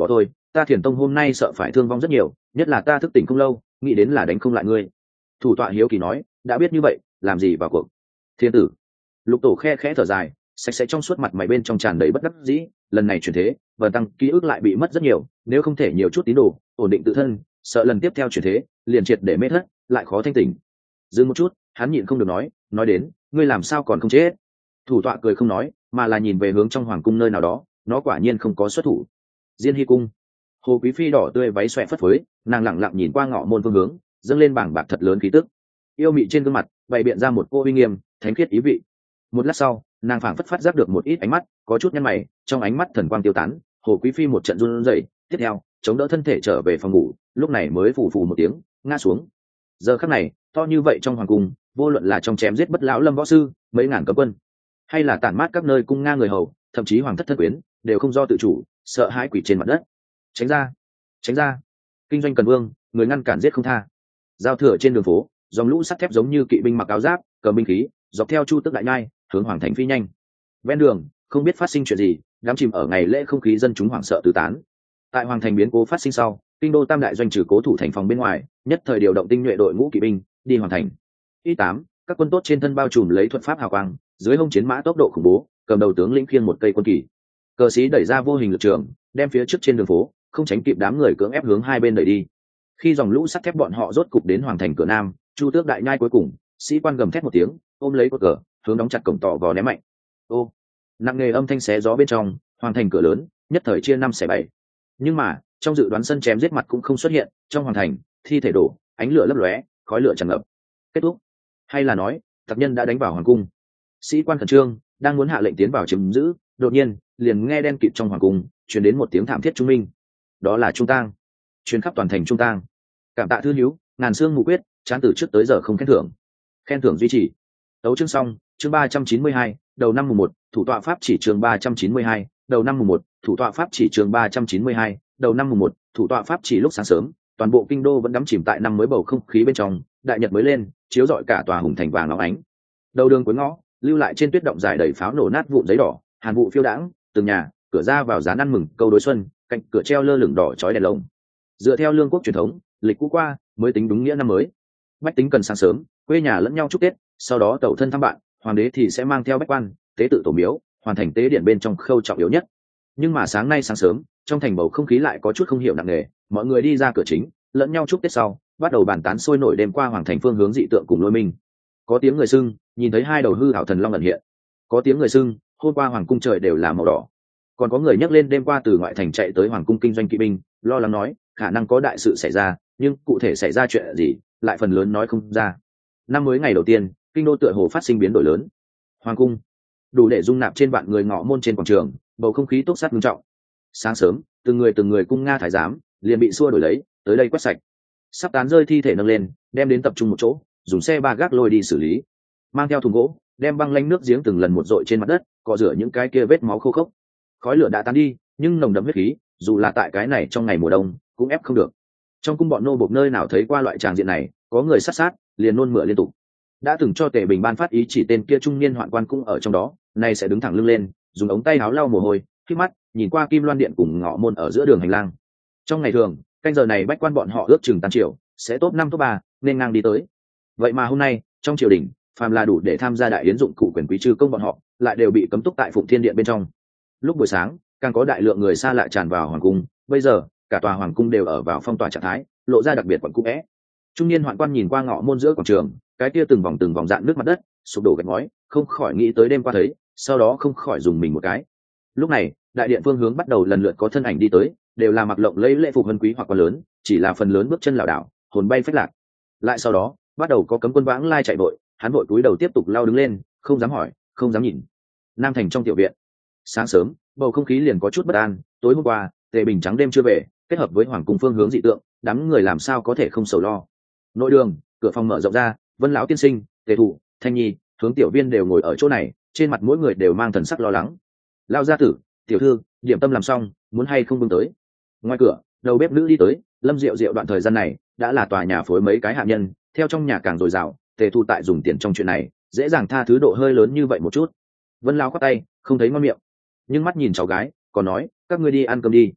ta Thiền Tông hôm nay sợ phải thương vong rất nhiều, nhất là ta thức tỉnh không lâu, nghĩ đến là đánh không lại ngươi. Thủ tọa hiếu kỳ nói, đã biết như vậy, làm gì vào cuộc? Thiên tử. Lục Tổ khe khẽ thở dài, sạch sẽ trong suốt mặt mày bên trong tràn đầy bất đắc dĩ, lần này chuyển thế, Vân Tăng ký ức lại bị mất rất nhiều, nếu không thể nhiều chút tín đồ, ổn định tự thân, sợ lần tiếp theo chuyển thế, liền triệt để mê thất, lại khó thanh tỉnh. Dừng một chút, hắn nhịn không được nói, nói đến, ngươi làm sao còn không chết? Thủ tọa cười không nói, mà là nhìn về hướng trong hoàng cung nơi nào đó, nó quả nhiên không có xuất thủ. Diên Hy cung. Hồ Quý Phi đỏ tươi váy xòe phất phới, nàng lẳng lặng nhìn qua ngọ môn phương hướng, dâng lên bảng bạc thật lớn khí tức. Yêu mị trên gương mặt bày biện ra một cô uy nghiêm, thánh khiết ý vị. Một lát sau, nàng phảng phất phát giác được một ít ánh mắt, có chút nhăn mày, trong ánh mắt thần quang tiêu tán. Hồ Quý Phi một trận run rẩy, tiếp theo chống đỡ thân thể trở về phòng ngủ, lúc này mới phù phù một tiếng ngã xuống. Giờ khắc này, to như vậy trong hoàng cung, vô luận là trong chém giết bất lão lâm võ sư, mấy ngàn cấm quân, hay là tản mát các nơi cung nga người hầu, thậm chí hoàng thất thân quyến, đều không do tự chủ, sợ hãi quỷ trên mặt đất. Tránh ra, tránh ra! Kinh doanh cần vương, người ngăn cản giết không tha. Giao thừa trên đường phố, dòng lũ sắt thép giống như kỵ binh mặc áo giáp, cầm binh khí, dọc theo chu tước đại nhai, hướng hoàng thành phi nhanh. Ven đường, không biết phát sinh chuyện gì, đám chìm ở ngày lễ không khí dân chúng hoảng sợ tứ tán. Tại hoàng thành biến cố phát sinh sau, kinh đô tam đại doanh trừ cố thủ thành phòng bên ngoài, nhất thời điều động tinh nhuệ đội ngũ kỵ binh đi hoàng thành. Y tám, các quân tốt trên thân bao trùm lấy thuật pháp hào quang, dưới hông chiến mã tốc độ khủng bố, cầm đầu tướng lĩnh khiêng một cây quân kỳ. Cờ sĩ đẩy ra vô hình lực trường, đem phía trước trên đường phố, không tránh kịp đám người cưỡng ép hướng hai bên đẩy đi. Khi dòng lũ sắt thép bọn họ rốt cục đến hoàng thành cửa nam, chu tước đại nhai cuối cùng, sĩ quan gầm thét một tiếng, ôm lấy cột cờ, hướng đóng chặt cổng tỏ vò ném mạnh. Ô, nặng nề âm thanh xé gió bên trong, hoàng thành cửa lớn nhất thời chia năm xẻ bảy. Nhưng mà trong dự đoán sân chém giết mặt cũng không xuất hiện, trong hoàng thành thi thể đổ, ánh lửa lấp lóe, khói lửa tràn ngập. Kết thúc, hay là nói tặc nhân đã đánh vào hoàng cung? Sĩ quan khẩn trương đang muốn hạ lệnh tiến vào chiếm giữ, đột nhiên liền nghe đen kịt trong hoàng cung truyền đến một tiếng thảm thiết trung minh. Đó là trung tang, truyền khắp toàn thành trung tang. Cảm tạ thư hiếu, ngàn xương mù quyết, chán từ trước tới giờ không khen thưởng. Khen thưởng duy trì. Tấu chương xong, chương ba trăm chín mươi hai, đầu năm mùng một, thủ tọa pháp chỉ chương ba trăm chín mươi hai, đầu năm mùng một, thủ tọa pháp chỉ chương ba trăm chín mươi hai, đầu năm mùng một, thủ tọa pháp chỉ. Lúc sáng sớm, toàn bộ kinh đô vẫn đắm chìm tại năm mới bầu không khí bên trong, đại nhật mới lên, chiếu rọi cả tòa hùng thành vàng óng ánh. Đầu đường cuối ngõ, lưu lại trên tuyết động dài đầy pháo nổ nát vụn giấy đỏ, hàn vụ phiêu đãng, từng nhà, cửa ra vào dán ăn mừng câu đối xuân, cạnh cửa treo lơ lửng đỏ chói đèn lồng. Dựa theo lương quốc truyền thống, lịch cũ qua mới tính đúng nghĩa năm mới. Bách tính cần sáng sớm, quê nhà lẫn nhau chúc tết, sau đó tẩu thân thăm bạn, hoàng đế thì sẽ mang theo bách quan tế tự tổ miếu, hoàn thành tế điện bên trong khâu trọng yếu nhất. Nhưng mà sáng nay sáng sớm, trong thành bầu không khí lại có chút không hiểu nặng nề, mọi người đi ra cửa chính, lẫn nhau chúc tết sau, bắt đầu bàn tán sôi nổi đêm qua hoàng thành phương hướng dị tượng cùng lôi minh. Có tiếng người xưng nhìn thấy hai đầu hư ảo thần long ẩn hiện, có tiếng người xưng hôm qua hoàng cung trời đều là màu đỏ, còn có người nhắc lên đêm qua từ ngoại thành chạy tới hoàng cung kinh doanh kỵ binh, lo lắng nói khả năng có đại sự xảy ra, nhưng cụ thể xảy ra chuyện gì lại phần lớn nói không ra. Năm mới ngày đầu tiên, kinh đô tựa hồ phát sinh biến đổi lớn. Hoàng cung đủ để dung nạp trên vạn người ngọ môn trên quảng trường, bầu không khí túc sát nghiêm trọng. Sáng sớm, từng người từng người cung nga thái giám liền bị xua đổi lấy tới đây quét sạch, sắp tán rơi thi thể nâng lên, đem đến tập trung một chỗ, dùng xe ba gác lôi đi xử lý, mang theo thùng gỗ, đem băng lanh nước giếng từng lần một dội trên mặt đất, cọ rửa những cái kia vết máu khô khốc. Khói lửa đã tan đi, nhưng nồng đậm huyết khí, dù là tại cái này trong ngày mùa đông, cũng ép không được. Trong cung bọn nô bộc nơi nào thấy qua loại tràng diện này, có người sát sát, liền nôn mửa liên tục. Đã từng cho Tề Bình ban phát ý chỉ tên kia trung niên hoạn quan cũng ở trong đó, nay sẽ đứng thẳng lưng lên, dùng ống tay áo lau mồ hôi, khép mắt nhìn qua Kim Loan điện cùng ngọ môn ở giữa đường hành lang. Trong ngày thường, canh giờ này bách quan bọn họ ước chừng tan triều, sẽ top năm top ba, nên ngang đi tới. Vậy mà hôm nay, trong triều đình, phàm là đủ để tham gia đại yến dụng cụ quyền quý trừ công bọn họ, lại đều bị cấm túc tại Phụng Thiên điện bên trong. Lúc buổi sáng, càng có đại lượng người xa lạ tràn vào hoàng cung, bây giờ, cả tòa hoàng cung đều ở vào phong tỏa trạng thái, lộ ra đặc biệt quẩn cung é. Trung niên hoạn quan nhìn qua ngọ môn giữa quảng trường, cái kia từng vòng từng vòng dạn nước mặt đất, sụp đổ gạch ngói, không khỏi nghĩ tới đêm qua thấy, sau đó không khỏi dùng mình một cái. Lúc này, đại điện phương hướng bắt đầu lần lượt có thân ảnh đi tới, đều là mặc lộng lẫy lễ phục vân quý hoặc quan lớn, chỉ là phần lớn bước chân lảo đảo, hồn bay phách lạc. Lại sau đó, bắt đầu có cấm quân vãng lai chạy vội, hắn vội cúi đầu tiếp tục lao đứng lên, không dám hỏi, không dám nhìn. Nam thành trong tiểu viện, sáng sớm, bầu không khí liền có chút bất an. Tối hôm qua, Tề Bình trắng đêm chưa về, kết hợp với hoàng cung phương hướng dị tượng, đám người làm sao có thể không sầu lo. Nội đường, cửa phòng mở rộng ra, Vân lão tiên sinh, Tề thủ, Thanh nhi, hướng tiểu viên đều ngồi ở chỗ này, trên mặt mỗi người đều mang thần sắc lo lắng. Lao gia tử, tiểu thư, điểm tâm làm xong, muốn hay không bưng tới. Ngoài cửa, đầu bếp nữ đi tới, Lâm Diệu Diệu đoạn thời gian này đã là tòa nhà phối mấy cái hạ nhân, theo trong nhà càng dồi dào, Tề thu tại dùng tiền trong chuyện này, dễ dàng tha thứ độ hơi lớn như vậy một chút. Vân lão khoát tay, không thấy ngon miệng, nhưng mắt nhìn cháu gái, còn nói, các ngươi đi ăn cơm đi.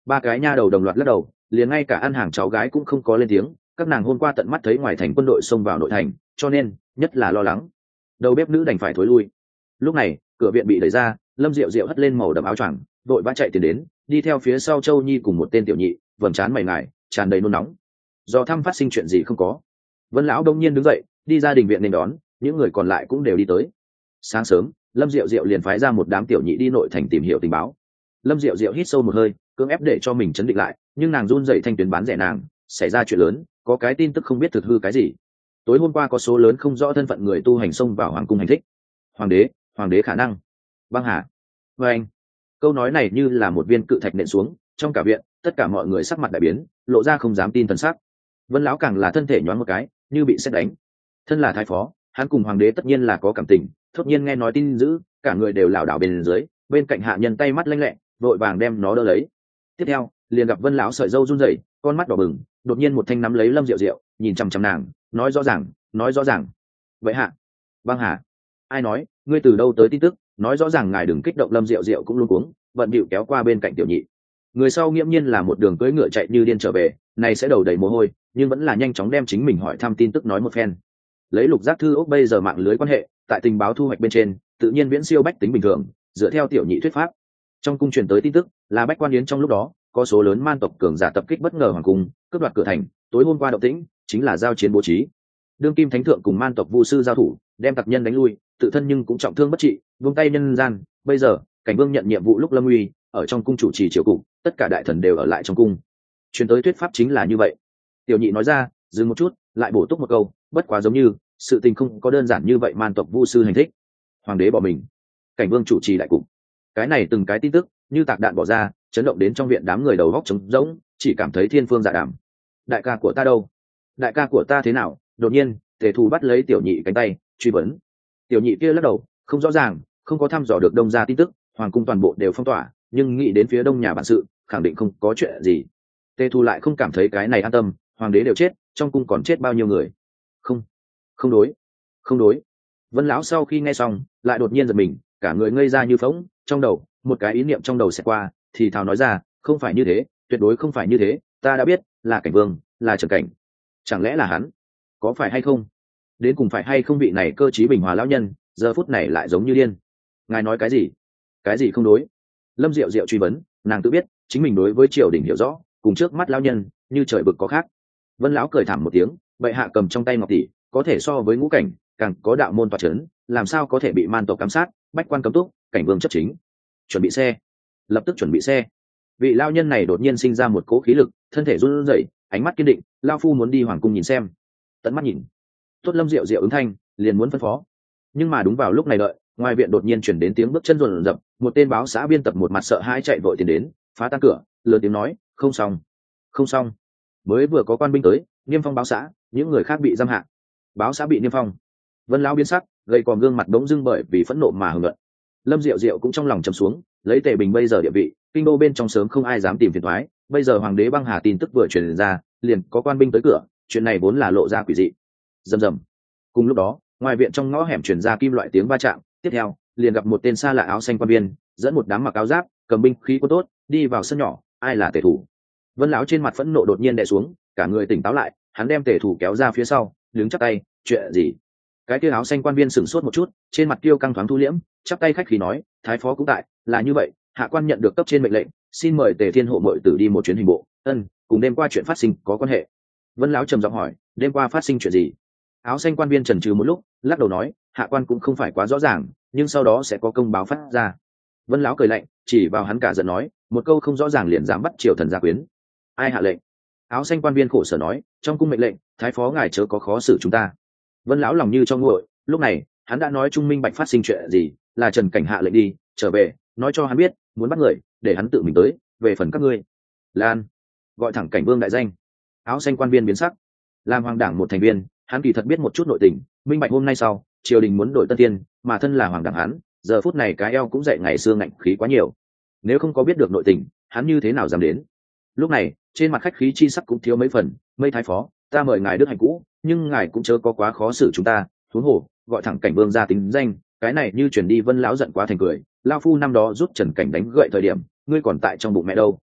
Ba cái nha đầu đồng loạt lắc đầu, liền ngay cả ăn hàng cháu gái cũng không có lên tiếng, các nàng hôm qua tận mắt thấy ngoài thành quân đội xông vào nội thành, cho nên nhất là lo lắng. Đầu bếp nữ đành phải thối lui. Lúc này cửa viện bị đẩy ra, Lâm Diệu Diệu hất lên màu đậm áo choàng, vội vã chạy tiến đến, đi theo phía sau Châu Nhi cùng một tên tiểu nhị, vầng trán mày ngài tràn đầy nôn nóng. Do thăm phát sinh chuyện gì không có. Vân lão đông nhiên đứng dậy, đi ra đình viện nên đón, những người còn lại cũng đều đi tới. Sáng sớm, Lâm Diệu Diệu liền phái ra một đám tiểu nhị đi nội thành tìm hiểu tình báo. Lâm Diệu Diệu hít sâu một hơi, cưỡng ép để cho mình chấn định lại, nhưng nàng run rẩy thanh tuyến bán rẻ nàng, xảy ra chuyện lớn, có cái tin tức không biết thực hư cái gì. Tối hôm qua có số lớn không rõ thân phận người tu hành xông vào hoàng cung hành thích. Hoàng đế, hoàng đế khả năng. Băng hà. Và anh. Câu nói này như là một viên cự thạch nện xuống, trong cả viện, tất cả mọi người sắc mặt đại biến, lộ ra không dám tin thần sắc. Vân lão càng là thân thể nhoáng một cái, như bị sét đánh. Thân là thái phó, hắn cùng hoàng đế tất nhiên là có cảm tình, thốt nhiên nghe nói tin dữ, cả người đều lảo đảo bên dưới, bên cạnh hạ nhân tay mắt lanh lẹ, vội vàng đem nó đỡ lấy. Tiếp theo, liền gặp Vân lão sợi râu run rẩy, con mắt đỏ bừng, đột nhiên một thanh nắm lấy Lâm Diệu Diệu, nhìn chằm chằm nàng, nói rõ ràng, nói rõ ràng. Vậy hạ, băng hà, ai nói, ngươi từ đâu tới tin tức, nói rõ ràng ngài đừng kích động. Lâm Diệu Diệu cũng luống cuống, vận bịu kéo qua bên cạnh tiểu nhị. Người sau nghiễm nhiên là một đường cưỡi ngựa chạy như điên trở về, này sẽ đầu đầy mồ hôi, nhưng vẫn là nhanh chóng đem chính mình hỏi thăm tin tức nói một phen. Lấy Lục Giác Thư ốc bây giờ mạng lưới quan hệ, tại tình báo thu hoạch bên trên, tự nhiên viễn siêu bách tính bình thường, dựa theo tiểu nhị thuyết pháp. Trong cung truyền tới tin tức, là Bách Quan Yến trong lúc đó, có số lớn man tộc cường giả tập kích bất ngờ hoàng cung, cướp đoạt cửa thành, tối hôm qua động tĩnh, chính là giao chiến bố trí. Đương kim thánh thượng cùng man tộc vu sư giao thủ, đem tặc nhân đánh lui, tự thân nhưng cũng trọng thương bất trị, vung tay nhân gian. Bây giờ, cảnh vương nhận nhiệm vụ lúc lâm uy, ở trong cung chủ trì triều cục, tất cả đại thần đều ở lại trong cung. Truyền tới thuyết pháp chính là như vậy. Tiểu nhị nói ra, dừng một chút, lại bổ túc một câu, bất quá giống như sự tình không có đơn giản như vậy. Man tộc vu sư hành thích, hoàng đế bỏ mình, cảnh vương chủ trì đại cục. Cái này từng cái tin tức như tạc đạn bỏ ra, chấn động đến trong viện đám người đầu góc trống rỗng, chỉ cảm thấy thiên phương dạ đảm. Đại ca của ta đâu? Đại ca của ta thế nào? Đột nhiên Tề Thù bắt lấy tiểu nhị cánh tay, truy vấn. Tiểu nhị kia lắc đầu, không rõ ràng, không có thăm dò được đông ra tin tức, hoàng cung toàn bộ đều phong tỏa, nhưng nghĩ đến phía đông nhà bản sự, khẳng định không có chuyện gì. Tề Thù lại không cảm thấy cái này an tâm, hoàng đế đều chết, trong cung còn chết bao nhiêu người? Không, không đối, không đối. Vân lão sau khi nghe xong, lại đột nhiên giật mình, cả người ngây ra như phỗng, trong đầu một cái ý niệm trong đầu sẽ qua, thì thào nói ra, không phải như thế, tuyệt đối không phải như thế, ta đã biết, là cảnh vương, là Trần Cảnh. Chẳng lẽ là hắn? Có phải hay không? Đến cùng phải hay không vị này cơ trí bình hòa lão nhân, giờ phút này lại giống như điên. Ngài nói cái gì? Cái gì không đối? Lâm Diệu Diệu truy vấn, nàng tự biết chính mình đối với triều đình hiểu rõ, cùng trước mắt lão nhân như trời vực có khác. Vân lão cười thảm một tiếng, bệ hạ cầm trong tay ngọc tỷ, có thể so với ngũ cảnh, càng có đạo môn tọa chấn, làm sao có thể bị man tộc cám sát, bách quan cấm túc, cảnh vương chấp chính. Chuẩn bị xe, lập tức chuẩn bị xe. Vị lao nhân này đột nhiên sinh ra một cỗ khí lực, thân thể run rẩy, ánh mắt kiên định, lao phu muốn đi hoàng cung nhìn xem. Tận mắt nhìn. Tốt. Lâm Diệu Diệu ứng thanh, liền muốn phân phó. Nhưng mà đúng vào lúc này đợi, ngoài viện đột nhiên chuyển đến tiếng bước chân rồn rập, một tên báo xã biên tập một mặt sợ hãi chạy vội tiến đến, phá tan cửa, lớn tiếng nói, không xong, không xong. Mới vừa có quan binh tới, niêm phong báo xã, những người khác bị giam hạ. Báo xã bị niêm phong. Vân lão biến sắc, gầy còm gương mặt đống dưng bởi vì phẫn nộ mà hừng luận. Lâm Diệu Diệu cũng trong lòng trầm xuống, lấy Tề Bình bây giờ địa vị, kinh đô bên trong sớm không ai dám tìm phiền toái, bây giờ hoàng đế băng hà tin tức vừa truyền ra, liền có quan binh tới cửa, chuyện này vốn là lộ ra quỷ dị. Rầm rầm. Cùng lúc đó, ngoài viện trong ngõ hẻm truyền ra kim loại tiếng va chạm, tiếp theo, liền gặp một tên xa lạ áo xanh quan viên, dẫn một đám mặc áo giáp, cầm binh khí có tốt, đi vào sân nhỏ, ai là Tề Thủ? Vân lão trên mặt phẫn nộ đột nhiên đè xuống, cả người tỉnh táo lại, hắn đem Tề Thủ kéo ra phía sau, đứng chắp tay, chuyện gì? Cái kia áo xanh quan viên sửng sốt một chút, trên mặt kiêu căng thoáng thu liễm, chắp tay khách khí nói, thái phó cũng tại, là như vậy, hạ quan nhận được cấp trên mệnh lệnh, xin mời Tề Thiên hộ muội tử đi một chuyến hình bộ. Ân, cùng đêm qua chuyện phát sinh có quan hệ. Vân lão trầm giọng hỏi, đêm qua phát sinh chuyện gì? Áo xanh quan viên chần chừ một lúc, lắc đầu nói, hạ quan cũng không phải quá rõ ràng, nhưng sau đó sẽ có công báo phát ra. Vân lão cười lạnh, chỉ vào hắn cả giận nói, một câu không rõ ràng liền dám bắt triều thần gia quyến. Ai hạ lệnh? Áo xanh quan viên khổ sở nói, trong cung mệnh lệnh, thái phó ngài chớ có khó xử chúng ta. Vân lão lòng như cho nguội, lúc này hắn đã nói trung minh bạch phát sinh chuyện gì, là Trần Cảnh hạ lệnh đi, trở về, nói cho hắn biết, muốn bắt người, để hắn tự mình tới, về phần các ngươi. Lan, gọi thẳng cảnh vương đại danh. Áo xanh quan viên biến sắc, làm hoàng đảng một thành viên, hắn kỳ thật biết một chút nội tình, minh bạch hôm nay sau, triều đình muốn đổi tân tiên, mà thân là hoàng đảng hắn, giờ phút này cái eo cũng dậy ngày xưa ngạnh khí quá nhiều. Nếu không có biết được nội tình, hắn như thế nào dám đến? Lúc này, trên mặt khách khí chi sắc cũng thiếu mấy phần, mây thái phó, ta mời ngài đức hạnh cũ, nhưng ngài cũng chớ có quá khó xử chúng ta, huống hồ, gọi thẳng cảnh vương ra tính danh, cái này như chuyển đi. Vân lão giận quá thành cười, lao phu năm đó giúp Trần Cảnh đánh gậy thời điểm, ngươi còn tại trong bụng mẹ đâu?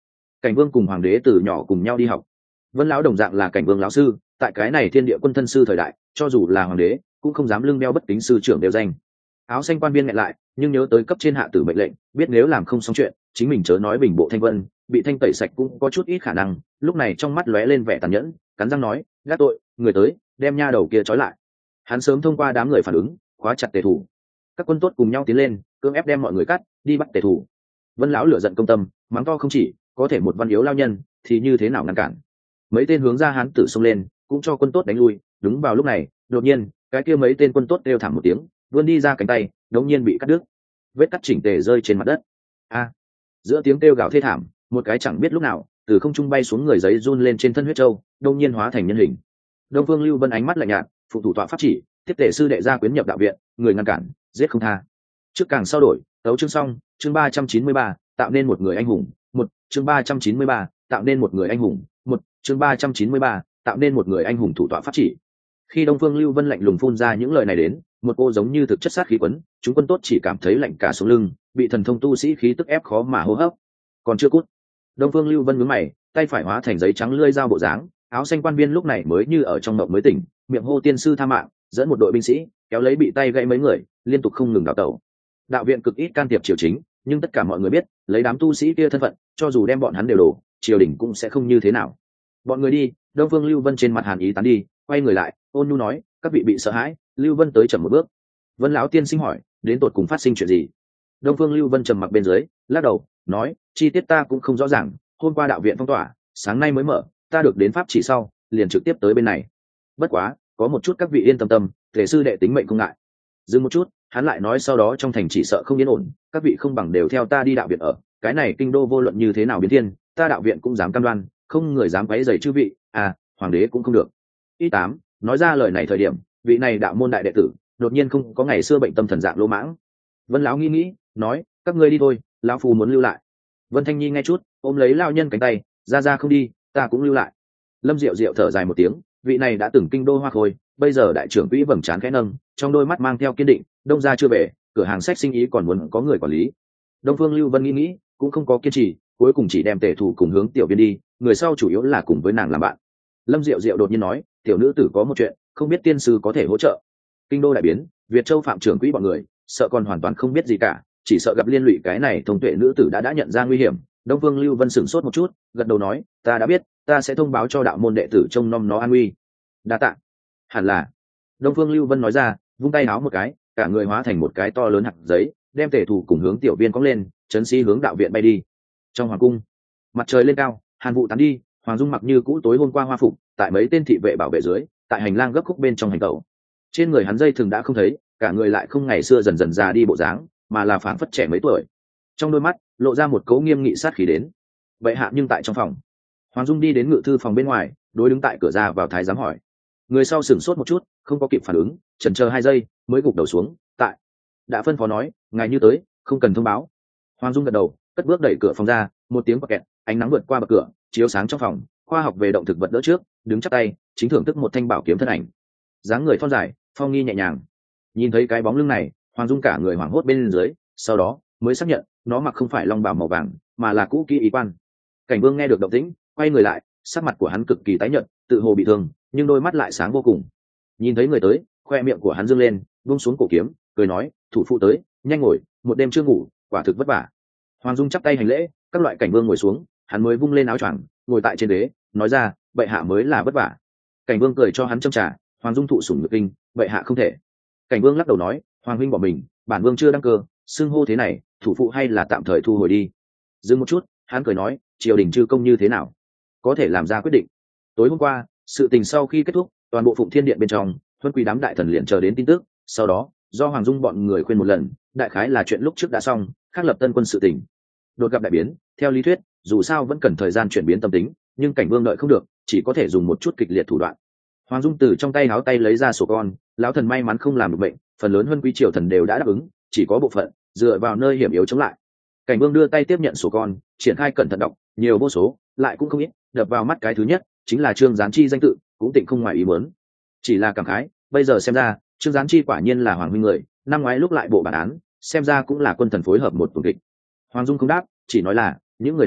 Cảnh Vương cùng hoàng đế từ nhỏ cùng nhau đi học. Vân lão đồng dạng là Cảnh Vương lão sư, tại cái này thiên địa quân thân sư thời đại, cho dù là hoàng đế cũng không dám lưng đeo bất kính sư trưởng đều danh. Áo xanh quan viên nghẹn lại, nhưng nhớ tới cấp trên hạ tử mệnh lệnh, biết nếu làm không xong chuyện, chính mình chớ nói bình bộ thanh vân, bị thanh tẩy sạch cũng có chút ít khả năng. Lúc này trong mắt lóe lên vẻ tàn nhẫn, cắn răng nói, gác tội, người tới, đem nha đầu kia trói lại. Hắn sớm thông qua đám người phản ứng, khóa chặt tề thủ. Các quân tốt cùng nhau tiến lên, cưỡng ép đem mọi người cắt, đi bắt tề thủ. Vân lão lửa giận công tâm, mắng to không chỉ, có thể một văn yếu lao nhân, thì như thế nào ngăn cản? Mấy tên hướng ra hán tử xông lên, cũng cho quân tốt đánh lui. Đúng vào lúc này, đột nhiên, cái kia mấy tên quân tốt đều thảm một tiếng, vươn đi ra cánh tay, đống nhiên bị cắt đứt, vết cắt chỉnh tề rơi trên mặt đất. A! Giữa tiếng kêu gào thê thảm, một cái chẳng biết lúc nào từ không trung bay xuống người giấy run lên trên thân huyết châu, đột nhiên hóa thành nhân hình. Đông Phương Lưu Vân ánh mắt lạnh nhạt, phụ thủ tọa pháp chỉ, tiếp tể sư đệ gia quyến nhập đạo viện, người ngăn cản, giết không tha. Trước càng sau đổi, tấu chương xong, chương ba trăm chín mươi ba, tạo nên một người anh hùng, một, chương ba trăm chín mươi ba, tạo nên một người anh hùng, một, chương ba trăm chín mươi ba, tạo nên một người anh hùng thủ tọa pháp chỉ. Khi Đông Phương Lưu Vân lạnh lùng phun ra những lời này đến, một cô giống như thực chất sát khí quấn, chúng quân tốt chỉ cảm thấy lạnh cả sống lưng, bị thần thông tu sĩ khí tức ép khó mà hô hấp. Còn chưa cút. Đông Phương Lưu Vân nhướng mày, tay phải hóa thành giấy trắng lưỡi dao bộ dáng, áo xanh quan viên lúc này mới như ở trong mộng mới tỉnh, miệng hô tiên sư tha mạng, dẫn một đội binh sĩ kéo lấy bị tay gãy mấy người, liên tục không ngừng đảo tẩu. Đạo viện cực ít can thiệp triều chính, nhưng tất cả mọi người biết, lấy đám tu sĩ kia thân phận, cho dù đem bọn hắn đều đổ, triều đình cũng sẽ không như thế nào. Bọn người đi, Đông Phương Lưu Vân trên mặt hàn ý tán đi, quay người lại, ôn nhu nói, các vị bị sợ hãi. Lưu Vân tới chậm một bước. Vân lão tiên sinh hỏi, đến tột cùng phát sinh chuyện gì? Đông Phương Lưu Vân trầm mặc bên dưới, lắc đầu, nói, chi tiết ta cũng không rõ ràng, hôm qua đạo viện phong tỏa, sáng nay mới mở, ta được đến pháp chỉ sau, liền trực tiếp tới bên này. Bất quá, có một chút các vị yên tâm tâm, thể sư đệ tính mệnh không ngại. Dừng một chút, hắn lại nói sau đó trong thành chỉ sợ không yên ổn, các vị không bằng đều theo ta đi đạo viện ở, cái này kinh đô vô luận như thế nào biến thiên, ta đạo viện cũng dám cam đoan, không người dám quấy rầy chư vị, à, hoàng đế cũng không được. Y tám, nói ra lời này thời điểm, vị này đạo môn đại đệ tử, đột nhiên không có ngày xưa bệnh tâm thần dạng lỗ mãng. Vân lão nghĩ nghĩ, nói, các ngươi đi thôi, lão phu muốn lưu lại. Vân Thanh Nhi nghe chút, ôm lấy lão nhân cánh tay, ra ra không đi, ta cũng lưu lại. Lâm Diệu Diệu thở dài một tiếng, vị này đã từng kinh đô hoa khôi, bây giờ đại trưởng quỹ vầng trán khẽ nâng, trong đôi mắt mang theo kiên định, đông gia chưa về, cửa hàng sách sinh ý còn muốn có người quản lý. Đông Phương Lưu Vân nghĩ nghĩ, cũng không có kiên trì, cuối cùng chỉ đem tề thủ cùng hướng tiểu viên đi, người sau chủ yếu là cùng với nàng làm bạn. Lâm Diệu Diệu đột nhiên nói, tiểu nữ tử có một chuyện, không biết tiên sư có thể hỗ trợ. Kinh đô đại biến, Việt Châu phạm trưởng quỹ bọn người, sợ còn hoàn toàn không biết gì cả, chỉ sợ gặp liên lụy cái này thông tuệ nữ tử đã đã nhận ra nguy hiểm. Đông Phương Lưu Vân sửng sốt một chút, gật đầu nói, ta đã biết, ta sẽ thông báo cho đạo môn đệ tử trông nom nó an nguy. Đa tạ. Hẳn là. Đông Phương Lưu Vân nói ra, vung tay áo một cái, cả người hóa thành một cái to lớn hạt giấy, đem tề thủ cùng hướng tiểu viên cong lên, chấn sĩ hướng đạo viện bay đi. Trong hoàng cung, mặt trời lên cao, hàn vụ tán đi, Hoàng Dung mặc như cũ tối hôm qua hoa phục, tại mấy tên thị vệ bảo vệ dưới, tại hành lang gấp khúc bên trong hành tẩu. Trên người hắn dây thừng đã không thấy, cả người lại không ngày xưa dần dần già đi bộ dáng, mà là phảng phất trẻ mấy tuổi. Trong đôi mắt lộ ra một cấu nghiêm nghị sát khí đến. Vậy hạ nhưng tại trong phòng, Hoàng Dung đi đến ngự thư phòng bên ngoài, đối đứng tại cửa ra vào thái giám hỏi. Người sau sửng sốt một chút, không có kịp phản ứng, chần chờ hai giây, mới gục đầu xuống. Tại, đã phân phó nói, ngài như tới, không cần thông báo. Hoàng Dung gật đầu, cất bước đẩy cửa phòng ra, một tiếng bật kẹt, ánh nắng vượt qua bậc cửa, chiếu sáng trong phòng. Khoa học về động thực vật đỡ trước, đứng chắp tay, chính thưởng thức một thanh bảo kiếm thân ảnh. Dáng người thon dài, phong nghi nhẹ nhàng. Nhìn thấy cái bóng lưng này, Hoàng Dung cả người hoảng hốt bên dưới, sau đó mới xác nhận, nó mặc không phải long bào màu vàng, mà là cũ kỹ ý quan. Cảnh Vương nghe được động tĩnh, quay người lại, sắc mặt của hắn cực kỳ tái nhợt, tự hồ bị thương, nhưng đôi mắt lại sáng vô cùng. Nhìn thấy người tới, khoe miệng của hắn dương lên, buông xuống cổ kiếm, cười nói, thủ phụ tới, nhanh ngồi, một đêm chưa ngủ, quả thực vất vả. Hoàng Dung chắp tay hành lễ, các loại Cảnh Vương ngồi xuống, hắn mới vung lên áo choàng, ngồi tại trên đế, nói ra, bệ hạ mới là vất vả. Cảnh Vương cười cho hắn châm trà, Hoàng Dung thụ sủng nhược kinh, bệ hạ không thể. Cảnh Vương lắc đầu nói, Hoàng huynh bỏ mình, bản vương chưa đăng cơ, xưng hô thế này, thủ phụ hay là tạm thời thu hồi đi. Dừng một chút, hắn cười nói, triều đình chư công như thế nào, có thể làm ra quyết định. Tối hôm qua, sự tình sau khi kết thúc, toàn bộ Phụng Thiên Điện bên trong, huân quý đám đại thần liền chờ đến tin tức, sau đó, do Hoàng Dung bọn người khuyên một lần, đại khái là chuyện lúc trước đã xong, khác lập tân quân sự tình. Đột gặp đại biến, theo lý thuyết, dù sao vẫn cần thời gian chuyển biến tâm tính, nhưng Cảnh Vương đợi không được, chỉ có thể dùng một chút kịch liệt thủ đoạn. Hoàng Dung từ trong tay háo tay lấy ra sổ con, lão thần may mắn không làm được bệnh, phần lớn huân quý triều thần đều đã đáp ứng, chỉ có bộ phận dựa vào nơi hiểm yếu chống lại. Cảnh Vương đưa tay tiếp nhận sổ con, triển khai cẩn thận đọc, nhiều vô số, lại cũng không ít, đập vào mắt cái thứ nhất chính là Trương Gián Chi danh tự, cũng tịnh không ngoài ý muốn. Chỉ là cảm khái, bây giờ xem ra, Trương Gián Chi quả nhiên là hoàng huynh người, năm ngoái lúc lại bộ bản án, xem ra cũng là quân thần phối hợp một tuần kịch. Hoàng Dung không đáp, chỉ nói là những người này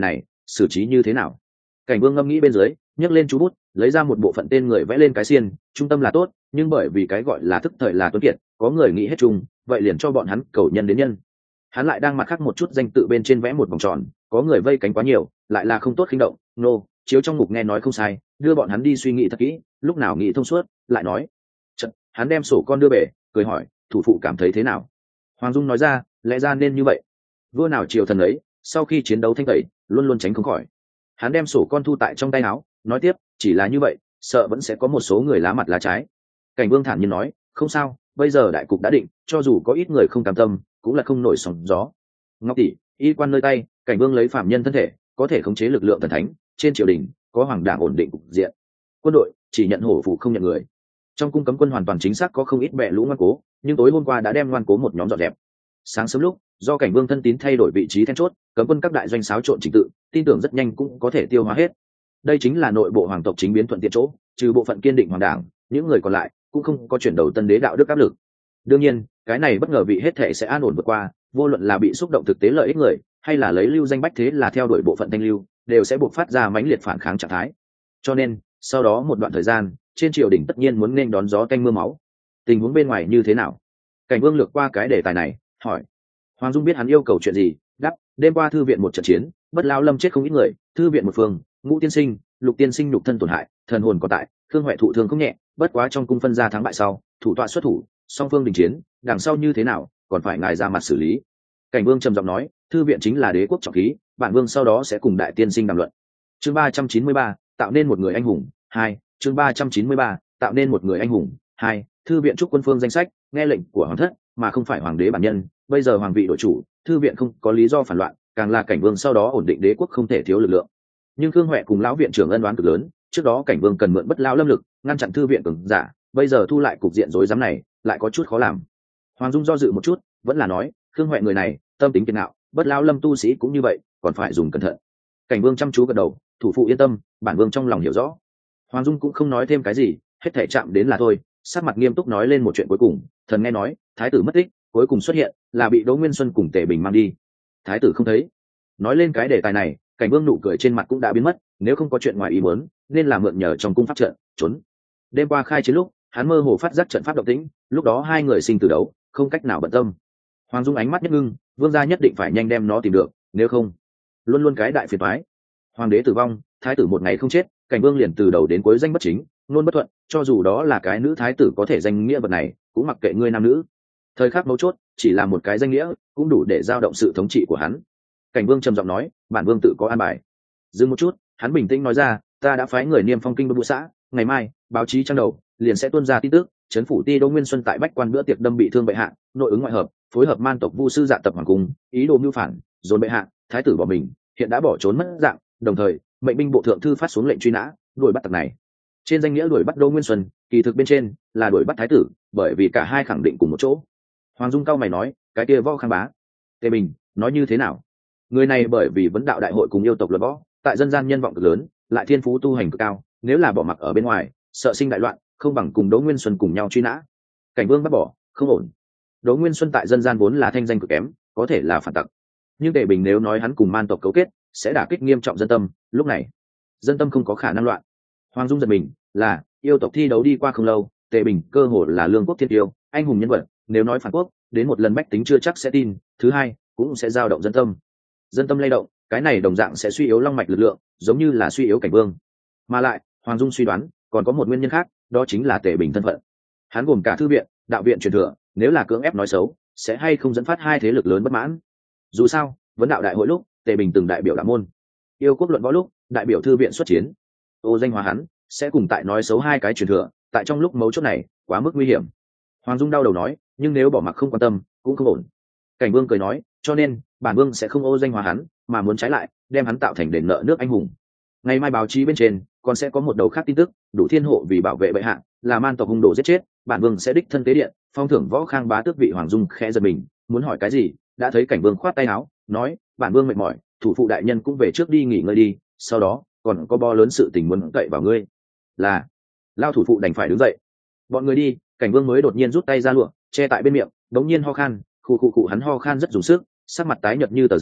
xử trí như thế nào? Cảnh Vương ngâm nghĩ bên dưới, nhấc lên chú bút, lấy ra một bộ phận tên người vẽ lên cái xiên, trung tâm là tốt, nhưng bởi vì cái gọi là thức thời là tuấn kiệt, có người nghĩ hết chung, vậy liền cho bọn hắn cầu nhân đến nhân. Hắn lại đang mặt khác một chút danh tự bên trên vẽ một vòng tròn, có người vây cánh quá nhiều, lại là không tốt khinh động, nô, chiếu trong mục nghe nói không sai, đưa bọn hắn đi suy nghĩ thật kỹ, lúc nào nghĩ thông suốt, lại nói. Chật, hắn đem sổ con đưa bể, cười hỏi, thủ phụ cảm thấy thế nào? Hoàng Dung nói ra, lẽ ra nên như vậy. Vua nào triều thần ấy, sau khi chiến đấu thanh tẩy, luôn luôn tránh không khỏi. Hắn đem sổ con thu tại trong tay áo, nói tiếp, chỉ là như vậy, sợ vẫn sẽ có một số người lá mặt lá trái. Cảnh Vương thản nhiên nói, không sao, bây giờ đại cục đã định, cho dù có ít người không cam tâm, cũng là không nổi sóng gió. Ngọc tỷ, y quan nơi tay, Cảnh Vương lấy phạm nhân thân thể, có thể khống chế lực lượng thần thánh, trên triều đình có hoàng đảng ổn định cục diện. Quân đội chỉ nhận hổ phụ không nhận người. Trong cung cấm quân hoàn toàn chính xác có không ít bè lũ ngoan cố, nhưng tối hôm qua đã đem ngoan cố một nhóm dọn dẹp. Sáng sớm lúc, do Cảnh Vương thân tín thay đổi vị trí then chốt, cấm quân các đại doanh xáo trộn trình tự, tin tưởng rất nhanh cũng có thể tiêu hóa hết. Đây chính là nội bộ hoàng tộc chính biến thuận tiện chỗ, trừ bộ phận kiên định hoàng đảng, những người còn lại cũng không có chuyển đầu tân đế đạo đức áp lực. Đương nhiên, cái này bất ngờ vị hết thể sẽ an ổn vượt qua, vô luận là bị xúc động thực tế lợi ích người, hay là lấy lưu danh bách thế là theo đuổi bộ phận thanh lưu, đều sẽ buộc phát ra mãnh liệt phản kháng trạng thái. Cho nên, sau đó một đoạn thời gian, trên triều đình tất nhiên muốn nên đón gió tanh mưa máu. Tình huống bên ngoài như thế nào? Cảnh Vương lược qua cái đề tài này, hỏi. Hoàng Dung biết hắn yêu cầu chuyện gì, đáp, đêm qua thư viện một trận chiến, Bất Lão Lâm chết không ít người, thư viện một phương, Ngũ tiên sinh, Lục tiên sinh nhục thân tổn hại, thần hồn còn tại, Khương Huệ thụ thương không nhẹ, bất quá trong cung phân ra thắng bại sau, thủ tọa xuất thủ, song phương đình chiến, đằng sau như thế nào, còn phải ngài ra mặt xử lý. Cảnh Vương trầm giọng nói, thư viện chính là đế quốc trọng khí, bản vương sau đó sẽ cùng đại tiên sinh đàm luận. Chương ba trăm chín mươi ba, tạo nên một người anh hùng. Hai, chương ba trăm chín mươi ba, tạo nên một người anh hùng. Hai, thư viện trúc quân phương danh sách, nghe lệnh của hoàng thất, mà không phải hoàng đế bản nhân. Bây giờ hoàng vị đổi chủ, thư viện không có lý do phản loạn, càng là Cảnh Vương sau đó ổn định đế quốc không thể thiếu lực lượng. Nhưng Khương Huệ cùng lão viện trưởng ân oán cực lớn, trước đó Cảnh Vương cần mượn Bất Lão Lâm lực ngăn chặn thư viện cường giả, bây giờ thu lại cục diện rối rắm này, lại có chút khó làm. Hoàng Dung do dự một chút, vẫn là nói, Khương Huệ người này, tâm tính kiên ngạo, Bất Lão Lâm tu sĩ cũng như vậy, còn phải dùng cẩn thận. Cảnh Vương chăm chú gật đầu, thủ phụ yên tâm, bản vương trong lòng hiểu rõ. Hoàng Dung cũng không nói thêm cái gì, hết thảy chạm đến là thôi, sắc mặt nghiêm túc nói lên một chuyện cuối cùng, thần nghe nói, thái tử mất tích, cuối cùng xuất hiện là bị Đỗ Nguyên Xuân cùng Tề Bình mang đi. Thái tử không thấy. Nói lên cái đề tài này, Cảnh Vương nụ cười trên mặt cũng đã biến mất, nếu không có chuyện ngoài ý muốn, nên là mượn nhờ trong cung pháp trận, trốn. Đêm qua khai chiến lúc, hắn mơ hồ phát giác trận pháp động tĩnh, lúc đó hai người sinh tử đấu, không cách nào bận tâm. Hoàng Dung ánh mắt nhất ngưng, vương gia nhất định phải nhanh đem nó tìm được, nếu không, luôn luôn cái đại phiền toái. Hoàng đế tử vong, thái tử một ngày không chết, Cảnh Vương liền từ đầu đến cuối danh bất chính, luôn bất thuận, cho dù đó là cái nữ thái tử có thể danh nghĩa vật này, cũng mặc kệ ngươi nam nữ. Thời khắc mấu chốt, chỉ là một cái danh nghĩa, cũng đủ để dao động sự thống trị của hắn. Cảnh Vương trầm giọng nói, bản vương tự có an bài. Dừng một chút, hắn bình tĩnh nói ra, ta đã phái người niêm phong kinh đô xã, ngày mai báo chí trang đầu liền sẽ tuôn ra tin tức, trấn phủ ti Đỗ Nguyên Xuân tại bách quan bữa tiệc đâm bị thương bệ hạ, nội ứng ngoại hợp, phối hợp man tộc vu sư dạ tập hoàng cung, ý đồ mưu phản, dồn bệ hạ, thái tử bỏ mình, hiện đã bỏ trốn mất dạng, đồng thời mệnh binh bộ thượng thư phát xuống lệnh truy nã, đuổi bắt tặc này. Trên danh nghĩa đuổi bắt Đỗ Nguyên Xuân, kỳ thực bên trên là đuổi bắt thái tử, bởi vì cả hai khẳng định cùng một chỗ. Hoàng Dung cao mày nói, cái kia Võ Khang Bá, Tề Bình, nói như thế nào? Người này bởi vì vấn đạo đại hội cùng yêu tộc luận võ, tại dân gian nhân vọng cực lớn, lại thiên phú tu hành cực cao, nếu là bỏ mặc ở bên ngoài, sợ sinh đại loạn, không bằng cùng Đỗ Nguyên Xuân cùng nhau truy nã. Cảnh Vương bắt bỏ, không ổn. Đỗ Nguyên Xuân tại dân gian vốn là thanh danh cực kém, có thể là phản tặc. Nhưng Tề Bình nếu nói hắn cùng man tộc cấu kết, sẽ đả kích nghiêm trọng dân tâm, lúc này, dân tâm không có khả năng loạn. Hoàng Dung giật mình, là yêu tộc thi đấu đi qua không lâu, Tề Bình cơ hồ là lương quốc thiên tiêu, anh hùng nhân vật, nếu nói phản quốc, đến một lần bách tính chưa chắc sẽ tin, thứ hai, cũng sẽ dao động dân tâm. Dân tâm lay động, cái này đồng dạng sẽ suy yếu long mạch lực lượng, giống như là suy yếu Cảnh Vương. Mà lại, Hoàng Dung suy đoán, còn có một nguyên nhân khác, đó chính là Tề Bình thân phận. Hắn gồm cả thư viện, đạo viện truyền thừa, nếu là cưỡng ép nói xấu, sẽ hay không dẫn phát hai thế lực lớn bất mãn. Dù sao, vấn đạo đại hội lúc, Tề Bình từng đại biểu đạo môn, yêu quốc luận võ lúc, đại biểu thư viện xuất chiến. Ô danh hóa hắn, sẽ cùng tại nói xấu hai cái truyền thừa, tại trong lúc mấu chốt này, quá mức nguy hiểm. Hoàng Dung đau đầu nói, nhưng nếu bỏ mặc không quan tâm, cũng không ổn. Cảnh Vương cười nói, cho nên bản vương sẽ không ô danh hóa hắn, mà muốn trái lại, đem hắn tạo thành đền nợ nước anh hùng. Ngày mai báo chí bên trên còn sẽ có một đầu khác tin tức, đủ thiên hộ vì bảo vệ bệ hạ, là man tộc hung đồ giết chết, bản vương sẽ đích thân tế điện, phong thưởng Võ Khang Bá tước vị. Hoàng Dung khẽ giật mình, muốn hỏi cái gì, đã thấy Cảnh Vương khoát tay áo, nói, bản vương mệt mỏi, thủ phụ đại nhân cũng về trước đi nghỉ ngơi đi, sau đó còn có bo lớn sự tình muốn cậy vào ngươi. Là, lao thủ phụ đành phải đứng dậy. Bọn người đi, Cảnh Vương mới đột nhiên rút tay ra lụa che tại bên miệng, đống nhiên ho khan, khụ khụ khụ, hắn ho khan rất dùng sức, sắc mặt tái nhợt như tờ giấy.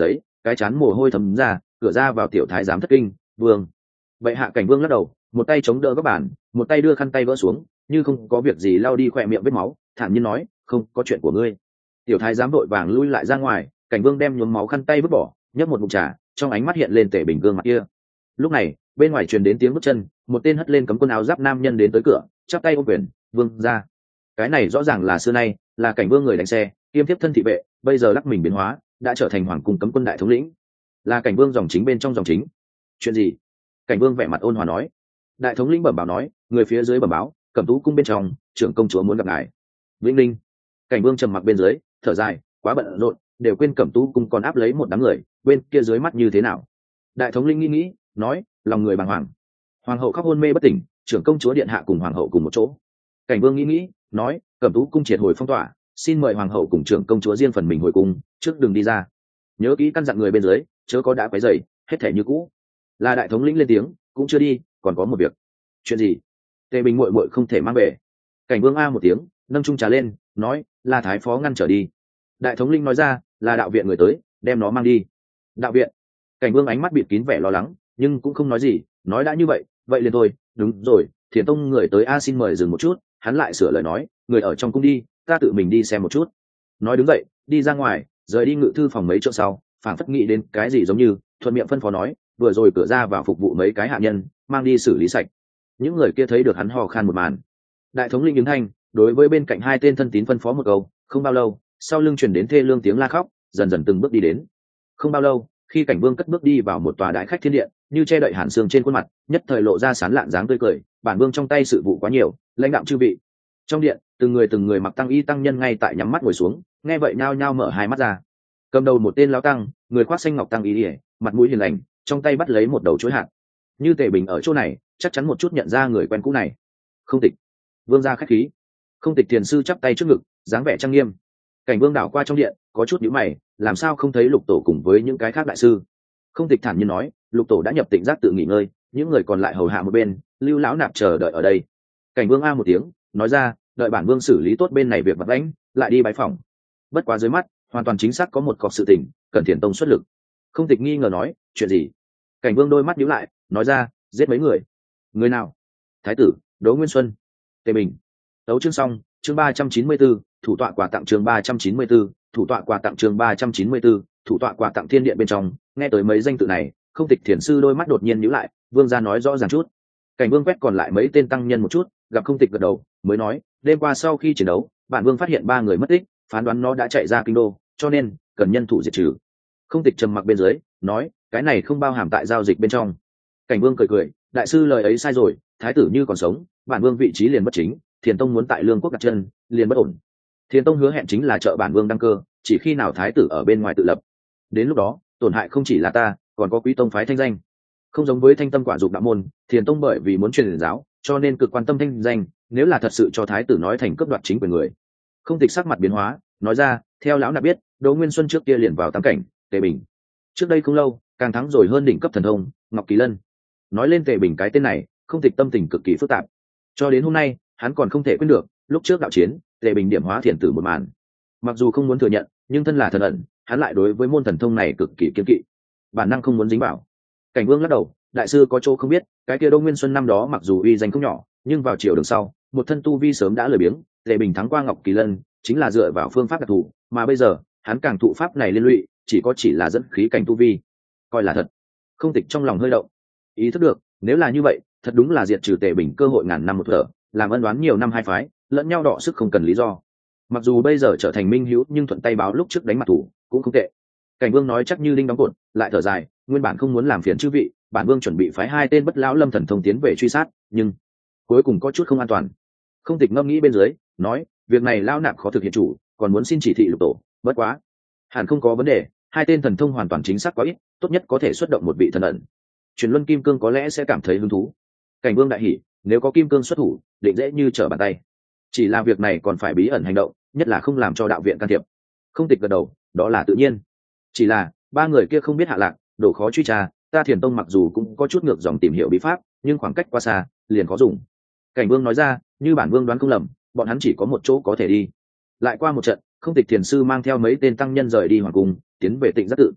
cái chán mồ hôi thấm ra, cửa ra vào tiểu thái giám thất kinh. Vương, vậy hạ Cảnh Vương lắc đầu, một tay chống đỡ các bàn, một tay đưa khăn tay vỡ xuống, như không có việc gì lau đi khỏe miệng vết máu, thản nhiên nói, không có chuyện của ngươi. Tiểu thái giám vội vàng lui lại ra ngoài. Cảnh Vương đem nhuốm máu khăn tay vứt bỏ, nhấp một ngụm trà, trong ánh mắt hiện lên Tề Bình gương mặt kia. Lúc này bên ngoài truyền đến tiếng bước chân, một tên hất lên cấm quân áo giáp nam nhân đến tới cửa, chắp tay ôm quyền. Vương ra. Cái này rõ ràng là xưa nay là Cảnh Vương người đánh xe kiêm tiếp thân thị vệ, bây giờ lắc mình biến hóa, đã trở thành hoàng cung cấm quân đại thống lĩnh, là Cảnh Vương dòng chính bên trong dòng chính. Chuyện gì? Cảnh Vương vẻ mặt ôn hòa nói. Đại thống lĩnh bẩm báo nói, người phía dưới bẩm báo, Cẩm Tú cung bên trong trưởng công chúa muốn gặp ngài. Vĩnh Linh. Cảnh Vương trầm mặc bên dưới, thở dài, quá bận rộn, đều quên Cẩm Tú cung còn áp lấy một đám người, bên kia dưới mắt như thế nào. Đại thống lĩnh nghĩ nghĩ, nói, lòng người bàng hoàng. Hoàng hậu khóc hôn mê bất tỉnh, trưởng công chúa điện hạ cùng hoàng hậu cùng một chỗ. Cảnh Vương nghĩ nghĩ, nói, Cẩm Tú cung triệt hồi phong tỏa, xin mời hoàng hậu cùng trưởng công chúa riêng phần mình hồi cung, trước đừng đi ra. Nhớ kỹ căn dặn người bên dưới, chớ có đã quấy rầy, hết thể như cũ. Là đại thống lĩnh lên tiếng, cũng chưa đi, còn có một việc. Chuyện gì? Tề Bình muội muội không thể mang về. Cảnh Vương a một tiếng, nâng chung trà lên, nói, là thái phó ngăn trở đi. Đại thống lĩnh nói ra, là đạo viện người tới, đem nó mang đi. Đạo viện? Cảnh Vương ánh mắt bịt kín vẻ lo lắng, nhưng cũng không nói gì, nói đã như vậy, vậy liền thôi. Đúng rồi, Thiền tông người tới a, xin mời dừng một chút. Hắn lại sửa lời nói, người ở trong cung đi, ta tự mình đi xem một chút. Nói đứng dậy, đi ra ngoài, rời đi ngự thư phòng mấy chỗ sau, phảng phất nghĩ đến cái gì giống như thuận miệng phân phó nói, vừa rồi cửa ra vào phục vụ mấy cái hạ nhân, mang đi xử lý sạch. Những người kia thấy được hắn hò khan một màn. Đại thống lĩnh ứng thanh, đối với bên cạnh hai tên thân tín phân phó một câu. Không bao lâu, sau lưng truyền đến thê lương tiếng la khóc, dần dần từng bước đi đến. Không bao lâu, khi Cảnh Vương cất bước đi vào một tòa đại khách thiên điện, như che đậy hàn xương trên khuôn mặt, nhất thời lộ ra sán lạn dáng tươi cười. Bản vương trong tay sự vụ quá nhiều, lãnh đạo chư vị. Trong điện, từng người từng người mặc tăng y tăng nhân ngay tại nhắm mắt ngồi xuống, nghe vậy nhao nhao mở hai mắt ra. Cầm đầu một tên lão tăng, người khoác xanh ngọc tăng y ỉa, mặt mũi hiền lành, trong tay bắt lấy một đầu chuối hạt. Như Tề Bình ở chỗ này, chắc chắn một chút nhận ra người quen cũ này. Không Tịch. Vương gia khách khí. Không Tịch thiền sư chắp tay trước ngực, dáng vẻ trang nghiêm. Cảnh Vương đảo qua trong điện, có chút nhíu mày, làm sao không thấy Lục tổ cùng với những cái khác đại sư. Không Tịch thản nhiên nói, Lục tổ đã nhập tịnh giác tự nghỉ ngơi, những người còn lại hầu hạ một bên, lưu lão nạp chờ đợi ở đây. Cảnh Vương a một tiếng, nói ra, đợi bản vương xử lý tốt bên này việc vật lãnh, lại đi bái phòng. Bất quá dưới mắt hoàn toàn chính xác có một cọc sự tình cần Thiền tông xuất lực. Không Tịch nghi ngờ nói, chuyện gì? Cảnh Vương đôi mắt nhíu lại, nói ra, giết mấy người. Người nào? Thái tử Đỗ Nguyên Xuân. Tề Bình. Đấu chương xong, chương ba trăm chín mươi 34, thủ tọa quà tặng chương ba trăm chín mươi 34, thủ tọa quà tặng chương ba trăm chín mươi 34, thủ tọa quà tặng thiên điện bên trong. Nghe tới mấy danh tự này, Không Tịch thiền sư đôi mắt đột nhiên nhíu lại, vương gia nói rõ ràng chút. Cảnh Vương quét còn lại mấy tên tăng nhân một chút, gặp Không Tịch gật đầu, mới nói, đêm qua sau khi chiến đấu, bản vương phát hiện ba người mất tích, phán đoán nó đã chạy ra kinh đô, cho nên cần nhân thủ diệt trừ. Không Tịch trầm mặc bên dưới, nói, cái này không bao hàm tại giao dịch bên trong. Cảnh Vương cười cười, đại sư lời ấy sai rồi, thái tử như còn sống, bản vương vị trí liền bất chính, Thiền tông muốn tại lương quốc đặt chân, liền bất ổn. Thiền tông hứa hẹn chính là trợ bản vương đăng cơ, chỉ khi nào thái tử ở bên ngoài tự lập, đến lúc đó tổn hại không chỉ là ta, còn có quý tông phái thanh danh. Không giống với thanh tâm quả dục đạo môn, Thiền tông bởi vì muốn truyền giáo, cho nên cực quan tâm thanh danh, nếu là thật sự cho thái tử nói thành cướp đoạt chính quyền người. Không Tịch sắc mặt biến hóa, nói ra, theo lão nạp biết, Đỗ Nguyên Xuân trước kia liền vào tam cảnh, Tề Bình. Trước đây không lâu, càng thắng rồi hơn đỉnh cấp thần thông, Ngọc Kỳ Lân. Nói lên Tề Bình cái tên này, Không Tịch tâm tình cực kỳ phức tạp. Cho đến hôm nay, hắn còn không thể quên được, lúc trước đạo chiến, Tề Bình điểm hóa thiền tử một màn. Mặc dù không muốn thừa nhận, nhưng thân là thần ẩn, hắn lại đối với môn thần thông này cực kỳ kiên kỵ, bản năng không muốn dính vào. Cảnh Vương lắc đầu, đại sư có chỗ không biết, cái kia Đỗ Nguyên Xuân năm đó mặc dù uy danh không nhỏ, nhưng vào triều đường sau, một thân tu vi sớm đã lười biếng. Tề Bình thắng qua Ngọc Kỳ Lân, chính là dựa vào phương pháp đặc thù, mà bây giờ hắn càng thụ pháp này liên lụy, chỉ có chỉ là dẫn khí cảnh tu vi, coi là thật. Không Tịch trong lòng hơi động, ý thức được, nếu là như vậy, thật đúng là diệt trừ Tề Bình cơ hội ngàn năm một thở, làm ân đoán nhiều năm hai phái, lẫn nhau đọ sức không cần lý do. Mặc dù bây giờ trở thành minh hữu, nhưng thuận tay báo lúc trước đánh mặt thủ cũng không tệ. Cảnh Vương nói chắc như đinh đóng cột, lại thở dài, nguyên bản không muốn làm phiền chư vị, bản vương chuẩn bị phái hai tên bất lão lâm thần thông tiến về truy sát, nhưng cuối cùng có chút không an toàn. Không Tịch ngẫm nghĩ bên dưới, nói, việc này lão nạp khó thực hiện chủ, còn muốn xin chỉ thị Lục tổ. Bất quá hẳn không có vấn đề, hai tên thần thông hoàn toàn chính xác quá ít, tốt nhất có thể xuất động một vị thần ẩn. Truyền luân kim cương có lẽ sẽ cảm thấy hứng thú. Cảnh Vương đại hỉ, nếu có kim cương xuất thủ, định dễ như trở bàn tay. Chỉ là việc này còn phải bí ẩn hành động, nhất là không làm cho đạo viện can thiệp. Không Tịch gật đầu, đó là tự nhiên. Chỉ là ba người kia không biết hạ lạc, độ khó truy tra, ta Thiền tông mặc dù cũng có chút ngược dòng tìm hiểu bí pháp, nhưng khoảng cách quá xa, liền khó dùng. Cảnh Vương nói ra, như bản vương đoán không lầm, bọn hắn chỉ có một chỗ có thể đi. Lại qua một trận, Không Tịch thiền sư mang theo mấy tên tăng nhân rời đi hoàng cung, tiến về Tịnh Giác tự.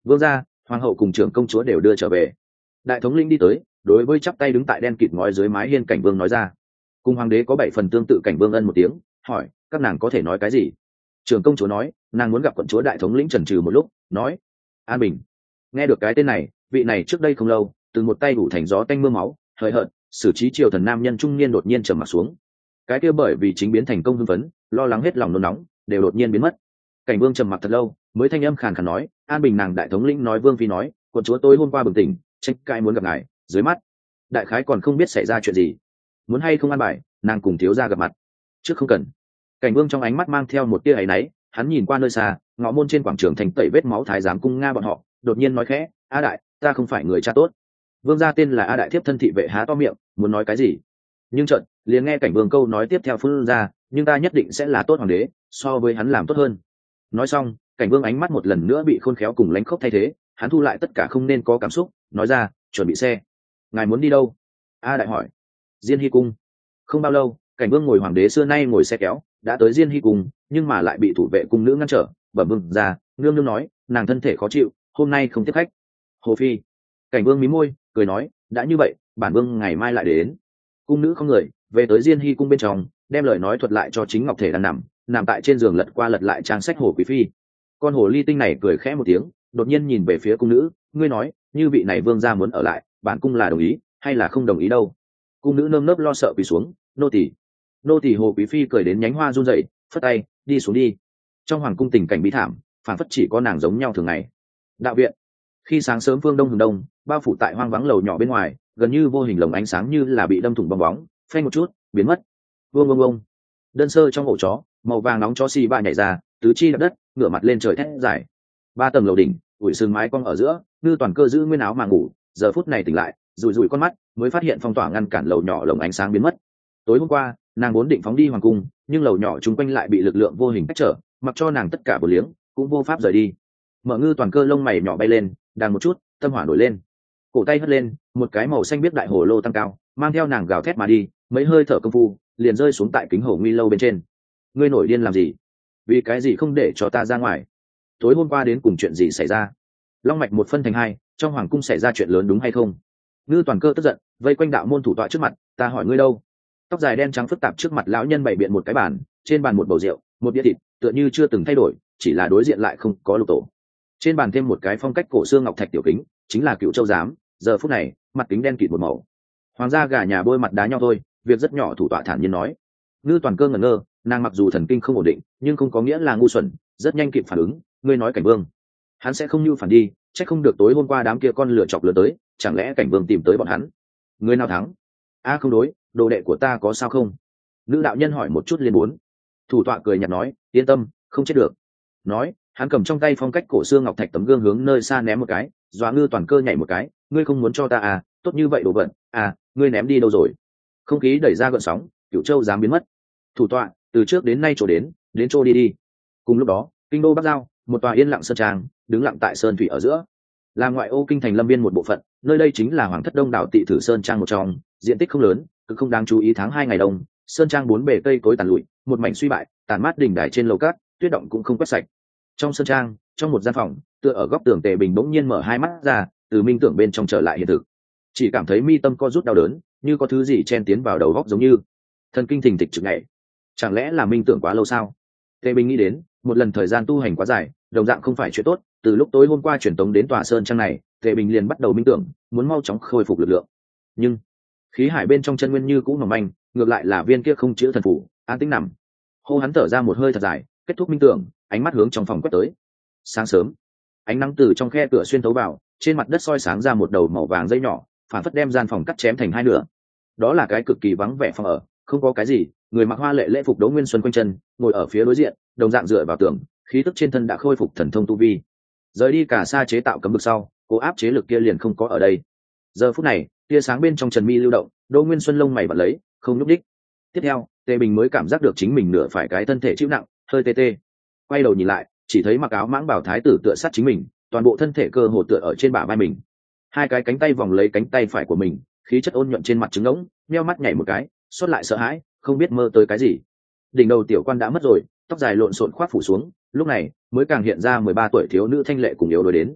Vương gia, hoàng hậu cùng trưởng công chúa đều đưa trở về. Đại thống lĩnh đi tới, đối với chắp tay đứng tại đen kịt ngói dưới mái hiên cảnh vương nói ra. Cùng hoàng đế có bảy phần tương tự. Cảnh vương ân một tiếng, hỏi các nàng có thể nói cái gì. Trưởng công chúa nói nàng muốn gặp quận chúa. Đại thống lĩnh chần chừ một lúc, nói An Bình. Nghe được cái tên này, vị này trước đây không lâu từ một tay đủ thành gió tanh mưa máu hời hợt xử trí triều thần nam nhân trung niên đột nhiên trầm mặt xuống. Cái kia bởi vì chính biến thành công hưng phấn, lo lắng hết lòng nôn nóng đều đột nhiên biến mất. Cảnh vương trầm mặc thật lâu mới thanh âm khàn khàn nói, An Bình. Nàng đại thống lĩnh nói vương phi nói quận chúa tối hôm qua bừng tỉnh tranh cãi muốn gặp ngài. Dưới mắt đại khái còn không biết xảy ra chuyện gì, muốn hay không an bài nàng cùng thiếu gia gặp mặt trước không cần. Cảnh vương trong ánh mắt mang theo một tia áy náy, hắn nhìn qua nơi xa ngõ môn trên quảng trường thành tẩy vết máu thái giám cung nga bọn họ, đột nhiên nói khẽ, A đại, ta không phải người cha tốt. Vương gia tên là A đại thiếp thân thị vệ há to miệng muốn nói cái gì, nhưng chợt liền nghe cảnh vương câu nói tiếp theo phun ra, nhưng ta nhất định sẽ là tốt hoàng đế, so với hắn làm tốt hơn. Nói xong cảnh vương ánh mắt một lần nữa bị khôn khéo cùng lánh khốc thay thế, hắn thu lại tất cả không nên có cảm xúc, nói ra, chuẩn bị xe. Ngài muốn đi đâu? A đại hỏi. Diên Hy cung. Không bao lâu cảnh vương ngồi hoàng đế xưa nay ngồi xe kéo đã tới Diên Hy cung, nhưng mà lại bị thủ vệ cung nữ ngăn trở. Bẩm vương ra, nương nương nói nàng thân thể khó chịu, hôm nay không tiếp khách. Hồ phi. Cảnh vương mí môi cười nói, đã như vậy bản vương ngày mai lại đến. Cung nữ không người về tới Diên Hy cung bên trong, đem lời nói thuật lại cho chính ngọc thể đang nằm nằm tại trên giường lật qua lật lại trang sách hồ quý phi. Con hồ ly tinh này cười khẽ một tiếng, đột nhiên nhìn về phía cung nữ, ngươi nói như vị này vương gia muốn ở lại, bản cung là đồng ý hay là không đồng ý đâu. Cung nữ nơm nớp lo sợ quỳ xuống, nô tỳ. Nô tỳ. Hồ quý phi cười đến nhánh hoa run rẩy, phất tay, đi xuống đi. Trong hoàng cung tình cảnh bí thảm, phản phất chỉ có nàng giống nhau thường ngày. Đạo viện. Khi sáng sớm phương đông hừng đông, bao phủ tại hoang vắng lầu nhỏ bên ngoài, gần như vô hình lồng ánh sáng như là bị đâm thủng bong bóng, phanh một chút biến mất. Vương vương vương. Đơn sơ trong ổ chó màu vàng nóng chó xì bạ nhảy ra, tứ chi đập đất, ngửa mặt lên trời thét dài. Ba tầng lầu đỉnh, ủi sừng mái cong ở giữa, ngư toàn cơ giữ nguyên áo mà ngủ, giờ phút này tỉnh lại, rủi rủi con mắt mới phát hiện phong tỏa ngăn cản lầu nhỏ lồng ánh sáng biến mất. Tối hôm qua nàng vốn định phóng đi hoàng cung, nhưng lầu nhỏ chung quanh lại bị lực lượng vô hình cách trở, mặc cho nàng tất cả bổ liếng cũng vô pháp rời đi. Mở ngư toàn cơ lông mày nhỏ bay lên, đang một chút tâm hỏa nổi lên, cổ tay hất lên, một cái màu xanh biết đại hồ lô tăng cao mang theo nàng gào thét mà đi, mấy hơi thở công phu liền rơi xuống tại kính hồ nguy lâu bên trên. Ngươi nổi điên làm gì? Vì cái gì không để cho ta ra ngoài? Tối hôm qua đến cùng chuyện gì xảy ra? Long mạch một phân thành hai, trong hoàng cung xảy ra chuyện lớn đúng hay không? Ngư toàn cơ tức giận vây quanh đạo môn thủ tọa trước mặt, ta hỏi ngươi đâu? Tóc dài đen trắng phức tạp trước mặt lão nhân bày biện một cái bàn, trên bàn một bầu rượu, một đĩa thịt, tựa như chưa từng thay đổi, chỉ là đối diện lại không có lục tổ. Trên bàn thêm một cái phong cách cổ xưa ngọc thạch tiểu kính, chính là cựu châu giám, giờ phút này mặt kính đen kịt một màu. Hoàng gia gà nhà bôi mặt đá nhau thôi, việc rất nhỏ. Thủ tọa thản nhiên nói. Ngư toàn cơ ngẩn ngơ, nàng mặc dù thần kinh không ổn định nhưng không có nghĩa là ngu xuẩn, rất nhanh kịp phản ứng. Ngươi nói cảnh vương hắn sẽ không như phản đi, chắc không được tối hôm qua đám kia con lửa chọc lừa tới, chẳng lẽ cảnh vương tìm tới bọn hắn? Người nào thắng? A không đối, đồ đệ của ta có sao không? Nữ đạo nhân hỏi một chút liên bốn. Thủ tọa cười nhạt nói, yên tâm, không chết được. Nói hắn cầm trong tay phong cách cổ xương ngọc thạch tấm gương hướng nơi xa ném một cái, dọa Ngư toàn cơ nhảy một cái. Ngươi không muốn cho ta à? Tốt như vậy đồ vật à, ngươi ném đi đâu rồi? Không khí đẩy ra gợn sóng, Cửu Châu dám biến mất. Thủ tọa, từ trước đến nay chỗ đến đến chỗ đi đi. Cùng lúc đó kinh đô Bắc Giao, một tòa yên lặng sơn trang đứng lặng tại sơn thủy ở giữa, là ngoại ô kinh thành lâm viên một bộ phận. Nơi đây chính là hoàng thất đông đảo tị thử sơn trang một trong, diện tích không lớn, cực không đáng chú ý. Tháng hai ngày đông, sơn trang bốn bề cây cối tàn lụi, một mảnh suy bại tàn mát đỉnh đài trên lầu cát, tuyết động cũng không quét sạch. Trong sơn trang, trong một gian phòng, tựa ở góc tường Tề Bình bỗng nhiên mở hai mắt ra, từ minh tưởng bên trong trở lại hiện thực. Chỉ cảm thấy mi tâm co rút đau đớn, như có thứ gì chen tiến vào đầu góc, giống như thần kinh thình thịch trực nhảy. Chẳng lẽ là minh tưởng quá lâu sao? Tề Bình nghĩ đến, một lần thời gian tu hành quá dài, đồng dạng không phải chuyện tốt. Từ lúc tối hôm qua truyền tống đến tòa sơn trang này, Tề Bình liền bắt đầu minh tưởng, muốn mau chóng khôi phục lực lượng. Nhưng khí hải bên trong chân nguyên như cũ mỏng manh, ngược lại là viên kia không chữa thần phủ, an tĩnh nằm. Hô hắn thở ra một hơi thật dài, kết thúc minh tưởng, ánh mắt hướng trong phòng quét tới. Sáng sớm, ánh nắng từ trong khe cửa xuyên thấu vào, trên mặt đất soi sáng ra một đầu màu vàng dây nhỏ, phản phất đem gian phòng cắt chém thành hai nửa. Đó là cái cực kỳ vắng vẻ phòng ở, không có cái gì. Người mặc hoa lệ lễ phục Đỗ Nguyên Xuân quanh chân ngồi ở phía đối diện, đồng dạng dựa vào tường, khí tức trên thân đã khôi phục thần thông tu vi. Rời đi cả xa chế tạo cấm vực sau, cố áp chế lực kia liền không có ở đây. Giờ phút này, tia sáng bên trong trần mi lưu động, Đỗ Nguyên Xuân lông mày bật lấy, không nhúc đích. Tiếp theo, Tề Bình mới cảm giác được chính mình nửa phải cái thân thể chịu nặng, hơi tê tê. Quay đầu nhìn lại, chỉ thấy mặc áo mãng bảo thái tử tựa sát chính mình, toàn bộ thân thể cơ hồ tựa ở trên bả vai mình. Hai cái cánh tay vòng lấy cánh tay phải của mình, khí chất ôn nhuận trên mặt trứng ngỗng, nheo mắt nhảy một cái, xuất lại sợ hãi, không biết mơ tới cái gì. Đỉnh đầu tiểu quan đã mất rồi, tóc dài lộn xộn khoác phủ xuống, lúc này mới càng hiện ra mười ba tuổi thiếu nữ thanh lệ cùng yếu đuối đến.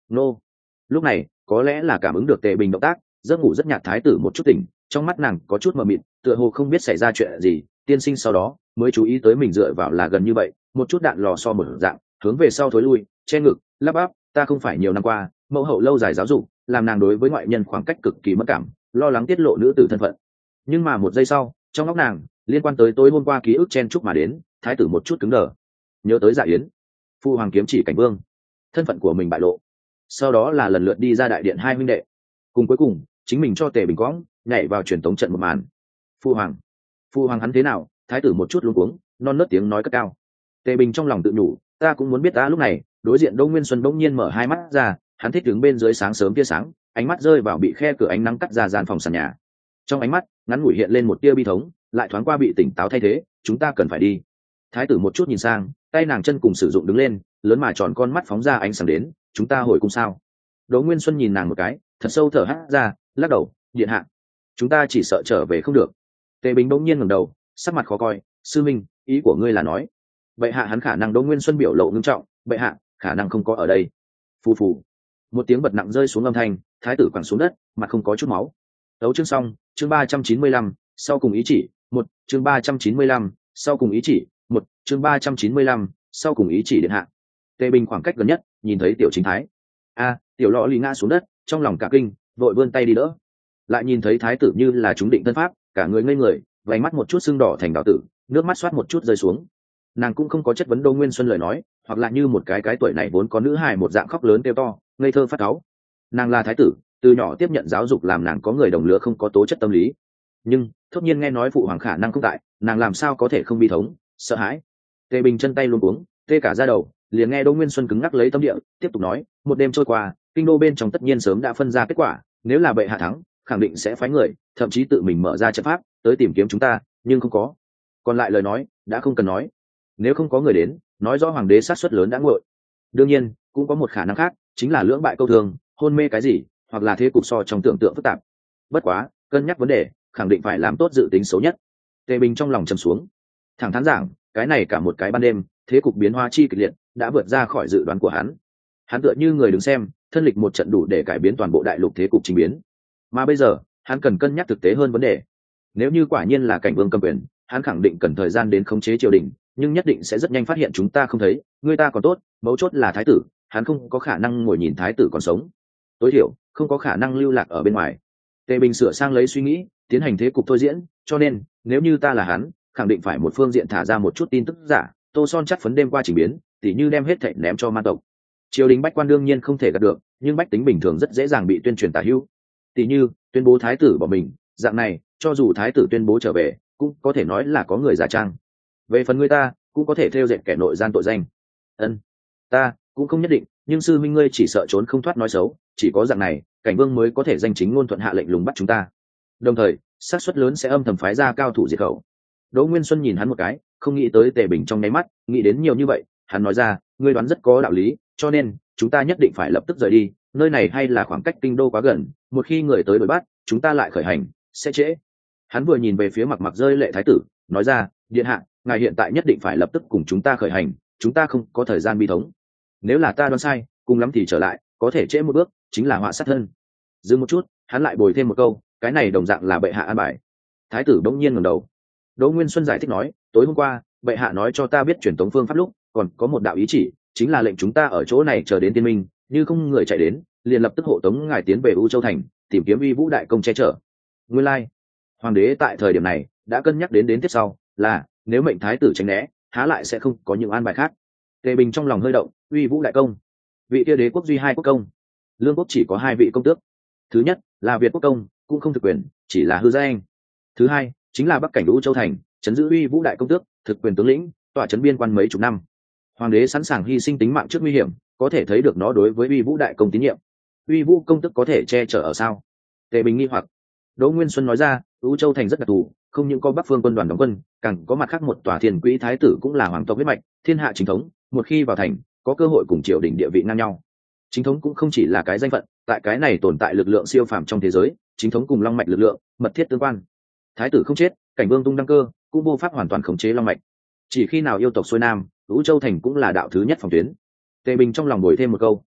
nô lúc này có lẽ là cảm ứng được Tề Bình động tác, giấc ngủ rất nhạt thái tử một chút tỉnh, trong mắt nàng có chút mờ mịt, tựa hồ không biết xảy ra chuyện gì. Tiên sinh sau đó mới chú ý tới mình dựa vào là gần như vậy, một chút đạn lò so một dạng, hướng về sau thối lui, che ngực, lắp bắp, ta không phải nhiều năm qua mẫu hậu lâu dài giáo dục, làm nàng đối với ngoại nhân khoảng cách cực kỳ mất cảm, lo lắng tiết lộ nữ tử thân phận. Nhưng mà một giây sau, trong óc nàng liên quan tới tối hôm qua ký ức chen chúc mà đến, thái tử một chút cứng đờ, nhớ tới Dạ Yến, Phu Hoàng kiếm chỉ Cảnh Vương, thân phận của mình bại lộ. Sau đó là lần lượt đi ra đại điện hai huynh đệ, cùng cuối cùng chính mình cho Tề Bình quõng nhảy vào truyền tống trận một màn. Phu Hoàng, Phu Hoàng hắn thế nào? Thái tử một chút luống cuống, non nớt tiếng nói cất cao. Tề Bình trong lòng tự nhủ, ta cũng muốn biết. Ta lúc này đối diện Đỗ Nguyên Xuân bỗng nhiên mở hai mắt ra, hắn thích đứng bên dưới sáng sớm tia sáng, ánh mắt rơi vào bị khe cửa ánh nắng cắt ra gian phòng sàn nhà. Trong ánh mắt ngắn ngủi hiện lên một tia bi thống, lại thoáng qua bị tỉnh táo thay thế. Chúng ta cần phải đi. Thái tử một chút nhìn sang, tay nàng chân cùng sử dụng đứng lên, lớn mà tròn con mắt phóng ra ánh sáng đến. Chúng ta hồi cung sao? Đỗ Nguyên Xuân nhìn nàng một cái, thật sâu thở hắt ra, lắc đầu, điện hạ, chúng ta chỉ sợ trở về không được. Tề Bình bỗng nhiên ngẩng đầu, sắc mặt khó coi, sư minh, ý của ngươi là nói bệ hạ hắn khả năng? Đỗ Nguyên Xuân biểu lộ ngưng trọng, bệ hạ khả năng không có ở đây. Phù phù, một tiếng bật nặng rơi xuống âm thanh, thái tử quẳng xuống đất, mặt không có chút máu. Đấu chương xong, chương ba trăm chín mươi lăm, sau cùng ý chỉ, một, chương ba trăm chín mươi lăm, sau cùng ý chỉ, một, chương ba trăm chín mươi lăm, sau cùng ý chỉ điện hạ. Tề Bình khoảng cách gần nhất, nhìn thấy tiểu chính thái. A, tiểu lọ lì ngã xuống đất, trong lòng cả kinh, vội vươn tay đi đỡ. Lại nhìn thấy thái tử như là trúng định thân pháp, cả người ngây người, váy mắt một chút sưng đỏ thành đỏ tử, nước mắt xoát một chút rơi xuống. Nàng cũng không có chất vấn Đỗ Nguyên Xuân lời nói, hoặc là như một cái cái tuổi này vốn có nữ hài một dạng khóc lớn kêu to, ngây thơ phát cáu. Nàng là thái tử, từ nhỏ tiếp nhận giáo dục làm nàng có người đồng lứa không có tố chất tâm lý. Nhưng thốt nhiên nghe nói phụ hoàng khả năng không tại, nàng làm sao có thể không bi thống, sợ hãi. Tề Bình chân tay luống cuống, tê cả da đầu, liền nghe Đỗ Nguyên Xuân cứng ngắc lấy tâm địa, tiếp tục nói, một đêm trôi qua, kinh đô bên trong tất nhiên sớm đã phân ra kết quả, nếu là bệ hạ thắng, khẳng định sẽ phái người, thậm chí tự mình mở ra trận pháp tới tìm kiếm chúng ta, nhưng không có. Còn lại lời nói đã không cần nói, nếu không có người đến, nói rõ hoàng đế sát suất lớn đã nguội. Đương nhiên cũng có một khả năng khác, chính là lưỡng bại câu thương, hôn mê cái gì, hoặc là thế cục so trong tưởng tượng phức tạp. Bất quá cân nhắc vấn đề, khẳng định phải làm tốt dự tính xấu nhất. Tề Bình trong lòng trầm xuống, thẳng thắn giảng, cái này cả một cái ban đêm, thế cục biến hóa chi kịch liệt, đã vượt ra khỏi dự đoán của hắn. Hắn tựa như người đứng xem, thân lịch một trận đủ để cải biến toàn bộ đại lục thế cục trình biến. Mà bây giờ, hắn cần cân nhắc thực tế hơn vấn đề. Nếu như quả nhiên là Cảnh Vương cầm quyền, hắn khẳng định cần thời gian đến khống chế triều đình, nhưng nhất định sẽ rất nhanh phát hiện chúng ta không thấy, người ta còn tốt, mấu chốt là thái tử, hắn không có khả năng ngồi nhìn thái tử còn sống, tối thiểu không có khả năng lưu lạc ở bên ngoài. Tề Bình sửa sang lấy suy nghĩ, tiến hành thế cục thôi diễn, cho nên nếu như ta là hắn, khẳng định phải một phương diện thả ra một chút tin tức giả, tô son chắc phấn đêm qua chỉnh biến, tỉ như đem hết thảy ném cho man tộc. Triều đình bách quan đương nhiên không thể gạt được, nhưng bách tính bình thường rất dễ dàng bị tuyên truyền tà hữu, tỉ như tuyên bố thái tử bỏ mình, dạng này cho dù thái tử tuyên bố trở về, cũng có thể nói là có người giả trang. Về phần người ta, cũng có thể thêu dệt kẻ nội gian tội danh. Ân, ta cũng không nhất định, nhưng sư minh ngươi chỉ sợ trốn không thoát nói xấu, chỉ có dạng này, Cảnh Vương mới có thể danh chính ngôn thuận hạ lệnh lùng bắt chúng ta. Đồng thời, xác suất lớn sẽ âm thầm phái ra cao thủ diệt khẩu. Đỗ Nguyên Xuân nhìn hắn một cái, không nghĩ tới Tề Bình trong nháy mắt nghĩ đến nhiều như vậy, hắn nói ra, ngươi đoán rất có đạo lý, cho nên chúng ta nhất định phải lập tức rời đi, nơi này hay là khoảng cách kinh đô quá gần, một khi người tới đuổi bắt, chúng ta lại khởi hành, sẽ trễ. Hắn vừa nhìn về phía Mặc Mặc rơi lệ thái tử, nói ra, điện hạ, ngài hiện tại nhất định phải lập tức cùng chúng ta khởi hành, chúng ta không có thời gian bi thống. Nếu là ta đoán sai, cùng lắm thì trở lại, có thể trễ một bước, chính là họa sát thân. Dừng một chút, hắn lại bồi thêm một câu, cái này đồng dạng là bệ hạ an bài. Thái tử bỗng nhiên ngẩng đầu. Đỗ Nguyên Xuân giải thích nói, tối hôm qua bệ hạ nói cho ta biết truyền tống phương pháp lúc, còn có một đạo ý chỉ, chính là lệnh chúng ta ở chỗ này chờ đến tiên minh, như không người chạy đến, liền lập tức hộ tống ngài tiến về U Châu thành, tìm kiếm Uy Vũ đại công che chở. Nguyên lai, like. Hoàng đế tại thời điểm này đã cân nhắc đến đến tiếp sau, là nếu mệnh thái tử tránh né, há lại sẽ không có những an bài khác. Tề Bình trong lòng hơi động, Uy Vũ đại công, vị kia đế quốc duy hai quốc công, lương quốc chỉ có hai vị công tước, thứ nhất là Việt quốc công, cũng không thực quyền, chỉ là hư danh. Thứ hai chính là Bắc cảnh U Châu thành, trấn giữ Uy Vũ đại công tước, thực quyền tướng lĩnh, tọa trấn biên quan mấy chục năm. Hoàng đế sẵn sàng hy sinh tính mạng trước nguy hiểm, có thể thấy được nó đối với Uy Vũ đại công tín nhiệm. Uy Vũ công tước có thể che chở ở sao? Tề Bình nghi hoặc. Đỗ Nguyên Xuân nói ra, U Châu thành rất đặc thù, không những có Bắc phương quân đoàn đóng quân, càng có mặt khác một tòa Thiên Quỹ thái tử cũng là hoàng tộc huyết mạch, thiên hạ chính thống, một khi vào thành, có cơ hội cùng triều đình địa vị ngang nhau. Chính thống cũng không chỉ là cái danh phận, tại cái này tồn tại lực lượng siêu phàm trong thế giới, chính thống cùng long mạch lực lượng mật thiết tương quan. Thái tử không chết, Cảnh Vương tung đăng cơ, cũng vô pháp hoàn toàn khống chế long mạch. Chỉ khi nào yêu tộc xuôi nam, U Châu thành cũng là đạo thứ nhất phòng tuyến. Tề Bình trong lòng bồi thêm một câu,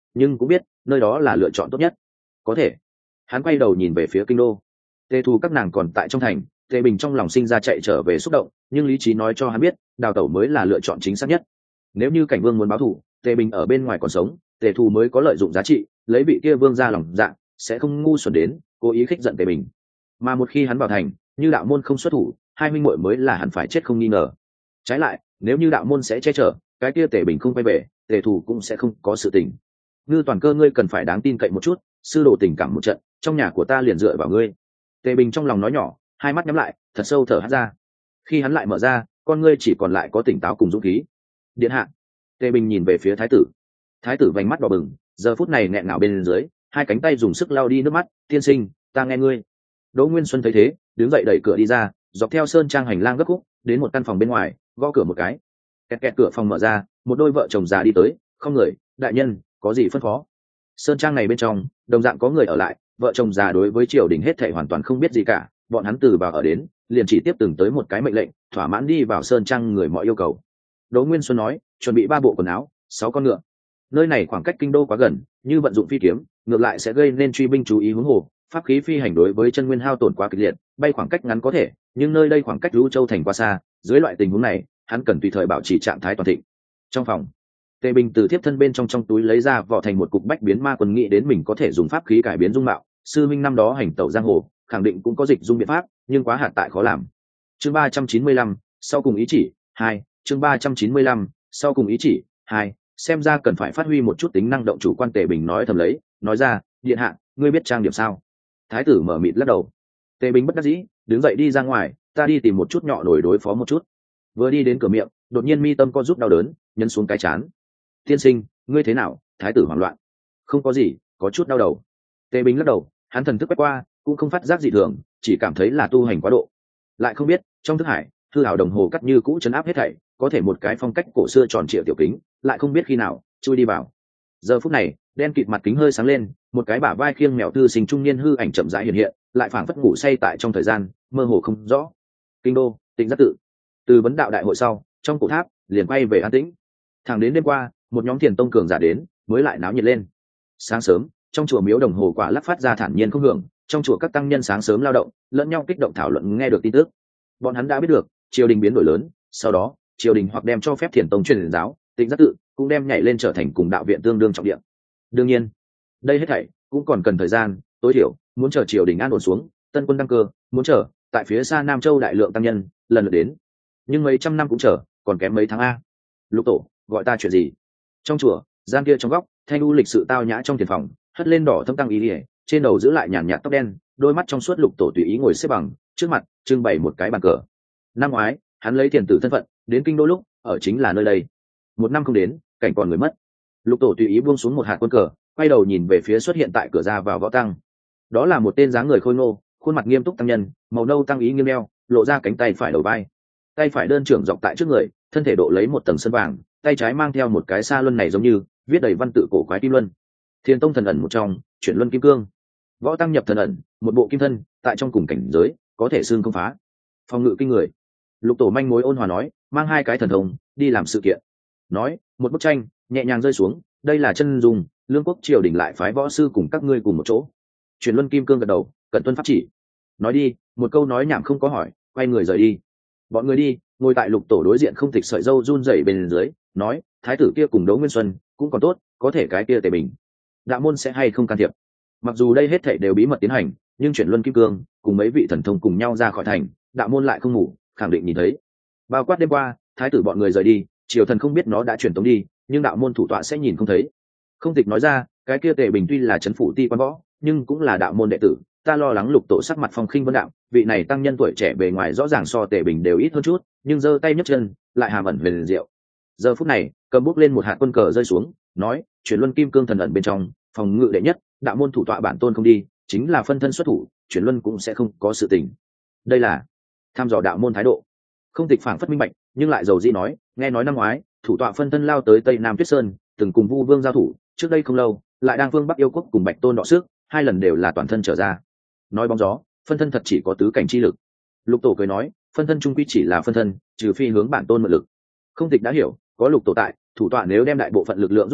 nhưng cũng biết nơi đó là lựa chọn tốt nhất. Có thể. Hắn quay đầu nhìn về phía kinh đô. Tề Thù các nàng còn tại trong thành, Tề Bình trong lòng sinh ra chạy trở về xúc động, nhưng lý trí nói cho hắn biết đào tẩu mới là lựa chọn chính xác nhất. Nếu như Cảnh Vương muốn báo thù, Tề Bình ở bên ngoài còn sống, Tề Thù mới có lợi dụng giá trị, lấy vị kia vương ra lòng dạ, sẽ không ngu xuẩn đến cố ý khích giận Tề Bình. Mà một khi hắn vào thành, như đạo môn không xuất thủ, hai huynh muội mới là hẳn phải chết không nghi ngờ. Trái lại, nếu như đạo môn sẽ che chở, cái kia Tề Bình không quay về, Tề Thù cũng sẽ không có sự tình. Ngư Toàn Cơ, ngươi cần phải đáng tin cậy một chút, sư đồ tình cảm một trận, trong nhà của ta liền dựa vào ngươi. Tề Bình trong lòng nói nhỏ, hai mắt nhắm lại, thật sâu thở hắt ra. Khi hắn lại mở ra, con ngươi chỉ còn lại có tỉnh táo cùng dũng khí. Điện hạ. Tề Bình nhìn về phía thái tử. Thái tử vành mắt đỏ bừng, giờ phút này nghẹn ngào bên dưới, hai cánh tay dùng sức lau đi nước mắt. Tiên sinh, ta nghe ngươi. Đỗ Nguyên Xuân thấy thế, đứng dậy đẩy cửa đi ra, dọc theo sơn trang hành lang gấp khúc, đến một căn phòng bên ngoài, gõ cửa một cái. Kẹt kẹt, cửa phòng mở ra, một đôi vợ chồng già đi tới. Không người, đại nhân, có gì phân phó? Sơn trang này bên trong, đồng dạng có người ở lại, vợ chồng già đối với triều đình hết thảy hoàn toàn không biết gì cả, bọn hắn từ vào ở đến, liền chỉ tiếp từng tới một cái mệnh lệnh, thỏa mãn đi vào sơn trang người mọi yêu cầu. Đỗ Nguyên Xuân nói, chuẩn bị ba bộ quần áo, sáu con ngựa. Nơi này khoảng cách kinh đô quá gần, như vận dụng phi kiếm, ngược lại sẽ gây nên truy binh chú ý hướng hồ, pháp khí phi hành đối với chân nguyên hao tổn quá kịch liệt, bay khoảng cách ngắn có thể, nhưng nơi đây khoảng cách Vũ Châu thành quá xa, dưới loại tình huống này, hắn cần tùy thời bảo trì trạng thái toàn thịnh. Trong phòng, Tề Bình từ thiếp thân bên trong trong túi lấy ra vỏ thành một cục bách biến ma quân, nghĩ đến mình có thể dùng pháp khí cải biến dung mạo, sư minh năm đó hành tẩu giang hồ, khẳng định cũng có dịch dung biện pháp, nhưng quá hạn tại khó làm. Chương ba trăm chín mươi lăm, sau cùng ý chỉ hai. Chương ba trăm chín mươi lăm, sau cùng ý chỉ hai. Xem ra cần phải phát huy một chút tính năng động chủ quan. Tề Bình nói thầm lấy, nói ra, điện hạ, ngươi biết trang điểm sao? Thái tử mở mịt lắc đầu. Tề Bình bất đắc dĩ, đứng dậy đi ra ngoài, ta đi tìm một chút nhọ nổi đối phó một chút. Vừa đi đến cửa miệng, đột nhiên mi tâm co rút đau đớn, nhấn xuống cái chán. Tiên sinh, ngươi thế nào? Thái tử hoảng loạn. Không có gì, có chút đau đầu. Tề Bình lắc đầu, hắn thần thức quét qua, cũng không phát giác gì thường, chỉ cảm thấy là tu hành quá độ. Lại không biết, trong thức hải, thư hảo đồng hồ cắt như cũ chấn áp hết thảy, có thể một cái phong cách cổ xưa tròn trịa tiểu kính, lại không biết khi nào chui đi vào. Giờ phút này, đen kịt mặt kính hơi sáng lên, một cái bả vai khiêng mèo tư sinh trung niên hư ảnh chậm rãi hiện hiện, lại phảng phất ngủ say tại trong thời gian, mơ hồ không rõ. Kinh đô, Tĩnh Giác tự. Từ vấn đạo đại hội sau, trong cổ tháp liền quay về an tĩnh. Thẳng đến đêm qua, một nhóm thiền tông cường giả đến, mới lại náo nhiệt lên. Sáng sớm, trong chùa miếu đồng hồ quả lắc phát ra thản nhiên không hưởng, trong chùa các tăng nhân sáng sớm lao động, lẫn nhau kích động thảo luận nghe được tin tức. Bọn hắn đã biết được triều đình biến đổi lớn, sau đó triều đình hoặc đem cho phép thiền tông truyền giáo, Tĩnh Giác tự cũng đem nhảy lên trở thành cùng đạo viện tương đương trọng địa. Đương nhiên, đây hết thảy cũng còn cần thời gian, tối thiểu muốn chờ triều đình an ổn xuống, tân quân đăng cơ, muốn chờ tại phía xa Nam Châu đại lượng tăng nhân lần lượt đến. Nhưng mấy trăm năm cũng chờ, còn kém mấy tháng a. Lục tổ, gọi ta chuyện gì? Trong chùa, gian kia trong góc, Thanh U lịch sự tao nhã trong tiền phòng, hất lên đỏ thâm tăng ý ỉa, trên đầu giữ lại nhàn nhạt tóc đen, đôi mắt trong suốt. Lục tổ tùy ý ngồi xếp bằng, trước mặt trưng bày một cái bàn cờ. Năm ngoái, hắn lấy tiền tử thân phận đến kinh đô lúc ở chính là nơi đây. Một năm không đến, cảnh còn người mất. Lục tổ tùy ý buông xuống một hạt quân cờ, quay đầu nhìn về phía xuất hiện tại cửa ra vào võ tăng. Đó là một tên dáng người khôi ngô, khuôn mặt nghiêm túc tăng nhân, màu nâu tăng ý nghiêng đeo, lộ ra cánh tay phải đầu vai, tay phải đơn trưởng dọc tại trước người, thân thể độ lấy một tầng sân vàng, tay trái mang theo một cái sa luân, này giống như viết đầy văn tự cổ quái kim luân. Thiên tông thần ẩn một trong, chuyển luân kim cương. Võ tăng nhập thần ẩn, một bộ kim thân, tại trong cùng cảnh giới có thể xương không phá, phòng ngự kinh người. Lục tổ manh mối ôn hòa nói, mang hai cái thần thông đi làm sự kiện. Nói, một bức tranh nhẹ nhàng rơi xuống, đây là chân dung, lương quốc triều đình lại phái võ sư cùng các ngươi cùng một chỗ. Chuyển luân kim cương gật đầu, cẩn tuân pháp chỉ. Nói đi, một câu nói nhảm không có hỏi, quay người rời đi. Bọn người đi, ngồi tại lục tổ đối diện không thịt sợi dâu run rẩy bên dưới, nói, thái tử kia cùng Đỗ Nguyên Xuân cũng còn tốt, có thể cái kia Tề Bình, đạo môn sẽ hay không can thiệp? Mặc dù đây hết thảy đều bí mật tiến hành, nhưng chuyển luân kim cương cùng mấy vị thần thông cùng nhau ra khỏi thành, đạo môn lại không ngủ, khẳng định nhìn thấy. Bao quát đêm qua, thái tử bọn người rời đi, triều thần không biết nó đã chuyển tống đi, nhưng đạo môn thủ tọa sẽ nhìn không thấy. Không thịt nói ra, cái kia Tề Bình tuy là trấn phủ ti quan võ, nhưng cũng là đạo môn đệ tử, ta lo lắng lục tổ sắc mặt phong khinh vân đạo, vị này tăng nhân tuổi trẻ bề ngoài rõ ràng so Tề Bình đều ít hơn chút, nhưng giơ tay nhấc chân lại hàm ẩn huyền diệu. Giờ phút này, cầm bút lên một hạt quân cờ rơi xuống, nói, chuyển luân kim cương thần ẩn bên trong, phòng ngự đệ nhất, đạo môn thủ tọa bản tôn không đi, chính là phân thân xuất thủ, chuyển luân cũng sẽ không có sự tình. Đây là tham dò đạo môn thái độ. Không tịch phảng phất minh bạch, nhưng lại dầu dĩ nói, nghe nói năm ngoái thủ tọa phân thân lao tới Tây Nam Tuyết Sơn, từng cùng Vu Vương giao thủ, trước đây không lâu lại đang Vương Bắc Yêu Quốc cùng Bạch Tôn đọ sức, hai lần đều là toàn thân trở ra. Nói bóng gió, phân thân thật chỉ có tứ cảnh chi lực. Lục tổ cười nói, phân thân trung quy chỉ là phân thân, trừ phi hướng bản tôn mượn lực. Không tịch đã hiểu, có lục tổ tại, thủ tọa nếu đem đại bộ phận lực lượng rút đi,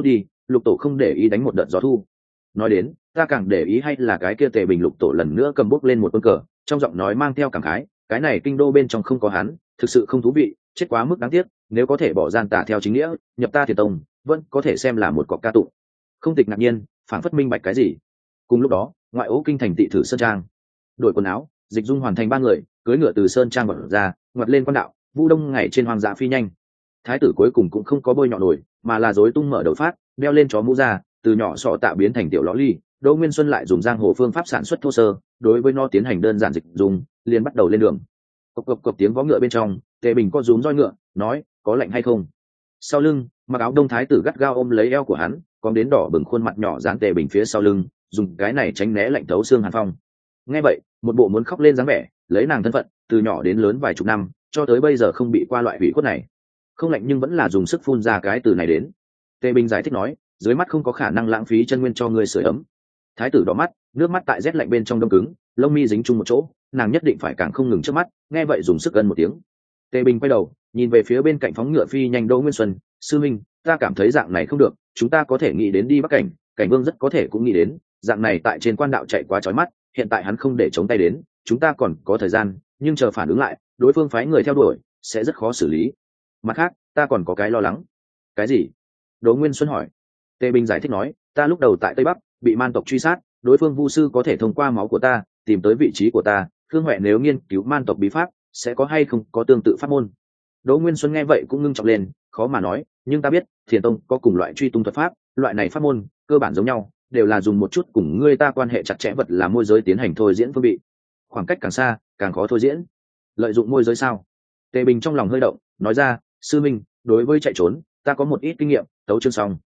lục tổ không để ý đánh một đợt gió thu. Nói đến, ta càng để ý hay là cái kia Tề Bình lục tổ lần nữa cầm bút lên một quân cờ, trong giọng nói mang theo cảm khái, cái này kinh đô bên trong không có hắn, thực sự không thú vị, chết quá mức đáng tiếc, nếu có thể bỏ gian tà theo chính nghĩa, nhập ta Thiền tông, vẫn có thể xem là một cọc ca tụng. Không Tịch ngạc nhiên, phảng phất minh bạch cái gì. Cùng lúc đó, ngoại ố kinh thành tị thử sơn trang, đổi quần áo, Dịch Dung hoàn thành ba người, cưỡi ngựa từ sơn trang mở ra, ngoặt lên quan đạo, Vu Đông ngày trên hoang dã phi nhanh. Thái tử cuối cùng cũng không có bôi nhọ nổi, mà là rối tung mở đầu phát, đeo lên chó mũ ra, từ nhỏ sọ tạ biến thành tiểu lõ ly. Đỗ Nguyên Xuân lại dùng giang hồ phương pháp sản xuất thô sơ, đối với nó tiến hành đơn giản dịch dùng, liền bắt đầu lên đường. Cộc cộc cộc tiếng vó ngựa bên trong, Tề Bình co rúm roi ngựa, nói, có lạnh hay không? Sau lưng, mặc áo đông thái tử gắt gao ôm lấy eo của hắn, còn đến đỏ bừng khuôn mặt nhỏ dán Tề Bình phía sau lưng, dùng cái này tránh né lạnh thấu xương hàn phong. Nghe vậy, một bộ muốn khóc lên dáng vẻ, lấy nàng thân phận, từ nhỏ đến lớn vài chục năm, cho tới bây giờ không bị qua loại hủy khuất này. Không lạnh nhưng vẫn là dùng sức phun ra cái từ này đến. Tề Bình giải thích nói, dưới mắt không có khả năng lãng phí chân nguyên cho người sưởi ấm. Thái tử đỏ mắt, nước mắt tại rét lạnh bên trong đông cứng, lông mi dính chung một chỗ, nàng nhất định phải càng không ngừng trước mắt, nghe vậy dùng sức gần một tiếng. Tề Bình quay đầu, nhìn về phía bên cạnh phóng ngựa phi nhanh Đỗ Nguyên Xuân, sư minh, ta cảm thấy dạng này không được, chúng ta có thể nghĩ đến đi Bắc Cảnh, Cảnh Vương rất có thể cũng nghĩ đến, dạng này tại trên quan đạo chạy quá chói mắt, hiện tại hắn không để chống tay đến, chúng ta còn có thời gian, nhưng chờ phản ứng lại, đối phương phái người theo đuổi, sẽ rất khó xử lý. Mặt khác, ta còn có cái lo lắng. Cái gì? Đỗ Nguyên Xuân hỏi. Tề Bình giải thích nói, ta lúc đầu tại Tây Bắc, bị man tộc truy sát, đối phương vu sư có thể thông qua máu của ta, tìm tới vị trí của ta, Khương Huệ nếu nghiên cứu man tộc bí pháp, sẽ có hay không có tương tự pháp môn. Đỗ Nguyên Xuân nghe vậy cũng ngưng trọng lên, khó mà nói, nhưng ta biết, Thiền Tông có cùng loại truy tung thuật pháp, loại này pháp môn, cơ bản giống nhau, đều là dùng một chút cùng ngươi ta quan hệ chặt chẽ vật là môi giới tiến hành thôi diễn phương bị. Khoảng cách càng xa, càng khó thôi diễn. Lợi dụng môi giới sao? Tề Bình trong lòng hơi động, nói ra, sư minh, đối với chạy trốn, ta có một ít kinh nghiệm, tấu chương xong.